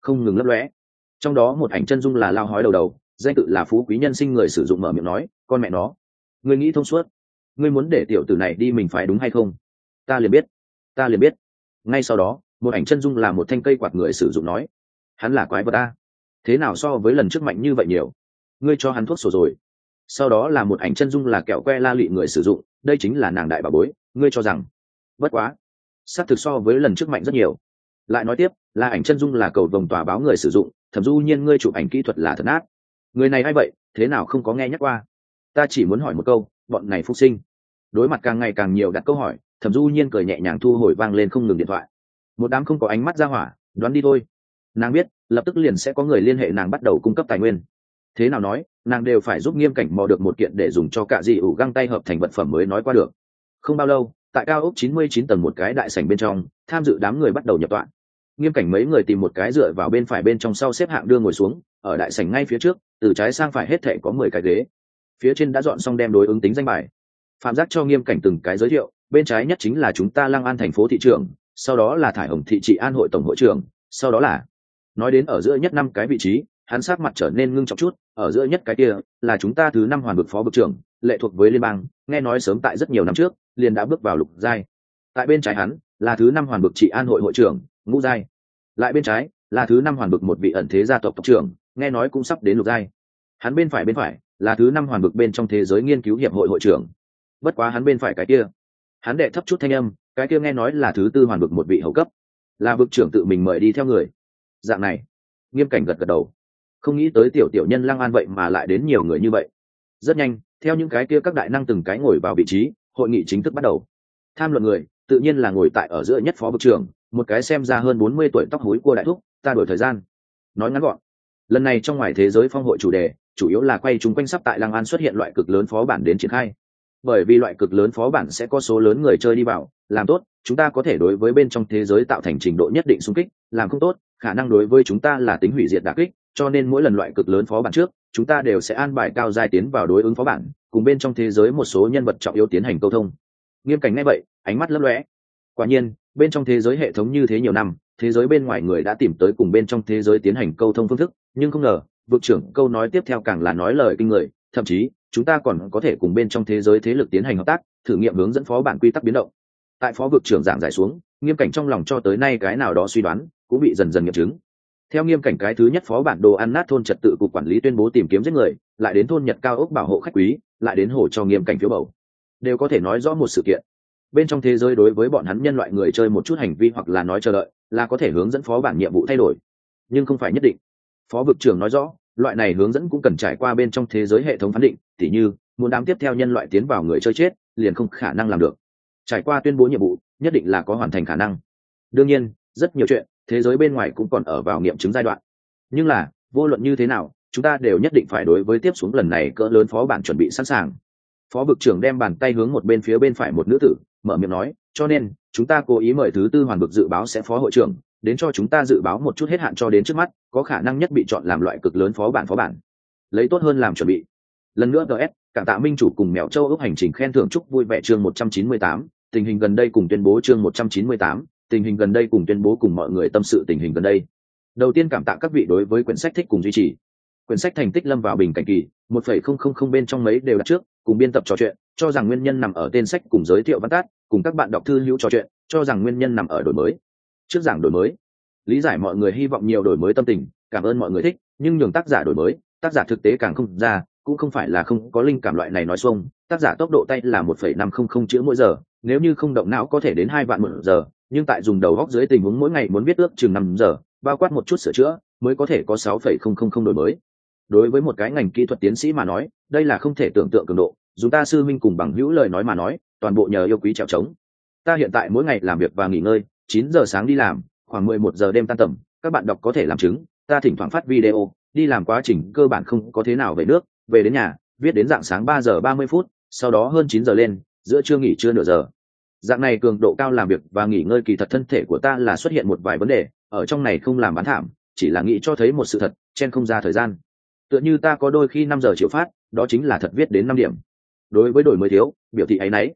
không ngừng lấp lóe. Trong đó một ảnh chân dung là lao hói đầu đầu, danh tự là Phú Quý Nhân Sinh, người sử dụng mở miệng nói, con mẹ nó, ngươi nghĩ thông suốt, ngươi muốn để tiểu tử này đi mình phải đúng hay không? Ta liền biết, ta liền biết. Ngay sau đó, một ảnh chân dung là một thanh cây quạt, người sử dụng nói, hắn là quái vật a, thế nào so với lần trước mạnh như vậy nhiều, ngươi cho hắn thuốc sổ rồi. Sau đó là một ảnh chân dung là kẹo que la lị, người sử dụng, đây chính là nàng đại bà bối, ngươi cho rằng bất quá xác thực so với lần trước mạnh rất nhiều. Lại nói tiếp là ảnh chân dung là cầu vồng tòa báo, người sử dụng, Thẩm Du Nhiên, ngươi chụp ảnh kỹ thuật là thật nát, người này hay vậy, thế nào không có nghe nhắc qua? Ta chỉ muốn hỏi một câu, bọn này phúc sinh. Đối mặt càng ngày càng nhiều đặt câu hỏi, Thẩm Du Nhiên cười nhẹ nhàng thu hồi vang lên không ngừng điện thoại. Một đám không có ánh mắt ra hỏa, đoán đi thôi. Nàng biết lập tức liền sẽ có người liên hệ nàng bắt đầu cung cấp tài nguyên. Thế nào nói, nàng đều phải giúp Nghiêm Cảnh mò được một kiện để dùng cho cả dị ủ găng tay hợp thành vật phẩm mới nói qua được. Không bao lâu, tại cao ốc 99 tầng một cái đại sảnh bên trong, tham dự đám người bắt đầu nhập tọa. Nghiêm Cảnh mấy người tìm một cái dựa vào bên phải bên trong sau xếp hạng đưa ngồi xuống, ở đại sảnh ngay phía trước, từ trái sang phải hết thảy có 10 cái ghế. Phía trên đã dọn xong đem đối ứng tính danh bài. Phạm Giác cho Nghiêm Cảnh từng cái giới thiệu, bên trái nhất chính là chúng ta Lăng An thành phố thị trưởng, sau đó là Thải Hồng thị trị an hội tổng hội trưởng, sau đó là, nói đến ở giữa nhất 5 cái vị trí, hắn sát mặt trở nên ngưng trọng chút, ở giữa nhất cái kia là chúng ta thứ 5 hoàn vực phó vực trưởng, lệ thuộc với liên bang, nghe nói sớm tại rất nhiều năm trước liền đã bước vào lục giai. Tại bên trái hắn là thứ 5 hoàn vực trị an hội hội trưởng, ngũ giai. Lại bên trái là thứ 5 hoàn vực một vị ẩn thế gia tộc tộc trưởng, nghe nói cũng sắp đến lục giai. Hắn bên phải là thứ 5 hoàn vực bên trong thế giới nghiên cứu hiệp hội hội trưởng. Bất quá hắn bên phải cái kia, hắn đệ thấp chút thanh âm, cái kia nghe nói là thứ 4 hoàn vực một vị hậu cấp, là vực trưởng tự mình mời đi theo người. Dạng này, Nghiêm Cảnh gật gật đầu, không nghĩ tới tiểu tiểu nhân Lăng An vậy mà lại đến nhiều người như vậy. Rất nhanh, theo những cái kia các đại năng từng cái ngồi vào vị trí, hội nghị chính thức bắt đầu. Tham luận người tự nhiên là ngồi tại ở giữa nhất phó vực trưởng, một cái xem ra hơn 40 tuổi tóc hối cua đại thúc. Ta đổi thời gian, nói ngắn gọn, lần này trong ngoài thế giới phong hội chủ đề chủ yếu là quay chung quanh sắp tại Lăng An xuất hiện loại cực lớn phó bản đến triển khai. Bởi vì loại cực lớn phó bản sẽ có số lớn người chơi đi vào, làm tốt chúng ta có thể đối với bên trong thế giới tạo thành trình độ nhất định xung kích, làm không tốt khả năng đối với chúng ta là tính hủy diệt đả kích, cho nên mỗi lần loại cực lớn phó bản trước chúng ta đều sẽ an bài cao giai tiến vào đối ứng phó bản, cùng bên trong thế giới một số nhân vật trọng yếu tiến hành câu thông. Nghiêm Cảnh nghe vậy ánh mắt lấp lóe. Quả nhiên bên trong thế giới hệ thống như thế nhiều năm, thế giới bên ngoài người đã tìm tới cùng bên trong thế giới tiến hành câu thông phương thức, nhưng không ngờ vực trưởng câu nói tiếp theo càng là nói lời kinh người, thậm chí chúng ta còn có thể cùng bên trong thế giới thế lực tiến hành hợp tác, thử nghiệm hướng dẫn phó bản quy tắc biến động. Tại phó vực trưởng giảng giải xuống, Nghiêm Cảnh trong lòng cho tới nay cái nào đó suy đoán cũng bị dần dần nghiệm chứng. Theo Nghiêm Cảnh cái thứ nhất phó bản đồ ăn nát thôn trật tự cục quản lý tuyên bố tìm kiếm giết người, lại đến thôn Nhật cao ốc bảo hộ khách quý, lại đến hồ cho Nghiêm Cảnh phiếu bầu, đều có thể nói rõ một sự kiện. Bên trong thế giới đối với bọn hắn nhân loại người chơi một chút hành vi hoặc là nói chờ đợi, là có thể hướng dẫn phó bản nhiệm vụ thay đổi, nhưng không phải nhất định. Phó vực trưởng nói rõ, loại này hướng dẫn cũng cần trải qua bên trong thế giới hệ thống phán định, tỉ như muốn đám tiếp theo nhân loại tiến vào người chơi chết, liền không khả năng làm được. Trải qua tuyên bố nhiệm vụ, nhất định là có hoàn thành khả năng. Đương nhiên, rất nhiều chuyện, thế giới bên ngoài cũng còn ở vào nghiệm chứng giai đoạn. Nhưng là, vô luận như thế nào, chúng ta đều nhất định phải đối với tiếp xuống lần này cỡ lớn phó bản chuẩn bị sẵn sàng. Phó vực trưởng đem bàn tay hướng một bên phía bên phải một nữ tử, mở miệng nói, cho nên, chúng ta cố ý mời thứ 4 hoàn vực dự báo sẽ phó hội trưởng, đến cho chúng ta dự báo một chút hết hạn cho đến trước mắt, có khả năng nhất bị chọn làm loại cực lớn phó bản. Lấy tốt hơn làm chuẩn bị. Lần nữa DS, cảm tạ minh chủ cùng mèo châu ước hành trình khen thưởng chúc vui vẻ chương 198, tình hình gần đây cùng tuyên bố chương 198, tình hình gần đây cùng tuyên bố cùng mọi người tâm sự tình hình gần đây. Đầu tiên cảm tạ các vị đối với quyển sách thích cùng duy trì. Quyển sách thành tích lâm vào bình cảnh kỳ, 1,000 bên trong mấy đều đặt trước, cùng biên tập trò chuyện, cho rằng nguyên nhân nằm ở tên sách cùng giới thiệu văn tắt, cùng các bạn đọc thư hữu trò chuyện, cho rằng nguyên nhân nằm ở đổi mới. Trước giảng đổi mới, lý giải mọi người hy vọng nhiều đổi mới tâm tình, cảm ơn mọi người thích, nhưng nhường tác giả đổi mới, tác giả thực tế càng không ra, cũng không phải là không có linh cảm loại này nói xuông, tác giả tốc độ tay là 1,500 chữ mỗi giờ, nếu như không động não có thể đến 2 vạn một giờ, nhưng tại dùng đầu góc dưới tình huống mỗi ngày muốn viết ước chừng 5 giờ, bao quát một chút sửa chữa, mới có thể có 6,000 đổi mới. Đối với một cái ngành kỹ thuật tiến sĩ mà nói, đây là không thể tưởng tượng cường độ, dùng ta sư minh cùng bằng hữu lời nói mà nói, toàn bộ nhờ yêu quý trèo trống. Ta hiện tại mỗi ngày làm việc và nghỉ ngơi, 9 giờ sáng đi làm, khoảng 11 giờ đêm tan tầm, các bạn đọc có thể làm chứng, ta thỉnh thoảng phát video, đi làm quá trình cơ bản không có thế nào về nước, về đến nhà, viết đến rạng sáng 3 giờ 30 phút, sau đó hơn 9 giờ lên, giữa trưa nghỉ trưa nửa giờ. Dạng này cường độ cao làm việc và nghỉ ngơi kỳ thật thân thể của ta là xuất hiện một vài vấn đề, ở trong này không làm bán thảm, chỉ là nghĩ cho thấy một sự thật, chen không ra thời gian. Tựa như ta có đôi khi 5 giờ chịu phát, đó chính là thật viết đến 5 điểm. Đối với đổi mới thiếu, biểu thị ấy nấy.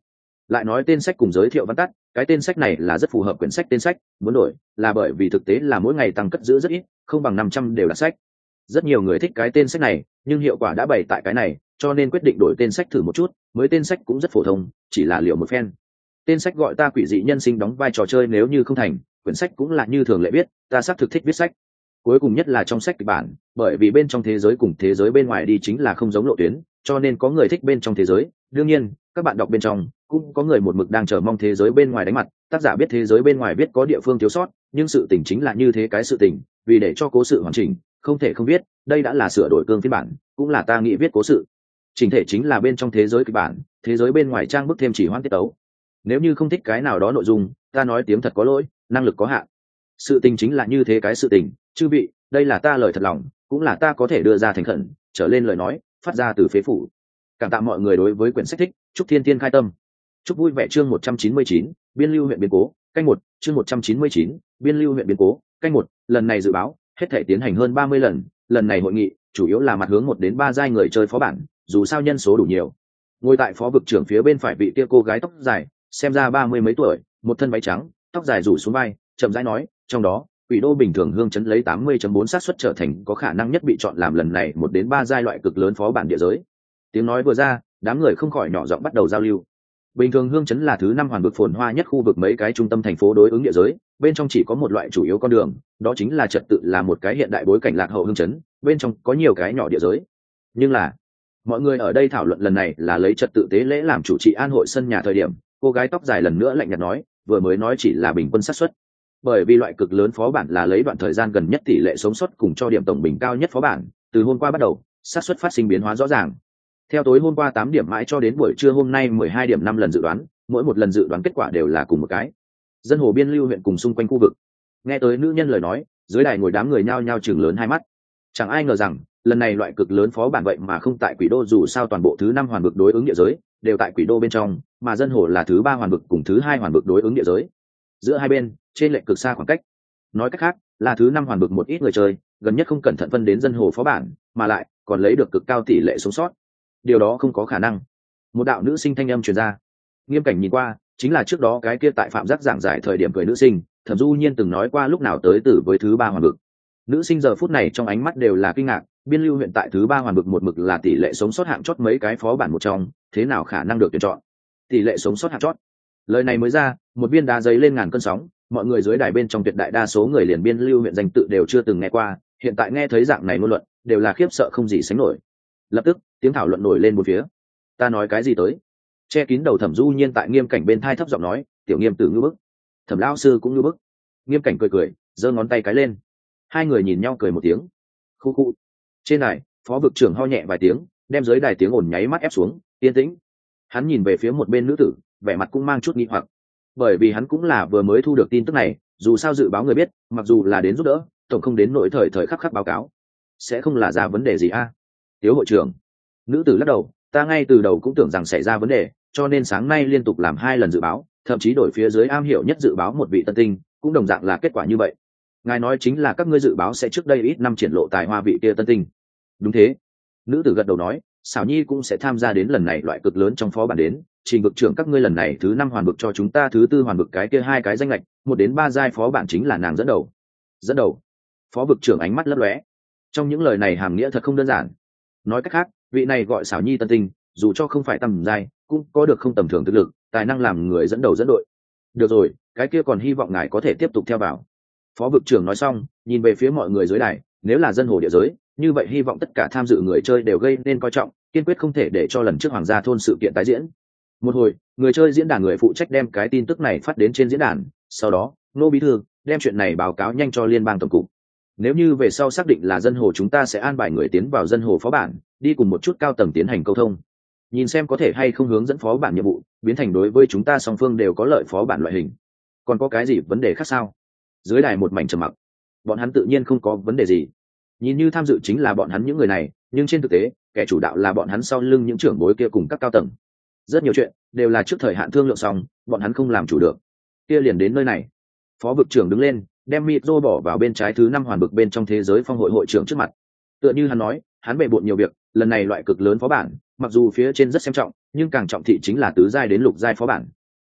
Lại nói tên sách cùng giới thiệu văn tắt, cái tên sách này là rất phù hợp quyển sách tên sách, muốn đổi là bởi vì thực tế là mỗi ngày tăng cất giữ rất ít, không bằng 500 đều là sách. Rất nhiều người thích cái tên sách này, nhưng hiệu quả đã bày tại cái này, cho nên quyết định đổi tên sách thử một chút. Mới tên sách cũng rất phổ thông, chỉ là liệu một phen. Tên sách gọi Ta Quỷ Dị Nhân Sinh đóng vai trò chơi nếu như không thành, quyển sách cũng là như thường lệ viết, ta xác thực thích viết sách. Cuối cùng nhất là trong sách kịch bản, bởi vì bên trong thế giới cùng thế giới bên ngoài đi chính là không giống lộ tuyến, cho nên có người thích bên trong thế giới. Đương nhiên, các bạn đọc bên trong cũng có người một mực đang chờ mong thế giới bên ngoài đánh mặt. Tác giả biết thế giới bên ngoài biết có địa phương thiếu sót, nhưng sự tình chính là như thế cái sự tình, vì để cho cố sự hoàn chỉnh, không thể không viết. Đây đã là sửa đổi cương phiên bản, cũng là ta nghĩ viết cố sự. Chỉnh thể chính là bên trong thế giới kịch bản, thế giới bên ngoài trang bức thêm chỉ hoãn tiết tấu. Nếu như không thích cái nào đó nội dung, ta nói tiếng thật có lỗi, năng lực có hạn. Sự tình chính là như thế cái sự tình, chư vị, đây là ta lời thật lòng, cũng là ta có thể đưa ra thành khẩn trở lên lời nói phát ra từ phế phủ. Cảm tạ mọi người đối với quyển sách thích, chúc thiên tiên khai tâm. Chúc vui vẻ. Chương 199, biên lưu huyện biến cố canh 1. Chương 199, biên lưu huyện biến cố canh 1. Lần này dự báo hết thể tiến hành hơn 30 lần. Lần này hội nghị chủ yếu là mặt hướng 1 đến 3 giai người chơi phó bản, dù sao nhân số đủ nhiều. Ngồi tại phó vực trưởng phía bên phải vị kia cô gái tóc dài, xem ra 30 mấy tuổi, một thân váy trắng, tóc dài rủ xuống vai, chậm rãi nói, trong đó Quỷ Đô bình thường hương chấn lấy 80.4 xác suất trở thành có khả năng nhất bị chọn làm lần này 1 đến 3 giai loại cực lớn phó bản địa giới. Tiếng nói vừa ra, đám người không khỏi nhỏ giọng bắt đầu giao lưu. Bình thường hương chấn là thứ 5 hoàn vực phồn hoa nhất khu vực mấy cái trung tâm thành phố đối ứng địa giới, bên trong chỉ có một loại chủ yếu con đường, đó chính là trật tự là một cái hiện đại bối cảnh lạc hậu hương chấn, bên trong có nhiều cái nhỏ địa giới. Nhưng là, mọi người ở đây thảo luận lần này là lấy trật tự tế lễ làm chủ trị an hội sân nhà thời điểm, cô gái tóc dài lần nữa lạnh nhạt nói, vừa mới nói chỉ là bình quân xác suất. Bởi vì loại cực lớn phó bản là lấy đoạn thời gian gần nhất tỷ lệ sống sót cùng cho điểm tổng bình cao nhất phó bản, từ hôm qua bắt đầu, xác suất phát sinh biến hóa rõ ràng. Theo tối hôm qua 8 điểm mãi cho đến buổi trưa hôm nay 12 điểm 5 lần dự đoán, mỗi một lần dự đoán kết quả đều là cùng một cái. Dân hồ biên lưu huyện cùng xung quanh khu vực. Nghe tới nữ nhân lời nói, dưới đài ngồi đám người nhao nhao chừng lớn hai mắt. Chẳng ai ngờ rằng, lần này loại cực lớn phó bản vậy mà không tại Quỷ Đô, dù sao toàn bộ thứ 5 hoàn vực đối ứng địa giới đều tại Quỷ Đô bên trong, mà dân hồ là thứ 3 hoàn vực cùng thứ 2 hoàn vực đối ứng địa giới. Giữa hai bên, trên lệch cực xa khoảng cách. Nói cách khác, là thứ 5 hoàn vực một ít người chơi, gần nhất không cẩn thận phân đến dân hồ phó bản, mà lại còn lấy được cực cao tỷ lệ sống sót. Điều đó không có khả năng. Một đạo nữ sinh thanh âm truyền ra. Nghiêm Cảnh nhìn qua, chính là trước đó cái kia tại phạm giác giảng giải thời điểm cười nữ sinh, Thẩm Du Nhiên từng nói qua lúc nào tới từ với thứ 3 hoàn vực. Nữ sinh giờ phút này trong ánh mắt đều là kinh ngạc, biên lưu huyện tại thứ 3 hoàn vực một mực là tỷ lệ sống sót hạng chót mấy cái phó bản một trong, thế nào khả năng được tuyển chọn? Tỷ lệ sống sót hạng chót. Lời này mới ra, một viên đá giấy lên ngàn cơn sóng, mọi người dưới đài bên trong tuyệt đại đa số người liền biên lưu huyện danh tự đều chưa từng nghe qua, hiện tại nghe thấy dạng này ngôn luận, đều là khiếp sợ không gì sánh nổi. Lập tức, tiếng thảo luận nổi lên một phía. Ta nói cái gì tới? Che kín đầu Thẩm Du Nhiên tại Nghiêm Cảnh bên thai thấp giọng nói, tiểu Nghiêm tử ngư bức. Thẩm lão sư cũng ngư bức. Nghiêm Cảnh cười cười, giơ ngón tay cái lên. Hai người nhìn nhau cười một tiếng. Khu khu. Trên đài, phó vực trưởng ho nhẹ vài tiếng, đem dưới đài tiếng ồn nháy mắt ép xuống, yên tĩnh. Hắn nhìn về phía một bên nữ tử, vẻ mặt cũng mang chút nghi hoặc, bởi vì hắn cũng là vừa mới thu được tin tức này, dù sao dự báo người biết, mặc dù là đến giúp đỡ, tổng không đến nỗi thời khắc khắc báo cáo, sẽ không là ra vấn đề gì a? Tiếu hội trưởng. Nữ tử lắc đầu, ta ngay từ đầu cũng tưởng rằng xảy ra vấn đề, cho nên sáng nay liên tục làm 2 lần dự báo, thậm chí đổi phía dưới am hiểu nhất dự báo một vị tân tinh, cũng đồng dạng là kết quả như vậy. Ngài nói chính là các ngươi dự báo sẽ trước đây ít năm triển lộ tài hoa vị kia tân tinh. Đúng thế. Nữ tử gật đầu nói, Sảo Nhi cũng sẽ tham gia đến lần này loại cực lớn trong phó bản đến, trình vực trưởng các ngươi lần này thứ 5 hoàn vực cho chúng ta thứ 4 hoàn vực cái kia 2 cái danh lệch, 1 đến 3 giai phó bản chính là nàng dẫn đầu. Dẫn đầu? Phó vực trưởng ánh mắt lấp lóe. Trong những lời này hàm nghĩa thật không đơn giản. Nói cách khác, vị này gọi Sảo Nhi tân tinh, dù cho không phải tầm giai, cũng có được không tầm thường thực lực, tài năng làm người dẫn đầu dẫn đội. Được rồi, cái kia còn hy vọng ngài có thể tiếp tục theo vào. Phó vực trưởng nói xong, nhìn về phía mọi người dưới đài, nếu là dân hồ địa giới, như vậy hy vọng tất cả tham dự người chơi đều gây nên coi trọng, kiên quyết không thể để cho lần trước hoàng gia thôn sự kiện tái diễn. Một hồi, người chơi diễn đàn người phụ trách đem cái tin tức này phát đến trên diễn đàn, sau đó, Nô bí thư đem chuyện này báo cáo nhanh cho liên bang tổng cục. Nếu như về sau xác định là dân hồ, chúng ta sẽ an bài người tiến vào dân hồ phó bản, đi cùng một chút cao tầng tiến hành câu thông, nhìn xem có thể hay không hướng dẫn phó bản nhiệm vụ biến thành đối với chúng ta song phương đều có lợi phó bản loại hình. Còn có cái gì vấn đề khác sao? Dưới đài một mảnh trầm mặc. Bọn hắn tự nhiên không có vấn đề gì, nhìn như tham dự chính là bọn hắn những người này, nhưng trên thực tế kẻ chủ đạo là bọn hắn sau lưng những trưởng bối kia cùng các cao tầng. Rất nhiều chuyện đều là trước thời hạn thương lượng xong, bọn hắn không làm chủ được. Kia liền đến nơi này. Phó vực trưởng đứng lên, đem micro bỏ vào bên trái thứ 5 hoàn vực bên trong thế giới phong hội hội trưởng trước mặt. Tựa như hắn nói, hắn bề bộn nhiều việc, lần này loại cực lớn phó bản, mặc dù phía trên rất xem trọng, nhưng càng trọng thị chính là tứ giai đến lục giai phó bản,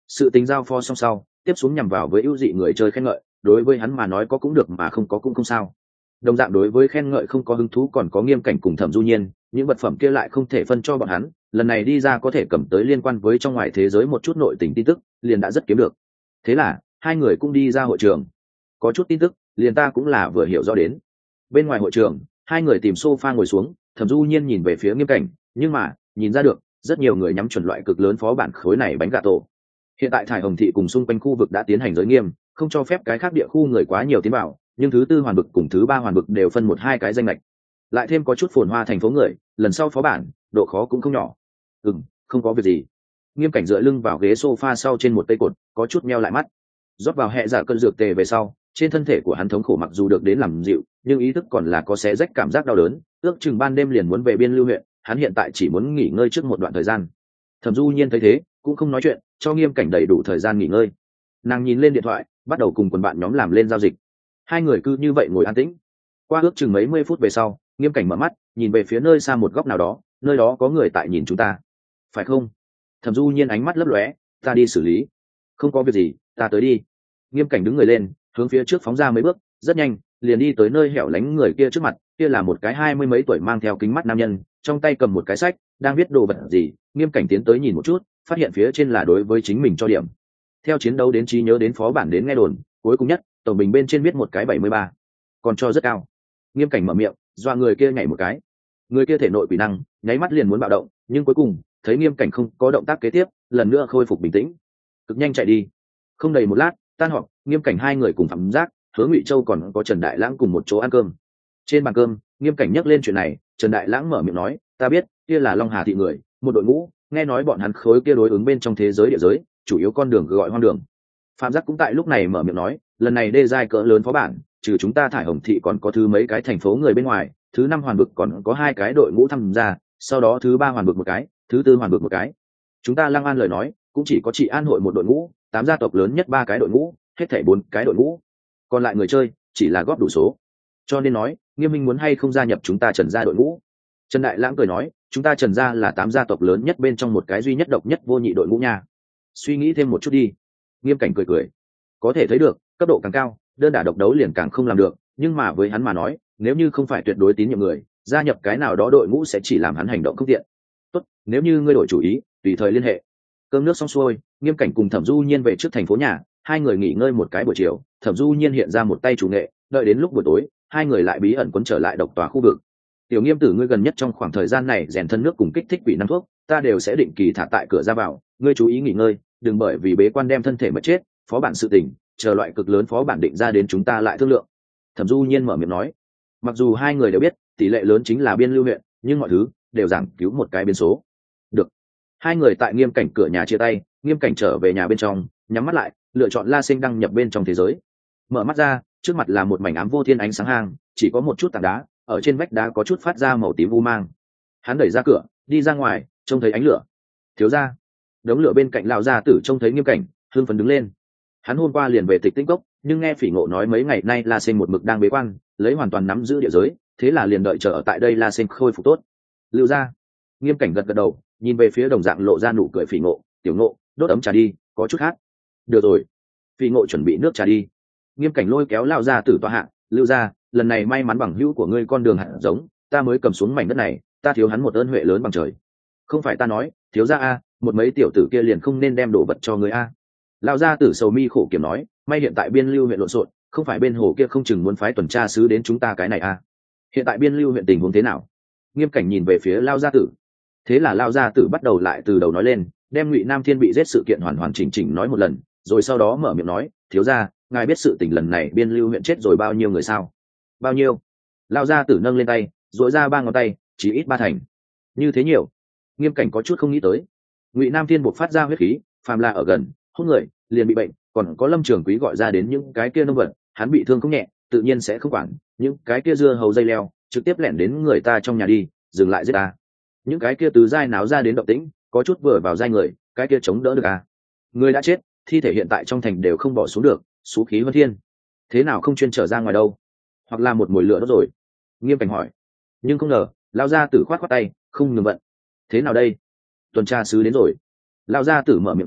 Sự tình giao phó xong sau, tiếp xuống nhằm vào với ưu dị người chơi khen ngợi, đối với hắn mà nói có cũng được mà không có cũng không sao. Đồng dạng đối với khen ngợi không có hứng thú còn có Nghiêm Cảnh cùng Thẩm Du Nhiên, những vật phẩm kia lại không thể phân cho bọn hắn, lần này đi ra có thể cầm tới liên quan với trong ngoài thế giới một chút nội tình tin tức, liền đã rất kiếm được. Thế là, hai người cũng đi ra hội trường. Có chút tin tức, liền ta cũng là vừa hiểu rõ đến. Bên ngoài hội trường, hai người tìm sofa ngồi xuống, Thẩm Du Nhiên nhìn về phía Nghiêm Cảnh, nhưng mà, nhìn ra được, rất nhiều người nhắm chuẩn loại cực lớn phó bản khối này bánh gà tổ. Hiện tại Thải Hồng thị cùng xung quanh khu vực đã tiến hành giới nghiêm, không cho phép cái khác địa khu người quá nhiều tiến vào, nhưng thứ tư hoàn vực cùng thứ ba hoàn vực đều phân một hai cái danh lệch. Lại thêm có chút phồn hoa thành phố người, lần sau phó bản, độ khó cũng không nhỏ. Không có việc gì. Nghiêm Cảnh dựa lưng vào ghế sofa sau trên một cây cột, có chút meo lại mắt. Rót vào hệ giả cơn dược tề về sau, trên thân thể của hắn thống khổ mặc dù được đến làm dịu, nhưng ý thức còn là có xé rách cảm giác đau đớn, ước chừng ban đêm liền muốn về biên lưu huyện, hắn hiện tại chỉ muốn nghỉ ngơi trước một đoạn thời gian. Thẩm Du Nhiên thấy thế, cũng không nói chuyện, cho Nghiêm Cảnh đầy đủ thời gian nghỉ ngơi. Nàng nhìn lên điện thoại, bắt đầu cùng quần bạn nhóm làm lên giao dịch. Hai người cứ như vậy ngồi an tĩnh. Qua ước chừng mấy mươi phút về sau, Nghiêm Cảnh mở mắt, nhìn về phía nơi xa một góc nào đó, nơi đó có người tại nhìn chúng ta, phải không? Thẩm Du Nhiên ánh mắt lấp lóe, ta đi xử lý. Không có việc gì, ta tới đi. Nghiêm Cảnh đứng người lên, hướng phía trước phóng ra mấy bước, rất nhanh liền đi tới nơi hẻo lánh người kia trước mặt. Kia là một cái hai mươi mấy tuổi mang theo kính mắt nam nhân, trong tay cầm một cái sách, đang viết đồ vật gì. Nghiêm Cảnh tiến tới nhìn một chút, phát hiện phía trên là đối với chính mình cho điểm. Theo chiến đấu đến trí nhớ đến phó bản đến nghe đồn, cuối cùng nhất tổng bình bên trên viết một cái 73, còn cho rất cao. Nghiêm Cảnh mở miệng, doa người kia nhảy một cái. Người kia thể nội quỷ năng nháy mắt liền muốn bạo động, nhưng cuối cùng thấy Nghiêm Cảnh không có động tác kế tiếp, lần nữa khôi phục bình tĩnh, cực nhanh chạy đi. Không đầy một lát, tan họp, Nghiêm Cảnh hai người cùng Phạm Giác, Hứa Ngụy Châu còn có Trần Đại Lãng cùng một chỗ ăn cơm. Trên bàn cơm, Nghiêm Cảnh nhắc lên chuyện này, Trần Đại Lãng mở miệng nói, ta biết kia là Long Hà thị người, một đội ngũ, nghe nói bọn hắn khối kia đối ứng bên trong thế giới địa giới, chủ yếu con đường gọi hoang đường. Phạm Giác cũng tại lúc này mở miệng nói, lần này đê giai cỡ lớn phó bản, trừ chúng ta Thải Hồng thị còn có thứ mấy cái thành phố người bên ngoài, thứ năm hoàn vực còn có hai cái đội ngũ tham gia, sau đó thứ ba hoàn vực một cái, thứ tư hoàn vực một cái. Chúng ta Lăng An lời nói, cũng chỉ có chị An hội một đội ngũ, 8 gia tộc lớn nhất 3 cái đội ngũ, hết thảy 4 cái đội ngũ. Còn lại người chơi chỉ là góp đủ số. Cho nên nói, Nghiêm Minh muốn hay không gia nhập chúng ta Trần gia đội ngũ. Trần Đại Lãng cười nói, chúng ta Trần gia là 8 gia tộc lớn nhất bên trong một cái duy nhất độc nhất vô nhị đội ngũ nha. Suy nghĩ thêm một chút đi. Nghiêm Cảnh cười cười. Có thể thấy được, cấp độ càng cao, đơn đả độc đấu liền càng không làm được, nhưng mà với hắn mà nói, nếu như không phải tuyệt đối tín nhiệm người, gia nhập cái nào đó đội ngũ sẽ chỉ làm hắn hành động không tiện. Tốt, nếu như ngươi đổi chủ ý, tùy thời liên hệ. Cơm nước xong xuôi, Nghiêm Cảnh cùng Thẩm Du Nhiên về trước thành phố nhà, hai người nghỉ ngơi một cái buổi chiều. Thẩm Du Nhiên hiện ra một tay chủ nghệ, đợi đến lúc buổi tối, hai người lại bí ẩn quấn trở lại độc tòa khu vực. Tiểu Nghiêm tử, ngươi gần nhất trong khoảng thời gian này rèn thân nước cùng kích thích quỷ năm thuốc, ta đều sẽ định kỳ thả tại cửa ra vào, ngươi chú ý nghỉ ngơi, đừng bởi vì bế quan đem thân thể mà chết. Phó bản sự tình, chờ loại cực lớn phó bản định ra đến chúng ta lại thương lượng. Thẩm Du Nhiên mở miệng nói. Mặc dù hai người đều biết tỷ lệ lớn chính là biên lưu huyện, nhưng mọi thứ đều giảng cứu một cái biến số. Được. Hai người tại Nghiêm Cảnh cửa nhà chia tay. Nghiêm Cảnh trở về nhà bên trong, nhắm mắt lại, lựa chọn La Sinh đăng nhập bên trong thế giới. Mở mắt ra, trước mặt là một mảnh ám vô thiên ánh sáng hang, chỉ có một chút tảng đá, ở trên vách đá có chút phát ra màu tím u mang. Hắn đẩy ra cửa, đi ra ngoài, trông thấy ánh lửa. Thiếu gia. Đống lửa bên cạnh lão gia tử trông thấy Nghiêm Cảnh, hưng phấn đứng lên. Hắn hôm qua liền về Tịch Tĩnh Cốc, nhưng nghe Phỉ Ngộ nói mấy ngày nay La Sinh một mực đang bế quan, lấy hoàn toàn nắm giữ địa giới, thế là liền đợi chờ ở tại đây La Sinh khôi phục tốt. Lưu gia. Nghiêm Cảnh gật gật đầu, nhìn về phía đồng dạng lộ ra nụ cười Phỉ Ngộ, tiểu Ngộ, đốt ấm trà đi, có chút khát. Được rồi. Phỉ Ngộ chuẩn bị nước trà đi. Nghiêm Cảnh lôi kéo lão gia tử tọa hạ, Lưu gia, lần này may mắn bằng hữu của ngươi con đường hạt giống, ta mới cầm xuống mảnh đất này, ta thiếu hắn một ơn huệ lớn bằng trời. Không phải ta nói, thiếu gia a, một mấy tiểu tử kia liền không nên đem đồ vật cho ngươi a. Lão gia tử sầu mi khổ kiểm nói, may hiện tại biên lưu huyện lộn xộn, không phải bên hồ kia không chừng muốn phái tuần tra sứ đến chúng ta cái này a. Hiện tại biên lưu huyện tình huống thế nào? Nghiêm Cảnh nhìn về phía Lão gia tử. Thế là Lão gia tử bắt đầu lại từ đầu nói lên, đem Ngụy Nam Thiên bị giết sự kiện hoàn hoàn chỉnh chỉnh nói một lần, rồi sau đó mở miệng nói, thiếu gia, ngài biết sự tình lần này biên lưu huyện chết rồi bao nhiêu người sao? Bao nhiêu? Lão gia tử nâng lên tay, duỗi ra 3 ngón tay, chỉ ít 3 thành. Như thế nhiều. Nghiêm Cảnh có chút không nghĩ tới. Ngụy Nam Thiên buộc phát ra huyết khí, phàm là ở gần, hút người liền bị bệnh, còn có Lâm Trường Quý gọi ra đến những cái kia nông vật, hắn bị thương không nhẹ, tự nhiên sẽ không quản, những cái kia dưa hấu dây leo, trực tiếp lẻn đến người ta trong nhà đi, dừng lại giết ta. Những cái kia từ dai náo ra đến động tĩnh, có chút vừa vào dai người, cái kia chống đỡ được à? Người đã chết, thi thể hiện tại trong thành đều không bỏ xuống được, xú khí vân thiên. Thế nào không chuyên trở ra ngoài đâu? Hoặc là một mồi lửa đó rồi? Nghiêm Cảnh hỏi. Nhưng không ngờ, lão gia tử khoát tay, không ngừng bận. Thế nào đây? Tuần tra sứ đến rồi. Lão gia tử mở miệng nói,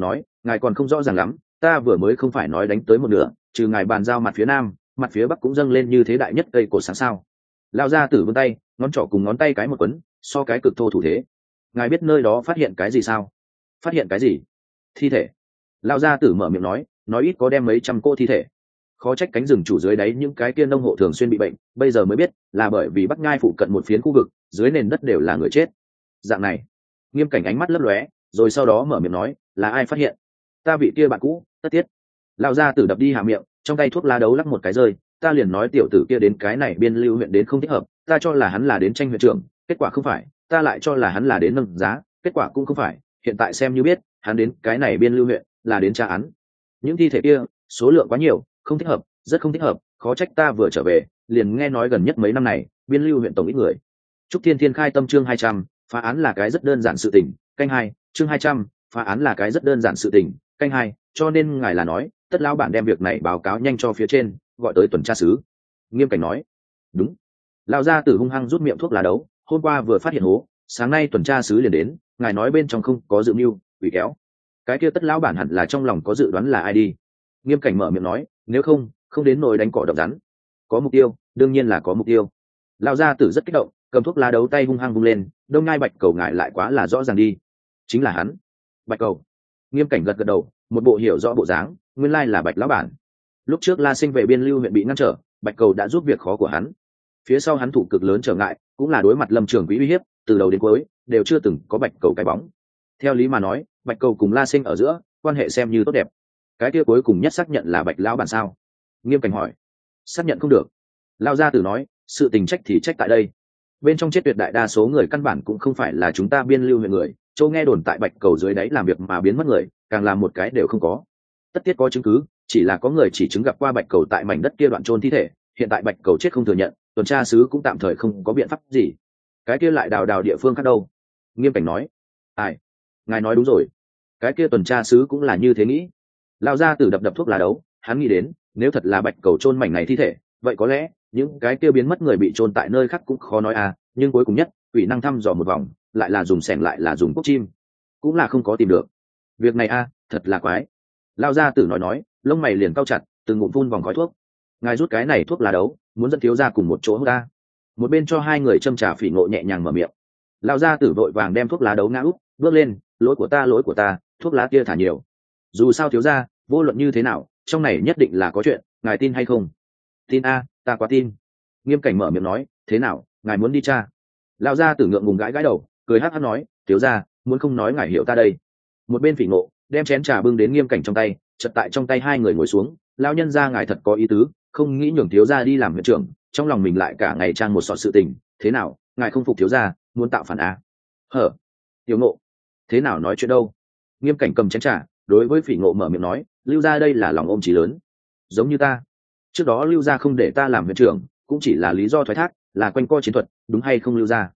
ngài còn không rõ ràng lắm, ta vừa mới không phải nói đánh tới một nửa, trừ ngài bàn giao mặt phía nam, mặt phía bắc cũng dâng lên như thế đại nhất cây cột sáng sao. Lao gia tử vươn tay, ngón trỏ cùng ngón tay cái một quấn, so cái cực thô thủ thế. Ngài biết nơi đó phát hiện cái gì sao? Phát hiện cái gì? Thi thể. Lao gia tử mở miệng nói ít có đem mấy trăm cô thi thể. Khó trách cánh rừng chủ dưới đáy những cái kia nông hộ thường xuyên bị bệnh, bây giờ mới biết là bởi vì Bắc Ngai phụ cận một phiến khu vực, dưới nền đất đều là người chết. Dạng này, Nghiêm Cảnh ánh mắt lấp lóe, rồi sau đó mở miệng nói, là ai phát hiện? Ta vị kia bạn cũ, Tất Tiết. Lao gia tử đập đi hạ miệng, trong tay thuốc lá đấu lắc một cái rơi, ta liền nói tiểu tử kia đến cái này biên lưu huyện đến không thích hợp, ta cho là hắn là đến tranh huyện trưởng, kết quả không phải, ta lại cho là hắn là đến nâng giá, kết quả cũng không phải, hiện tại xem như biết, hắn đến cái này biên lưu huyện là đến tra án. Những thi thể kia, số lượng quá nhiều, không thích hợp, rất không thích hợp, khó trách ta vừa trở về, liền nghe nói gần nhất mấy năm này, biên lưu huyện tổng ít người. Trúc Thiên Thiên khai tâm chương 200, phá án là cái rất đơn giản sự tình, canh 2, chương 200, phá án là cái rất đơn giản sự tình, canh 2, cho nên ngài là nói, tất lão bản đem việc này báo cáo nhanh cho phía trên, gọi tới tuần tra sứ. Nghiêm Cảnh nói, đúng. Lão gia tử hung hăng rút miệng thuốc lá đấu, hôm qua vừa phát hiện hố, sáng nay tuần tra sứ liền đến, ngài nói bên trong không có dự mưu, quỷ kéo. Cái kia tất lão bản hẳn là trong lòng có dự đoán là ai đi. Nghiêm Cảnh mở miệng nói, nếu không đến nồi đánh cỏ độc rắn. Có mục tiêu, đương nhiên là có mục tiêu. Lão gia tử rất kích động, cầm thuốc lá đấu tay hung hăng vung lên, Đông Ngai Bạch Cầu ngài lại quá là rõ ràng đi. Chính là hắn. Bạch Cầu. Nghiêm Cảnh gật gật đầu, một bộ hiểu rõ bộ dáng, nguyên lai là Bạch lão bản. Lúc trước La Sinh về biên lưu huyện bị ngăn trở, Bạch Cầu đã giúp việc khó của hắn. Phía sau hắn thủ cực lớn trở ngại, cũng là đối mặt Lâm Trường Quý uy hiếp, từ đầu đến cuối đều chưa từng có Bạch Cầu cái bóng. Theo lý mà nói, Bạch Cầu cùng La Sinh ở giữa quan hệ xem như tốt đẹp. Cái kia cuối cùng nhất xác nhận là Bạch lão bản sao? Nghiêm Cảnh hỏi. Xác nhận không được. Lão gia tử nói, sự tình trách thì trách tại đây. Bên trong chết tuyệt đại đa số người căn bản cũng không phải là chúng ta biên lưu huyện người, châu nghe đồn tại Bạch Cầu dưới đáy làm việc mà biến mất người, càng làm một cái đều không có. Tất Tiết có chứng cứ, chỉ là có người chỉ chứng gặp qua Bạch Cầu tại mảnh đất kia đoạn chôn thi thể, hiện tại Bạch Cầu chết không thừa nhận, tuần tra sứ cũng tạm thời không có biện pháp gì. Cái kia lại đào địa phương khác đâu? Nghiêm Cảnh nói. Ai? Ngài nói đúng rồi. Cái kia tuần tra sứ cũng là như thế nghĩ. Lão gia tử đập thuốc lá đấu, hắn nghĩ đến, nếu thật là Bạch Cầu chôn mảnh này thi thể, vậy có lẽ những cái kia biến mất người bị chôn tại nơi khác cũng khó nói à, nhưng cuối cùng nhất, quỷ năng thăm dò một vòng, lại là dùng xẻng lại là dùng cuốc chim, cũng là không có tìm được. Việc này a, thật là quái. Lão gia tử nói, lông mày liền cau chặt, từng ngụm phun vòng khói thuốc. Ngài rút cái này thuốc lá đấu, muốn dẫn thiếu gia cùng một chỗ hút ta. Một bên cho hai người châm trà phỉ ngộ nhẹ nhàng mở miệng. Lão gia tử vội vàng đem thuốc lá đấu ngã úp, bước lên, lỗi của ta, thuốc lá kia thả nhiều. Dù sao thiếu gia, vô luận như thế nào, trong này nhất định là có chuyện, ngài tin hay không? Tin a, ta quá tin. Nghiêm Cảnh mở miệng nói, thế nào, ngài muốn đi tra? Lão gia tử ngượng ngùng gãi đầu, cười hắc hắc nói, thiếu gia, muốn không nói ngài hiểu ta đây. Một bên phỉ ngộ, đem chén trà bưng đến Nghiêm Cảnh trong tay, chật tại trong tay hai người ngồi xuống. Lão nhân gia ngài thật có ý tứ, không nghĩ nhường thiếu gia đi làm huyện trưởng, trong lòng mình lại cả ngày trang một sọt sự tình, thế nào, ngài không phục thiếu gia, muốn tạo phản a? Hở? Tiểu Ngộ, thế nào nói chuyện đâu? Nghiêm Cảnh cầm chén trà, đối với phỉ ngộ mở miệng nói, lưu gia đây là lòng ôm chí lớn, giống như ta. Trước đó lưu gia không để ta làm huyện trưởng, cũng chỉ là lý do thoái thác, là quanh co chiến thuật, đúng hay không lưu gia?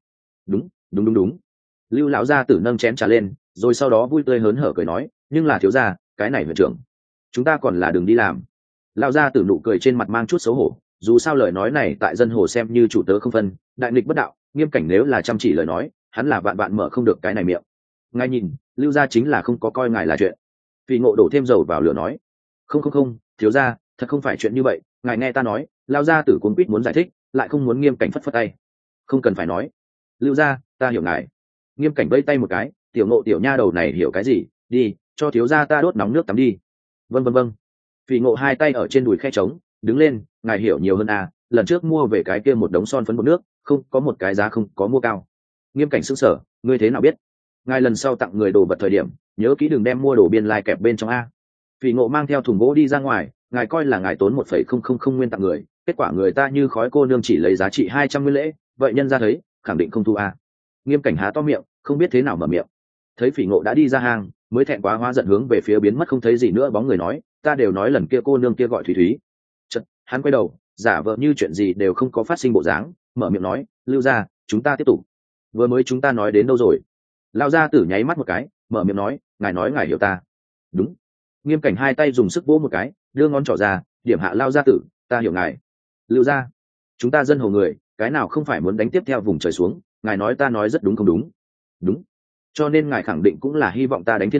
Đúng. Lưu lão gia tử nâng chén trà lên, rồi sau đó vui tươi hớn hở cười nói, nhưng là thiếu gia, cái này huyện trưởng, chúng ta còn là đừng đi làm. Lão gia tử nụ cười trên mặt mang chút xấu hổ, dù sao lời nói này tại dân hồ xem như chủ tớ không phân, đại nghịch bất đạo. Nghiêm Cảnh nếu là chăm chỉ lời nói, hắn là vạn vạn mở không được cái này miệng. Ngài nhìn, lưu gia chính là không có coi ngài là chuyện. Vì Ngộ đổ thêm dầu vào lửa nói, không, thiếu gia, thật không phải chuyện như vậy, ngài nghe ta nói. Lão gia tử cuống quýt muốn giải thích, lại không muốn Nghiêm Cảnh phất phất tay. Không cần phải nói, lưu gia, ta hiểu ngài. Nghiêm Cảnh vây tay một cái, tiểu Ngộ tiểu nha đầu này hiểu cái gì, đi, cho thiếu gia ta đốt nóng nước tắm đi. Vâng. Phỉ Ngộ hai tay ở trên đùi khe trống, đứng lên, ngài hiểu nhiều hơn à, lần trước mua về cái kia một đống son phấn bột nước, không có một cái giá không có mua cao. Nghiêm Cảnh sững sờ, ngươi thế nào biết? Ngài lần sau tặng người đồ vật thời điểm, nhớ kỹ đừng đem mua đồ biên lai kẹp bên trong a. Phỉ Ngộ mang theo thùng gỗ đi ra ngoài, ngài coi là ngài tốn 1,000 nguyên tặng người, kết quả người ta như khói cô nương chỉ lấy giá trị 200 nguyên lễ, vậy nhân ra thấy, khẳng định không thu a. Nghiêm Cảnh há to miệng, không biết thế nào mở miệng. Thấy Phỉ Ngộ đã đi ra hàng, mới thẹn quá hóa giận hướng về phía biến mất không thấy gì nữa bóng người nói, ta đều nói lần kia cô nương kia gọi Thủy Thúy. Chợt, hắn quay đầu, giả vờ như chuyện gì đều không có phát sinh bộ dáng, mở miệng nói, lưu gia, chúng ta tiếp tục. Vừa mới chúng ta nói đến đâu rồi? Lão gia tử nháy mắt một cái, mở miệng nói, ngài hiểu ta. Đúng. Nghiêm Cảnh hai tay dùng sức vỗ một cái, đưa ngón trỏ ra, điểm hạ Lão gia tử, ta hiểu ngài. Lưu gia, chúng ta dân hồ người, cái nào không phải muốn đánh tiếp theo vùng trời xuống, ngài nói ta nói rất đúng không đúng? Đúng. Cho nên ngài khẳng định cũng là hy vọng ta đánh thiên hạ,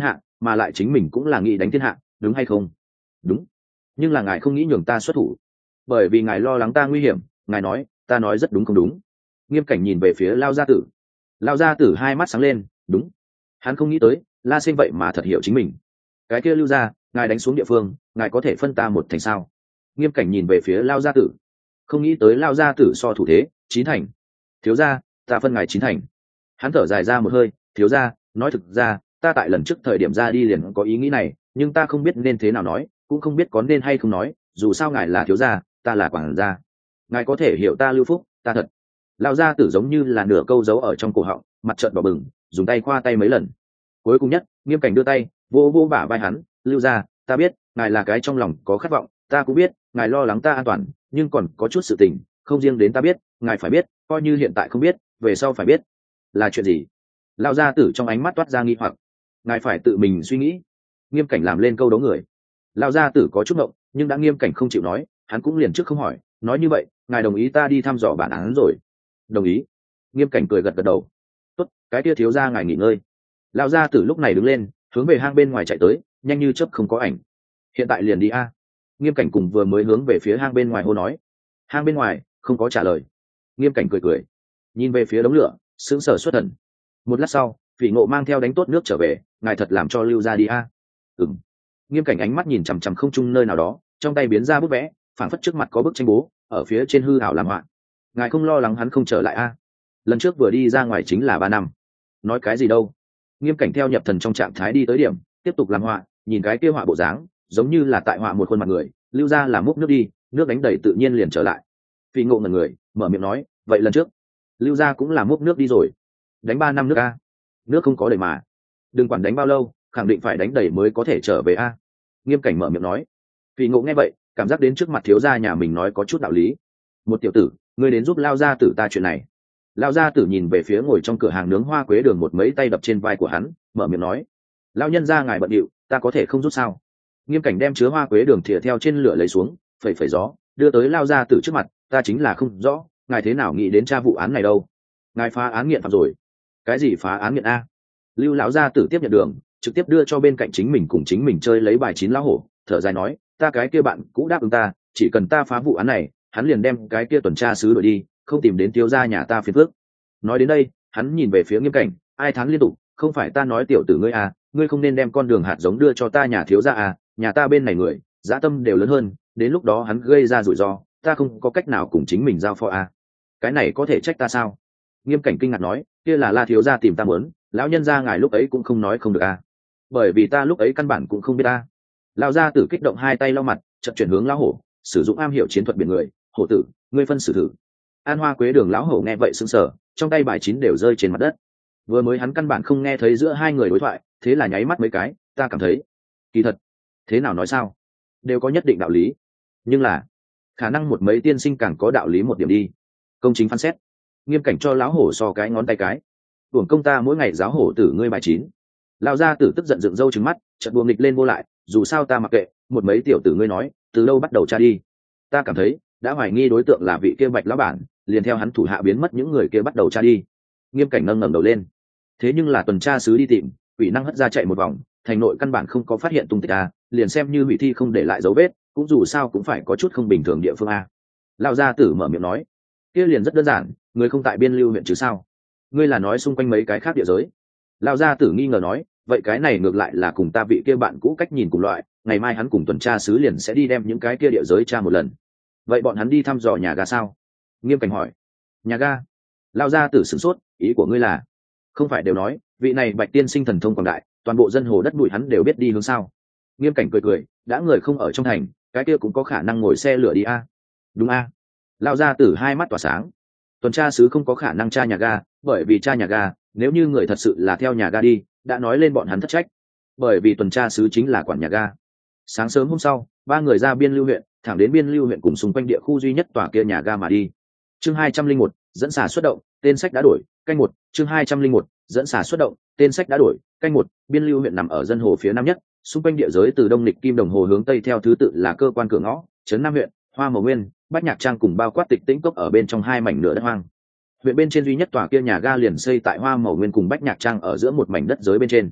mà lại chính mình cũng là nghĩ đánh thiên hạ, đúng hay không? Đúng. Nhưng là ngài không nghĩ nhường ta xuất thủ, bởi vì ngài lo lắng ta nguy hiểm. Ngài nói ta nói rất đúng không đúng? Nghiêm Cảnh nhìn về phía Lao gia tử. Lao gia tử hai mắt sáng lên. Đúng. Hắn không nghĩ tới La Sinh vậy mà thật hiểu chính mình. Cái kia Lưu gia, ngài đánh xuống địa phương, ngài có thể phân ta một thành sao? Nghiêm Cảnh nhìn về phía Lao gia tử. Không nghĩ tới Lao gia tử so thủ thế 9 thành. Thiếu gia, ta phân ngài 9 thành. Hắn thở dài ra một hơi. Thiếu gia, nói thực ra ta tại lần trước thời điểm ra đi liền có ý nghĩ này, nhưng ta không biết nên thế nào nói, cũng không biết có nên hay không nói. Dù sao ngài là thiếu gia, ta là quản gia, ngài có thể hiểu ta Lưu Phúc, ta thật. Lao gia tử giống như là nửa câu giấu ở trong cổ họng, mặt trợn đỏ bừng, dùng tay khoa tay mấy lần. Cuối cùng nhất, Nghiêm Cảnh đưa tay vô vô bả vai hắn. Lưu gia, ta biết ngài là cái trong lòng có khát vọng, ta cũng biết ngài lo lắng ta an toàn, nhưng còn có chút sự tình không riêng đến ta biết, ngài phải biết, coi như hiện tại không biết, về sau phải biết. Là chuyện gì? Lao gia tử trong ánh mắt toát ra nghi hoặc. Ngài phải tự mình suy nghĩ. Nghiêm Cảnh làm lên câu đấu người. Lao gia tử có chút ngộng, nhưng đã Nghiêm Cảnh không chịu nói, hắn cũng liền trước không hỏi. Nói như vậy, ngài đồng ý ta đi thăm dò bản án rồi? Đồng ý. Nghiêm Cảnh cười gật gật đầu. Tốt, cái kia thiếu gia ngài nghỉ ngơi. Lao gia tử lúc này đứng lên, hướng về hang bên ngoài chạy tới, nhanh như chớp không có ảnh. Hiện tại liền đi a. Nghiêm Cảnh cùng vừa mới hướng về phía hang bên ngoài hô nói. Hang bên ngoài không có trả lời. Nghiêm Cảnh cười cười, nhìn về phía đống lửa, sững sờ xuất thần. Một lát sau, Phỉ Ngộ mang theo đánh tốt nước trở về. Ngài thật làm cho Lưu gia đi a? Ừm. Nghiêm Cảnh ánh mắt nhìn chằm chằm không trung nơi nào đó, trong tay biến ra bức vẽ, phảng phất trước mặt có bức tranh bố, ở phía trên hư ảo làm họa. Ngài không lo lắng hắn không trở lại a? Lần trước vừa đi ra ngoài chính là 3 năm. Nói cái gì đâu? Nghiêm Cảnh theo nhập thần trong trạng thái đi tới điểm, tiếp tục làm họa, nhìn cái kia họa bộ dáng, giống như là tại họa một khuôn mặt người. Lưu gia là múc nước đi, nước đánh đầy tự nhiên liền trở lại. Phỉ Ngộ ngẩn người, mở miệng nói, vậy lần trước Lưu gia cũng là múc nước đi rồi. Đánh 3 năm nước a? Nước không có đầy mà. Đừng quản đánh bao lâu, khẳng định phải đánh đầy mới có thể trở về a. Nghiêm Cảnh mở miệng nói. Phỉ Ngộ nghe vậy, cảm giác đến trước mặt thiếu gia nhà mình nói có chút đạo lý. Một tiểu tử, ngươi đến giúp Lao gia tử ta chuyện này. Lao gia tử nhìn về phía ngồi trong cửa hàng nướng hoa quế đường một mấy tay đập trên vai của hắn, mở miệng nói. Lao nhân gia ngài bận điệu, ta có thể không rút sao? Nghiêm Cảnh đem chứa hoa quế đường thìa theo trên lửa lấy xuống, phẩy phẩy gió, đưa tới Lao gia tử trước mặt. Ta chính là không rõ, ngài thế nào nghĩ đến tra vụ án này đâu? Ngài phá án nghiện phạm rồi. Cái gì phá án nghiện a? Lưu lão gia tử tiếp nhận đường, trực tiếp đưa cho bên cạnh chính mình cùng chính mình chơi lấy bài 9 lão hổ, thở dài nói, ta cái kia bạn cũ đáp ứng ta, chỉ cần ta phá vụ án này, hắn liền đem cái kia tuần tra sứ đuổi đi, không tìm đến thiếu gia nhà ta phiền phức. Nói đến đây, hắn nhìn về phía Nghiêm Cảnh, ai thắng liên tục, không phải ta nói tiểu tử ngươi à, ngươi không nên đem con đường hạt giống đưa cho ta nhà thiếu gia à, nhà ta bên này người, dã tâm đều lớn hơn, đến lúc đó hắn gây ra rủi ro, ta không có cách nào cùng chính mình giao phó à. Cái này có thể trách ta sao? Nghiêm Cảnh kinh ngạc nói, kia là La thiếu gia tìm ta muốn, lão nhân gia ngài lúc ấy cũng không nói không được à. Bởi vì ta lúc ấy căn bản cũng không biết ta. Lão gia tử kích động hai tay lau mặt, chợt chuyển hướng lão hổ, sử dụng am hiểu chiến thuật biển người, hổ tử, ngươi phân xử thử. An Hoa Quế Đường lão hổ nghe vậy sững sờ, trong tay bài 9 đều rơi trên mặt đất. Vừa mới hắn căn bản không nghe thấy giữa hai người đối thoại, thế là nháy mắt mấy cái, ta cảm thấy, kỳ thật, thế nào nói sao, đều có nhất định đạo lý, nhưng là khả năng một mấy tiên sinh càng có đạo lý một điểm đi. Công chính phán xét. Nghiêm Cảnh cho lão hổ so cái ngón tay cái. Uổng công ta mỗi ngày giáo hổ tử ngươi bài 9. Lão gia tử tức giận dựng râu trừng mắt, chợt buông nghịch lên vô lại, dù sao ta mặc kệ, một mấy tiểu tử ngươi nói, từ lâu bắt đầu tra đi. Ta cảm thấy, đã hoài nghi đối tượng là vị kia Bạch lão bản, liền theo hắn thủ hạ biến mất những người kia bắt đầu tra đi. Nghiêm Cảnh nâng ngẩng đầu lên. Thế nhưng là tuần tra sứ đi tìm, quỷ năng hất ra chạy một vòng, thành nội căn bản không có phát hiện tung tích a, liền xem như hủy thi không để lại dấu vết, cũng dù sao cũng phải có chút không bình thường địa phương a. Lão gia tử mở miệng nói, kia liền rất đơn giản, người không tại biên lưu huyện chứ sao? Ngươi là nói xung quanh mấy cái khác địa giới? Lão gia tử nghi ngờ nói, vậy cái này ngược lại là cùng ta vị kia bạn cũ cách nhìn cùng loại, ngày mai hắn cùng tuần tra sứ liền sẽ đi đem những cái kia địa giới tra một lần. Vậy bọn hắn đi thăm dò nhà ga sao? Nghiêm Cảnh hỏi. Nhà ga? Lão gia tử sửng sốt, ý của ngươi là, không phải đều nói vị này Bạch tiên sinh thần thông quảng đại, toàn bộ dân hồ đất bụi hắn đều biết đi hướng sao? Nghiêm Cảnh cười cười, đã người không ở trong thành, cái kia cũng có khả năng ngồi xe lửa đi a. Đúng a. Lão gia tử hai mắt tỏa sáng. Tuần tra sứ không có khả năng tra nhà ga, bởi vì tra nhà ga, nếu như người thật sự là theo nhà ga đi, đã nói lên bọn hắn thất trách. Bởi vì tuần tra sứ chính là quản nhà ga. Sáng sớm hôm sau, ba người ra biên lưu huyện, thẳng đến biên lưu huyện cùng xung quanh địa khu duy nhất tòa kia nhà ga mà đi. Chương 201, dẫn xả xuất động, tên sách đã đổi, canh 1, chương 201, dẫn xả xuất động, tên sách đã đổi, canh 1, biên lưu huyện nằm ở dân hồ phía nam nhất, xung quanh địa giới từ đông lịch kim đồng hồ hướng tây theo thứ tự là cơ quan cửa ngõ, trấn Nam huyện, Hoa Mầu Nguyên, Bách Nhạc Trang cùng bao quát Tịch Tĩnh Cốc ở bên trong hai mảnh nửa đất hoang. Huyện bên trên duy nhất tòa kia nhà ga liền xây tại Hoa Mầu Nguyên cùng Bách Nhạc Trang ở giữa một mảnh đất giới bên trên.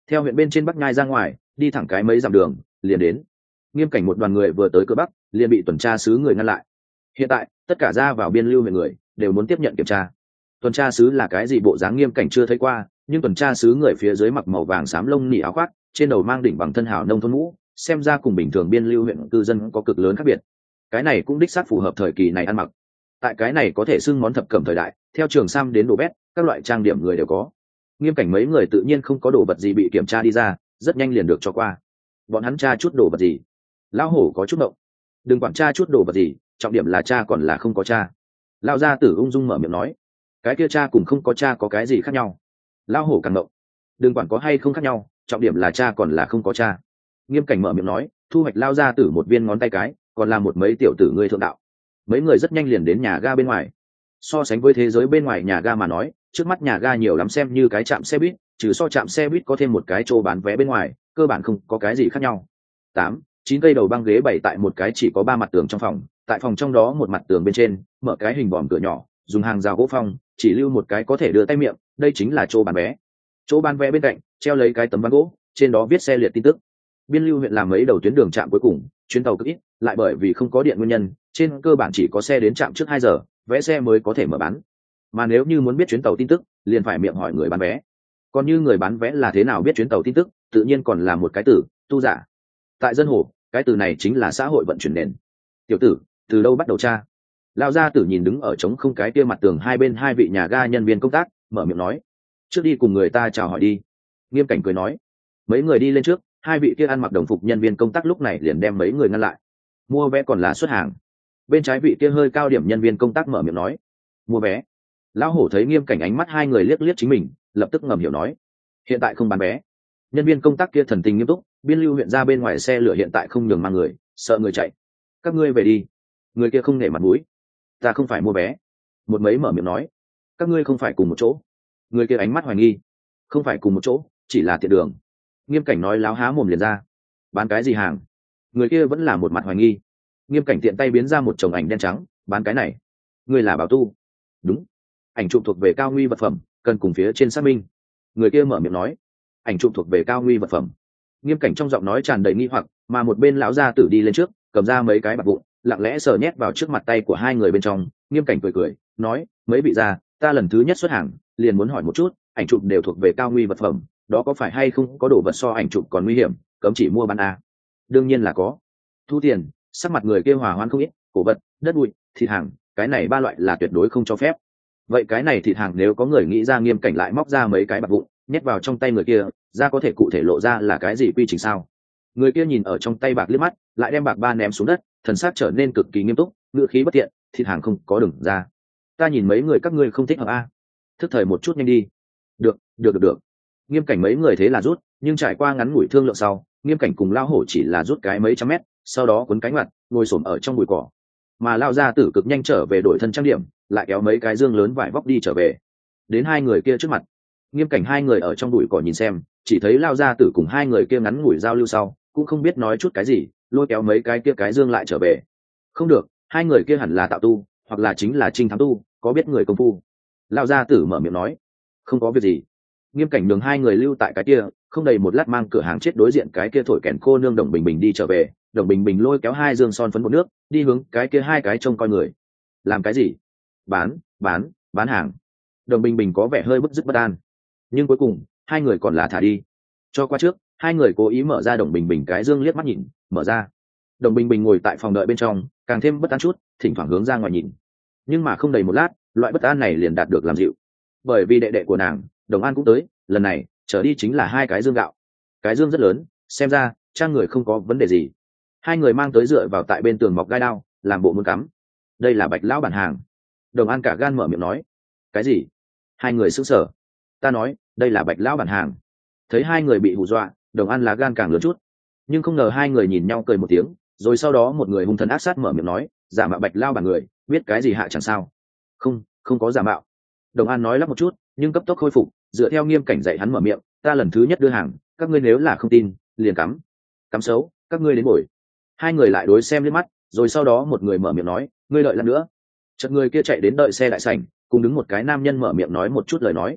theo huyện bên trên bắc nhai ra ngoài đi thẳng cái mấy dặm đường liền đến. Nghiêm Cảnh một đoàn người vừa tới cửa bắc liền bị tuần tra sứ người ngăn lại. Hiện tại tất cả ra vào biên lưu huyện người đều muốn tiếp nhận kiểm tra. Tuần tra sứ là cái gì bộ dáng Nghiêm Cảnh chưa thấy qua, nhưng tuần tra sứ người phía dưới mặc màu vàng xám lông nỉ áo khoác, trên đầu mang đỉnh bằng thân hào nông thôn mũ, xem ra cùng bình thường biên lưu huyện cư dân có cực lớn khác biệt. Cái này cũng đích xác phù hợp thời kỳ này ăn mặc. Tại cái này có thể xưng món thập cẩm thời đại, theo trường sam đến đồ bét, các loại trang điểm người đều có. Nghiêm Cảnh mấy người tự nhiên không có đồ vật gì bị kiểm tra đi ra, rất nhanh liền được cho qua. Bọn hắn tra chút đồ vật gì? Lão hổ có chút động. Đừng quản tra chút đồ vật gì, trọng điểm là cha còn là không có cha. Lão gia tử ung dung mở miệng nói, cái kia cha cùng không có cha có cái gì khác nhau? Lão hổ càng động. Đừng quản có hay không khác nhau, trọng điểm là cha còn là không có cha. Nghiêm Cảnh mở miệng nói, thu hoạch Lão gia tử một viên ngón tay cái, còn là một mấy tiểu tử ngươi thượng đạo. Mấy người rất nhanh liền đến nhà ga bên ngoài. So sánh với thế giới bên ngoài nhà ga mà nói, trước mắt nhà ga nhiều lắm xem như cái trạm xe buýt, trừ so trạm xe buýt có thêm một cái chỗ bán vé bên ngoài, cơ bản không có cái gì khác nhau. 8-9 cây đầu băng ghế bày tại một cái chỉ có 3 mặt tường trong phòng, tại phòng trong đó một mặt tường bên trên mở cái hình vòm cửa nhỏ, dùng hàng rào gỗ phong, chỉ lưu một cái có thể đưa tay miệng, đây chính là chỗ bán vé. Chỗ bán vé bên cạnh treo lấy cái tấm ván gỗ, trên đó viết xe liệt tin tức. Biên lưu huyện làm mấy đầu tuyến đường trạm cuối cùng, chuyến tàu cực ít, lại bởi vì không có điện nguyên nhân, trên cơ bản chỉ có xe đến trạm trước 2 giờ, vé xe mới có thể mở bán. Mà nếu như muốn biết chuyến tàu tin tức, liền phải miệng hỏi người bán vé. Còn như người bán vé là thế nào biết chuyến tàu tin tức, tự nhiên còn là một cái từ tu giả. Tại dân hồ, cái từ này chính là xã hội vận chuyển nền. Tiểu tử, từ đâu bắt đầu tra? Lão gia tử nhìn đứng ở trống không cái kia mặt tường hai bên hai vị nhà ga nhân viên công tác, mở miệng nói, trước đi cùng người ta chào hỏi đi. Nghiêm Cảnh cười nói. Mấy người đi lên trước, hai vị kia ăn mặc đồng phục nhân viên công tác lúc này liền đem mấy người ngăn lại. Mua vé còn là xuất hàng? Bên trái vị kia hơi cao điểm nhân viên công tác mở miệng nói, mua vé. Lão hổ thấy Nghiêm Cảnh ánh mắt hai người liếc liếc chính mình, lập tức ngầm hiểu nói, hiện tại không bán vé. Nhân viên công tác kia thần tình nghiêm túc, biên lưu huyện ra bên ngoài xe lửa hiện tại không nhường mang người, sợ người chạy. Các ngươi về đi. Người kia không nể mặt mũi, ta không phải mua vé. Một mấy mở miệng nói, các ngươi không phải cùng một chỗ. Người kia ánh mắt hoài nghi, không phải cùng một chỗ, chỉ là tiện đường. Nghiêm Cảnh nói láo há mồm liền ra, bán cái gì hàng? Người kia vẫn là một mặt hoài nghi. Nghiêm Cảnh tiện tay biến ra một chồng ảnh đen trắng, bán cái này. Ngươi là bảo tu? Đúng. Ảnh chụp thuộc về cao nguy vật phẩm, cần cùng phía trên xác minh. Người kia mở miệng nói, ảnh chụp thuộc về cao nguy vật phẩm. Nghiêm Cảnh trong giọng nói tràn đầy nghi hoặc, mà một bên lão gia tử đi lên trước, cầm ra mấy cái bạc vụn, lặng lẽ sờ nhét vào trước mặt tay của hai người bên trong. Nghiêm Cảnh cười cười, nói, mấy vị gia, ta lần thứ nhất xuất hàng, liền muốn hỏi một chút, ảnh chụp đều thuộc về cao nguy vật phẩm, đó có phải hay không có đồ vật so ảnh chụp còn nguy hiểm, cấm chỉ mua bán à? Đương nhiên là có. Thu tiền. Sắc mặt người kia hòa hoãn không ít, cổ vật, đất bụi, thịt hàng, cái này ba loại là tuyệt đối không cho phép. Vậy cái này thịt hàng nếu có người nghĩ ra, Nghiêm Cảnh lại móc ra mấy cái bạc vụn nhét vào trong tay người kia, ra có thể cụ thể lộ ra là cái gì quy trình sao? Người kia nhìn ở trong tay bạc liếc mắt, lại đem bạc ba ném xuống đất, thần sắc trở nên cực kỳ nghiêm túc, ngữ khí bất tiện, thịt hàng không có đừng ra. Ta nhìn mấy người các ngươi không thích hợp a, thức thời một chút nhanh đi. Được. Nghiêm Cảnh mấy người thế là rút, nhưng trải qua ngắn ngủi thương lượng sau, Nghiêm Cảnh cùng lao hổ chỉ là rút cái mấy trăm mét, sau đó cuốn cánh mặt ngồi xổm ở trong bụi cỏ. Mà lao gia tử cực nhanh trở về đổi thân trang điểm, lại kéo mấy cái dương lớn vải vóc đi trở về. Đến hai người kia trước mặt, Nghiêm Cảnh hai người ở trong bụi cỏ nhìn xem, chỉ thấy lao gia tử cùng hai người kia ngắn ngủi giao lưu sau, cũng không biết nói chút cái gì, lôi kéo mấy cái kia cái dương lại trở về. Không được, hai người kia hẳn là tạo tu, hoặc là chính là trinh thám tu, có biết người công phu. Lao gia tử mở miệng nói, không có việc gì. Nghiêm Cảnh nhường hai người lưu tại cái kia, không đầy một lát mang cửa hàng chết đối diện cái kia thổi kèn cô nương Đồng Bình Bình đi trở về. Đồng Bình Bình lôi kéo hai dương son phấn bột nước, đi hướng cái kia hai cái trông coi người. Làm cái gì? Bán hàng. Đồng Bình Bình có vẻ hơi bức dứt bất an, nhưng cuối cùng hai người còn là thả đi. Cho qua trước, hai người cố ý mở ra Đồng Bình Bình cái dương liếc mắt nhìn, mở ra. Đồng Bình Bình ngồi tại phòng đợi bên trong, càng thêm bất an chút, thỉnh thoảng hướng ra ngoài nhìn. Nhưng mà không đầy một lát, loại bất an này liền đạt được làm dịu, bởi vì đệ đệ của nàng Đồng An cũng tới, lần này trở đi chính là hai cái dương gạo. Cái dương rất lớn, xem ra trang người không có vấn đề gì. Hai người mang tới dựa vào tại bên tường mọc gai đao, làm bộ muốn cắm. Đây là Bạch lão bản hàng. Đồng An cả gan mở miệng nói. Cái gì? Hai người sững sờ. Ta nói, đây là Bạch lão bản hàng. Thấy hai người bị hù dọa, Đồng An lá gan càng lớn chút. Nhưng không ngờ hai người nhìn nhau cười một tiếng, rồi sau đó một người hung thần ác sát mở miệng nói, giả mạo Bạch lão bản người, biết cái gì hạ chẳng sao? Không có giả mạo. Đồng An nói lắp một chút, nhưng cấp tốc khôi phục, dựa theo Nghiêm Cảnh dạy hắn mở miệng, ta lần thứ nhất đưa hàng, các ngươi nếu là không tin, liền cắm xấu, các ngươi đến bồi. Hai người lại đối xem lên mắt, rồi sau đó một người mở miệng nói, ngươi đợi lát nữa. Chợt người kia chạy đến đợi xe đại sảnh, cùng đứng một cái nam nhân mở miệng nói một chút lời nói.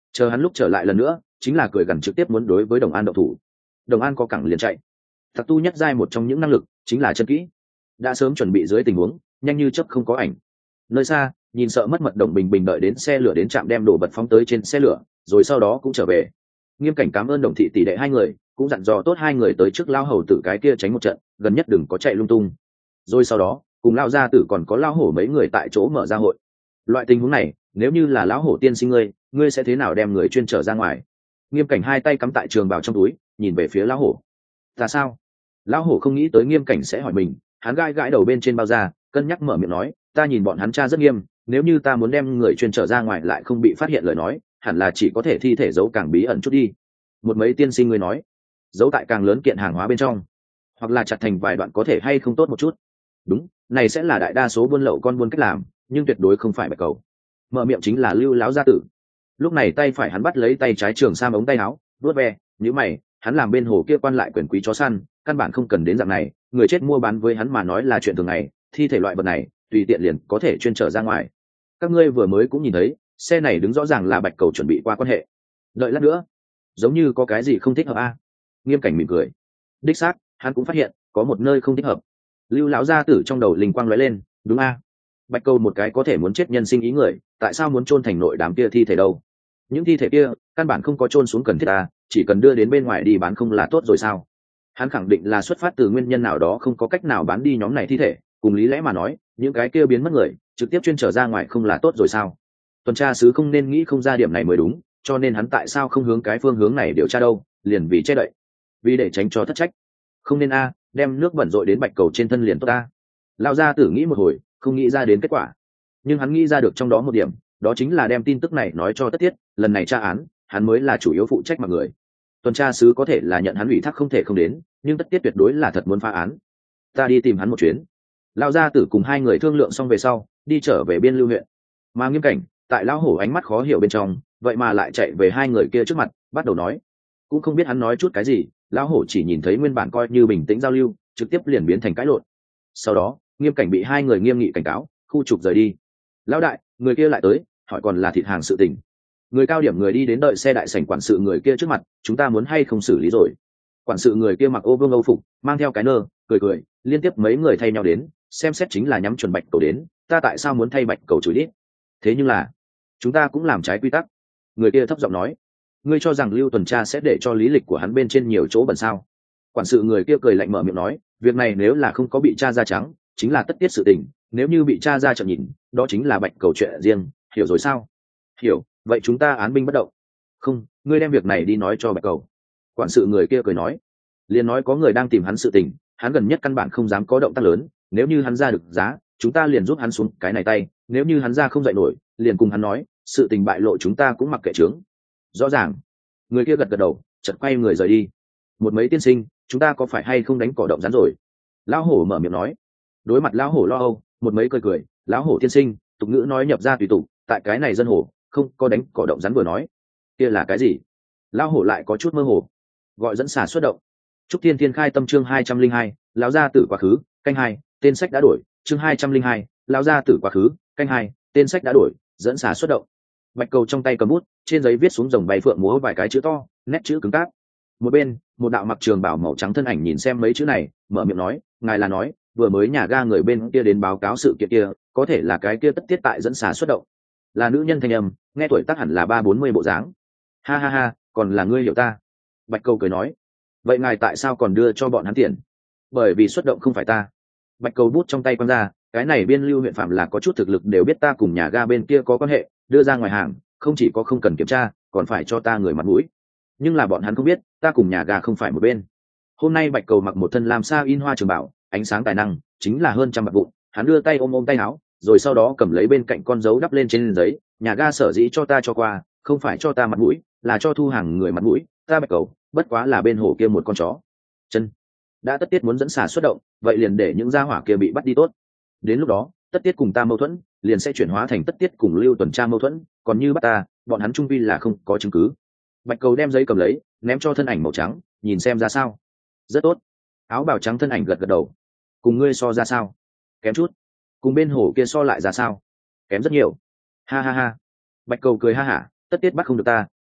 Chờ hắn lúc trở lại lần nữa chính là cười gằn trực tiếp muốn đối với Đồng An động thủ. Đồng An có cẳng liền chạy. Tặc tu nhất giai một trong những năng lực chính là chân kỹ, đã sớm chuẩn bị dưới tình huống nhanh như chớp không có ảnh. Nơi xa nhìn sợ mất mật Đồng Bình Bình đợi đến xe lửa đến trạm đem đồ vật phóng tới trên xe lửa rồi sau đó cũng trở về. Nghiêm Cảnh cảm ơn Đồng thị tỷ đệ hai người, cũng dặn dò tốt hai người tới trước lao hầu tử cái kia tránh một trận, gần nhất đừng có chạy lung tung. Rồi sau đó cùng lao gia tử còn có lao hổ mấy người tại chỗ mở ra hội. Loại tình huống này nếu như là lão hổ tiên sinh ngươi sẽ thế nào đem người chuyên trở ra ngoài? Nghiêm Cảnh hai tay cắm tại trường bào trong túi nhìn về phía lão hổ. Ta sao? Lão hổ không nghĩ tới Nghiêm Cảnh sẽ hỏi mình, hắn gãi gãi đầu bên trên bao da, cân nhắc mở miệng nói, ta nhìn bọn hắn cha rất nghiêm, nếu như ta muốn đem người chuyên trở ra ngoài lại không bị phát hiện lời nói, hẳn là chỉ có thể thi thể giấu càng bí ẩn chút đi. Một mấy tiên sinh ngươi nói, giấu tại càng lớn kiện hàng hóa bên trong, hoặc là chặt thành vài đoạn có thể hay không tốt một chút. Đúng, này sẽ là đại đa số buôn lậu con buôn cách làm, nhưng tuyệt đối không phải bạch cầu. Mở miệng chính là Lưu lão gia tử. Lúc này tay phải hắn bắt lấy tay trái trường sam ống tay áo, vuốt ve, nhíu mày, hắn làm bên hồ kia quan lại quyền quý chó săn, căn bản không cần đến dạng này, người chết mua bán với hắn mà nói là chuyện thường ngày, thi thể loại vật này, tùy tiện liền có thể chuyên trở ra ngoài. Các ngươi vừa mới cũng nhìn thấy, xe này đứng rõ ràng là bạch cầu chuẩn bị qua quan hệ. Đợi lát nữa, giống như có cái gì không thích hợp a. Nghiêm Cảnh mỉm cười. Đích xác, hắn cũng phát hiện có một nơi không thích hợp. Lưu lão gia tử trong đầu linh quang lóe lên, đúng a. Bạch cầu một cái có thể muốn chết nhân sinh ý người, tại sao muốn chôn thành nội đám kia thi thể đâu? Những thi thể kia căn bản không có chôn xuống cần thiết ta, chỉ cần đưa đến bên ngoài đi bán không là tốt rồi sao? Hắn khẳng định là xuất phát từ nguyên nhân nào đó không có cách nào bán đi nhóm này thi thể, cùng lý lẽ mà nói, những cái kia biến mất người, trực tiếp chuyên trở ra ngoài không là tốt rồi sao? Tuần tra sứ không nên nghĩ không ra điểm này mới đúng, cho nên hắn tại sao không hướng cái phương hướng này điều tra đâu, liền vì che đậy, vì để tránh cho thất trách. Không nên a, đem nước bẩn rội đến bạch cầu trên thân liền tốt ta. Lão gia tử nghĩ một hồi, không nghĩ ra đến kết quả, nhưng hắn nghĩ ra được trong đó một điểm, đó chính là đem tin tức này nói cho Tất Tiết, lần này tra án hắn mới là chủ yếu phụ trách mọi người. Tuần tra sứ có thể là nhận hắn ủy thác không thể không đến, nhưng Tất Tiết tuyệt đối là thật muốn phá án. Ta đi tìm hắn một chuyến. Lão gia tử cùng hai người thương lượng xong về sau đi trở về Biên Lưu huyện, mà Nghiêm Cảnh tại lão hổ ánh mắt khó hiểu bên trong vậy mà lại chạy về hai người kia trước mặt bắt đầu nói, cũng không biết hắn nói chút cái gì. Lão hổ chỉ nhìn thấy nguyên bản coi như bình tĩnh giao lưu trực tiếp liền biến thành cãi lộn. Sau đó Nghiêm Cảnh bị hai người nghiêm nghị cảnh cáo, khu trục rời đi. Lão đại, người kia lại tới hỏi còn là thịt hàng sự tình. Người cao điểm người đi đến đợi xe đại sảnh quản sự người kia trước mặt, chúng ta muốn hay không xử lý rồi? Quản sự người kia mặc ô vương âu phục, mang theo cái nơ, cười cười, liên tiếp mấy người thay nhau đến, xem xét chính là nhắm chuẩn bạch cầu đến, ta tại sao muốn thay bạch cầu chửi đít? Thế nhưng là chúng ta cũng làm trái quy tắc. Người kia thấp giọng nói, ngươi cho rằng Lưu tuần tra sẽ để cho lý lịch của hắn bên trên nhiều chỗ bẩn sao? Quản sự người kia cười lạnh mở miệng nói, việc này nếu là không có bị tra ra trắng chính là tất tiết sự tình, nếu như bị tra ra chậm nhìn đó chính là bạch cầu chuyện riêng, hiểu rồi sao? Hiểu, vậy chúng ta án binh bất động. Không, ngươi đem việc này đi nói cho bạch cầu. Quản sự người kia cười nói, liền nói có người đang tìm hắn sự tình, hắn gần nhất căn bản không dám có động tác lớn, nếu như hắn ra được giá chúng ta liền giúp hắn xuống cái này tay, nếu như hắn ra không dậy nổi liền cùng hắn nói sự tình bại lộ chúng ta cũng mặc kệ trướng. Rõ ràng. Người kia gật gật đầu, chợt quay người rời đi. Một mấy tiên sinh, chúng ta có phải hay không đánh cỏ động rắn rồi? Lão hổ mở miệng nói. Đối mặt lão hổ lo âu, một mấy cười cười, lão hổ tiên sinh, tục ngữ nói nhập ra tùy tục, tại cái này dân hổ không có đánh cỏ động rắn vừa nói. Kia là cái gì? Lão hổ lại có chút mơ hồ. Gọi dẫn xà xuất động. Trúc Thiên Thiên khai tâm chương 202, lão gia tử quá khứ, canh 2, tên sách đã đổi, chương 202, lão gia tử quá khứ, canh 2, tên sách đã đổi, dẫn xà xuất động. Bạch cầu trong tay cầm bút, trên giấy viết xuống rồng bay phượng múa vài cái chữ to, nét chữ cứng cáp. Một bên, một đạo mặc trường bào màu trắng thân ảnh nhìn xem mấy chữ này, mở miệng nói, ngài là nói vừa mới nhà ga người bên kia đến báo cáo sự kiện kia, có thể là cái kia tất tiết tại dẫn xà xuất động. Là nữ nhân thanh âm, nghe tuổi tác hẳn là 30-40 bộ dáng. Ha ha ha, còn là ngươi hiểu ta. Bạch cầu cười nói, vậy ngài tại sao còn đưa cho bọn hắn tiền? Bởi vì xuất động không phải ta. Bạch cầu bút trong tay quăng ra, cái này Biên Lưu huyện phạm là có chút thực lực đều biết ta cùng nhà ga bên kia có quan hệ, đưa ra ngoài hàng không chỉ có không cần kiểm tra còn phải cho ta người mặt mũi, nhưng là bọn hắn không biết ta cùng nhà ga không phải một bên. Hôm nay bạch cầu mặc một thân làm sao in hoa trường bảo, ánh sáng tài năng chính là hơn trăm bạc vụn, hắn đưa tay ôm tay áo rồi sau đó cầm lấy bên cạnh con dấu đắp lên trên giấy, nhà ga sở dĩ cho ta cho qua không phải cho ta mặt mũi, là cho thu hàng người mặt mũi, ta bạch cầu bất quá là bên hồ kia một con chó chân. Đã tất tiết muốn dẫn xà xuất động, vậy liền để những gia hỏa kia bị bắt đi tốt. Đến lúc đó tất tiết cùng ta mâu thuẫn liền sẽ chuyển hóa thành tất tiết cùng Lưu tuần tra mâu thuẫn, còn như bắt ta bọn hắn trung vi là không có chứng cứ. Bạch cầu đem giấy cầm lấy ném cho thân ảnh màu trắng, nhìn xem ra sao. Rất tốt. Áo bào trắng thân ảnh gật gật đầu. Cùng ngươi so ra sao? Kém chút. Cùng bên hồ kia so lại ra sao? Kém rất nhiều. Ha ha ha. Bạch cầu cười ha hả, tất tiết bắt không được ta,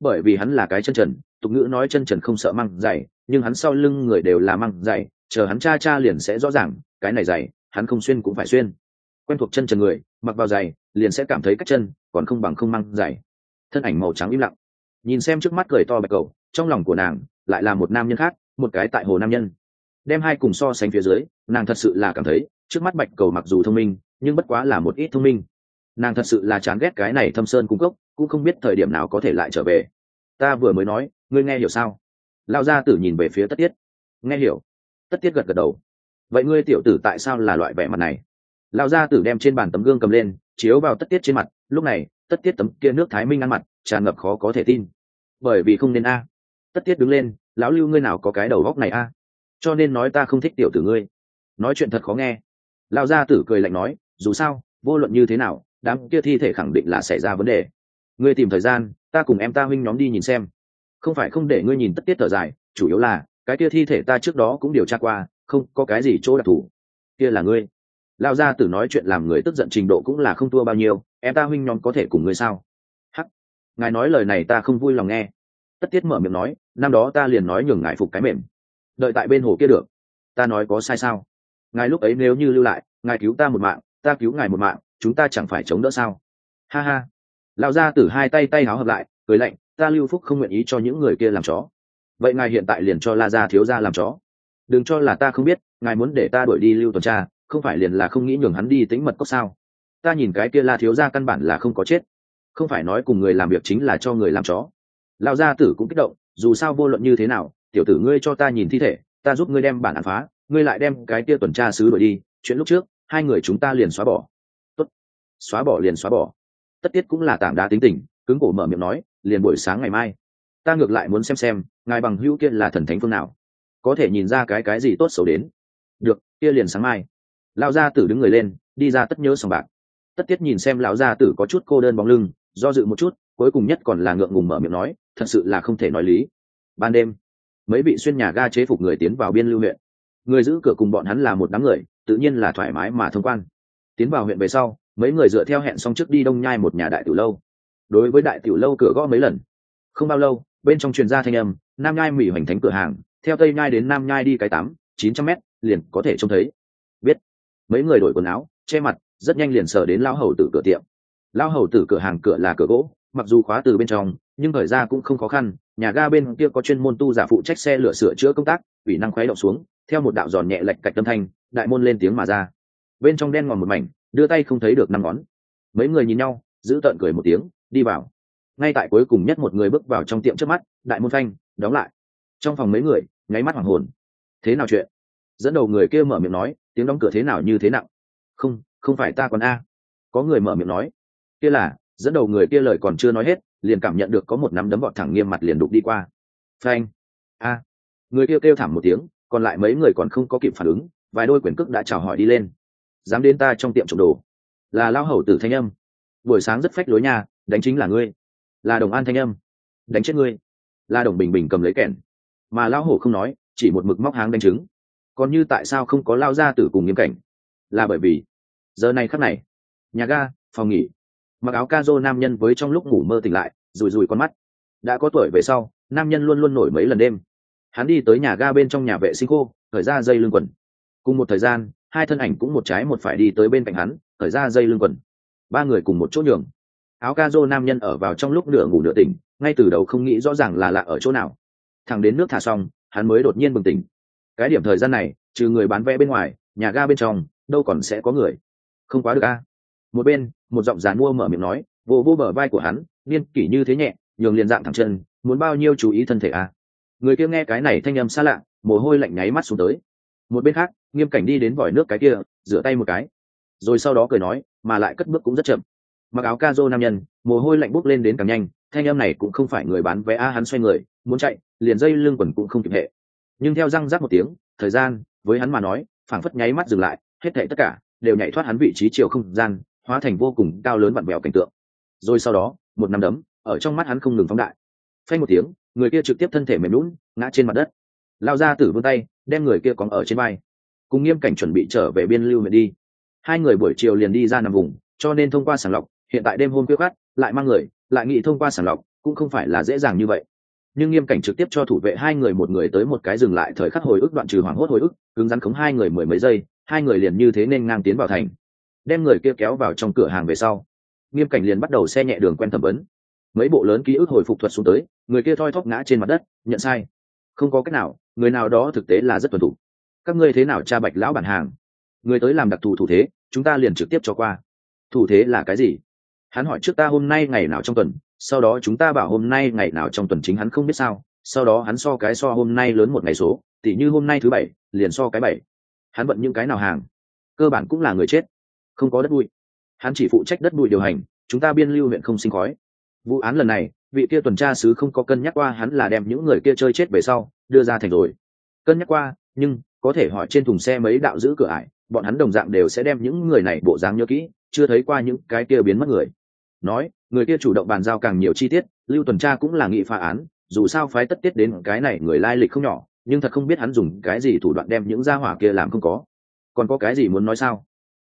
bởi vì hắn là cái chân trần, tục ngữ nói chân trần không sợ măng giày, nhưng hắn sau lưng người đều là măng giày, chờ hắn cha liền sẽ rõ ràng, cái này giày hắn không xuyên cũng phải xuyên. Quen thuộc chân trần người mặc vào giày liền sẽ cảm thấy cách chân còn không bằng không măng giày. Thân ảnh màu trắng im lặng nhìn xem trước mắt cười to bạch cầu, trong lòng của nàng lại là một nam nhân khác, một cái tại hồ nam nhân. Đem hai cùng so sánh phía dưới, nàng thật sự là cảm thấy trước mắt bạch cầu mặc dù thông minh nhưng bất quá là một ít thông minh. Nàng thật sự là chán ghét cái này thâm sơn cung cốc, cũng không biết thời điểm nào có thể lại trở về. Ta vừa mới nói, ngươi nghe hiểu sao? Lao gia tử nhìn về phía Tất Tiết. Nghe hiểu. Tất Tiết gật gật đầu. Vậy ngươi tiểu tử tại sao là loại vẻ mặt này? Lao gia tử đem trên bàn tấm gương cầm lên, chiếu vào Tất Tiết trên mặt. Lúc này Tất Tiết tấm kia nước thái minh ăn mặt tràn ngập khó có thể tin. Bởi vì không nên a. Tất Tiết đứng lên, lão Lưu ngươi nào có cái đầu góc này a? Cho nên nói ta không thích tiểu tử ngươi. Nói chuyện thật khó nghe. Lao gia tử cười lạnh nói, dù sao vô luận như thế nào đám kia thi thể khẳng định là xảy ra vấn đề. Ngươi tìm thời gian, ta cùng em ta huynh nhóm đi nhìn xem. Không phải không để ngươi nhìn. Tất Tiết thở dài, chủ yếu là cái kia thi thể ta trước đó cũng điều tra qua, không có cái gì chỗ đặc thù. Kia là ngươi. Lao gia tử nói chuyện làm người tức giận trình độ cũng là không thua bao nhiêu, em ta huynh nhóm có thể cùng ngươi sao? Hắc, ngài nói lời này ta không vui lòng nghe. Tất Tiết mở miệng nói, năm đó ta liền nói nhường ngài phục cái mềm, đợi tại bên hồ kia được. Ta nói có sai sao? Ngài lúc ấy nếu như lưu lại, ngài cứu ta một mạng, ta cứu ngài một mạng, chúng ta chẳng phải chống đỡ sao? Ha ha. Lão gia tử hai tay háo hợp lại, cười lạnh, ta Lưu Phúc không nguyện ý cho những người kia làm chó. Vậy ngài hiện tại liền cho La gia thiếu gia làm chó. Đừng cho là ta không biết, ngài muốn để ta đuổi đi Lưu tuần tra, không phải liền là không nghĩ nhường hắn đi Tĩnh Mật Cốc sao? Ta nhìn cái kia La thiếu gia căn bản là không có chết, không phải nói cùng người làm việc chính là cho người làm chó. Lão gia tử cũng kích động, dù sao vô luận như thế nào, tiểu tử ngươi cho ta nhìn thi thể, ta giúp ngươi đem bản án phá, ngươi lại đem cái kia tuần tra sứ đuổi đi, chuyện lúc trước hai người chúng ta liền xóa bỏ. Tốt, xóa bỏ liền xóa bỏ. Tất Tiết cũng là tảng đá tính tình, cứng cổ mở miệng nói, liền buổi sáng ngày mai ta ngược lại muốn xem ngài bằng hữu kia là thần thánh phương nào, có thể nhìn ra cái gì tốt xấu đến. Được, kia liền sáng mai. Lão gia tử đứng người lên, đi ra Tất Nhớ sòng bạc. Tất Tiết nhìn xem lão gia tử có chút cô đơn bóng lưng, do dự một chút, cuối cùng nhất còn là ngượng ngùng mở miệng nói, thật sự là không thể nói lý. Ban đêm, mấy vị xuyên nhà ga chế phục người tiến vào Biên Lưu huyện. Người giữ cửa cùng bọn hắn là một đám người, tự nhiên là thoải mái mà thông quan. Tiến vào huyện về sau, mấy người dựa theo hẹn xong trước đi Đông Nhai một nhà đại tiểu lâu. Đối với đại tiểu lâu cửa gõ mấy lần, không bao lâu bên trong truyền ra thanh âm, Nam Nhai Mỹ Hoành Thánh cửa hàng, theo Tây Nhai đến Nam Nhai đi cái 800-900 mét liền có thể trông thấy. Biết. Mấy người đổi quần áo che mặt, rất nhanh liền sờ đến lão hầu tử cửa tiệm. Lão hầu tử cửa hàng cửa là cửa gỗ, mặc dù khóa từ bên trong nhưng thời ra cũng không khó khăn. Nhà ga bên kia có chuyên môn tu giả phụ trách xe lửa sửa chữa công tác, ủy năng khuấy động xuống, theo một đạo giòn nhẹ lệch cạch âm thanh, đại môn lên tiếng mà ra. Bên trong đen ngòm một mảnh, đưa tay không thấy được năm ngón. Mấy người nhìn nhau, giữ tợn cười một tiếng, đi vào. Ngay tại cuối cùng nhất một người bước vào trong tiệm trước mắt, đại môn phanh đóng lại. Trong phòng mấy người nháy mắt hoàng hồn. Thế nào chuyện? Dẫn đầu người kia mở miệng nói, tiếng đóng cửa thế nào như thế nặng? Không phải ta còn a. Có người mở miệng nói. Kia là, dẫn đầu người kia lời còn chưa nói hết, liền cảm nhận được có một nắm đấm vọt thẳng nghiêm mặt liền đụng đi qua. Phanh. A. Người kia kêu thảm một tiếng, còn lại mấy người còn không có kịp phản ứng, vài đôi quyền cước đã chào hỏi đi lên. Dám đến ta trong tiệm trộm đồ? Là lão hầu tử thanh âm. Buổi sáng rất phách lối nha, đánh chính là ngươi. Là Đồng An thanh âm. Đánh chết ngươi. Là Đồng Bình Bình cầm lấy kèn. Mà lão hổ không nói, chỉ một mực móc háng đánh trứng. Còn như tại sao không có lao gia tử cùng Nghiêm Cảnh? Là bởi vì giờ này khắc này, nhà ga, phòng nghỉ, mặc áo ca rô nam nhân với trong lúc ngủ mơ tỉnh lại, rùi con mắt. Đã có tuổi về sau, nam nhân luôn luôn nổi mấy lần đêm. Hắn đi tới nhà ga bên trong nhà vệ sinh khô, khởi ra dây lưng quần. Cùng một thời gian, hai thân ảnh cũng một trái một phải đi tới bên cạnh hắn, khởi ra dây lưng quần. Ba người cùng một chỗ nhường. Áo ca rô nam nhân ở vào trong lúc nửa ngủ nửa tỉnh, ngay từ đầu không nghĩ rõ ràng là lạ ở chỗ nào. Thằng đến nước thả xong, hắn mới đột nhiên bừng tỉnh. Cái điểm thời gian này, trừ người bán vé bên ngoài, nhà ga bên trong đâu còn sẽ có người. Không quá được a. Một bên, một giọng dàn mua mở miệng nói, vô bờ vai của hắn, niên kỷ như thế nhẹ, nhường liền dạng thẳng chân, muốn bao nhiêu chú ý thân thể a. Người kia nghe cái này thanh âm xa lạ, mồ hôi lạnh nháy mắt xuống tới. Một bên khác, Nghiêm Cảnh đi đến vòi nước cái kia, rửa tay một cái, rồi sau đó cười nói, mà lại cất bước cũng rất chậm. Mặc áo ca rô nam nhân, mồ hôi lạnh bốc lên đến càng nhanh, thanh âm này cũng không phải người bán vé a. Hắn xoay người muốn chạy, liền dây lưng quần cũng không kịp hệ. Nhưng theo răng rắc một tiếng, thời gian với hắn mà nói phảng phất nháy mắt dừng lại, hết thảy tất cả đều nhảy thoát hắn vị trí chiều không gian, hóa thành vô cùng cao lớn vặn vẹo cảnh tượng. Rồi sau đó, một nắm đấm ở trong mắt hắn không ngừng phóng đại. Phanh một tiếng, người kia trực tiếp thân thể mềm nhũn ngã trên mặt đất. Lao ra tử vươn tay đem người kia cõng ở trên vai, cùng Nghiêm Cảnh chuẩn bị trở về Biên Lưu huyện đi. Hai người buổi chiều liền đi ra nằm vùng, cho nên thông qua sàng lọc, hiện tại đêm hôm khuya khoắt lại mang người lại nghĩ thông qua sàng lọc, cũng không phải là dễ dàng như vậy. Nhưng Nghiêm Cảnh trực tiếp cho thủ vệ hai người, một người tới một cái dừng lại thời khắc hồi ức, đoạn trừ hoảng hốt hồi ức, cứng rắn khống hai người mười mấy giây, hai người liền như thế nên ngang tiến vào thành, đem người kia kéo vào trong cửa hàng về sau. Nghiêm Cảnh liền bắt đầu xe nhẹ đường quen thẩm vấn. Mấy bộ lớn ký ức hồi phục thuật xuống tới, người kia thoi thóp ngã trên mặt đất, nhận sai. Không có cách nào, người nào đó thực tế là rất thuần thục. Các ngươi thế nào tra Bạch lão bản hàng? Người tới làm đặc thù thủ thế, chúng ta liền trực tiếp cho qua. Thủ thế là cái gì? Hắn hỏi trước ta hôm nay ngày nào trong tuần, sau đó chúng ta bảo hôm nay ngày nào trong tuần, chính hắn không biết sao, sau đó hắn so cái so hôm nay lớn một ngày số, tỉ như hôm nay thứ bảy, liền so cái bảy. Hắn vận những cái nào hàng? Cơ bản cũng là người chết, không có đất bụi. Hắn chỉ phụ trách đất bụi điều hành, chúng ta biên lưu huyện không sinh khói. Vụ án lần này, vị kia tuần tra sứ không có cân nhắc qua hắn là đem những người kia chơi chết về sau đưa ra thành rồi. Cân nhắc qua, nhưng có thể hỏi trên thùng xe mấy đạo giữ cửa ải, bọn hắn đồng dạng đều sẽ đem những người này bộ dáng nhớ kỹ, chưa thấy qua những cái kia biến mất người. Nói, người kia chủ động bàn giao càng nhiều chi tiết, lưu tuần tra cũng là nghị phá án, dù sao phái Tất Tiết đến cái này người lai lịch không nhỏ, nhưng thật không biết hắn dùng cái gì thủ đoạn đem những gia hỏa kia làm không có. Còn có cái gì muốn nói sao?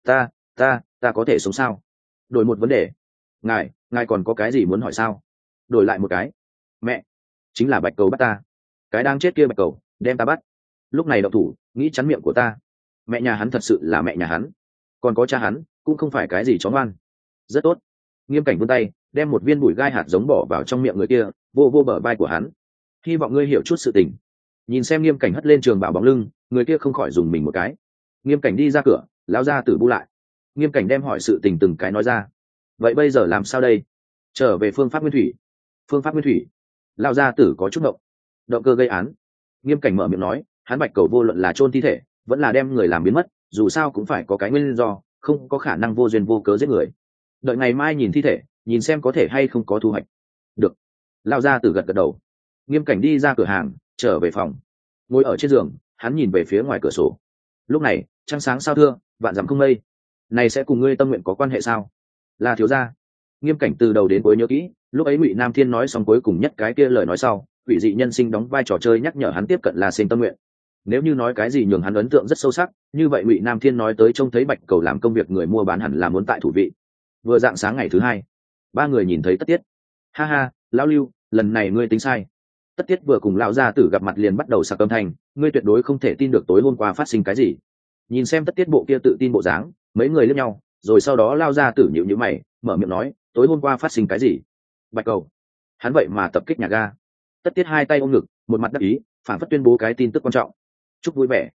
Ta có thể sống sao? Đổi một vấn đề. Ngài còn có cái gì muốn hỏi sao? Đổi lại một cái. Mẹ, chính là Bạch Cầu bắt ta. Cái đang chết kia Bạch Cầu đem ta bắt. Lúc này động thủ, nghĩ chắn miệng của ta. Mẹ nhà hắn thật sự là mẹ nhà hắn, còn có cha hắn cũng không phải cái gì chó ngoan. Rất tốt. Nghiêm Cảnh vươn tay đem một viên bụi gai hạt giống bỏ vào trong miệng người kia, vô vô bờ vai của hắn. Hy vọng ngươi hiểu chút sự tình. Nhìn xem Nghiêm Cảnh hất lên trường bảo bóng lưng, người kia không khỏi dùng mình một cái. Nghiêm Cảnh đi ra cửa, lão gia tử bu lại. Nghiêm Cảnh đem hỏi sự tình từng cái nói ra. Vậy bây giờ làm sao đây? Trở về phương pháp nguyên thủy. Phương pháp nguyên thủy? Lão gia tử có chút động cơ gây án. Nghiêm Cảnh mở miệng nói, hắn Bạch Cầu vô luận là chôn thi thể vẫn là đem người làm biến mất, dù sao cũng phải có cái nguyên do, không có khả năng vô duyên vô cớ giết người. Đợi ngày mai nhìn thi thể, nhìn xem có thể hay không có thu hoạch. Được. Lão gia tử gật gật đầu. Nghiêm Cảnh đi ra cửa hàng, trở về phòng. Ngồi ở trên giường, hắn nhìn về phía ngoài cửa sổ. Lúc này trăng sáng sao thưa, vạn dặm không mây. Này sẽ cùng ngươi tâm nguyện có quan hệ sao? Là thiếu gia. Nghiêm Cảnh từ đầu đến cuối nhớ kỹ, lúc ấy Ngụy Nam Thiên nói xong cuối cùng nhất cái kia lời nói sau, quỷ dị nhân sinh đóng vai trò chơi nhắc nhở hắn tiếp cận La Sinh tâm nguyện. Nếu như nói cái gì nhường hắn ấn tượng rất sâu sắc, như vậy Ngụy Nam Thiên nói tới trông thấy Bạch Cầu làm công việc người mua bán hẳn là muốn tại thủ vị. Vừa dạng sáng ngày thứ hai, ba người nhìn thấy Tất Tiết. Ha ha, lão Lưu, lần này ngươi tính sai. Tất Tiết vừa cùng lão gia tử gặp mặt liền bắt đầu sặc âm thanh, ngươi tuyệt đối không thể tin được tối hôm qua phát sinh cái gì. Nhìn xem Tất Tiết bộ kia tự tin bộ dáng, mấy người liếc nhau, rồi sau đó lao gia tử nhíu mày, mở miệng nói, tối hôm qua phát sinh cái gì? Bạch Cầu, hắn vậy mà tập kích nhà ga. Tất Tiết hai tay ôm ngực, một mặt đắc ý, phản phất tuyên bố cái tin tức quan trọng. Chúc vui vẻ.